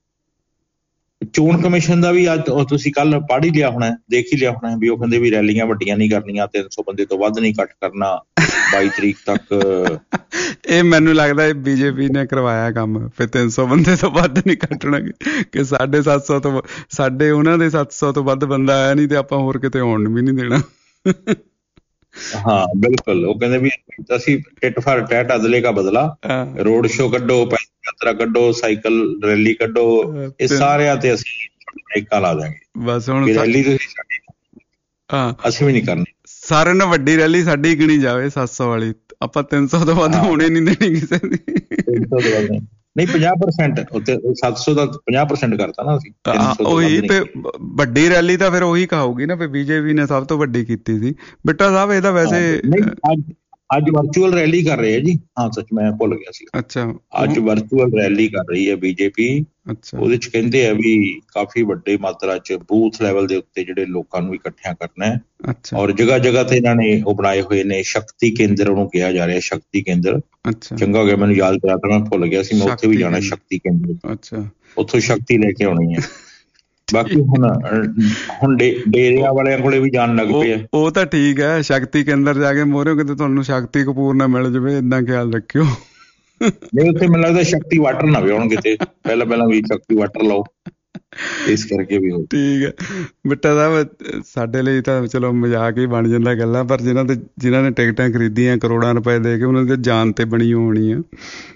ਚੋਣ ਕਮਿਸ਼ਨ ਦਾ ਵੀ ਅੱਜ ਤੁਸੀਂ ਕੱਲ ਪੜ੍ਹ ਹੀ ਲਿਆ ਹੋਣਾ, ਦੇਖ ਹੀ ਲਿਆ ਹੋਣਾ ਵੀ ਉਹ ਕਹਿੰਦੇ ਵੀ ਰੈਲੀਆਂ ਵੱਡੀਆਂ ਨਹੀਂ ਕਰਨੀਆਂ, 300 ਬੰਦੇ ਤੋਂ ਵੱਧ ਨਹੀਂ ਇਕੱਠ ਕਰਨਾ 22 ਤਰੀਕ ਤੱਕ। ਇਹ ਮੈਨੂੰ ਲੱਗਦਾ ਇਹ BJP ਨੇ ਕਰਵਾਇਆ ਕੰਮ, ਫਿਰ 300 ਬੰਦੇ ਤੋਂ ਵੱਧ ਨਹੀਂ ਕੱਟਣਾ ਕਿ 750 ਤੋਂ ਸਾਡੇ ਉਹਨਾਂ ਦੇ 700 ਤੋਂ ਵੱਧ ਬੰਦਾ ਆਇਆ ਨਹੀਂ ਤੇ ਆਪਾਂ ਹੋਰ ਕਿਤੇ ਆਉਣ ਵੀ ਨਹੀਂ ਦੇਣਾ। ਹਾਂ ਬਿਲਕੁਲ, ਉਹ ਕਹਿੰਦੇ ਵੀ ਅਸੀਂ ਟਿੱਟ ਫਾਰ ਟੈਟ ਅਦਲੇ ਕਾ ਬਦਲਾ, ਰੋਡ ਸ਼ੋ ਕੱਢੋ, ਪੈਦਲ ਯਾਤਰਾ ਕੱਢੋ, ਸਾਈਕਲ ਰੈਲੀ ਕੱਢੋ, ਇਹ ਸਾਰਿਆਂ ਤੇ ਅਸੀਂ ਬ੍ਰੇਕਾਂ ਲਾ ਦਾਂਗੇ। ਬਸ ਹੁਣ ਰੈਲੀ ਤੁਸੀਂ ਸਾਡੀ, ਅਸੀਂ ਵੀ ਨਹੀਂ ਕਰਨੀ, ਸਾਰਿਆਂ ਨਾਲ ਵੱਡੀ ਰੈਲੀ ਸਾਡੀ ਗਿਣੀ ਜਾਵੇ 700 ਵਾਲੀ, ਆਪਾਂ 300 ਤੋਂ ਵੱਧ ਹੋਣੇ ਨਹੀਂ ਦੇਣੀ ਕਿਸੇ ਦੀ। 300 ਤੋਂ ਵੱਧ ਨਹੀਂ, 50% ਉੱਤੇ 700 ਦਾ 50% ਕਰਤਾ ਨਾ ਅਸੀਂ। ਉਹੀ ਤੇ ਵੱਡੀ ਰੈਲੀ ਤਾਂ ਫਿਰ ਉਹੀ ਕਹਾਊਗੀ ਨਾ, ਫਿਰ BJP ਨੇ ਸਭ ਤੋਂ ਵੱਡੀ ਕੀਤੀ ਸੀ। ਬਿੱਟਾ ਸਾਹਿਬ ਇਹਦਾ ਵੈਸੇ ਅੱਜ ਵਰਚੁਅਲ ਰੈਲੀ ਕਰ ਰਹੇ ਆ ਜੀ। ਹਾਂ ਸੱਚ, ਮੈਂ ਭੁੱਲ ਗਿਆ ਸੀ। ਅੱਛਾ, ਅੱਜ ਵਰਚੁਅਲ ਰੈਲੀ ਕਰ ਰਹੀ ਹੈ BJP। ਉਹਦੇ ਚ ਕਹਿੰਦੇ ਆ ਵੀ ਕਾਫੀ ਵੱਡੇ ਮਾਤਰਾ ਚ ਬੂਥ ਲੈਵਲ ਦੇ ਉੱਤੇ ਜਿਹੜੇ ਲੋਕਾਂ ਨੂੰ ਇਕੱਠਿਆਂ ਕਰਨਾ ਹੈ, ਔਰ ਜਗ੍ਹਾ ਜਗ੍ਹਾ ਤੇ ਇਹਨਾਂ ਨੇ ਉਹ ਬਣਾਏ ਹੋਏ ਨੇ ਸ਼ਕਤੀ ਕੇਂਦਰ, ਉਹਨੂੰ ਕਿਹਾ ਜਾ ਰਿਹਾ ਸ਼ਕਤੀ ਕੇਂਦਰ। ਚੰਗਾ ਹੋ ਗਿਆ ਮੈਨੂੰ ਯਾਦ ਕਰਾ ਤਾ, ਮੈਂ ਭੁੱਲ ਗਿਆ ਸੀ। ਮੈਂ ਉੱਥੇ ਵੀ ਜਾਣਾ ਸ਼ਕਤੀ ਕੇਂਦਰ, ਉੱਥੋਂ ਸ਼ਕਤੀ ਲੈ ਕੇ ਆਉਣੀ ਹੈ। ਬਾਕੀ ਹੁਣ ਡੇਰਿਆਂ ਵਾਲਿਆਂ ਕੋਲੇ ਵੀ ਜਾਣ ਲੱਗ ਪਏ। ਉਹ ਤਾਂ ਠੀਕ ਹੈ, ਸ਼ਕਤੀ ਕੇਂਦਰ ਜਾ ਕੇ ਮੋਹਰੇ ਕਿਤੇ ਤੁਹਾਨੂੰ ਸ਼ਕਤੀ ਕਪੂਰ ਨਾ ਮਿਲ ਜਾਵੇ, ਏਦਾਂ ਖਿਆਲ ਰੱਖਿਓ। ਨਹੀਂ, ਉੱਥੇ ਮੈਨੂੰ ਲੱਗਦਾ ਸ਼ਕਤੀ ਵਾਟਰ ਨਾ ਵਿਆਉਣ ਕਿਤੇ, ਪਹਿਲਾਂ ਵੀ ਸ਼ਕਤੀ ਵਾਟਰ ਲਾਓ, ਇਸ ਕਰਕੇ ਵੀ। ਠੀਕ ਹੈ ਬਿੱਟਾ ਸਾਹਿਬ, ਸਾਡੇ ਲਈ ਤਾਂ ਚਲੋ ਮਜ਼ਾਕ ਹੀ ਬਣ ਜਾਂਦਾ ਗੱਲਾਂ, ਪਰ ਜਿਨ੍ਹਾਂ ਨੇ ਟਿਕਟਾਂ ਖਰੀਦੀਆਂ ਕਰੋੜਾਂ ਰੁਪਏ ਦੇ ਕੇ, ਉਹਨਾਂ ਦੀ ਜਾਨ ਤੇ ਬਣੀ ਹੋਣੀ ਆ।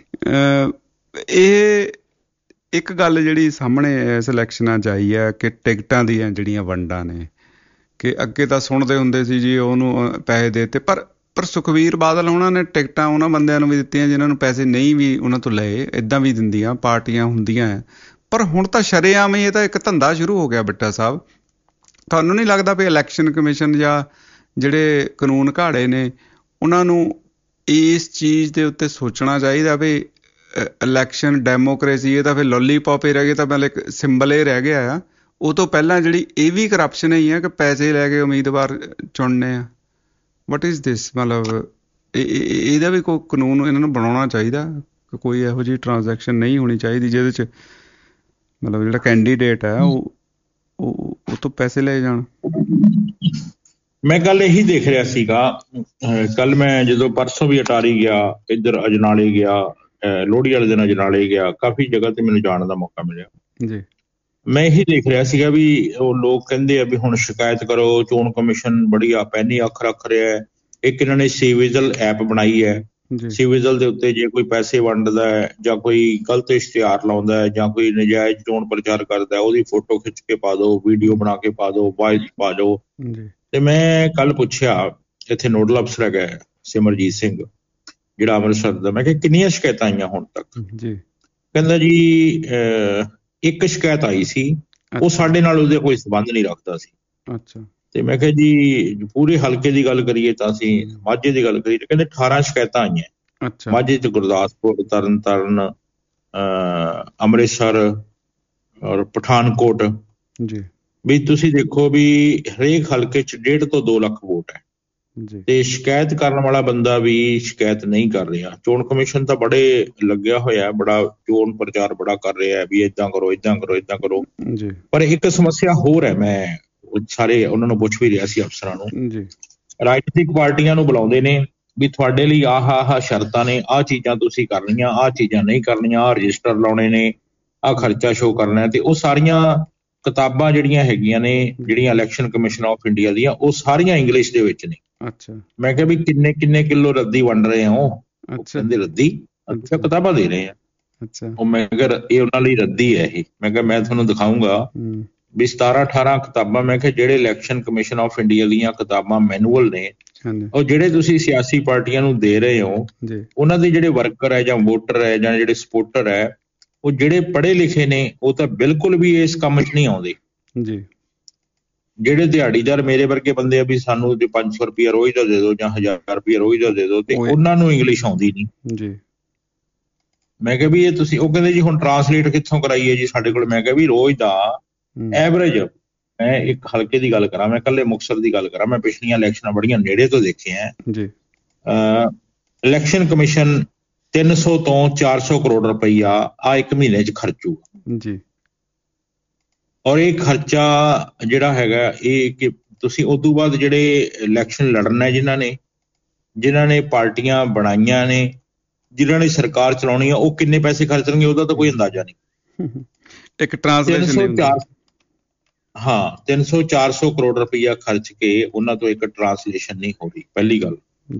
ਇਹ ਇੱਕ ਗੱਲ ਜਿਹੜੀ ਸਾਹਮਣੇ ਇਸ ਇਲੈਕਸ਼ਨਾਂ 'ਚ ਆਈ ਹੈ ਕਿ ਟਿਕਟਾਂ ਦੀਆਂ ਜਿਹੜੀਆਂ ਵੰਡਾਂ ਨੇ, ਕਿ ਅੱਗੇ ਤਾਂ ਸੁਣਦੇ ਹੁੰਦੇ ਸੀ ਜੀ ਉਹਨੂੰ ਪੈਸੇ ਦੇ ਦਿੱਤੇ, ਪਰ ਸੁਖਬੀਰ ਬਾਦਲ ਉਹਨਾਂ ਨੇ ਟਿਕਟਾਂ ਉਹਨਾਂ ਬੰਦਿਆਂ ਨੂੰ ਵੀ ਦਿੱਤੀਆਂ ਜਿਨ੍ਹਾਂ ਨੂੰ ਪੈਸੇ ਨਹੀਂ ਵੀ ਉਹਨਾਂ ਤੋਂ ਲਏ, ਇੱਦਾਂ ਵੀ ਦਿੰਦੀਆਂ ਪਾਰਟੀਆਂ ਹੁੰਦੀਆਂ। ਪਰ ਹੁਣ ਤਾਂ ਸ਼ਰੇਆਮ ਹੀ ਇਹ ਤਾਂ ਇੱਕ ਧੰਦਾ ਸ਼ੁਰੂ ਹੋ ਗਿਆ। ਬਿੱਟਾ ਸਾਹਿਬ, ਤੁਹਾਨੂੰ ਨਹੀਂ ਲੱਗਦਾ ਵੀ ਇਲੈਕਸ਼ਨ ਕਮਿਸ਼ਨ ਜਾਂ ਜਿਹੜੇ ਕਾਨੂੰਨ ਘਾੜੇ ਨੇ ਉਹਨਾਂ ਨੂੰ ਇਸ ਚੀਜ਼ ਦੇ ਉੱਤੇ ਸੋਚਣਾ ਚਾਹੀਦਾ ਵੀ ਇਲੈਕਸ਼ਨ ਡੈਮੋਕ੍ਰੇਸੀ, ਇਹ ਤਾਂ ਫਿਰ ਲੋਲੀਪੌਪ ਹੀ ਰਹਿ ਗਏ, ਤਾਂ ਮਤਲਬ ਇੱਕ ਸਿੰਬਲ ਇਹ ਰਹਿ ਗਿਆ ਆ। ਉਹ ਤੋਂ ਪਹਿਲਾਂ ਜਿਹੜੀ ਇਹ ਵੀ ਕਰਪਸ਼ਨ ਹੀ ਆ ਕਿ ਪੈਸੇ ਲੈ ਕੇ ਉਮੀਦਵਾਰ ਚੁਣਨੇ ਆ। What is this? ਮਤਲਬ ਇਹਦਾ ਵੀ ਕੋਈ ਕਾਨੂੰਨ ਇਹਨਾਂ ਨੂੰ ਬਣਾਉਣਾ ਚਾਹੀਦਾ ਕਿ ਕੋਈ ਇਹੋ ਜਿਹੀ ਟ੍ਰਾਂਜੈਕਸ਼ਨ ਨਹੀਂ ਹੋਣੀ ਚਾਹੀਦੀ ਜਿਹਦੇ 'ਚ ਮਤਲਬ ਜਿਹੜਾ ਕੈਂਡੀਡੇਟ ਹੈ ਉਹ ਤੋਂ ਪੈਸੇ ਲਏ ਜਾਣ। ਮੈਂ ਗੱਲ ਇਹੀ ਦੇਖ ਰਿਹਾ ਸੀਗਾ, ਕੱਲ ਮੈਂ ਜਦੋਂ ਪਰਸੋਂ ਵੀ ਅਟਾਰੀ ਗਿਆ, ਇੱਧਰ ਅਜਨਾਲੇ ਗਿਆ, ਲੋਹੜੀ ਵਾਲੇ ਦਿਨ ਅਜਨਾਲੇ ਗਿਆ, ਕਾਫੀ ਜਗ੍ਹਾ ਤੇ ਮੈਨੂੰ ਜਾਣ ਦਾ ਮੌਕਾ ਮਿਲਿਆ ਜੀ। ਮੈਂ ਇਹੀ ਦੇਖ ਰਿਹਾ ਸੀਗਾ ਵੀ ਉਹ ਲੋਕ ਕਹਿੰਦੇ ਆ ਵੀ ਹੁਣ ਸ਼ਿਕਾਇਤ ਕਰੋ, ਚੋਣ ਕਮਿਸ਼ਨ ਬੜੀ ਪੈਨੀ ਅੱਖ ਰੱਖ ਰਿਹਾ, ਇੱਕ ਇਹਨਾਂ ਨੇ ਸੀਵਿਜ਼ਲ ਐਪ ਬਣਾਈ ਹੈ। ਸੀਵਿਜ਼ਲ ਦੇ ਉੱਤੇ ਜੇ ਕੋਈ ਪੈਸੇ ਵੰਡਦਾ ਹੈ ਜਾਂ ਕੋਈ ਗਲਤ ਇਸ਼ਤਿਹਾਰ ਲਾਉਂਦਾ ਹੈ ਜਾਂ ਕੋਈ ਨਜਾਇਜ਼ ਚੋਣ ਪ੍ਰਚਾਰ ਕਰਦਾ, ਉਹਦੀ ਫੋਟੋ ਖਿੱਚ ਕੇ ਪਾ ਦਿਓ, ਵੀਡੀਓ ਬਣਾ ਕੇ ਪਾ ਦਿਓ, ਵਾਇਸ ਪਾ ਦਿਓ। ਤੇ ਮੈਂ ਕੱਲ ਪੁੱਛਿਆ, ਇੱਥੇ ਨੋਡਲ ਅਫਸਰ ਹੈਗਾ ਸਿਮਰਜੀਤ ਸਿੰਘ ਜਿਹੜਾ ਅੰਮ੍ਰਿਤਸਰ ਦਾ, ਮੈਂ ਕਿਹਾ ਕਿੰਨੀਆਂ ਸ਼ਿਕਾਇਤਾਂ ਆਈਆਂ ਹੁਣ ਤੱਕ? ਕਹਿੰਦਾ ਜੀ 1 ਸ਼ਿਕਾਇਤ ਆਈ ਸੀ, ਉਹ ਸਾਡੇ ਨਾਲ ਉਹਦੇ ਕੋਈ ਸੰਬੰਧ ਨਹੀਂ ਰੱਖਦਾ ਸੀ। ਤੇ ਮੈਂ ਕਿਹਾ ਜੀ ਪੂਰੇ ਹਲਕੇ ਦੀ ਗੱਲ ਕਰੀਏ ਤਾਂ ਅਸੀਂ ਮਾਝੇ ਦੀ ਗੱਲ ਕਰੀਏ, ਕਹਿੰਦੇ 18 ਸ਼ਿਕਾਇਤਾਂ ਆਈਆਂ ਮਾਝੇ 'ਚ, ਗੁਰਦਾਸਪੁਰ, ਤਰਨ ਤਾਰਨ, ਅੰਮ੍ਰਿਤਸਰ ਔਰ ਪਠਾਨਕੋਟ। ਵੀ ਤੁਸੀਂ ਦੇਖੋ ਵੀ ਹਰੇਕ ਹਲਕੇ 'ਚ 1.5 ਤੋਂ 2 ਲੱਖ ਵੋਟ ਹੈ ਤੇ ਸ਼ਿਕਾਇਤ ਕਰਨ ਵਾਲਾ ਬੰਦਾ ਵੀ ਸ਼ਿਕਾਇਤ ਨਹੀਂ ਕਰ ਰਿਹਾ। ਚੋਣ ਕਮਿਸ਼ਨ ਤਾਂ ਬੜੇ ਲੱਗਿਆ ਹੋਇਆ, ਬੜਾ ਚੋਣ ਪ੍ਰਚਾਰ ਬੜਾ ਕਰ ਰਿਹਾ ਵੀ ਏਦਾਂ ਕਰੋ, ਏਦਾਂ ਕਰੋ, ਏਦਾਂ ਕਰੋ। ਪਰ ਇੱਕ ਸਮੱਸਿਆ ਹੋਰ ਹੈ, ਮੈਂ ਸਾਰੇ ਉਹਨਾਂ ਨੂੰ ਪੁੱਛ ਵੀ ਰਿਹਾ ਸੀ ਅਫਸਰਾਂ ਨੂੰ, ਰਾਜਨੀਤਿਕ ਪਾਰਟੀਆਂ ਨੂੰ ਬੁਲਾਉਂਦੇ ਨੇ ਵੀ ਤੁਹਾਡੇ ਲਈ ਆਹ ਸ਼ਰਤਾਂ ਨੇ, ਆਹ ਚੀਜ਼ਾਂ ਤੁਸੀਂ ਕਰਨੀਆਂ, ਆਹ ਚੀਜ਼ਾਂ ਨਹੀਂ ਕਰਨੀਆਂ, ਆਹ ਰਜਿਸਟਰ ਲਾਉਣੇ ਨੇ, ਆਹ ਖਰਚਾ ਸ਼ੋਅ ਕਰਨਾ। ਤੇ ਉਹ ਸਾਰੀਆਂ ਕਿਤਾਬਾਂ ਜਿਹੜੀਆਂ ਹੈਗੀਆਂ ਨੇ, ਜਿਹੜੀਆਂ ਇਲੈਕਸ਼ਨ ਕਮਿਸ਼ਨ ਆਫ ਇੰਡੀਆ ਦੀਆਂ, ਉਹ ਸਾਰੀਆਂ ਇੰਗਲਿਸ਼ ਦੇ ਵਿੱਚ ਨੇ। ਮੈਂ ਕਿਹਾ ਵੀ ਕਿੰਨੇ ਕਿਲੋ ਰੱਦੀ ਵੰਡ ਰਹੇ ਹੋ? ਕਹਿੰਦੇ ਰੱਦੀ? ਅੱਛਾ, ਕਿਤਾਬਾਂ ਦੇ ਰਹੇ ਆ। ਉਹ ਮੈਂ ਕਿਹਾ ਇਹ ਉਹਨਾਂ ਲਈ ਰੱਦੀ ਹੈ ਇਹ। ਮੈਂ ਕਿਹਾ ਮੈਂ ਤੁਹਾਨੂੰ ਦਿਖਾਊਂਗਾ ਵੀ 17-18 ਕਿਤਾਬਾਂ। ਮੈਂ ਕਿਹਾ ਜਿਹੜੇ ਇਲੈਕਸ਼ਨ ਕਮਿਸ਼ਨ ਆਫ ਇੰਡੀਆ ਦੀਆਂ ਕਿਤਾਬਾਂ ਮੈਨੂਅਲ ਨੇ, ਉਹ ਜਿਹੜੇ ਤੁਸੀਂ ਸਿਆਸੀ ਪਾਰਟੀਆਂ ਨੂੰ ਦੇ ਰਹੇ ਹੋ, ਉਹਨਾਂ ਦੇ ਜਿਹੜੇ ਵਰਕਰ ਹੈ ਜਾਂ ਵੋਟਰ ਹੈ ਜਾਂ ਜਿਹੜੇ ਸਪੋਰਟਰ ਹੈ, ਉਹ ਜਿਹੜੇ ਪੜ੍ਹੇ ਲਿਖੇ ਨੇ, ਉਹ ਤਾਂ ਬਿਲਕੁਲ ਵੀ ਇਸ ਕੰਮ 'ਚ ਨਹੀਂ ਆਉਂਦੇ। ਜਿਹੜੇ ਦਿਹਾੜੀਦਾਰ ਮੇਰੇ ਵਰਗੇ ਬੰਦੇ ਆ ਵੀ ਸਾਨੂੰ 500 ਰੁਪਇਆ ਰੋਜ਼ ਦਾ ਦੇ ਦਿਓ ਜਾਂ 1000 ਰੁਪਇਆ ਰੋਜ਼ ਦਾ ਦੇ ਦਿਓ, ਤੇ ਉਹਨਾਂ ਨੂੰ ਇੰਗਲਿਸ਼ ਆਉਂਦੀ ਨਹੀਂ। ਮੈਂ ਕਿਹਾ ਵੀ ਇਹ ਤੁਸੀਂ, ਉਹ ਕਹਿੰਦੇ ਜੀ ਹੁਣ ਟਰਾਂਸਲੇਟ ਕਿੱਥੋਂ ਕਰਾਈਏ ਜੀ ਸਾਡੇ ਕੋਲ? ਮੈਂ ਕਿਹਾ ਵੀ ਰੋਜ਼ ਦਾ ਐਵਰੇਜ, ਮੈਂ ਇੱਕ ਹਲਕੇ ਦੀ ਗੱਲ ਕਰਾਂ, ਮੈਂ ਇਕੱਲੇ ਮੁਕਤਸਰ ਦੀ ਗੱਲ ਕਰਾਂ, ਮੈਂ ਪਿਛਲੀਆਂ ਇਲੈਕਸ਼ਨਾਂ ਬੜੀਆਂ ਨੇੜੇ ਤੋਂ ਦੇਖੀਆਂ। ਇਲੈਕਸ਼ਨ ਕਮਿਸ਼ਨ 300 ਤੋਂ 400 ਕਰੋੜ ਰੁਪਈਆ ਆ ਇੱਕ ਮਹੀਨੇ 'ਚ ਖਰਚੂਗਾ। ਔਰ ਇਹ ਖਰਚਾ ਜਿਹੜਾ ਹੈਗਾ ਇਹ ਕਿ ਤੁਸੀਂ ਉਸ ਤੋਂ ਬਾਅਦ ਜਿਹੜੇ ਇਲੈਕਸ਼ਨ ਲੜਨਾ, ਜਿਨ੍ਹਾਂ ਨੇ ਪਾਰਟੀਆਂ ਬਣਾਈਆਂ ਨੇ, ਜਿਨ੍ਹਾਂ ਨੇ ਸਰਕਾਰ ਚਲਾਉਣੀ ਆ, ਉਹ ਕਿੰਨੇ ਪੈਸੇ ਖਰਚਣਗੇ ਉਹਦਾ ਤਾਂ ਕੋਈ ਅੰਦਾਜ਼ਾ ਨਹੀਂ। ਇੱਕ ਟ੍ਰਾਂਸਲੇਸ਼ਨ 300-400 ਕਰੋੜ ਰੁਪਈਆ ਖਰਚ ਕੇ ਉਹਨਾਂ ਤੋਂ ਇੱਕ ਟ੍ਰਾਂਸਲੇਸ਼ਨ ਨਹੀਂ ਹੋ ਰਹੀ, ਪਹਿਲੀ ਗੱਲ।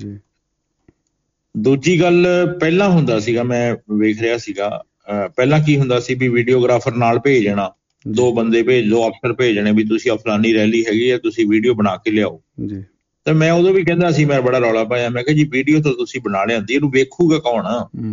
ਦੂਜੀ ਗੱਲ, ਪਹਿਲਾਂ ਹੁੰਦਾ ਸੀਗਾ, ਮੈਂ ਵੇਖ ਰਿਹਾ ਸੀਗਾ, ਪਹਿਲਾਂ ਕੀ ਹੁੰਦਾ ਸੀ ਵੀ ਵੀਡੀਓਗ੍ਰਾਫਰ ਨਾਲ ਭੇਜਣਾ, 2 ਬੰਦੇ ਭੇਜ ਲਓ, ਅਫਸਰ ਭੇਜਣੇ ਵੀ ਤੁਸੀਂ ਫਲਾਨੀ ਰੈਲੀ ਹੈਗੀ ਆ, ਤੁਸੀਂ ਵੀਡੀਓ ਬਣਾ ਕੇ ਲਿਆਓ। ਤੇ ਮੈਂ ਉਦੋਂ ਵੀ ਕਹਿੰਦਾ ਸੀ, ਮੈਂ ਬੜਾ ਰੌਲਾ ਪਾਇਆ, ਮੈਂ ਕਿਹਾ ਜੀ ਵੀਡੀਓ ਤਾਂ ਤੁਸੀਂ ਬਣਾ ਲਿਆਂਦੀ, ਇਹਨੂੰ ਵੇਖੂਗਾ ਕੌਣ?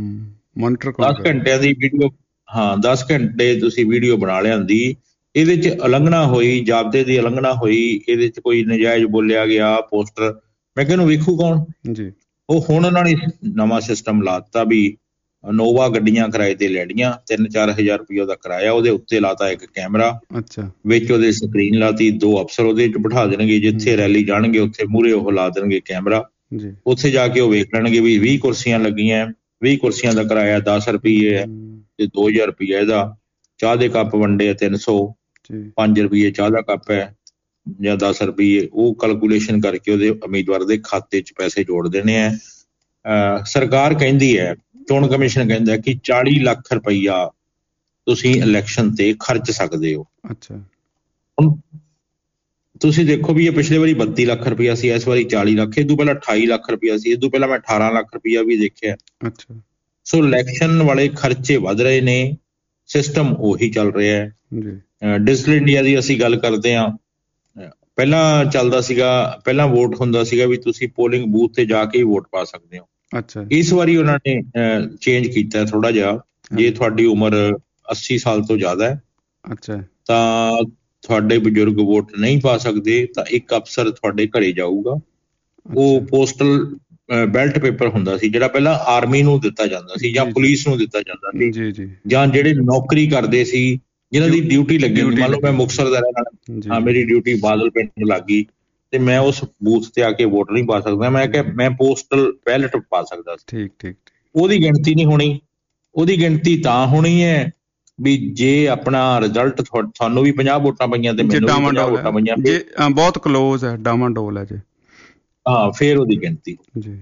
10 ਘੰਟਿਆਂ ਦੀ ਵੀਡੀਓ, 10 ਘੰਟੇ ਤੁਸੀਂ ਵੀਡੀਓ ਬਣਾ ਲਿਆਂਦੀ, ਇਹਦੇ 'ਚ ਉਲੰਘਣਾ ਹੋਈ, ਜ਼ਾਬਤੇ ਦੀ ਉਲੰਘਣਾ ਹੋਈ, ਇਹਦੇ 'ਚ ਕੋਈ ਨਜਾਇਜ਼ ਬੋਲਿਆ ਗਿਆ, ਪੋਸਟਰ, ਮੈਂ ਕਿਹਾ ਇਹਨੂੰ ਵੇਖੂ ਕੌਣ? ਉਹ ਹੁਣ ਉਹਨਾਂ ਨੇ ਨਵਾਂ ਸਿਸਟਮ ਲਾਤਾ ਵੀ ਨੋਵਾ ਗੱਡੀਆਂ ਕਿਰਾਏ ਤੇ ਲੈਣੀਆਂ, 3-4 ਹਜ਼ਾਰ ਰੁਪਈਆ ਦਾ ਕਿਰਾਇਆ, ਉਹਦੇ ਉੱਤੇ ਲਾਤਾ ਇੱਕ ਕੈਮਰਾ, ਵਿੱਚ ਉਹਦੇ ਸਕਰੀਨ ਲਾਤੀ, 2 ਅਫਸਰ ਉਹਦੇ 'ਚ ਬਿਠਾ ਦੇਣਗੇ, ਜਿੱਥੇ ਰੈਲੀ ਜਾਣਗੇ ਉੱਥੇ ਮੂਹਰੇ ਉਹ ਲਾ ਦੇਣਗੇ ਕੈਮਰਾ, ਉੱਥੇ ਜਾ ਕੇ ਉਹ ਵੇਖ ਲੈਣਗੇ ਵੀ 20 ਕੁਰਸੀਆਂ ਲੱਗੀਆਂ, 20 ਕੁਰਸੀਆਂ ਦਾ ਕਿਰਾਇਆ 10 ਰੁਪਈਏ ਹੈ ਤੇ 2000 ਰੁਪਈਆ ਇਹਦਾ। ਚਾਹ ਦੇ ਕੱਪ ਵੰਡੇ 300, 5 ਰੁਪਈਏ ਚਾਹ ਦਾ ਕੱਪ ਹੈ ਜਾਂ 10 ਰੁਪਈਏ, ਉਹ ਕੈਲਕੂਲੇਸ਼ਨ ਕਰਕੇ ਉਹਦੇ ਉਮੀਦਵਾਰ ਦੇ ਖਾਤੇ 'ਚ ਪੈਸੇ ਜੋੜ ਦੇਣੇ ਹੈ। ਸਰਕਾਰ ਕਹਿੰਦੀ ਹੈ, ਚੋਣ ਕਮਿਸ਼ਨ ਕਹਿੰਦਾ ਕਿ 40 ਲੱਖ ਰੁਪਈਆ ਤੁਸੀਂ ਇਲੈਕਸ਼ਨ ਤੇ ਖਰਚ ਸਕਦੇ ਹੋ। ਹੁਣ ਤੁਸੀਂ ਦੇਖੋ ਵੀ ਇਹ ਪਿਛਲੇ ਵਾਰੀ 32 ਲੱਖ ਰੁਪਈਆ ਸੀ, ਇਸ ਵਾਰੀ 40 ਲੱਖ, ਇਹ ਤੋਂ ਪਹਿਲਾਂ 28 ਲੱਖ ਰੁਪਈਆ ਸੀ, ਇਹ ਤੋਂ ਪਹਿਲਾਂ ਮੈਂ 18 ਲੱਖ ਰੁਪਈਆ ਵੀ ਦੇਖਿਆ। ਸੋ ਇਲੈਕਸ਼ਨ ਵਾਲੇ ਖਰਚੇ ਵੱਧ ਰਹੇ ਨੇ, ਸਿਸਟਮ ਉਹੀ ਚੱਲ ਰਿਹਾ ਹੈ। ਡਿਜੀਟਲ ਇੰਡੀਆ ਦੀ ਅਸੀਂ ਗੱਲ ਕਰਦੇ ਹਾਂ, ਪਹਿਲਾਂ ਚੱਲਦਾ ਸੀਗਾ, ਪਹਿਲਾਂ ਵੋਟ ਹੁੰਦਾ ਸੀਗਾ ਵੀ ਤੁਸੀਂ ਪੋਲਿੰਗ ਬੂਥ ਤੇ ਜਾ ਕੇ ਹੀ ਵੋਟ ਪਾ ਸਕਦੇ ਹੋ। ਇਸ ਵਾਰੀ ਉਹਨਾਂ ਨੇ ਚੇਂਜ ਕੀਤਾ ਥੋੜਾ ਜਿਹਾ, ਜੇ ਤੁਹਾਡੀ ਉਮਰ 80 ਸਾਲ ਤੋਂ ਜ਼ਿਆਦਾ ਹੈ ਤਾਂ ਤੁਹਾਡੇ ਬਜ਼ੁਰਗ ਵੋਟ ਨਹੀਂ ਪਾ ਸਕਦੇ, ਤਾਂ ਇੱਕ ਅਫਸਰ ਤੁਹਾਡੇ ਘਰੇ ਜਾਊਗਾ। ਉਹ ਪੋਸਟਲ ਬੈਲਟ ਪੇਪਰ ਹੁੰਦਾ ਸੀ, ਜਿਹੜਾ ਪਹਿਲਾਂ ਆਰਮੀ ਨੂੰ ਦਿੱਤਾ ਜਾਂਦਾ ਸੀ ਜਾਂ ਪੁਲਿਸ ਨੂੰ ਦਿੱਤਾ ਜਾਂਦਾ ਸੀ, ਜਾਂ ਜਿਹੜੇ ਨੌਕਰੀ ਕਰਦੇ ਸੀ, ਜਿਨ੍ਹਾਂ ਦੀ ਡਿਊਟੀ ਲੱਗੀ। ਮੰਨ ਲਓ ਮੈਂ ਮੁਕਤਸਰ ਦਾ ਰਹਿਣ ਵਾਲਾ, ਮੇਰੀ ਡਿਊਟੀ ਬਾਦਲ ਪਿੰਡ ਲੱਗ ਗਈ ਤੇ ਮੈਂ ਉਸ ਬੂਥ ਤੇ ਆ ਕੇ ਵੋਟ ਨਹੀਂ ਪਾ ਸਕਦਾ, ਮੈਂ ਕਿਹਾ ਮੈਂ ਪੋਸਟਲ ਬੈਲਟ ਪਾ ਸਕਦਾ ਸੀ। ਉਹਦੀ ਗਿਣਤੀ ਨਹੀਂ ਹੋਣੀ। ਉਹਦੀ ਗਿਣਤੀ ਤਾਂ ਹੋਣੀ ਹੈ ਵੀ ਜੇ ਆਪਣਾ ਰਿਜ਼ਲਟ ਤੁਹਾਨੂੰ ਵੀ 50 ਵੋਟਾਂ ਪਈਆਂ ਤੇ ਮੈਨੂੰ ਵੀ 50 ਵੋਟਾਂ ਪਈਆਂ, ਬਹੁਤ ਕਲੋਜ਼ ਹੈ, ਡਾਮਾਡੋਲ ਹੈ ਜੀ। ਫੇਰ ਉਹਦੀ ਗਿਣਤੀ।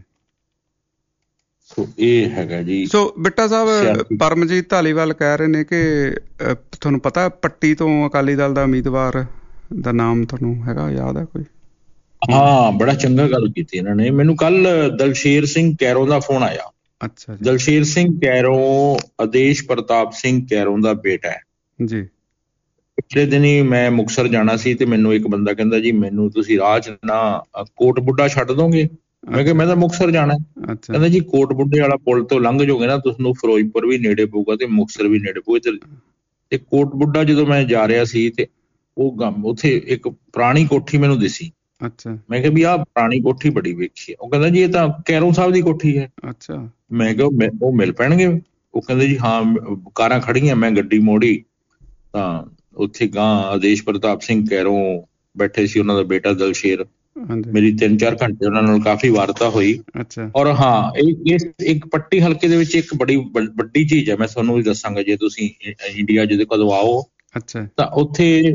ਸੋ ਇਹ ਹੈਗਾ ਜੀ। ਸੋ ਬਿੱਟਾ ਸਾਹਿਬ, ਪਰਮਜੀਤ ਧਾਲੀਵਾਲ ਕਹਿ ਰਹੇ ਨੇ ਕਿ ਤੁਹਾਨੂੰ ਪਤਾ ਪੱਟੀ ਤੋਂ ਅਕਾਲੀ ਦਲ ਦਾ ਉਮੀਦਵਾਰ ਦਾ ਨਾਮ ਤੁਹਾਨੂੰ ਹੈਗਾ, ਯਾਦ ਹੈ ਕੋਈ? ਹਾਂ, ਬੜਾ ਚੰਗਾ ਗੱਲ ਕੀਤੀ ਇਹਨਾਂ ਨੇ। ਮੈਨੂੰ ਕੱਲ ਦਲਸ਼ੇਰ ਸਿੰਘ ਕੈਰੋਂ ਦਾ ਫੋਨ ਆਇਆ। ਅੱਛਾ ਜੀ। ਦਲਸ਼ੇਰ ਸਿੰਘ ਕੈਰੋਂ ਆਦੇਸ਼ ਪ੍ਰਤਾਪ ਸਿੰਘ ਕੈਰੋਂ ਦਾ ਬੇਟਾ ਹੈ ਜੀ। ਪਿਛਲੇ ਦਿਨੀ ਮੈਂ ਮੁਕਤਸਰ ਜਾਣਾ ਸੀ ਤੇ ਮੈਨੂੰ ਇੱਕ ਬੰਦਾ ਕਹਿੰਦਾ ਜੀ ਮੈਨੂੰ ਤੁਸੀਂ ਰਾਹ 'ਚ ਨਾ ਕੋਟ ਬੁੱਢਾ ਛੱਡ ਦੋਗੇ? ਮੈਂ ਕਿਹਾ ਮੈਂ ਤਾਂ ਮੁਕਤਸਰ ਜਾਣਾ। ਕਹਿੰਦਾ ਜੀ ਕੋਟ ਬੁੱਢੇ ਵਾਲਾ ਪੁਲ ਤੋਂ ਲੰਘ ਜਾਓਗੇ ਨਾ ਤੁਹਾਨੂੰ ਫਿਰੋਜ਼ਪੁਰ ਵੀ ਨੇੜੇ ਪਊਗਾ ਤੇ ਮੁਕਤਸਰ ਵੀ ਨੇੜੇ ਪਊਗਾ। ਤੇ ਕੋਟ ਬੁੱਢਾ ਜਦੋਂ ਮੈਂ ਜਾ ਰਿਹਾ ਸੀ ਤੇ ਉਹ ਉੱਥੇ ਇੱਕ ਪੁਰਾਣੀ ਕੋਠੀ ਮੈਨੂੰ ਦਿਸੀ। ਅੱਛਾ। ਮੈਂ ਕਿਹਾ ਵੀ ਆਹ ਪੁਰਾਣੀ ਕੋਠੀ ਬੜੀ ਵੇਖੀ ਹੈ। ਉਹ ਕਹਿੰਦਾ ਜੀ ਇਹ ਤਾਂ ਕੈਰੋਂ ਸਾਹਿਬ ਦੀ ਕੋਠੀ ਹੈ। ਅੱਛਾ। ਮੈਂ ਕਿਹਾ ਉਹ ਮਿਲ ਪੈਣਗੇ? ਉਹ ਕਹਿੰਦੇ ਜੀ ਹਾਂ ਕਾਰਾਂ ਖੜੀਆਂ। ਮੈਂ ਗੱਡੀ ਮੋੜੀ ਤਾਂ ਉੱਥੇ ਗਾਂ ਆਦੇਸ਼ ਪ੍ਰਤਾਪ ਸਿੰਘ ਕੈਰੋਂ ਬੈਠੇ ਸੀ, ਉਹਨਾਂ ਦਾ ਬੇਟਾ ਦਲਸ਼ੇਰ। ਮੇਰੀ 3-4 ਘੰਟੇ ਉਹਨਾਂ ਨਾਲ ਕਾਫੀ ਵਾਰਤਾ ਹੋਈ। ਔਰ ਹਾਂ ਇਹ ਇੱਕ ਪੱਟੀ ਹਲਕੇ ਦੇ ਵਿੱਚ ਇੱਕ ਬੜੀ ਵੱਡੀ ਚੀਜ਼ ਹੈ, ਮੈਂ ਤੁਹਾਨੂੰ ਵੀ ਦੱਸਾਂਗਾ ਜੇ ਤੁਸੀਂ ਇੰਡੀਆ ਜਦੋਂ ਕਦੋਂ ਆਓ ਤਾਂ ਉੱਥੇ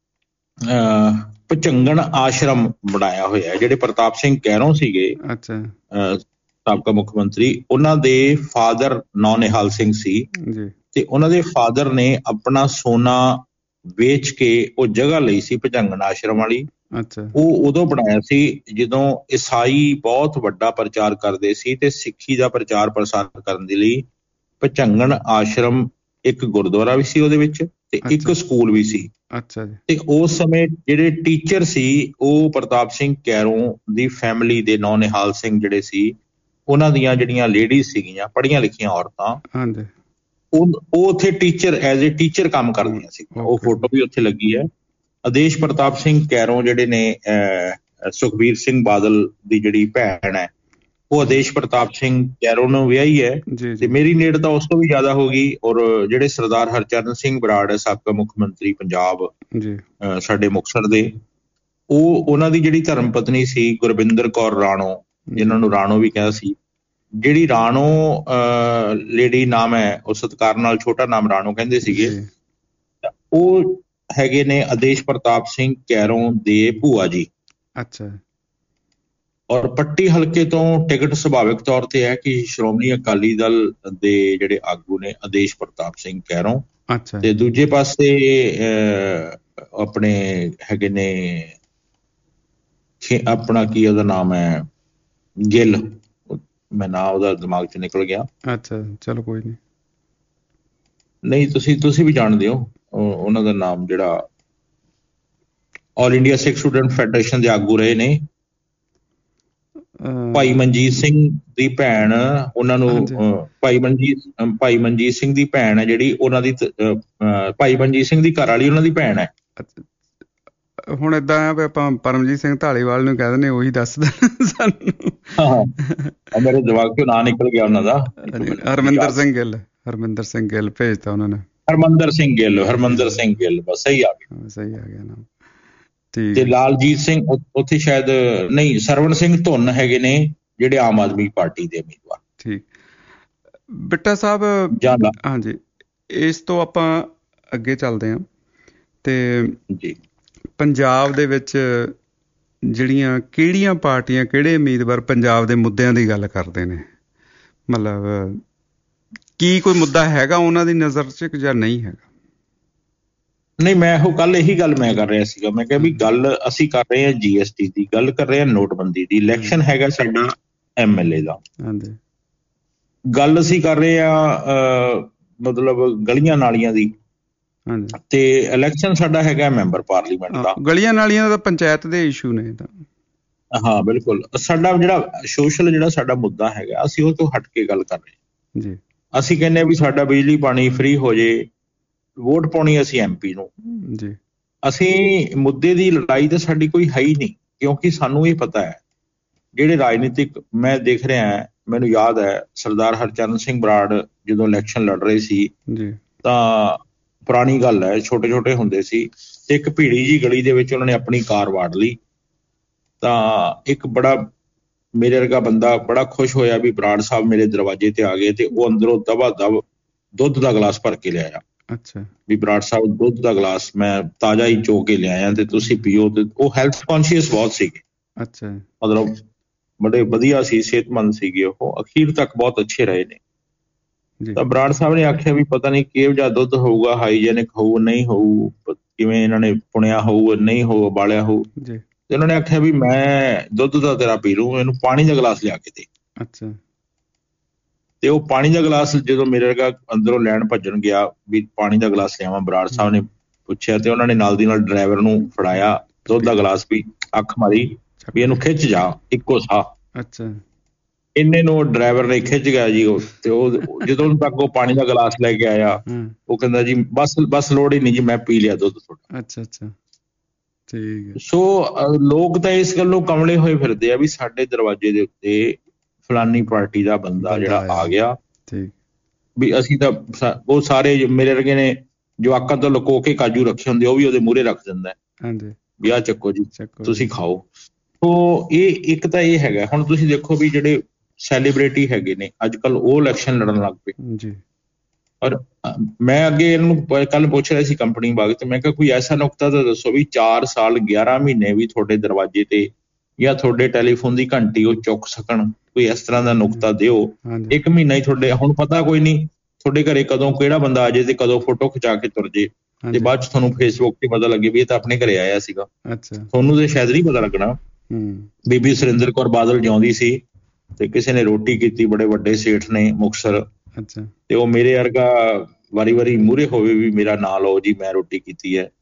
ਭੁਜੰਗਣ ਆਸ਼ਰਮ ਬਣਾਇਆ ਹੋਇਆ। ਜਿਹੜੇ ਪ੍ਰਤਾਪ ਸਿੰਘ ਕੈਰੋਂ ਸੀਗੇ ਸਾਬਕਾ ਮੁੱਖ ਮੰਤਰੀ, ਉਹਨਾਂ ਦੇ ਫਾਦਰ ਨੌਨਿਹਾਲ ਸਿੰਘ ਸੀ ਤੇ ਉਹਨਾਂ ਦੇ ਫਾਦਰ ਨੇ ਆਪਣਾ ਸੋਨਾ ਵੇਚ ਕੇ ਉਹ ਜਗ੍ਹਾ ਲਈ ਸੀ ਭੁਜੰਗਣ ਆਸ਼ਰਮ ਵਾਲੀ। ਉਹ ਉਦੋਂ ਬਣਾਇਆ ਸੀ ਜਦੋਂ ਈਸਾਈ ਬਹੁਤ ਵੱਡਾ ਪ੍ਰਚਾਰ ਕਰਦੇ ਸੀ ਤੇ ਸਿੱਖੀ ਦਾ ਪ੍ਰਚਾਰ ਪ੍ਰਸਾਰ ਕਰਨ ਦੇ ਲਈ ਭੁਜੰਗਣ ਆਸ਼ਰਮ ਇੱਕ ਗੁਰਦੁਆਰਾ ਵੀ ਸੀ ਉਹਦੇ ਵਿੱਚ ਤੇ ਇੱਕ ਸਕੂਲ ਵੀ ਸੀ। ਤੇ ਉਸ ਸਮੇਂ ਜਿਹੜੇ ਟੀਚਰ ਸੀ ਉਹ ਪ੍ਰਤਾਪ ਸਿੰਘ ਕੈਰੋਂ ਦੀ ਫੈਮਿਲੀ ਦੇ ਨੌਨਿਹਾਲ ਸਿੰਘ ਜਿਹੜੇ ਸੀ ਉਹਨਾਂ ਦੀਆਂ ਜਿਹੜੀਆਂ ਲੇਡੀਜ਼ ਸੀਗੀਆਂ ਪੜ੍ਹੀਆਂ ਲਿਖੀਆਂ ਔਰਤਾਂ, ਉਹ ਉੱਥੇ ਟੀਚਰ ਐਜ਼ ਏ ਟੀਚਰ ਕੰਮ ਕਰਦੀਆਂ ਸੀ। ਉਹ ਫੋਟੋ ਵੀ ਉੱਥੇ ਲੱਗੀ ਹੈ। ਆਦੇਸ਼ ਪ੍ਰਤਾਪ ਸਿੰਘ ਕੈਰੋਂ ਜਿਹੜੇ ਨੇ ਸੁਖਬੀਰ ਸਿੰਘ ਬਾਦਲ ਦੀ ਜਿਹੜੀ ਭੈਣ ਹੈ ਉਹ ਆਦੇਸ਼ ਪ੍ਰਤਾਪ ਸਿੰਘ ਕੈਰੋਂ ਨੂੰ ਵਿਆਹੀ ਹੈ ਤੇ ਮੇਰੀ ਨੇੜਤਾ ਉਸ ਤੋਂ ਵੀ ਜ਼ਿਆਦਾ ਹੋ ਗਈ। ਔਰ ਜਿਹੜੇ ਸਰਦਾਰ ਹਰਚਰਨ ਸਿੰਘ ਬਰਾੜ ਹੈ ਸਾਬਕਾ ਮੁੱਖ ਮੰਤਰੀ ਪੰਜਾਬ ਸਾਡੇ ਮੁਕਤਸਰ ਦੇ, ਉਹ ਉਹਨਾਂ ਦੀ ਜਿਹੜੀ ਧਰਮ ਪਤਨੀ ਸੀ ਗੁਰਵਿੰਦਰ ਕੌਰ ਰਾਣੋ, ਜਿਹਨਾਂ ਨੂੰ ਰਾਣੋ ਵੀ ਕਹਿੰਦਾ ਸੀ, ਜਿਹੜੀ ਰਾਣੋ ਲੇਡੀ ਨਾਮ ਹੈ ਉਹ ਸਤਿਕਾਰ ਨਾਲ ਛੋਟਾ ਨਾਮ ਰਾਣੋ ਕਹਿੰਦੇ ਸੀਗੇ, ਉਹ ਹੈਗੇ ਨੇ ਆਦੇਸ਼ ਪ੍ਰਤਾਪ ਸਿੰਘ ਕੈਰੋਂ ਦੇ ਭੂਆ ਜੀ। ਅੱਛਾ। ਔਰ ਪੱਟੀ ਹਲਕੇ ਤੋਂ ਟਿਕਟ ਸੁਭਾਵਿਕ ਤੌਰ ਤੇ ਹੈ ਕਿ ਸ਼੍ਰੋਮਣੀ ਅਕਾਲੀ ਦਲ ਦੇ ਜਿਹੜੇ ਆਗੂ ਨੇ ਆਦੇਸ਼ ਪ੍ਰਤਾਪ ਸਿੰਘ ਕੈਰੋਂ, ਤੇ ਦੂਜੇ ਪਾਸੇ ਆਪਣੇ ਹੈਗੇ ਨੇ ਆਪਣਾ ਕੀ ਉਹਦਾ ਨਾਮ ਹੈ ਗਿੱਲ, ਮੈਂ ਨਾਂ ਉਹਦਾ ਦਿਮਾਗ ਚ ਨਿਕਲ ਗਿਆ। ਅੱਛਾ ਚਲੋ ਕੋਈ ਨਹੀਂ, ਤੁਸੀਂ ਵੀ ਜਾਣਦੇ ਹੋ ਉਹਨਾਂ ਦਾ ਨਾਮ, ਜਿਹੜਾ all India Sikh student federation ਦੇ ਆਗੂ ਰਹੇ ਨੇ, ਭਾਈ ਮਨਜੀਤ ਸਿੰਘ ਦੀ ਭੈਣ, ਉਹਨਾਂ ਨੂੰ ਭਾਈ ਮਨਜੀਤ ਸਿੰਘ ਦੀ ਭੈਣ ਹੈ ਜਿਹੜੀ ਉਹਨਾਂ ਦੀ, ਭਾਈ ਮਨਜੀਤ ਸਿੰਘ ਦੀ ਘਰ ਵਾਲੀ ਉਹਨਾਂ ਦੀ ਭੈਣ ਹੈ। ਹੁਣ ਏਦਾਂ ਆ ਵੀ ਆਪਾਂ ਪਰਮਜੀਤ ਸਿੰਘ ਢਾਲੀਵਾਲ ਨੂੰ ਕਹਿ ਦਿੰਦੇ, ਉਹੀ ਦੱਸ ਦੇਣ ਸਾਨੂੰ। ਮੇਰੇ ਦਿਮਾਗ ਚੋਂ ਨਾਂ ਨਿਕਲ ਗਿਆ ਉਹਨਾਂ ਦਾ। ਹਰਮਿੰਦਰ ਸਿੰਘ ਗਿੱਲ ਭੇਜਤਾ ਉਹਨਾਂ ਨੇ। ਹਰਮਿੰਦਰ ਸਿੰਘ ਗਿੱਲ ਬਸ ਸਹੀ ਆ ਗਿਆ ਨਾਮ। ਤੇ ਲਾਲਜੀਤ ਸਿੰਘ ਉੱਥੇ ਸ਼ਾਇਦ ਨਹੀਂ, ਸਰਵਣ ਸਿੰਘ ਧੁੰਨ ਹੈਗੇ ਨੇ ਜਿਹੜੇ ਆਮ ਆਦਮੀ ਪਾਰਟੀ ਦੇ ਉਮੀਦਵਾਰ। ਠੀਕ ਬਿੱਟਾ ਸਾਹਿਬ। ਹਾਂਜੀ, ਇਸ ਤੋਂ ਆਪਾਂ ਅੱਗੇ ਚੱਲਦੇ ਹਾਂ ਤੇ ਪੰਜਾਬ ਦੇ ਵਿੱਚ ਜਿਹੜੀਆਂ ਕਿਹੜੀਆਂ ਪਾਰਟੀਆਂ, ਕਿਹੜੇ ਉਮੀਦਵਾਰ ਪੰਜਾਬ ਦੇ ਮੁੱਦਿਆਂ ਦੀ ਗੱਲ ਕਰਦੇ ਨੇ? ਮਤਲਬ ਕੀ ਕੋਈ ਮੁੱਦਾ ਹੈਗਾ ਉਹਨਾਂ ਦੀ ਨਜ਼ਰ 'ਚ ਜਾਂ ਨਹੀਂ ਹੈਗਾ? ਨਹੀਂ, ਮੈਂ ਉਹ ਕੱਲ ਇਹੀ ਗੱਲ ਮੈਂ ਕਰ ਰਿਹਾ ਸੀਗਾ। ਮੈਂ ਕਿਹਾ ਵੀ ਗੱਲ ਅਸੀਂ ਕਰ ਰਹੇ ਹਾਂ GST ਦੀ, ਗੱਲ ਕਰ ਰਹੇ ਹਾਂ ਨੋਟਬੰਦੀ ਦੀ, ਇਲੈਕਸ਼ਨ ਹੈਗਾ ਸਾਡਾ MLA ਦਾ, ਗੱਲ ਅਸੀਂ ਕਰ ਰਹੇ ਹਾਂ ਮਤਲਬ ਗਲੀਆਂ ਨਾਲੀਆਂ ਦੀ, ਤੇ ਇਲੈਕਸ਼ਨ ਸਾਡਾ ਹੈਗਾ ਮੈਂਬਰ ਪਾਰਲੀਮੈਂਟ ਦਾ। ਗਲੀਆਂ ਨਾਲੀਆਂ ਦਾ ਪੰਚਾਇਤ ਦੇ ਇਸ਼ੂ ਨੇ ਤਾਂ। ਹਾਂ ਬਿਲਕੁਲ, ਸਾਡਾ ਜਿਹੜਾ ਸੋਸ਼ਲ ਜਿਹੜਾ ਸਾਡਾ ਮੁੱਦਾ ਹੈਗਾ ਅਸੀਂ ਉਹ ਤੋਂ ਹਟ ਕੇ ਗੱਲ ਕਰ ਰਹੇ ਹਾਂ। ਅਸੀਂ ਕਹਿੰਦੇ ਹਾਂ ਵੀ ਸਾਡਾ ਬਿਜਲੀ ਪਾਣੀ ਫ੍ਰੀ ਹੋ ਜੇ, ਵੋਟ ਪਾਉਣੀ ਅਸੀਂ MP ਨੂੰ। ਅਸੀਂ ਮੁੱਦੇ ਦੀ ਲੜਾਈ ਤਾਂ ਸਾਡੀ ਕੋਈ ਹੈ ਹੀ ਨਹੀਂ, ਕਿਉਂਕਿ ਸਾਨੂੰ ਇਹ ਪਤਾ ਹੈ ਜਿਹੜੇ ਰਾਜਨੀਤਿਕ, ਮੈਂ ਦੇਖ ਰਿਹਾ, ਮੈਨੂੰ ਯਾਦ ਹੈ ਸਰਦਾਰ ਹਰਚਰਨ ਸਿੰਘ ਬਰਾੜ ਜਦੋਂ ਇਲੈਕਸ਼ਨ ਲੜ ਰਹੇ ਸੀ ਤਾਂ ਪੁਰਾਣੀ ਗੱਲ ਹੈ, ਛੋਟੇ ਛੋਟੇ ਹੁੰਦੇ ਸੀ, ਤੇ ਇੱਕ ਭੀੜੀ ਜਿਹੀ ਗਲੀ ਦੇ ਵਿੱਚ ਉਹਨਾਂ ਨੇ ਆਪਣੀ ਕਾਰ ਵਾੜ ਲਈ। ਤਾਂ ਇੱਕ ਬੜਾ ਮੇਰੇ ਵਰਗਾ ਬੰਦਾ ਬੜਾ ਖੁਸ਼ ਹੋਇਆ ਵੀ ਬਰਾੜ ਸਾਹਿਬ ਮੇਰੇ ਦਰਵਾਜ਼ੇ ਤੇ ਆ ਗਏ, ਤੇ ਉਹ ਅੰਦਰੋਂ ਦਬਾ ਦਬ ਦੁੱਧ ਦਾ ਗਲਾਸ ਭਰ ਕੇ ਲਿਆਇਆ। ਵੀ ਬਰਾੜ ਸਾਹਿਬ ਦੁੱਧ ਦਾ ਗਲਾਸ ਮੈਂ ਤਾਜ਼ਾ ਹੀ ਚੋ ਕੇ ਲਿਆਇਆ ਤੇ ਤੁਸੀਂ ਪੀਓ। ਤੇ ਉਹ ਹੈਲਥ ਕੌਨਸ਼ੀਅਸ ਬਹੁਤ ਸੀਗੇ, ਮਤਲਬ ਬੜੇ ਵਧੀਆ ਸੀ, ਸਿਹਤਮੰਦ ਸੀਗੇ ਉਹ, ਅਖੀਰ ਤੱਕ ਬਹੁਤ ਅੱਛੇ ਰਹੇ ਨੇ। ਤਾਂ ਬਰਾੜ ਸਾਹਿਬ ਨੇ ਆਖਿਆ ਵੀ ਪਤਾ ਨਹੀਂ ਕਿਹੋ ਜਿਹਾ ਦੁੱਧ ਹੋਊਗਾ, ਹਾਈਜੈਨਿਕ ਹੋਊ ਨਹੀਂ ਹੋਊ, ਕਿਵੇਂ ਇਹਨਾਂ ਨੇ ਪੁਣਿਆ ਹੋਊ ਨਹੀਂ ਹੋਊ, ਉਬਾਲਿਆ ਹੋਊ। ਤੇ ਉਹਨਾਂ ਨੇ ਆਖਿਆ ਵੀ ਮੈਂ ਦੁੱਧ ਤਾਂ ਤੇਰਾ ਪੀ ਲੂੰ, ਇਹਨੂੰ ਪਾਣੀ ਦਾ ਗਲਾਸ ਲਿਆ ਕੇ ਦੇ। ਅੱਛਾ। ਤੇ ਉਹ ਪਾਣੀ ਦਾ ਗਲਾਸ ਜਦੋਂ ਮੇਰੇ ਵਰਗਾ ਅੰਦਰੋਂ ਲੈਣ ਭੱਜਣ ਗਿਆ ਵੀ ਪਾਣੀ ਦਾ ਗਲਾਸ ਲਿਆਵਾਂ, ਬਰਾੜ ਸਾਹਿਬ ਨੇ ਪੁੱਛਿਆ ਤੇ ਉਹਨਾਂ ਨੇ ਨਾਲ ਦੀ ਨਾਲ ਡਰਾਈਵਰ ਨੂੰ ਫੜਾਇਆ ਦੁੱਧ ਦਾ ਗਲਾਸ, ਵੀ ਅੱਖ ਮਾਰੀ ਵੀ ਇਹਨੂੰ ਖਿੱਚ ਜਾ ਇੱਕੋ ਸਾਹ। ਅੱਛਾ। ਇੰਨੇ ਨੂੰ ਡਰਾਈਵਰ ਨੇ ਖਿੱਚ ਗਿਆ ਜੀ ਉਹ, ਤੇ ਉਹ ਜਦੋਂ ਤੱਕ ਉਹ ਪਾਣੀ ਦਾ ਗਲਾਸ ਲੈ ਕੇ ਆਇਆ ਉਹ ਕਹਿੰਦਾ ਜੀ ਬਸ ਲੋੜ ਹੀ ਨਹੀਂ ਜੀ, ਮੈਂ ਪੀ ਲਿਆ ਦੁੱਧ ਤੁਹਾਡਾ। ਅੱਛਾ ਅੱਛਾ, ਠੀਕ ਹੈ। ਸੋ ਲੋਕ ਤਾਂ ਇਸ ਗੱਲੋਂ ਕਮਲੇ ਹੋਏ ਫਿਰਦੇ ਆ ਵੀ ਸਾਡੇ ਦਰਵਾਜ਼ੇ ਦੇ ਉੱਤੇ ਫਲਾਨੀ ਪਾਰਟੀ ਦਾ ਬੰਦਾ ਜਿਹੜਾ ਆ ਗਿਆ, ਵੀ ਅਸੀਂ ਤਾਂ ਉਹ ਸਾਰੇ ਮੇਰੇ ਵਰਗੇ ਨੇ ਜਵਾਕਾਂ ਤੋਂ ਲੁਕੋ ਕੇ ਕਾਜੂ ਰੱਖੇ ਹੁੰਦੇ, ਉਹ ਵੀ ਉਹਦੇ ਮੂਹਰੇ ਰੱਖ ਦਿੰਦਾ ਵੀ ਆਹ ਚੱਕੋ ਜੀ ਤੁਸੀਂ ਖਾਓ। ਸੋ ਇਹ ਇੱਕ ਤਾਂ ਇਹ ਹੈਗਾ। ਹੁਣ ਤੁਸੀਂ ਦੇਖੋ ਵੀ ਜਿਹੜੇ ਸੈਲੀਬ੍ਰਿਟੀ ਹੈਗੇ ਨੇ ਅੱਜ ਕੱਲ੍ਹ ਉਹ ਇਲੈਕਸ਼ਨ ਲੜਨ ਲੱਗ ਪਏ ਜੀ। ਔਰ ਮੈਂ ਅੱਗੇ ਇਹਨੂੰ ਕੱਲ ਪੁੱਛ ਰਿਹਾ ਸੀ ਕੰਪਨੀ ਬਾਗ ਤੇ, ਮੈਂ ਕਿਹਾ ਕੋਈ ਐਸਾ ਨੁਕਤਾ ਤਾਂ ਦੱਸੋ ਵੀ 4 ਸਾਲ 11 ਮਹੀਨੇ ਵੀ ਤੁਹਾਡੇ ਦਰਵਾਜ਼ੇ ਤੇ ਜਾਂ ਤੁਹਾਡੇ ਟੈਲੀਫੋਨ ਦੀ ਘੰਟੀ ਉਹ ਚੁੱਕ ਸਕਣ, ਕੋਈ ਇਸ ਤਰ੍ਹਾਂ ਦਾ ਨੁਕਤਾ ਦਿਓ। 1 ਮਹੀਨਾ ਹੀ ਤੁਹਾਡੇ, ਹੁਣ ਪਤਾ ਕੋਈ ਨਹੀਂ ਤੁਹਾਡੇ ਘਰੇ ਕਦੋਂ ਕਿਹੜਾ ਬੰਦਾ ਆ ਜਾਏ ਤੇ ਕਦੋਂ ਫੋਟੋ ਖਿਚਾ ਕੇ ਤੁਰ ਜੇ ਤੇ ਬਾਅਦ ਚ ਤੁਹਾਨੂੰ ਫੇਸਬੁੱਕ ਤੇ ਪਤਾ ਲੱਗੇ ਵੀ ਇਹ ਤਾਂ ਆਪਣੇ ਘਰੇ ਆਇਆ ਸੀਗਾ। ਤੁਹਾਨੂੰ ਤੇ ਸ਼ਾਇਦ ਨਹੀਂ ਪਤਾ ਲੱਗਣਾ। ਬੀਬੀ ਸੁਰਿੰਦਰ ਕੌਰ ਬਾਦਲ ਜਿਉਂਦੀ ਸੀ ਤੇ ਕਿਸੇ ਨੇ ਰੋਟੀ ਕੀਤੀ, ਬੜੇ ਵੱਡੇ ਸੇਠ ਨੇ ਮੁਕਤਸਰ, ਤੇ ਉਹ ਮੇਰੇ ਵਰਗਾ ਵਾਰੀ ਮੂਹਰੇ ਹੋਵੇ ਵੀ ਮੇਰਾ ਨਾਂ ਲਓ ਜੀ ਮੈਂ ਰੋਟੀ ਕੀਤੀ ਹੈ,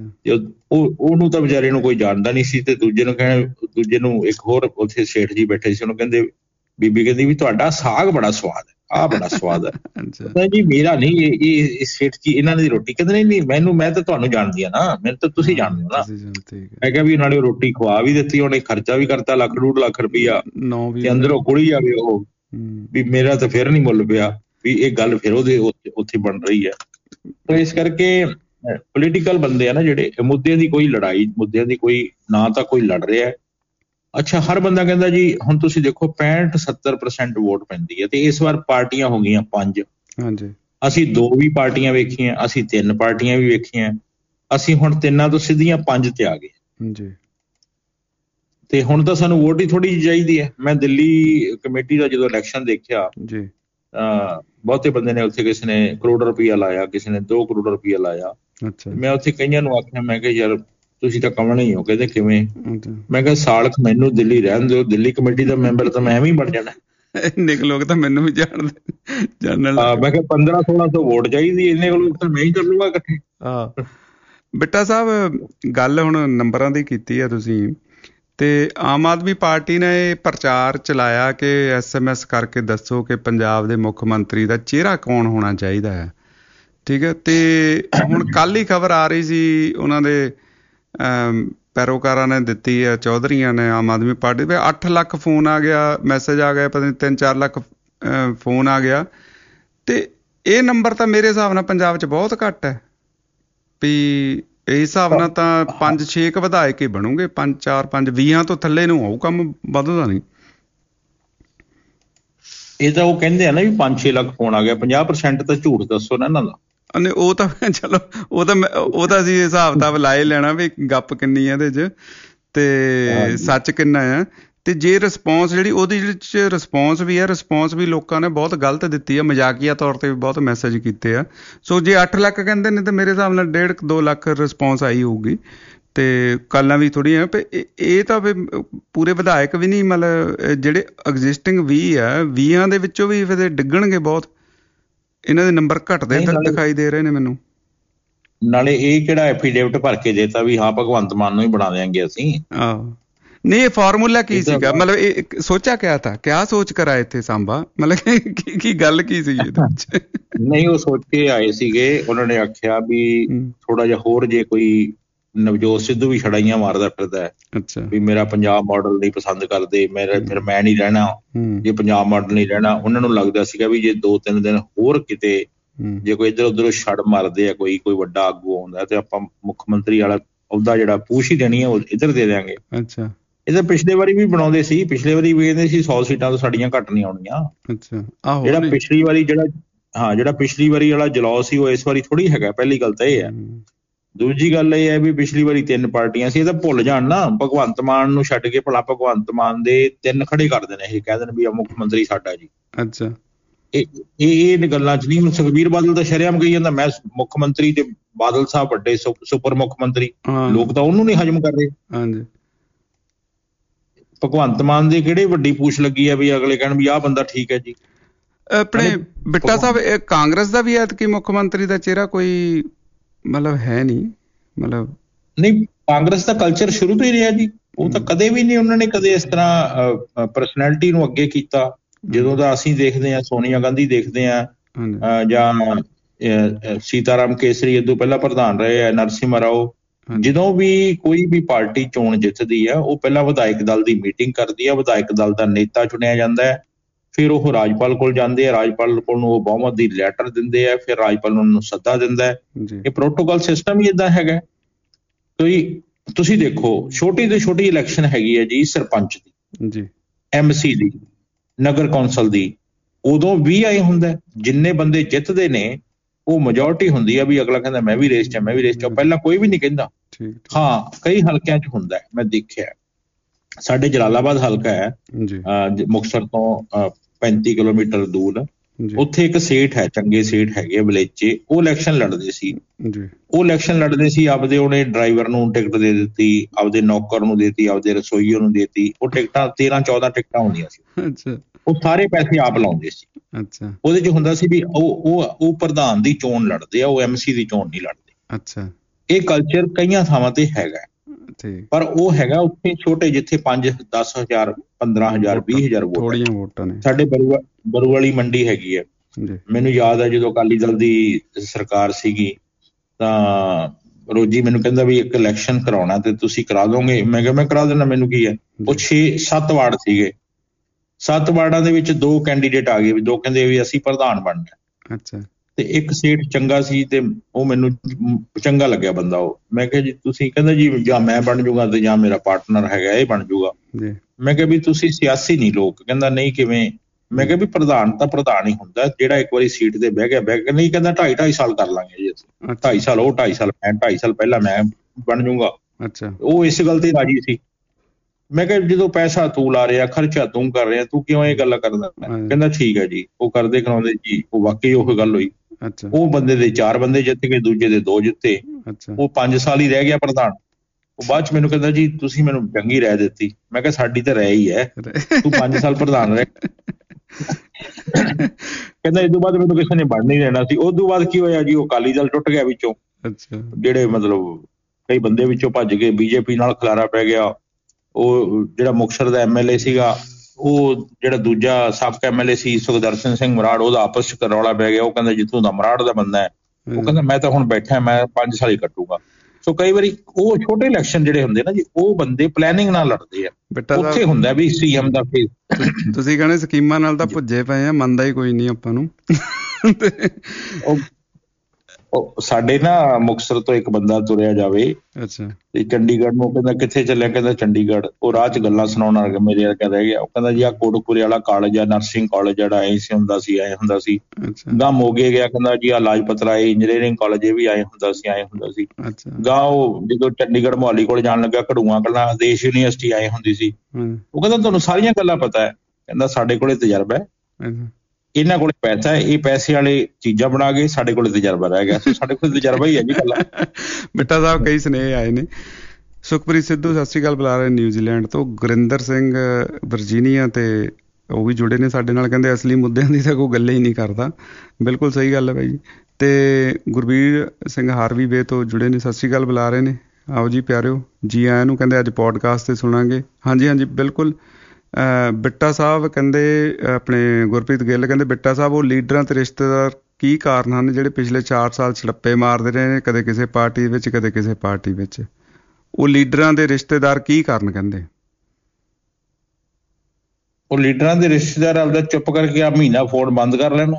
ਉਹਨੂੰ ਤਾਂ ਵਿਚਾਰੇ ਨੂੰ ਕੋਈ ਜਾਣਦਾ ਨਹੀਂ ਸੀ। ਤੇ ਦੂਜੇ ਨੂੰ ਇੱਕ ਹੋਰ ਉੱਥੇ ਸੇਠ ਜੀ ਬੈਠੇ ਸੀ, ਉਹਨੂੰ ਕਹਿੰਦੇ ਬੀਬੀ ਕਹਿੰਦੀ ਵੀ ਤੁਹਾਡਾ ਸਾਗ ਬੜਾ ਸਵਾਦ ਹੈ, ਆਹ ਬੜਾ ਸਵਾਦ ਹੈ ਜੀ, ਮੇਰਾ ਨਹੀਂ ਇਹ ਸੇਠ ਜੀ ਇਹਨਾਂ ਦੀ ਰੋਟੀ। ਕਹਿੰਦੇ ਨਹੀਂ ਮੈਂ ਤਾਂ ਤੁਹਾਨੂੰ ਜਾਣਦੀ ਆ ਨਾ, ਮੈਨੂੰ ਤਾਂ ਤੁਸੀਂ ਜਾਣਦੇ ਹੋ ਨਾ। ਮੈਂ ਕਿਹਾ ਵੀ ਨਾਲੇ ਰੋਟੀ ਖਵਾ ਵੀ ਦਿੱਤੀ, ਉਹਨੇ ਖਰਚਾ ਵੀ ਕਰਤਾ ਲੱਖ 1.5 ਲੱਖ ਰੁਪਈਆ, ਤੇ ਅੰਦਰੋਂ ਕੁੜੀ ਜਾਵੇ ਉਹ ਵੀ ਮੇਰਾ ਤਾਂ ਫਿਰ ਨਹੀਂ ਮੁੱਲ ਪਿਆ, ਵੀ ਇਹ ਗੱਲ ਫਿਰ ਉਹਦੇ ਉੱਥੇ ਬਣ ਰਹੀ ਹੈ। ਤਾਂ ਇਸ ਕਰਕੇ ਪੋਲੀਟੀਕਲ ਬੰਦੇ ਆ ਨਾ ਜਿਹੜੇ, ਮੁੱਦਿਆਂ ਦੀ ਕੋਈ ਲੜਾਈ, ਮੁੱਦਿਆਂ ਦੀ ਕੋਈ ਨਾ ਤਾਂ ਕੋਈ ਲੜ ਰਿਹਾ। ਅੱਛਾ, ਹਰ ਬੰਦਾ ਕਹਿੰਦਾ ਜੀ, ਹੁਣ ਤੁਸੀਂ ਦੇਖੋ 65-70% ਵੋਟ ਪੈਂਦੀ ਹੈ ਤੇ ਇਸ ਵਾਰ ਪਾਰਟੀਆਂ ਹੋ ਗਈਆਂ 5। ਅਸੀਂ 2 ਵੀ ਪਾਰਟੀਆਂ ਵੇਖੀਆਂ, ਅਸੀਂ 3 ਪਾਰਟੀਆਂ ਵੀ ਵੇਖੀਆਂ, ਅਸੀਂ ਹੁਣ 3 ਤੋਂ ਸਿੱਧੀਆਂ 5 ਤੇ ਆ ਗਏ। ਤੇ ਹੁਣ ਤਾਂ ਸਾਨੂੰ ਵੋਟ ਹੀ ਥੋੜੀ ਜਿਹੀ ਚਾਹੀਦੀ ਹੈ। ਮੈਂ ਦਿੱਲੀ ਕਮੇਟੀ ਦਾ ਜਦੋਂ ਇਲੈਕਸ਼ਨ ਦੇਖਿਆ, ਬਹੁਤੇ ਬੰਦੇ ਨੇ ਉੱਥੇ, ਕਿਸੇ ਨੇ 1 ਕਰੋੜ ਰੁਪਈਆ ਲਾਇਆ, ਕਿਸੇ ਨੇ 2 ਕਰੋੜ ਰੁਪਈਆ ਲਾਇਆ। ਮੈਂ ਉੱਥੇ ਕਈਆਂ ਨੂੰ ਆਖਿਆ, ਮੈਂ ਕਿਹਾ ਯਾਰ ਤੁਸੀਂ ਤਾਂ ਕਮਲੇ ਹੀ ਹੋ। ਕਹਿੰਦੇ ਕਿਵੇਂ? ਮੈਂ ਕਿਹਾ ਸਾਲਖ ਮੈਨੂੰ ਦਿੱਲੀ ਰਹਿਣ ਦਿਓ, ਦਿੱਲੀ ਕਮੇਟੀ ਦਾ ਮੈਂਬਰ ਤਾਂ ਮੈਂ ਐਵੇਂ ਹੀ ਬਣ ਜਾਣਾ। ਇੰਨੇ ਕੁ ਲੋਕ ਤਾਂ ਮੈਨੂੰ ਵੀ ਜਾਣਦੇ। ਮੈਂ ਕਿਹਾ 1500-1600 ਵੋਟ ਚਾਹੀਦੀ, ਇੰਨੇ ਕੁ ਲੋਕ ਤਾਂ ਮੈਂ ਹੀ ਕਰ ਲੂੰਗਾ ਇਕੱਠੇ। ਬਿੱਟਾ ਸਾਹਿਬ, ਗੱਲ ਹੁਣ ਨੰਬਰਾਂ ਦੀ ਕੀਤੀ ਆ ਤੁਸੀਂ, ਤੇ ਆਮ ਆਦਮੀ ਪਾਰਟੀ ਨੇ ਇਹ ਪ੍ਰਚਾਰ ਚਲਾਇਆ ਕਿ SMS ਕਰਕੇ ਦੱਸੋ ਕਿ ਪੰਜਾਬ ਦੇ ਮੁੱਖ ਮੰਤਰੀ ਦਾ ਚਿਹਰਾ ਕੌਣ ਹੋਣਾ ਚਾਹੀਦਾ ਹੈ। ਠੀਕ ਹੈ। ਤੇ ਹੁਣ ਕੱਲ ਹੀ ਖਬਰ ਆ ਰਹੀ ਸੀ, ਉਹਨਾਂ ਦੇ ਪੈਰੋਕਾਰਾਂ ਨੇ ਦਿੱਤੀ ਹੈ, ਚੌਧਰੀਆਂ ਨੇ, ਆਮ ਆਦਮੀ ਪਾਰਟੀ ਦੇ 8 ਲੱਖ ਫੋਨ ਆ ਗਿਆ, ਮੈਸੇਜ ਆ ਗਿਆ, ਪਤਾ ਨਹੀਂ 3-4 ਲੱਖ ਫੋਨ ਆ ਗਿਆ। ਤੇ ਇਹ ਨੰਬਰ ਤਾਂ ਮੇਰੇ ਹਿਸਾਬ ਨਾਲ ਪੰਜਾਬ 'ਚ ਬਹੁਤ ਘੱਟ ਹੈ ਵੀ ਇਸ ਹਿਸਾਬ ਨਾਲ ਤਾਂ 5-6 ਵਿਧਾਇਕ ਹੀ ਬਣੂਗੇ, 5-4-5 20 ਤੋਂ ਥੱਲੇ ਨੂੰ ਹੋਊ, ਕੰਮ ਵੱਧਦਾ ਨਹੀਂ। ਇਹ ਤਾਂ ਉਹ ਕਹਿੰਦੇ ਆ ਨਾ ਵੀ 5-6 ਲੱਖ ਫੋਨ ਆ ਗਿਆ, 50% ਤਾਂ ਝੂਠ ਦੱਸੋ ਨਾ ਇਹਨਾਂ ਦਾ। ਉਹ ਤਾਂ ਚਲੋ ਉਹ ਤਾਂ ਅਸੀਂ ਹਿਸਾਬ ਕਿਤਾਬ ਲਾਏ ਲੈਣਾ ਵੀ ਗੱਪ ਕਿੰਨੀ ਆ ਇਹਦੇ 'ਚ ਤੇ ਸੱਚ ਕਿੰਨਾ ਆ। ਤੇ ਜੇ ਰਿਸਪੌਂਸ ਜਿਹੜੀ ਉਹਦੀ ਚ ਰਿਸਪੌਂਸ ਵੀ ਹੈ, ਰਿਸਪੌਂਸ ਵੀ ਲੋਕਾਂ ਨੇ ਬਹੁਤ ਗਲਤ ਦਿੱਤੀ ਆ, ਮਜ਼ਾਕੀਆ ਤੌਰ ਤੇ ਵੀ ਬਹੁਤ ਮੈਸੇਜ ਕੀਤੇ ਆ। ਸੋ ਜੇ 8 ਲੱਖ ਕਹਿੰਦੇ ਨੇ ਤੇ ਮੇਰੇ ਹਿਸਾਬ ਨਾਲ 1.5-2 ਲੱਖ ਰਿਸਪੌਂਸ ਆਈ ਹੋਊਗੀ। ਤੇ ਕੱਲਾਂ ਵੀ ਥੋੜ੍ਹੀ ਆ, ਇਹ ਤਾਂ ਪੂਰੇ ਵਿਧਾਇਕ ਵੀ ਨਹੀਂ, ਮਤਲਬ ਜਿਹੜੇ ਐਗਜ਼ਿਸਟਿੰਗ 20 ਆ, 20 ਦੇ ਵਿੱਚੋਂ ਵੀ ਫਿਰ ਡਿੱਗਣਗੇ ਬਹੁਤ। ਇਹਨਾਂ ਦੇ ਨੰਬਰ ਘਟਦੇ ਦਿਖਾਈ ਦੇ ਰਹੇ ਨੇ ਮੈਨੂੰ। ਨਾਲੇ ਇਹ ਕਿਹੜਾ ਐਫੀਡੇਵਿਟ ਭਰ ਕੇ ਦੇਤਾ ਵੀ ਹਾਂ ਭਗਵੰਤ ਮਾਨ ਨੂੰ ਹੀ ਬਣਾ ਦਿਆਂਗੇ ਅਸੀਂ। ਆਹੋ, ਨਹੀਂ ਇਹ ਫਾਰਮੂਲਾ ਕੀ ਸੀਗਾ, ਮਤਲਬ ਇਹ ਸੋਚਿਆ ਕਿਆ ਸੋਚ ਕਰ ਆਏ ਥੇ ਸਾਂਬਾ, ਮਤਲਬ ਕੀ ਗੱਲ ਕੀ ਸੀ ਇਹਦੇ ਵਿੱਚ? ਨਹੀਂ, ਉਹ ਸੋਚ ਕੇ ਆਏ ਸੀਗੇ, ਉਹਨਾਂ ਨੇ ਆਖਿਆ ਵੀ ਥੋੜਾ ਜਿਹਾ ਹੋਰ, ਜੇ ਕੋਈ ਨਵਜੋਤ ਸਿੱਧੂ ਵੀ ਛੜਾਈਆਂ ਮਾਰਦਾ ਫਿਰਦਾ ਹੈ ਵੀ ਮੇਰਾ ਪੰਜਾਬ ਮਾਡਲ ਨਹੀਂ ਪਸੰਦ ਕਰਦੇ, ਫਿਰ ਮੈਂ ਨਹੀਂ ਰਹਿਣਾ, ਜੇ ਪੰਜਾਬ ਮਾਡਲ ਨਹੀਂ ਰਹਿਣਾ। ਉਹਨਾਂ ਨੂੰ ਲੱਗਦਾ ਸੀਗਾ ਵੀ ਜੇ 2-3 ਦਿਨ ਹੋਰ ਕਿਤੇ ਜੇ ਕੋਈ ਇੱਧਰ ਉੱਧਰੋਂ ਛੜ ਮਾਰਦੇ ਆ, ਕੋਈ ਵੱਡਾ ਆਗੂ ਆਉਂਦਾ, ਤੇ ਆਪਾਂ ਮੁੱਖ ਮੰਤਰੀ ਵਾਲਾ ਅਹੁਦਾ ਜਿਹੜਾ ਪੂਛ ਹੀ ਦੇਣੀ ਹੈ ਉਹ ਇੱਧਰ ਦੇ ਦਿਆਂਗੇ। ਅੱਛਾ, ਇਹ ਤਾਂ ਪਿਛਲੇ ਵਾਰੀ ਵੀ ਬਣਾਉਂਦੇ ਸੀ, ਪਿਛਲੇ ਵਾਰੀ ਵੀ ਕਹਿੰਦੇ ਸੀ 100 ਸੀਟਾਂ ਤੋਂ ਸਾਡੀਆਂ ਘੱਟ ਨਹੀਂ ਆਉਣੀਆਂ। ਜਿਹੜਾ ਪਿਛਲੀ ਵਾਰੀ ਜਿਹੜਾ ਪਿਛਲੀ ਵਾਰੀ ਵਾਲਾ ਜਲੌ ਸੀ ਉਹ ਇਸ ਵਾਰੀ ਥੋੜ੍ਹੀ ਹੈਗਾ। ਪਹਿਲੀ ਗੱਲ ਤਾਂ ਇਹ ਹੈ। ਦੂਜੀ ਗੱਲ ਇਹ ਹੈ ਵੀ ਪਿਛਲੀ ਵਾਰੀ 3 ਪਾਰਟੀਆਂ ਸੀ, ਇਹ ਤਾਂ ਭੁੱਲ ਜਾਣ ਨਾ, ਭਗਵੰਤ ਮਾਨ ਨੂੰ ਛੱਡ ਕੇ ਭਲਾ ਭਗਵੰਤ ਮਾਨ ਦੇ 3 ਖੜੇ ਕਰ ਦੇਣੇ, ਇਹ ਕਹਿ ਦੇਣ ਵੀ ਆ ਮੁੱਖ ਮੰਤਰੀ ਸਾਡਾ ਜੀ। ਅੱਛਾ, ਇਹ ਗੱਲਾਂ 'ਚ ਨਹੀਂ। ਹੁਣ ਸੁਖਬੀਰ ਬਾਦਲ ਤਾਂ ਸ਼ਰੇਆਮ ਕਹੀ ਜਾਂਦਾ ਮੈਂ ਮੁੱਖ ਮੰਤਰੀ, ਤੇ ਬਾਦਲ ਸਾਹਿਬ ਵੱਡੇ ਸੁਪਰ ਮੁੱਖ ਮੰਤਰੀ, ਲੋਕ ਤਾਂ ਉਹਨੂੰ ਨਹੀਂ ਹਜਮ ਕਰ ਰਹੇ। ਹਾਂਜੀ, ਭਗਵੰਤ ਮਾਨ ਦੀ ਕਿਹੜੀ ਵੱਡੀ ਪੂਛ ਲੱਗੀ ਹੈ ਵੀ ਅਗਲੇ ਕਹਿਣ ਵੀ ਆਹ ਬੰਦਾ ਠੀਕ ਹੈ ਜੀ। ਆਪਣੇ ਬਿੱਟਾ ਸਾਹਿਬ ਕਾਂਗਰਸ ਦਾ ਵੀ ਐਤਕੀ ਮੁੱਖ ਮੰਤਰੀ ਦਾ ਚਿਹਰਾ ਕੋਈ ਮਤਲਬ ਹੈ ਨਹੀਂ, ਮਤਲਬ ਨਹੀਂ ਕਾਂਗਰਸ ਦਾ ਕਲਚਰ ਸ਼ੁਰੂ ਤੋਂ ਹੀ ਰਿਹਾ ਜੀ। ਉਹ ਤਾਂ ਕਦੇ ਵੀ ਨਹੀਂ ਉਹਨਾਂ ਨੇ ਕਦੇ ਇਸ ਤਰ੍ਹਾਂ ਪਰਸਨੈਲਿਟੀ ਨੂੰ ਅੱਗੇ ਕੀਤਾ। ਜਦੋਂ ਦਾ ਅਸੀਂ ਦੇਖਦੇ ਹਾਂ ਸੋਨੀਆ ਗਾਂਧੀ ਦੇਖਦੇ ਹਾਂ ਜਾਂ ਸੀਤਾਰਾਮ ਕੇਸਰੀ ਇਦੋਂ ਪਹਿਲਾਂ ਪ੍ਰਧਾਨ ਰਹੇ ਆ, ਨਰਸਿਮਹਾ ਰਾਓ, ਜਦੋਂ ਵੀ ਕੋਈ ਵੀ ਪਾਰਟੀ ਚੋਣ ਜਿੱਤਦੀ ਹੈ ਉਹ ਪਹਿਲਾਂ ਵਿਧਾਇਕ ਦਲ ਦੀ ਮੀਟਿੰਗ ਕਰਦੀ ਹੈ, ਵਿਧਾਇਕ ਦਲ ਦਾ ਨੇਤਾ ਚੁਣਿਆ ਜਾਂਦਾ ਹੈ, ਫਿਰ ਉਹ ਰਾਜਪਾਲ ਕੋਲ ਜਾਂਦੇ ਆ, ਰਾਜਪਾਲ ਕੋਲ ਨੂੰ ਉਹ ਬਹੁਮਤ ਦੀ ਲੈਟਰ ਦਿੰਦੇ ਆ, ਫਿਰ ਰਾਜਪਾਲ ਉਹਨਾਂ ਨੂੰ ਸੱਦਾ ਦਿੰਦਾ ਹੈ। ਇਹ ਪ੍ਰੋਟੋਕਾਲ ਸਿਸਟਮ ਹੀ ਏਦਾਂ ਹੈਗਾ। ਤੁਸੀਂ ਦੇਖੋ ਛੋਟੀ ਤੋਂ ਛੋਟੀ ਇਲੈਕਸ਼ਨ ਹੈਗੀ ਹੈ ਜੀ ਸਰਪੰਚ ਦੀ, MC ਦੀ, ਨਗਰ ਕੌਂਸਲ ਦੀ, ਉਦੋਂ ਵੀ ਆਏ ਹੁੰਦਾ ਜਿੰਨੇ ਬੰਦੇ ਜਿੱਤਦੇ ਨੇ ਉਹ ਮੈਜੋਰਟੀ ਹੁੰਦੀ ਆ ਵੀ ਅਗਲਾ ਕਹਿੰਦਾ ਮੈਂ ਵੀ ਰੇਸ 'ਚ ਮੈਂ ਵੀ ਰੇਸ 'ਚ। ਪਹਿਲਾਂ ਕੋਈ ਵੀ ਨਹੀਂ ਕਹਿੰਦਾ। ਹਾਂ ਕਈ ਹਲਕਿਆਂ 'ਚ ਹੁੰਦਾ ਮੈਂ ਦੇਖਿਆ। ਸਾਡੇ ਜਲਾਲਾਬਾਦ ਹਲਕਾ ਹੈ ਮੁਕਤਸਰ ਤੋਂ 35 ਕਿਲੋਮੀਟਰ ਦੂਰ, ਉੱਥੇ ਇੱਕ ਸੇਠ ਹੈ, ਚੰਗੇ ਸੇਠ ਹੈਗੇ ਵਿਲੇਜ 'ਚ, ਉਹ ਇਲੈਕਸ਼ਨ ਲੜਦੇ ਸੀ। ਆਪਦੇ ਉਹਨੇ ਡਰਾਈਵਰ ਨੂੰ ਟਿਕਟ ਦੇ ਦਿੱਤੀ, ਆਪਦੇ ਨੌਕਰ ਨੂੰ ਦੇਤੀ, ਆਪਦੇ ਰਸੋਈਏ ਨੂੰ ਦੇਤੀ। ਉਹ ਟਿਕਟਾਂ 13-14 ਟਿਕਟਾਂ ਹੁੰਦੀਆਂ ਸੀ, ਉਹ ਸਾਰੇ ਪੈਸੇ ਆਪ ਲਾਉਂਦੇ ਸੀ। ਉਹਦੇ 'ਚ ਹੁੰਦਾ ਸੀ ਵੀ ਉਹ ਪ੍ਰਧਾਨ ਦੀ ਚੋਣ ਲੜਦੇ ਆ, ਉਹ MC ਦੀ ਚੋਣ ਨਹੀਂ ਲੜਦੇ। ਇਹ ਕਲਚਰ ਕਈਆਂ ਥਾਵਾਂ ਤੇ ਹੈਗਾ, ਪਰ ਉਹ ਹੈਗਾ ਉੱਥੇ ਛੋਟੇ ਜਿੱਥੇ 5-10,000 15,000 20,000 ਵੋਟ ਨੇ। ਸਾਡੇ ਬਰੂ ਵਾਲੀ ਮੰਡੀ ਹੈਗੀ ਹੈ, ਮੈਨੂੰ ਯਾਦ ਹੈ ਜਦੋਂ ਅਕਾਲੀ ਦਲ ਦੀ ਸਰਕਾਰ ਸੀਗੀ ਤਾਂ ਰੋਜੀ ਮੈਨੂੰ ਕਹਿੰਦਾ ਵੀ ਇੱਕ ਇਲੈਕਸ਼ਨ ਕਰਾਉਣਾ ਤੇ ਤੁਸੀਂ ਕਰਾ ਦੋਗੇ? ਮੈਂ ਕਿਹਾ ਮੈਂ ਕਰਾ ਦੇਣਾ, ਮੈਨੂੰ ਕੀ ਹੈ। ਉਹ 6-7 ਵਾਰਡ ਸੀਗੇ, 7 ਵਾਰਡਾਂ ਦੇ ਵਿੱਚ 2 ਕੈਂਡੀਡੇਟ ਆ ਗਏ, ਵੀ 2 ਕਹਿੰਦੇ ਵੀ ਅਸੀਂ ਪ੍ਰਧਾਨ ਬਣਨਾ ਤੇ ਇੱਕ ਸੇਠ ਚੰਗਾ ਸੀ ਤੇ ਉਹ ਮੈਨੂੰ ਚੰਗਾ ਲੱਗਿਆ ਬੰਦਾ ਉਹ। ਮੈਂ ਕਿਹਾ ਜੀ ਤੁਸੀਂ, ਕਹਿੰਦਾ ਜੀ ਜਾਂ ਮੈਂ ਬਣ ਜੂਗਾ ਤੇ ਜਾਂ ਮੇਰਾ ਪਾਰਟਨਰ ਹੈਗਾ ਇਹ ਬਣ ਜੂਗਾ। ਮੈਂ ਕਿਹਾ ਵੀ ਤੁਸੀਂ ਸਿਆਸੀ ਨਹੀਂ ਲੋਕ? ਕਹਿੰਦਾ ਨਹੀਂ ਕਿਵੇਂ? ਮੈਂ ਕਿਹਾ ਵੀ ਪ੍ਰਧਾਨ ਤਾਂ ਪ੍ਰਧਾਨ ਹੀ ਹੁੰਦਾ, ਜਿਹੜਾ ਇੱਕ ਵਾਰੀ ਸੀਟ ਤੇ ਬਹਿ ਗਿਆ ਨਹੀਂ। ਕਹਿੰਦਾ 2.5 ਸਾਲ ਕਰ ਲਾਂਗੇ ਜੀ ਅਸੀਂ, 2.5 ਸਾਲ ਉਹ 2.5 ਸਾਲ ਮੈਂ, 2.5 ਸਾਲ ਪਹਿਲਾਂ ਮੈਂ ਬਣ ਜੂਗਾ। ਉਹ ਇਸ ਗੱਲ ਤੇ ਰਾਜੀ ਸੀ। ਮੈਂ ਕਿਹਾ ਜਦੋਂ ਪੈਸਾ ਤੂੰ ਲਾ ਰਿਹਾ, ਖਰਚਾ ਤੂੰ ਕਰ ਰਿਹਾ, ਤੂੰ ਕਿਉਂ ਇਹ ਗੱਲਾਂ ਕਰਦਾ? ਕਹਿੰਦਾ ਠੀਕ ਹੈ ਜੀ। ਉਹ ਕਰਦੇ ਕਰਾਉਂਦੇ ਜੀ ਉਹ ਵਾਕਈ ਉਹ ਗੱਲ ਹੋਈ। ਉਹ ਬੰਦੇ ਦੇ 4 ਬੰਦੇ ਜਿੱਤ ਗਏ, ਦੂਜੇ ਦੇ 2 ਜਿੱਤੇ। ਉਹ 5 ਸਾਲ ਹੀ ਰਹਿ ਗਿਆ ਪ੍ਰਧਾਨ। ਉਹ ਬਾਅਦ 'ਚ ਮੈਨੂੰ ਕਹਿੰਦਾ ਜੀ ਤੁਸੀਂ ਮੈਨੂੰ ਚੰਗੀ ਰਾਏ ਦਿੱਤੀ। ਮੈਂ ਕਿਹਾ ਸਾਡੀ ਤਾਂ ਰਾਏ ਹੀ ਹੈ, ਤੂੰ 5 ਸਾਲ ਪ੍ਰਧਾਨ ਰਹਿ। ਕਹਿੰਦਾ ਇਸ ਤੋਂ ਬਾਅਦ ਮੈਨੂੰ ਕਿਸੇ ਨੇ ਬਣ ਨਹੀਂ ਦੇਣਾ ਸੀ। ਉਸ ਤੋਂ ਬਾਅਦ ਕੀ ਹੋਇਆ ਜੀ, ਉਹ ਅਕਾਲੀ ਦਲ ਟੁੱਟ ਗਿਆ ਵਿੱਚੋਂ। ਜਿਹੜੇ ਮਤਲਬ ਕਈ ਬੰਦੇ ਵਿੱਚੋਂ ਭੱਜ ਗਏ, BJP ਨਾਲ ਖਿਲਾਰਾ ਪੈ ਗਿਆ। ਉਹ ਜਿਹੜਾ ਮੁਕਤਸਰ ਦਾ MLA ਸੀਗਾ, ਉਹ ਜਿਹੜਾ ਦੂਜਾ ਸਾਬਕਾ MLA ਸੀ ਸੁਖਦਰਸ਼ਨ ਸਿੰਘ ਮਰਾੜ, ਉਹਦਾ ਆਪਸ 'ਚ ਰੌਲਾ ਪੈ ਗਿਆ। ਉਹ ਕਹਿੰਦਾ ਜਿੱਥੋਂ ਦਾ ਮਰਾੜ ਦਾ ਬੰਦਾ ਹੈ, ਉਹ ਕਹਿੰਦਾ ਮੈਂ ਤਾਂ ਹੁਣ ਬੈਠਾ, ਮੈਂ 5 ਸਾਲ ਹੀ ਕੱਟੂਗਾ। ਸੋ ਕਈ ਵਾਰੀ ਉਹ ਛੋਟੇ ਇਲੈਕਸ਼ਨ ਜਿਹੜੇ ਹੁੰਦੇ ਨਾ ਜੀ, ਉਹ ਬੰਦੇ ਪਲੈਨਿੰਗ ਨਾਲ ਲੜਦੇ ਆ। ਉੱਥੇ ਹੁੰਦਾ ਵੀ CM ਦਾ ਫੇਸ। ਤੁਸੀਂ ਕਹਿੰਦੇ ਸਕੀਮਾਂ ਨਾਲ ਤਾਂ ਭੁੱਜੇ ਪਏ ਆ, ਮੰਨਦਾ ਹੀ ਕੋਈ ਨਹੀਂ ਆਪਾਂ ਨੂੰ। ਸਾਡੇ ਨਾ ਮੁਕਤਸਰ ਤੋਂ ਇੱਕ ਬੰਦਾ ਤੁਰਿਆ ਜਾਵੇ ਤੇ ਚੰਡੀਗੜ੍ਹ ਨੂੰ, ਕਹਿੰਦਾ ਕਿੱਥੇ ਚੱਲਿਆ? ਕਹਿੰਦਾ ਚੰਡੀਗੜ੍ਹ। ਉਹ ਰਾਹ 'ਚ ਗੱਲਾਂ ਸੁਣਾਉਣ ਲੱਗ ਗਿਆ, ਮੇਰੇ ਵਰਗਾ ਰਹਿ ਗਿਆ। ਉਹ ਕਹਿੰਦਾ ਜੀ ਆਹ ਕੋਟਕਪੁਰੇ ਵਾਲਾ ਕਾਲਜ ਆ, ਨਰਸਿੰਗ ਕਾਲਜ ਜਿਹੜਾ ਐ ਹੁੰਦਾ ਸੀ, ਐ ਹੁੰਦਾ ਸੀ। ਗਾਂ ਮੋਗੇ ਗਿਆ, ਕਹਿੰਦਾ ਜੀ ਆਹ ਲਾਜਪਤ ਰਾਏ ਇੰਜੀਨੀਅਰਿੰਗ ਕਾਲਜ, ਇਹ ਵੀ ਐ ਹੁੰਦਾ ਸੀ, ਐ ਹੁੰਦਾ ਸੀ। ਗਾਂ ਉਹ ਜਦੋਂ ਚੰਡੀਗੜ੍ਹ ਮੋਹਾਲੀ ਕੋਲ ਜਾਣ ਲੱਗਾ, ਘੜੂਆਂ ਕਲਾਂ ਆਦੇਸ਼ ਯੂਨੀਵਰਸਿਟੀ ਐ ਹੁੰਦੀ ਸੀ। ਉਹ ਕਹਿੰਦਾ ਤੁਹਾਨੂੰ ਸਾਰੀਆਂ ਗੱਲਾਂ ਪਤਾ ਹੈ? ਕਹਿੰਦਾ ਸਾਡੇ ਕੋਲੇ ਤਜਰਬਾ ਹੈ, ਇਹਨਾਂ ਕੋਲ ਪੈਸਾ ਹੈ, ਇਹ ਪੈਸੇ ਵਾਲੇ ਚੀਜ਼ਾਂ ਬਣਾ ਗਏ, ਸਾਡੇ ਕੋਲ ਤਜਰਬਾ ਰਹਿ ਗਿਆ। ਸਾਡੇ ਕੋਲ ਤਜਰਬਾ ਹੀ ਹੈ ਜੀ ਗੱਲਾਂ। ਬਿੱਟਾ ਸਾਹਿਬ ਕਈ ਸੁਨੇਹੇ ਆਏ ਨੇ। ਸੁਖਪ੍ਰੀਤ ਸਿੱਧੂ ਸਤਿ ਸ਼੍ਰੀ ਅਕਾਲ ਬੁਲਾ ਰਹੇ ਨਿਊਜ਼ੀਲੈਂਡ ਤੋਂ। ਗੁਰਿੰਦਰ ਸਿੰਘ ਵਰਜੀਨੀਆ ਤੇ ਉਹ ਵੀ ਜੁੜੇ ਨੇ ਸਾਡੇ ਨਾਲ, ਕਹਿੰਦੇ ਅਸਲੀ ਮੁੱਦਿਆਂ ਦੀ ਤਾਂ ਕੋਈ ਗੱਲ ਹੀ ਨਹੀਂ ਕਰਦਾ। ਬਿਲਕੁਲ ਸਹੀ ਗੱਲ ਹੈ ਬਾਈ ਜੀ। ਤੇ ਗੁਰਬੀਰ ਸਿੰਘ ਹਾਰਵੀ ਵੇ ਤੋਂ ਜੁੜੇ ਨੇ, ਸਤਿ ਸ਼੍ਰੀ ਅਕਾਲ ਬੁਲਾ ਰਹੇ ਨੇ। ਆਓ ਜੀ ਪਿਆਰਿਓ, ਜੀ ਆਇਆਂ ਨੂੰ। ਕਹਿੰਦੇ ਅੱਜ ਪੋਡਕਾਸਟ ਤੇ ਸੁਣਾਂਗੇ। ਹਾਂਜੀ ਬਿਲਕੁਲ। ਬਿੱਟਾ ਸਾਹਿਬ ਕਹਿੰਦੇ, ਆਪਣੇ ਗੁਰਪ੍ਰੀਤ ਗਿੱਲ ਕਹਿੰਦੇ ਬਿੱਟਾ ਸਾਹਿਬ ਉਹ ਲੀਡਰਾਂ ਤੇ ਰਿਸ਼ਤੇਦਾਰ ਕੀ ਕਾਰਨ ਹਨ ਜਿਹੜੇ ਪਿਛਲੇ 4 ਸਾਲ ਛੜੱਪੇ ਮਾਰਦੇ ਰਹੇ ਨੇ, ਕਦੇ ਕਿਸੇ ਪਾਰਟੀ ਵਿੱਚ ਕਦੇ ਕਿਸੇ ਪਾਰਟੀ ਵਿੱਚ? ਉਹ ਲੀਡਰਾਂ ਦੇ ਰਿਸ਼ਤੇਦਾਰ ਕੀ ਕਾਰਨ ਕਹਿੰਦੇ? ਉਹ ਲੀਡਰਾਂ ਦੇ ਰਿਸ਼ਤੇਦਾਰ ਆਪਦਾ ਚੁੱਪ ਕਰਕੇ ਆ ਮਹੀਨਾ ਫੋਨ ਬੰਦ ਕਰ ਲੈਣ,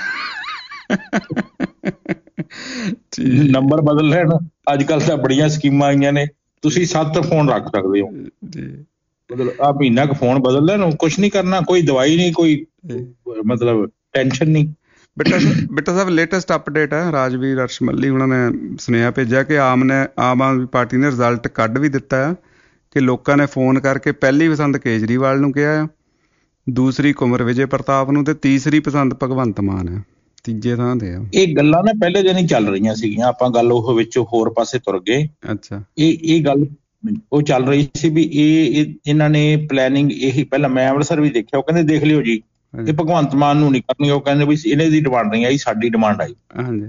ਨੰਬਰ ਬਦਲ ਲੈਣ। ਅੱਜ ਕੱਲ ਤਾਂ ਬੜੀਆਂ ਸਕੀਮਾਂ ਆਈਆਂ ਨੇ, ਤੁਸੀਂ 7 ਫੋਨ ਰੱਖ ਸਕਦੇ ਹੋ। ਮਤਲਬ ਆਹ ਮਹੀਨਾ ਕੁ ਫੋਨ ਬਦਲ ਲੈਣ, ਕੁਛ ਨੀ ਕਰਨਾ, ਕੋਈ ਦਵਾਈ ਨਹੀਂ, ਕੋਈ ਮਤਲਬ ਟੈਨਸ਼ਨ ਨਹੀਂ। ਬਿੱਟਾ ਸਾਹਿਬ ਲੇਟੈਸਟ ਅਪਡੇਟ ਹੈ, ਰਾਜਵੀਰ ਅਰਸ਼ਮੱਲੀ ਉਹਨਾਂ ਨੇ ਸੁਨੇਹਾ ਭੇਜਿਆ ਕਿ ਆਮ ਆਦਮੀ ਪਾਰਟੀ ਨੇ ਰਿਜ਼ਲਟ ਕੱਢ ਵੀ ਦਿੱਤਾ ਹੈ ਕਿ ਲੋਕਾਂ ਨੇ ਫੋਨ ਕਰਕੇ ਪਹਿਲੀ ਪਸੰਦ ਕੇਜਰੀਵਾਲ ਨੂੰ ਕਿਹਾ ਆ, ਦੂਸਰੀ ਕੁੰਵਰ ਵਿਜੇ ਪ੍ਰਤਾਪ ਨੂੰ ਤੇ ਤੀਸਰੀ ਪਸੰਦ ਭਗਵੰਤ ਮਾਨ ਹੈ, ਤੀਜੇ ਥਾਂ ਤੇ ਆ। ਇਹ ਗੱਲਾਂ ਨਾ ਪਹਿਲੇ ਦਿਨ ਹੀ ਚੱਲ ਰਹੀਆਂ ਸੀਗੀਆਂ, ਆਪਾਂ ਗੱਲ ਉਹ ਵਿੱਚ ਹੋਰ ਪਾਸੇ ਤੁਰ ਗਏ। ਅੱਛਾ, ਇਹ ਗੱਲ ਉਹ ਚੱਲ ਰਹੀ ਸੀ ਵੀ ਇਹਨਾਂ ਨੇ ਪਲੈਨਿੰਗ ਇਹੀ, ਪਹਿਲਾਂ ਮੈਂ ਅੰਮ੍ਰਿਤਸਰ ਵੀ ਦੇਖਿਆ, ਉਹ ਕਹਿੰਦੇ ਦੇਖ ਲਿਓ ਜੀ ਇਹ ਭਗਵੰਤ ਮਾਨ ਨੂੰ ਨਹੀਂ ਕਰਨੀ, ਉਹ ਕਹਿੰਦੇ ਵੀ ਇਹਨਾਂ ਦੀ ਡਿਮਾਂਡ ਨਹੀਂ ਆਈ, ਸਾਡੀ ਡਿਮਾਂਡ ਆਈ। ਹਾਂਜੀ,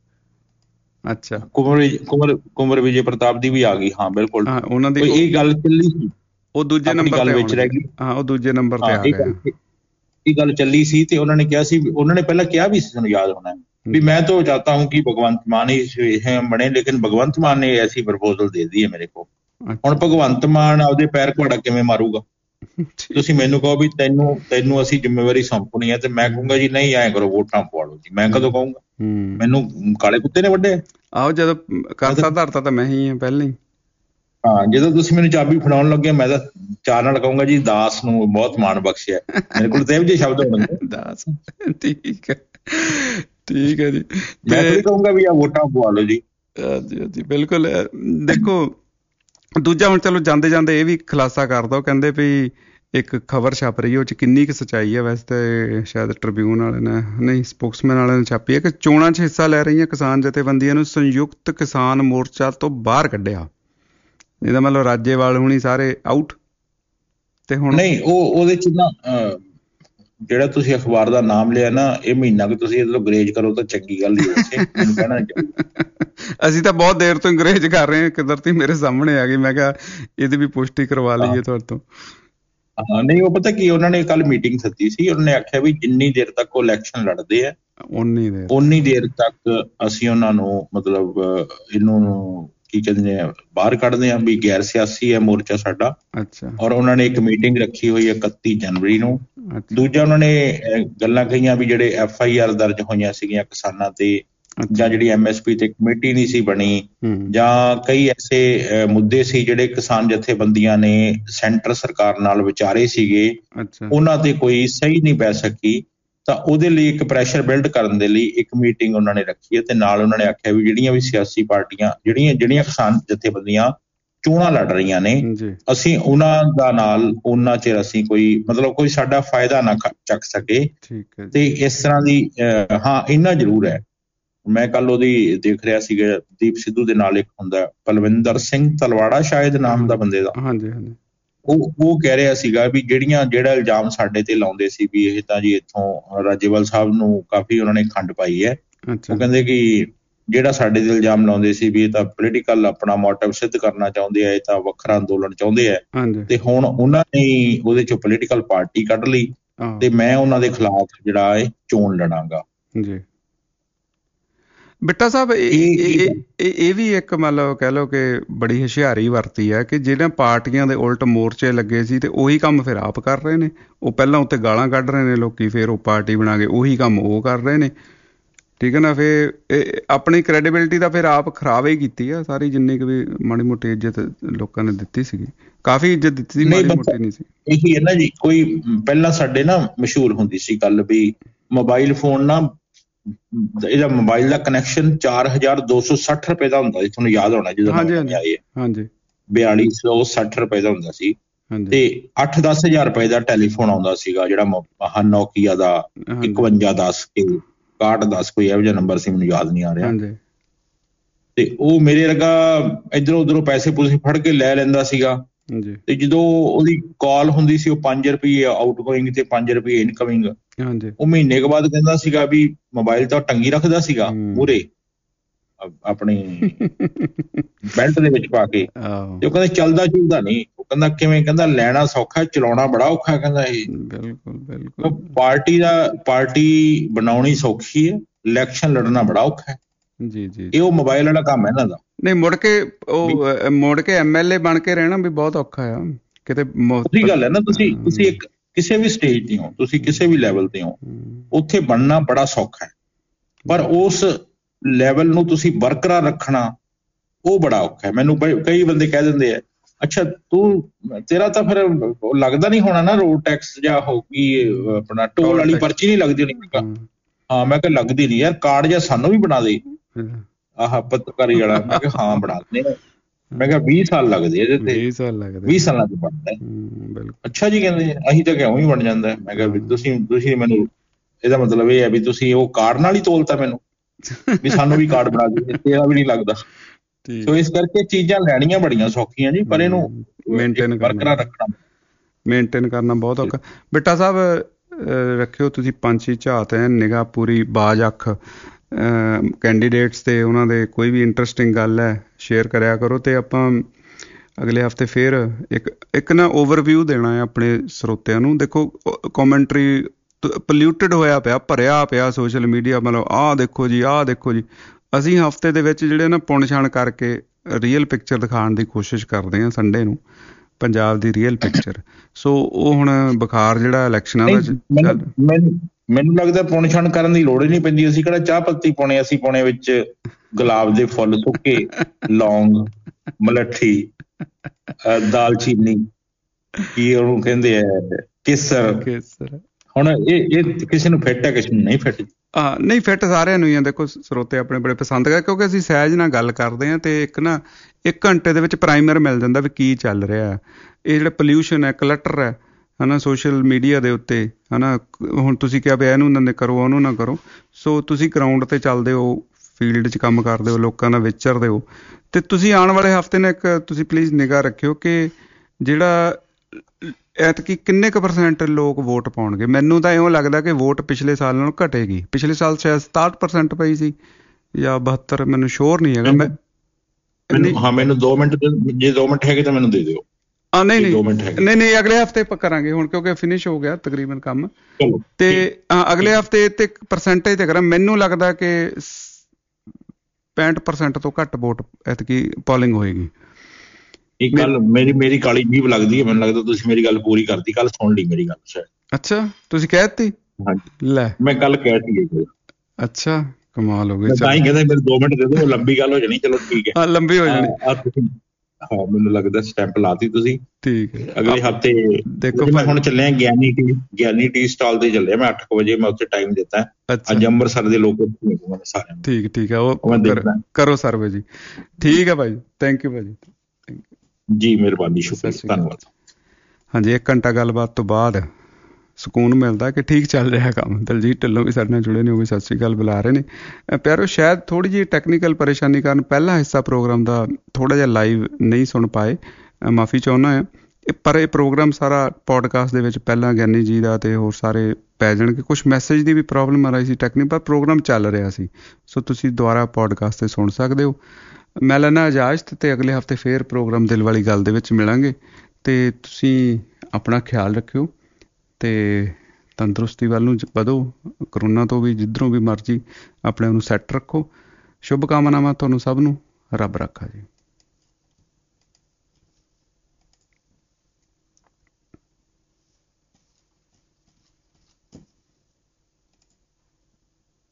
ਅੱਛਾ। ਕੁੰਵਰ ਵਿਜੇ ਪ੍ਰਤਾਪ ਦੀ ਵੀ ਆ ਗਈ। ਹਾਂ ਬਿਲਕੁਲ, ਉਹਨਾਂ ਦੀ ਇਹ ਗੱਲ ਚੱਲੀ ਸੀ, ਉਹ ਦੂਜੇ ਨੰਬਰ ਤੇ ਵਿੱਚ ਰਹਿ ਗਈ। ਹਾਂ, ਉਹ ਦੂਜੇ ਨੰਬਰ ਤੇ ਆ ਗਏ। ਇਹ ਗੱਲ ਚੱਲੀ ਸੀ ਤੇ ਉਹਨਾਂ ਨੇ ਕਿਹਾ ਸੀ, ਉਹਨਾਂ ਨੇ ਪਹਿਲਾਂ ਕਿਹਾ ਵੀ ਸੀ, ਤੁਹਾਨੂੰ ਯਾਦ ਹੋਣਾ भी मैं तो चाहता हूँ कि भगवंत मान ही बने, लेकिन भगवंत मान ने ऐसी प्रपोजल दे दी है मेरे को। ਹੁਣ ਭਗਵੰਤ ਮਾਨ ਆਪਦੇ ਪੈਰ ਘੋੜਾ ਕਿਵੇਂ ਮਾਰੂਗਾ? ਤੁਸੀਂ ਮੈਨੂੰ ਕਹੋ ਵੀ ਤੈਨੂੰ ਅਸੀਂ ਜ਼ਿੰਮੇਵਾਰੀ ਸੌਂਪਣੀ ਹੈ ਤੇ ਮੈਂ ਕਹੂੰਗਾ ਜੀ ਨਹੀਂ ਐਂ ਕਰੋ ਵੋਟਾਂ ਪਵਾ ਲਓ ਜੀ, ਮੈਂ ਕਦੋਂ ਕਹੂੰਗਾ? ਮੈਨੂੰ ਕਾਲੇ ਕੁੱਤੇ ਨੇ ਵੱਡੇ? ਆਹੋ, ਜਦੋਂ ਕਰਤਾ ਧਰਤਾ ਤਾਂ ਮੈਂ ਹੀ ਹਾਂ ਪਹਿਲਾਂ ਹੀ। ਹਾਂ, ਜਦੋਂ ਤੁਸੀਂ ਮੈਨੂੰ ਚਾਬੀ ਫੜਾਉਣ ਲੱਗੇ ਮੈਂ ਤਾਂ ਚਾਰ ਨਾਲ ਕਹੂੰਗਾ ਜੀ ਦਾਸ ਨੂੰ ਬਹੁਤ ਮਾਣ ਬਖਸ਼ਿਆ। ਮੇਰੇ ਕੋਲ ਤਾਂ ਇਹੋ ਜਿਹੇ ਸ਼ਬਦ ਹੋਣਗੇ। ਦਾਸ, ਠੀਕ ਹੈ, ਠੀਕ ਹੈ ਜੀ। ਮੈਂ ਤਾਂ ਕਹੂੰਗਾ ਵੀ ਆ ਵੋਟਾਂ ਪਵਾ ਲਓ ਜੀ। ਹਾਂਜੀ ਹਾਂਜੀ, ਬਿਲਕੁਲ। ਦੇਖੋ, ਦੂਜਾ ਹੁਣ ਚਲੋ ਜਾਂਦੇ ਜਾਂਦੇ ਇਹ ਵੀ ਖੁਲਾਸਾ ਕਰ ਦੋ, ਕਹਿੰਦੇ ਵੀ ਇੱਕ ਖਬਰ ਛਪ ਰਹੀ ਹੈ, ਉਹ 'ਚ ਕਿੰਨੀ ਕੁ ਸੱਚਾਈ ਹੈ ਵੈਸੇ ਤਾਂ ਸ਼ਾਇਦ ਟ੍ਰਿਬਿਊਨ ਵਾਲੇ ਨੇ, ਨਹੀਂ ਸਪੋਕਸਮੈਨ ਵਾਲਿਆਂ ਨੇ ਛਾਪੀ ਹੈ ਕਿ ਚੋਣਾਂ 'ਚ ਹਿੱਸਾ ਲੈ ਰਹੀਆਂ ਕਿਸਾਨ ਜਥੇਬੰਦੀਆਂ ਨੂੰ ਸੰਯੁਕਤ ਕਿਸਾਨ ਮੋਰਚਾ ਤੋਂ ਬਾਹਰ ਕੱਢਿਆ। ਇਹਦਾ ਮਤਲਬ ਰਾਜੇਵਾਲ ਹੁਣੀ ਸਾਰੇ ਆਊਟ। ਤੇ ਹੁਣ ਨਹੀਂ, ਉਹਦੇ 'ਚ ਨਾ ਜਿਹੜਾ ਤੁਸੀਂ ਅਖਬਾਰ ਦਾ ਨਾਮ ਲਿਆ ਨਾ, ਇਹ ਮਹੀਨਾ ਕਿ ਤੁਸੀਂ ਇਹਦੇ ਤੋਂ ਗਰੇਜ ਕਰੋ ਤਾਂ ਚੰਗੀ ਗੱਲ ਹੀ ਹੈ। ਮੈਨੂੰ ਕਹਿਣਾ ਅਸੀਂ ਤਾਂ ਬਹੁਤ ਦੇਰ ਤੋਂ ਅੰਗਰੇਜ਼ ਕਰ ਰਹੇ ਹਾਂ, ਕੁਦਰਤੀ ਮੇਰੇ ਸਾਹਮਣੇ ਆ ਗਈ, ਮੈਂ ਕਿਹਾ ਇਹਦੀ ਵੀ ਪੁਸ਼ਟੀ ਕਰਵਾ ਲਈਏ ਤੁਹਾਡੇ ਤੋਂ। ਹਾਂ, ਨਹੀਂ, ਉਹ ਪਤਾ ਕੀ, ਉਹਨਾਂ ਨੇ ਕੱਲ ਮੀਟਿੰਗ ਸੱਦੀ ਸੀ, ਉਹਨਾਂ ਨੇ ਆਖਿਆ ਵੀ ਜਿੰਨੀ ਦੇਰ ਤੱਕ ਉਹ ਇਲੈਕਸ਼ਨ ਲੜਦੇ ਆ ਉਨੀ ਦੇਰ ਤੱਕ ਅਸੀਂ ਉਹਨਾਂ ਨੂੰ ਮਤਲਬ ਇਹਨੂੰ ਕੀ ਕਹਿੰਦੇ ਆ ਬਾਹਰ ਕੱਢਦੇ ਆ, ਵੀ ਗੈਰ ਸਿਆਸੀ ਹੈ ਮੋਰਚਾ ਸਾਡਾ। ਅੱਛਾ। ਔਰ ਉਹਨਾਂ ਨੇ ਇੱਕ ਮੀਟਿੰਗ ਰੱਖੀ ਹੋਈ ਹੈ 31 ਜਨਵਰੀ ਨੂੰ। ਦੂਜਾ, ਉਹਨਾਂ ਨੇ ਗੱਲਾਂ ਕਹੀਆਂ ਵੀ ਜਿਹੜੇ FIR ਦਰਜ ਹੋਈਆਂ ਸੀਗੀਆਂ ਕਿਸਾਨਾਂ ਤੇ, ਜਾਂ ਜਿਹੜੀ MSP ਤੇ ਕਮੇਟੀ ਨਹੀਂ ਸੀ ਬਣੀ, ਜਾਂ ਕਈ ਐਸੇ ਮੁੱਦੇ ਸੀ ਜਿਹੜੇ ਕਿਸਾਨ ਜਥੇਬੰਦੀਆਂ ਨੇ ਸੈਂਟਰ ਸਰਕਾਰ ਨਾਲ ਵਿਚਾਰੇ ਸੀਗੇ, ਉਹਨਾਂ ਤੇ ਕੋਈ ਸਹੀ ਨਹੀਂ ਪੈ ਸਕੀ, ਤਾਂ ਉਹਦੇ ਲਈ ਇੱਕ ਪ੍ਰੈਸ਼ਰ ਬਿਲਡ ਕਰਨ ਦੇ ਲਈ ਇੱਕ ਮੀਟਿੰਗ ਉਹਨਾਂ ਨੇ ਰੱਖੀ ਹੈ। ਤੇ ਨਾਲ ਉਹਨਾਂ ਨੇ ਆਖਿਆ ਵੀ ਜਿਹੜੀਆਂ ਵੀ ਸਿਆਸੀ ਪਾਰਟੀਆਂ ਜਿਹੜੀਆਂ ਕਿਸਾਨ ਜਥੇਬੰਦੀਆਂ ਚੋਣਾਂ ਲੜ ਰਹੀਆਂ ਨੇ, ਅਸੀਂ ਉਹਨਾਂ ਦਾ ਨਾਲ ਉਹਨਾਂ ਚਿਰ ਅਸੀਂ ਕੋਈ ਸਾਡਾ ਫਾਇਦਾ ਨਾ ਚੱਕ ਸਕੇ। ਤੇ ਇਸ ਤਰ੍ਹਾਂ ਦੀ ਹਾਂ, ਇੰਨਾ ਜ਼ਰੂਰ ਹੈ। ਮੈਂ ਕੱਲ ਉਹਦੀ ਦੇਖ ਰਿਹਾ ਸੀਗਾ, ਦੀਪ ਸਿੱਧੂ ਦੇ ਨਾਲ ਇੱਕ ਹੁੰਦਾ ਪਲਵਿੰਦਰ ਸਿੰਘ ਤਲਵਾੜਾ ਸ਼ਾਇਦ ਨਾਮ ਦਾ ਬੰਦੇ ਦਾ, ਉਹ ਕਹਿ ਰਿਹਾ ਸੀਗਾ ਵੀ ਜਿਹੜਾ ਇਲਜ਼ਾਮ ਸਾਡੇ ਤੇ ਲਾਉਂਦੇ ਸੀ ਵੀ ਇਹ ਤਾਂ ਜੀ ਇੱਥੋਂ ਰਾਜੇਵਾਲ ਸਾਹਿਬ ਨੂੰ ਕਾਫੀ ਉਹਨਾਂ ਨੇ ਖੰਡ ਪਾਈ ਹੈ। ਉਹ ਕਹਿੰਦੇ ਕਿ ਜਿਹੜਾ ਸਾਡੇ ਤੇ ਇਲਜ਼ਾਮ ਲਾਉਂਦੇ ਸੀ ਵੀ ਇਹ ਤਾਂ ਪੋਲੀਟੀਕਲ ਆਪਣਾ ਮੋਟਿਵ ਸਿੱਧ ਕਰਨਾ ਚਾਹੁੰਦੇ ਆ, ਇਹ ਤਾਂ ਵੱਖਰਾ ਅੰਦੋਲਨ ਚਾਹੁੰਦੇ ਆ, ਤੇ ਹੁਣ ਉਹਨਾਂ ਨੇ ਉਹਦੇ ਚੋਂ ਪੋਲੀਟੀਕਲ ਪਾਰਟੀ ਕੱਢ ਲਈ ਤੇ ਮੈਂ ਉਹਨਾਂ ਦੇ ਖਿਲਾਫ ਜਿਹੜਾ ਇਹ ਚੋਣ ਲੜਾਂਗਾ। ਬਿੱਟਾ ਸਾਹਿਬ, ਇਹ ਵੀ ਇੱਕ ਮਤਲਬ ਕਹਿ ਲਓ ਕਿ ਬੜੀ ਹੁਸ਼ਿਆਰੀ ਵਰਤੀ ਹੈ ਕਿ ਜਿਹੜੀਆਂ ਪਾਰਟੀਆਂ ਦੇ ਉਲਟ ਮੋਰਚੇ ਲੱਗੇ ਸੀ ਤੇ ਉਹੀ ਕੰਮ ਫਿਰ ਆਪ ਕਰ ਰਹੇ ਨੇ। ਉਹ ਪਹਿਲਾਂ ਉੱਤੇ ਗਾਲਾਂ ਕੱਢ ਰਹੇ ਨੇ ਲੋਕੀ, ਫਿਰ ਉਹ ਪਾਰਟੀ ਬਣਾ ਕੇ ਉਹੀ ਕੰਮ ਉਹ ਕਰ ਰਹੇ ਨੇ, ਠੀਕ ਹੈ ਨਾ। ਫਿਰ ਆਪਣੀ ਕ੍ਰੈਡੀਬਿਲਿਟੀ ਤਾਂ ਫਿਰ ਆਪ ਖਰਾਬ ਹੀ ਕੀਤੀ ਆ ਸਾਰੀ, ਜਿੰਨੀ ਕੁ ਵੀ ਮਾੜੀ ਮੋਟੀ ਇੱਜ਼ਤ ਲੋਕਾਂ ਨੇ ਦਿੱਤੀ ਸੀਗੀ, ਕਾਫੀ ਇੱਜ਼ਤ ਦਿੱਤੀ ਸੀ, ਮਾੜੀ ਮੋਟੀ ਨਹੀਂ ਸੀ। ਇਹੀ ਹੈ ਨਾ ਜੀ, ਕੋਈ ਪਹਿਲਾਂ ਸਾਡੇ ਨਾ ਮਸ਼ਹੂਰ ਹੁੰਦੀ ਸੀ ਗੱਲ ਵੀ ਮੋਬਾਈਲ ਫੋਨ ਨਾ, ਇਹਦਾ ਮੋਬਾਈਲ ਦਾ ਕਨੈਕਸ਼ਨ 4260 ਰੁਪਏ ਦਾ ਹੁੰਦਾ ਸੀ, ਤੁਹਾਨੂੰ ਯਾਦ ਹੋਣਾ ਜਦੋਂ ਆਏ 4260 ਰੁਪਏ ਦਾ ਹੁੰਦਾ ਸੀ, ਤੇ 8-10 ਹਜ਼ਾਰ ਰੁਪਏ ਦਾ ਟੈਲੀਫੋਨ ਆਉਂਦਾ ਸੀਗਾ ਜਿਹੜਾ ਨੋਕੀਆ ਦਾ 5110 ਕੇ 6110 ਕੋਈ ਇਹੋ ਜਿਹਾ ਨੰਬਰ ਸੀ, ਮੈਨੂੰ ਯਾਦ ਨਹੀਂ ਆ ਰਿਹਾ। ਤੇ ਉਹ ਮੇਰੇ ਵਰਗਾ ਇੱਧਰੋਂ ਉੱਧਰੋਂ ਪੈਸੇ ਪੂਸੇ ਫੜ ਕੇ ਲੈ ਲੈਂਦਾ ਸੀਗਾ, ਤੇ ਜਦੋਂ ਉਹਦੀ ਕਾਲ ਹੁੰਦੀ ਸੀ ਉਹ 5 ਰੁਪਏ ਆਊਟ ਗੋਇੰਗ ਤੇ 5 ਰੁਪਏ ਇਨਕਮਿੰਗ। ਉਹ ਮਹੀਨੇ ਕੁ ਬਾਅਦ ਕਹਿੰਦਾ ਸੀਗਾ ਵੀ ਮੋਬਾਈਲ ਤਾਂ ਟੰਗੀ ਰੱਖਦਾ ਸੀਗਾ ਮੂਹਰੇ ਆਪਣੀ ਬੈਲਟ ਦੇ ਵਿੱਚ ਪਾ ਕੇ, ਤੇ ਉਹ ਕਹਿੰਦਾ ਚੱਲਦਾ ਚੁਲਦਾ ਨਹੀਂ। ਉਹ ਕਹਿੰਦਾ ਕਿਵੇਂ? ਕਹਿੰਦਾ ਲੈਣਾ ਸੌਖਾ, ਚਲਾਉਣਾ ਬੜਾ ਔਖਾ। ਕਹਿੰਦਾ ਇਹ ਪਾਰਟੀ ਬਣਾਉਣੀ ਸੌਖੀ ਹੈ, ਇਲੈਕਸ਼ਨ ਲੜਨਾ ਬੜਾ ਔਖਾ ਹੈ। ਇਹ ਉਹ ਮੋਬਾਈਲ ਵਾਲਾ ਕੰਮ ਹੈ ਇਹਨਾਂ ਦਾ। ਨਹੀਂ, ਮੁੜ ਕੇ MLA ਬਣ ਕੇ ਰਹਿਣਾ ਵੀ ਬਹੁਤ ਔਖਾ ਆ ਕਿਤੇ। ਉਹੀ ਗੱਲ ਹੈ ਨਾ, ਤੁਸੀਂ ਇੱਕ ਕਿਸੇ ਵੀ ਸਟੇਜ ਤੇ ਹੋ, ਤੁਸੀਂ ਕਿਸੇ ਵੀ ਲੈਵਲ ਤੇ ਹੋ, ਉੱਥੇ ਬਣਨਾ ਬੜਾ ਸੌਖਾ ਹੈ, ਪਰ ਉਸ ਲੈਵਲ ਨੂੰ ਤੁਸੀਂ ਬਰਕਰਾਰ ਰੱਖਣਾ ਉਹ ਬੜਾ ਔਖਾ ਹੈ। ਮੈਨੂੰ ਕਈ ਬੰਦੇ ਕਹਿ ਦਿੰਦੇ ਆ, ਅੱਛਾ ਤੇਰਾ ਤਾਂ ਫਿਰ ਲੱਗਦਾ ਨਹੀਂ ਹੋਣਾ ਨਾ ਰੋਡ ਟੈਕਸ ਜਾਂ ਹੋਊਗੀ ਆਪਣਾ ਟੋਲ ਵਾਲੀ ਪਰਚੀ ਨਹੀਂ ਲੱਗਦੀ ਹੋਣੀ। ਹਾਂ, ਮੈਂ ਕਿਹਾ ਲੱਗਦੀ ਨਹੀਂ ਯਾਰ, ਕਾਰਡ ਜਾਂ ਸਾਨੂੰ ਵੀ ਬਣਾ ਦੇ, ਆਹ ਪੱਤਰਕਾਰੀ ਵਾਲਾ। ਮੈਂ ਕਿਹਾ ਹਾਂ ਬਣਾ ਦਿੰਦੇ। ਮੈਂ ਕਿਹਾ 20 ਸਾਲ ਲੱਗਦੇ ਇਹਦੇ ਤੇ, 20 ਸਾਲਾਂ ਚ ਬਣਦਾ। ਅੱਛਾ ਜੀ, ਕਹਿੰਦੇ ਅਸੀਂ ਤਾਂ ਕਿਉਂ ਹੀ ਬਣ ਜਾਂਦਾ। ਮੈਂ ਕਿਹਾ ਵੀ ਤੁਸੀਂ ਮੈਨੂੰ, ਇਹਦਾ ਮਤਲਬ ਇਹ ਹੈ ਵੀ ਤੁਸੀਂ ਉਹ ਕਾਰਡ ਨਾਲ ਹੀ ਤੋਲਤਾ ਮੈਨੂੰ ਵੀ ਸਾਨੂੰ ਵੀ ਕਾਰਡ ਬਣਾ ਦਿਓ, ਤੇਰਾ ਵੀ ਨਹੀਂ ਲੱਗਦਾ। ਸੋ ਇਸ ਕਰਕੇ ਚੀਜ਼ਾਂ ਲੈਣੀਆਂ ਬੜੀਆਂ ਸੌਖੀਆਂ ਜੀ, ਪਰ ਇਹਨੂੰ ਮੇਨਟੇਨ ਕਰਨਾ ਬਹੁਤ ਔਖਾ। ਬਿੱਟਾ ਸਾਹਿਬ ਰੱਖਿਓ ਤੁਸੀਂ ਪੰਛੀ ਝਾਤ ਹੈ, ਨਿਗਾਹ ਪੂਰੀ, ਬਾਜ਼ ਅੱਖ ਕੈਂਡੀਡੇਟਸ ਤੇ ਉਹਨਾਂ ਦੇ ਕੋਈ ਵੀ ਇੰਟਰਸਟਿੰਗ ਗੱਲ ਹੈ ਸ਼ੇਅਰ ਕਰਿਆ ਕਰੋ। ਤੇ ਆਪਾਂ ਅਗਲੇ ਹਫਤੇ ਫਿਰ ਇੱਕ ਨਾ ਓਵਰਵਿਊ ਦੇਣਾ ਹੈ ਆਪਣੇ ਸਰੋਤਿਆਂ ਨੂੰ। ਦੇਖੋ ਕਮੈਂਟਰੀ ਪੋਲਿਊਟਡ ਹੋਇਆ ਪਿਆ, ਭਰਿਆ ਪਿਆ ਸੋਸ਼ਲ ਮੀਡੀਆ, ਮਤਲਬ ਆਹ ਦੇਖੋ ਜੀ, ਆਹ ਦੇਖੋ ਜੀ। ਅਸੀਂ ਹਫਤੇ ਦੇ ਵਿੱਚ ਜਿਹੜੇ ਨਾ ਪੁਣ ਛਾਣ ਕਰਕੇ ਰੀਅਲ ਪਿਕਚਰ ਦਿਖਾਉਣ ਦੀ ਕੋਸ਼ਿਸ਼ ਕਰਦੇ ਹਾਂ ਸੰਡੇ ਨੂੰ, ਪੰਜਾਬ ਦੀ ਰੀਅਲ ਪਿਕਚਰ। ਸੋ ਉਹ ਹੁਣ ਬੁਖਾਰ ਜਿਹੜਾ ਇਲੈਕਸ਼ਨਾਂ ਦਾ ਮੈਨੂੰ ਲੱਗਦਾ ਪੁਣ ਛਾਣ ਕਰਨ ਦੀ ਲੋੜ ਹੀ ਨਹੀਂ ਪੈਂਦੀ। ਅਸੀਂ ਕਿਹੜਾ ਚਾਹ ਪੱਤੀ ਪਾਉਣੇ, ਅਸੀਂ ਪਾਉਣੇ ਵਿੱਚ ਗੁਲਾਬ ਦੇ ਫੁੱਲ ਸੁੱਕੇ, ਲੌਂਗ, ਮਲੱਠੀ, ਦਾਲਚੀਨੀ, ਕੀ ਉਹਨੂੰ ਕਹਿੰਦੇ ਆ, ਕੇਸਰ। ਹੁਣ ਇਹ ਕਿਸੇ ਨੂੰ ਫਿੱਟ ਹੈ, ਕਿਸੇ ਨੂੰ ਨਹੀਂ ਫਿੱਟ। ਨਹੀਂ, ਫਿੱਟ ਸਾਰਿਆਂ ਨੂੰ ਹੀ ਆ। ਦੇਖੋ ਸਰੋਤੇ ਆਪਣੇ ਬੜੇ ਪਸੰਦ ਕਰ, ਕਿਉਂਕਿ ਅਸੀਂ ਸਹਿਜ ਨਾਲ ਗੱਲ ਕਰਦੇ ਹਾਂ ਤੇ ਇੱਕ ਘੰਟੇ ਦੇ ਵਿੱਚ ਪ੍ਰਾਈਮਰ ਮਿਲ ਜਾਂਦਾ ਵੀ ਕੀ ਚੱਲ ਰਿਹਾ। ਇਹ ਜਿਹੜਾ ਪੋਲਿਊਸ਼ਨ ਹੈ, ਕਲਟਰ ਹੈ ਨਾ ਸੋਸ਼ਲ ਮੀਡੀਆ ਦੇ ਉੱਤੇ, ਹੈ ਨਾ। ਹੁਣ ਤੁਸੀਂ ਕਿਹਾ ਵੀ ਇਹਨੂੰ ਨਾ ਕਰੋ, ਉਹਨੂੰ ਨਾ ਕਰੋ। ਸੋ ਤੁਸੀਂ ਗਰਾਊਂਡ 'ਤੇ ਚੱਲਦੇ ਹੋ, ਫੀਲਡ 'ਚ ਕੰਮ ਕਰਦੇ ਹੋ, ਲੋਕਾਂ ਨਾਲ ਵਿਚਰਦੇ ਹੋ, ਅਤੇ ਤੁਸੀਂ ਆਉਣ ਵਾਲੇ ਹਫ਼ਤੇ ਨਾਲ ਤੁਸੀਂ ਪਲੀਜ਼ ਨਿਗਾਹ ਰੱਖਿਓ ਕਿ ਜਿਹੜਾ ਐਤਕੀ ਕਿੰਨੇ ਕੁ % ਲੋਕ ਵੋਟ ਪਾਉਣਗੇ। ਮੈਨੂੰ ਤਾਂ ਇਉਂ ਲੱਗਦਾ ਕਿ ਵੋਟ ਪਿਛਲੇ ਸਾਲ ਨਾਲੋਂ ਘਟੇਗੀ। ਪਿਛਲੇ ਸਾਲ ਸ਼ਾਇਦ 67% ਪਈ ਸੀ ਜਾਂ 72, ਮੈਨੂੰ ਸ਼ੋਰ ਨਹੀਂ ਹੈਗਾ। ਮੈਨੂੰ 2 ਮਿੰਟ, ਜੇ 2 ਮਿੰਟ ਹੈਗੇ ਤਾਂ ਮੈਨੂੰ ਦੇ ਦਿਓ। ਨਹੀਂ, ਅਗਲੇ ਹਫ਼ਤੇ ਕਰਾਂਗੇ ਹੁਣ, ਕਿਉਂਕਿ ਫਿਨਿਸ਼ ਹੋ ਗਿਆ ਤਕਰੀਬਨ ਕੰਮ। ਤੇ ਅਗਲੇ ਹਫ਼ਤੇ ਤੇ ਪਰਸੈਂਟੇਜ ਤੇ ਕਰਾਂ। ਮੈਨੂੰ ਲੱਗਦਾ ਕਿ 65% ਤੋਂ ਘੱਟ ਵੋਟ ਐਤਕੀ ਪੋਲਿੰਗ ਹੋਏਗੀ। ਇੱਕ ਗੱਲ ਮੇਰੀ ਕਾਲੀ ਜੀਭ ਲੱਗਦੀ ਹੈ, ਮੈਨੂੰ ਲੱਗਦਾ ਤੁਸੀਂ ਮੇਰੀ ਗੱਲ ਪੂਰੀ ਕਰਤੀ। ਕੱਲ ਸੁਣ ਲਈ ਮੇਰੀ ਗੱਲ ਸ਼ਾਇਦ। ਅੱਛਾ, ਤੁਸੀਂ ਕਹਿ ਦਿੱਤੀ? ਲੈ, ਮੈਂ ਕੱਲ ਕਹਿ ਦਿੱਤੀ। ਅੱਛਾ, ਕਮਾਲ ਹੋ ਗਈ। ਤਾਂ ਹੀ ਕਹਿੰਦਾ ਮੇਰੇ 2 ਮਿੰਟ ਦੇ ਦਿਓ, ਲੰਬੀ ਗੱਲ ਹੋ ਜਾਣੀ। ਚਲੋ ਠੀਕ ਹੈ, ਲੰਬੀ ਹੋ ਜਾਣੀ। ਹਾਂ, ਮੈਨੂੰ ਲੱਗਦਾ ਸਟੈਂਪ ਲਾਤੀ ਤੁਸੀਂ। ਠੀਕ ਹੈ, ਅਗਲੇ ਹਫ਼ਤੇ ਦੇਖੋ। ਮੈਂ ਹੁਣ ਚੱਲਿਆ ਗਿਆਨੀ ਟੀ ਸਟਾਲ ਤੇ ਚੱਲਿਆ ਮੈਂ 8 ਵਜੇ। ਮੈਂ ਉੱਥੇ ਟਾਈਮ ਦਿੱਤਾ ਅੱਜ। ਅੰਮ੍ਰਿਤਸਰ ਦੇ ਲੋਕ ਸਾਰਿਆਂ ਨੂੰ। ਠੀਕ ਹੈ, ਉਹ ਕਰੋ ਸਰਵੇ ਜੀ। ਠੀਕ ਹੈ ਭਾਈ, ਥੈਂਕ ਯੂ ਭਾਜੀ ਜੀ, ਮਿਹਰਬਾਨੀ, ਸ਼ੁਕਰੀਆ, ਧੰਨਵਾਦ। ਹਾਂਜੀ, 1 ਘੰਟਾ ਗੱਲਬਾਤ ਤੋਂ ਬਾਅਦ ਸਕੂਨ ਮਿਲਦਾ ਕਿ ਠੀਕ ਚੱਲ ਰਿਹਾ ਕੰਮ। ਦਲਜੀਤ ਢਿੱਲੋਂ ਵੀ ਸਾਡੇ ਨਾਲ ਜੁੜੇ ਨੇ, ਉਹ ਵੀ ਸਤਿ ਸ਼੍ਰੀ ਅਕਾਲ ਬੁਲਾ ਰਹੇ ਨੇ। ਪਿਆਰੋ, ਸ਼ਾਇਦ ਥੋੜ੍ਹੀ ਜਿਹੀ ਟੈਕਨੀਕਲ ਪਰੇਸ਼ਾਨੀ ਕਾਰਨ ਪਹਿਲਾ ਹਿੱਸਾ ਪ੍ਰੋਗਰਾਮ ਦਾ ਥੋੜ੍ਹਾ ਜਿਹਾ ਲਾਈਵ ਨਹੀਂ ਸੁਣ ਪਾਏ, ਮਾਫੀ ਚਾਹੁੰਦਾ ਹਾਂ। ਪਰ ਇਹ ਪ੍ਰੋਗਰਾਮ ਸਾਰਾ ਪੋਡਕਾਸਟ ਦੇ ਵਿੱਚ ਪਹਿਲਾਂ ਗਿਆਨੀ ਜੀ ਦਾ ਅਤੇ ਹੋਰ ਸਾਰੇ ਪੈ ਜਾਣਗੇ। ਕੁਛ ਮੈਸੇਜ ਦੀ ਵੀ ਪ੍ਰੋਬਲਮ ਆ ਰਹੀ ਸੀ ਟੈਕਨੀਕਲ, ਪਰ ਪ੍ਰੋਗਰਾਮ ਚੱਲ ਰਿਹਾ ਸੀ। ਸੋ ਤੁਸੀਂ ਦੁਬਾਰਾ ਪੋਡਕਾਸਟ 'ਤੇ ਸੁਣ ਸਕਦੇ ਹੋ। ਮੈਂ ਲੈਣਾ ਇਜਾਜ਼ਤ, ਅਤੇ ਅਗਲੇ ਹਫ਼ਤੇ ਫਿਰ ਪ੍ਰੋਗਰਾਮ ਦਿਲ ਵਾਲੀ ਗੱਲ ਦੇ ਵਿੱਚ ਮਿਲਾਂਗੇ। ਅਤੇ ਤੁਸੀਂ ਆਪਣਾ ਖਿਆਲ ਰੱਖਿਓ ਅਤੇ ਤੰਦਰੁਸਤੀ ਵੱਲ ਨੂੰ ਵਧੋ। ਕਰੋਨਾ ਤੋਂ ਵੀ ਜਿੱਧਰੋਂ ਵੀ ਮਰਜ਼ੀ ਆਪਣੇ ਆਪ ਨੂੰ ਸੈੱਟ ਰੱਖੋ। ਸ਼ੁਭ ਕਾਮਨਾਵਾਂ ਤੁਹਾਨੂੰ ਸਭ ਨੂੰ। ਰੱਬ ਰਾਖਾ ਜੀ।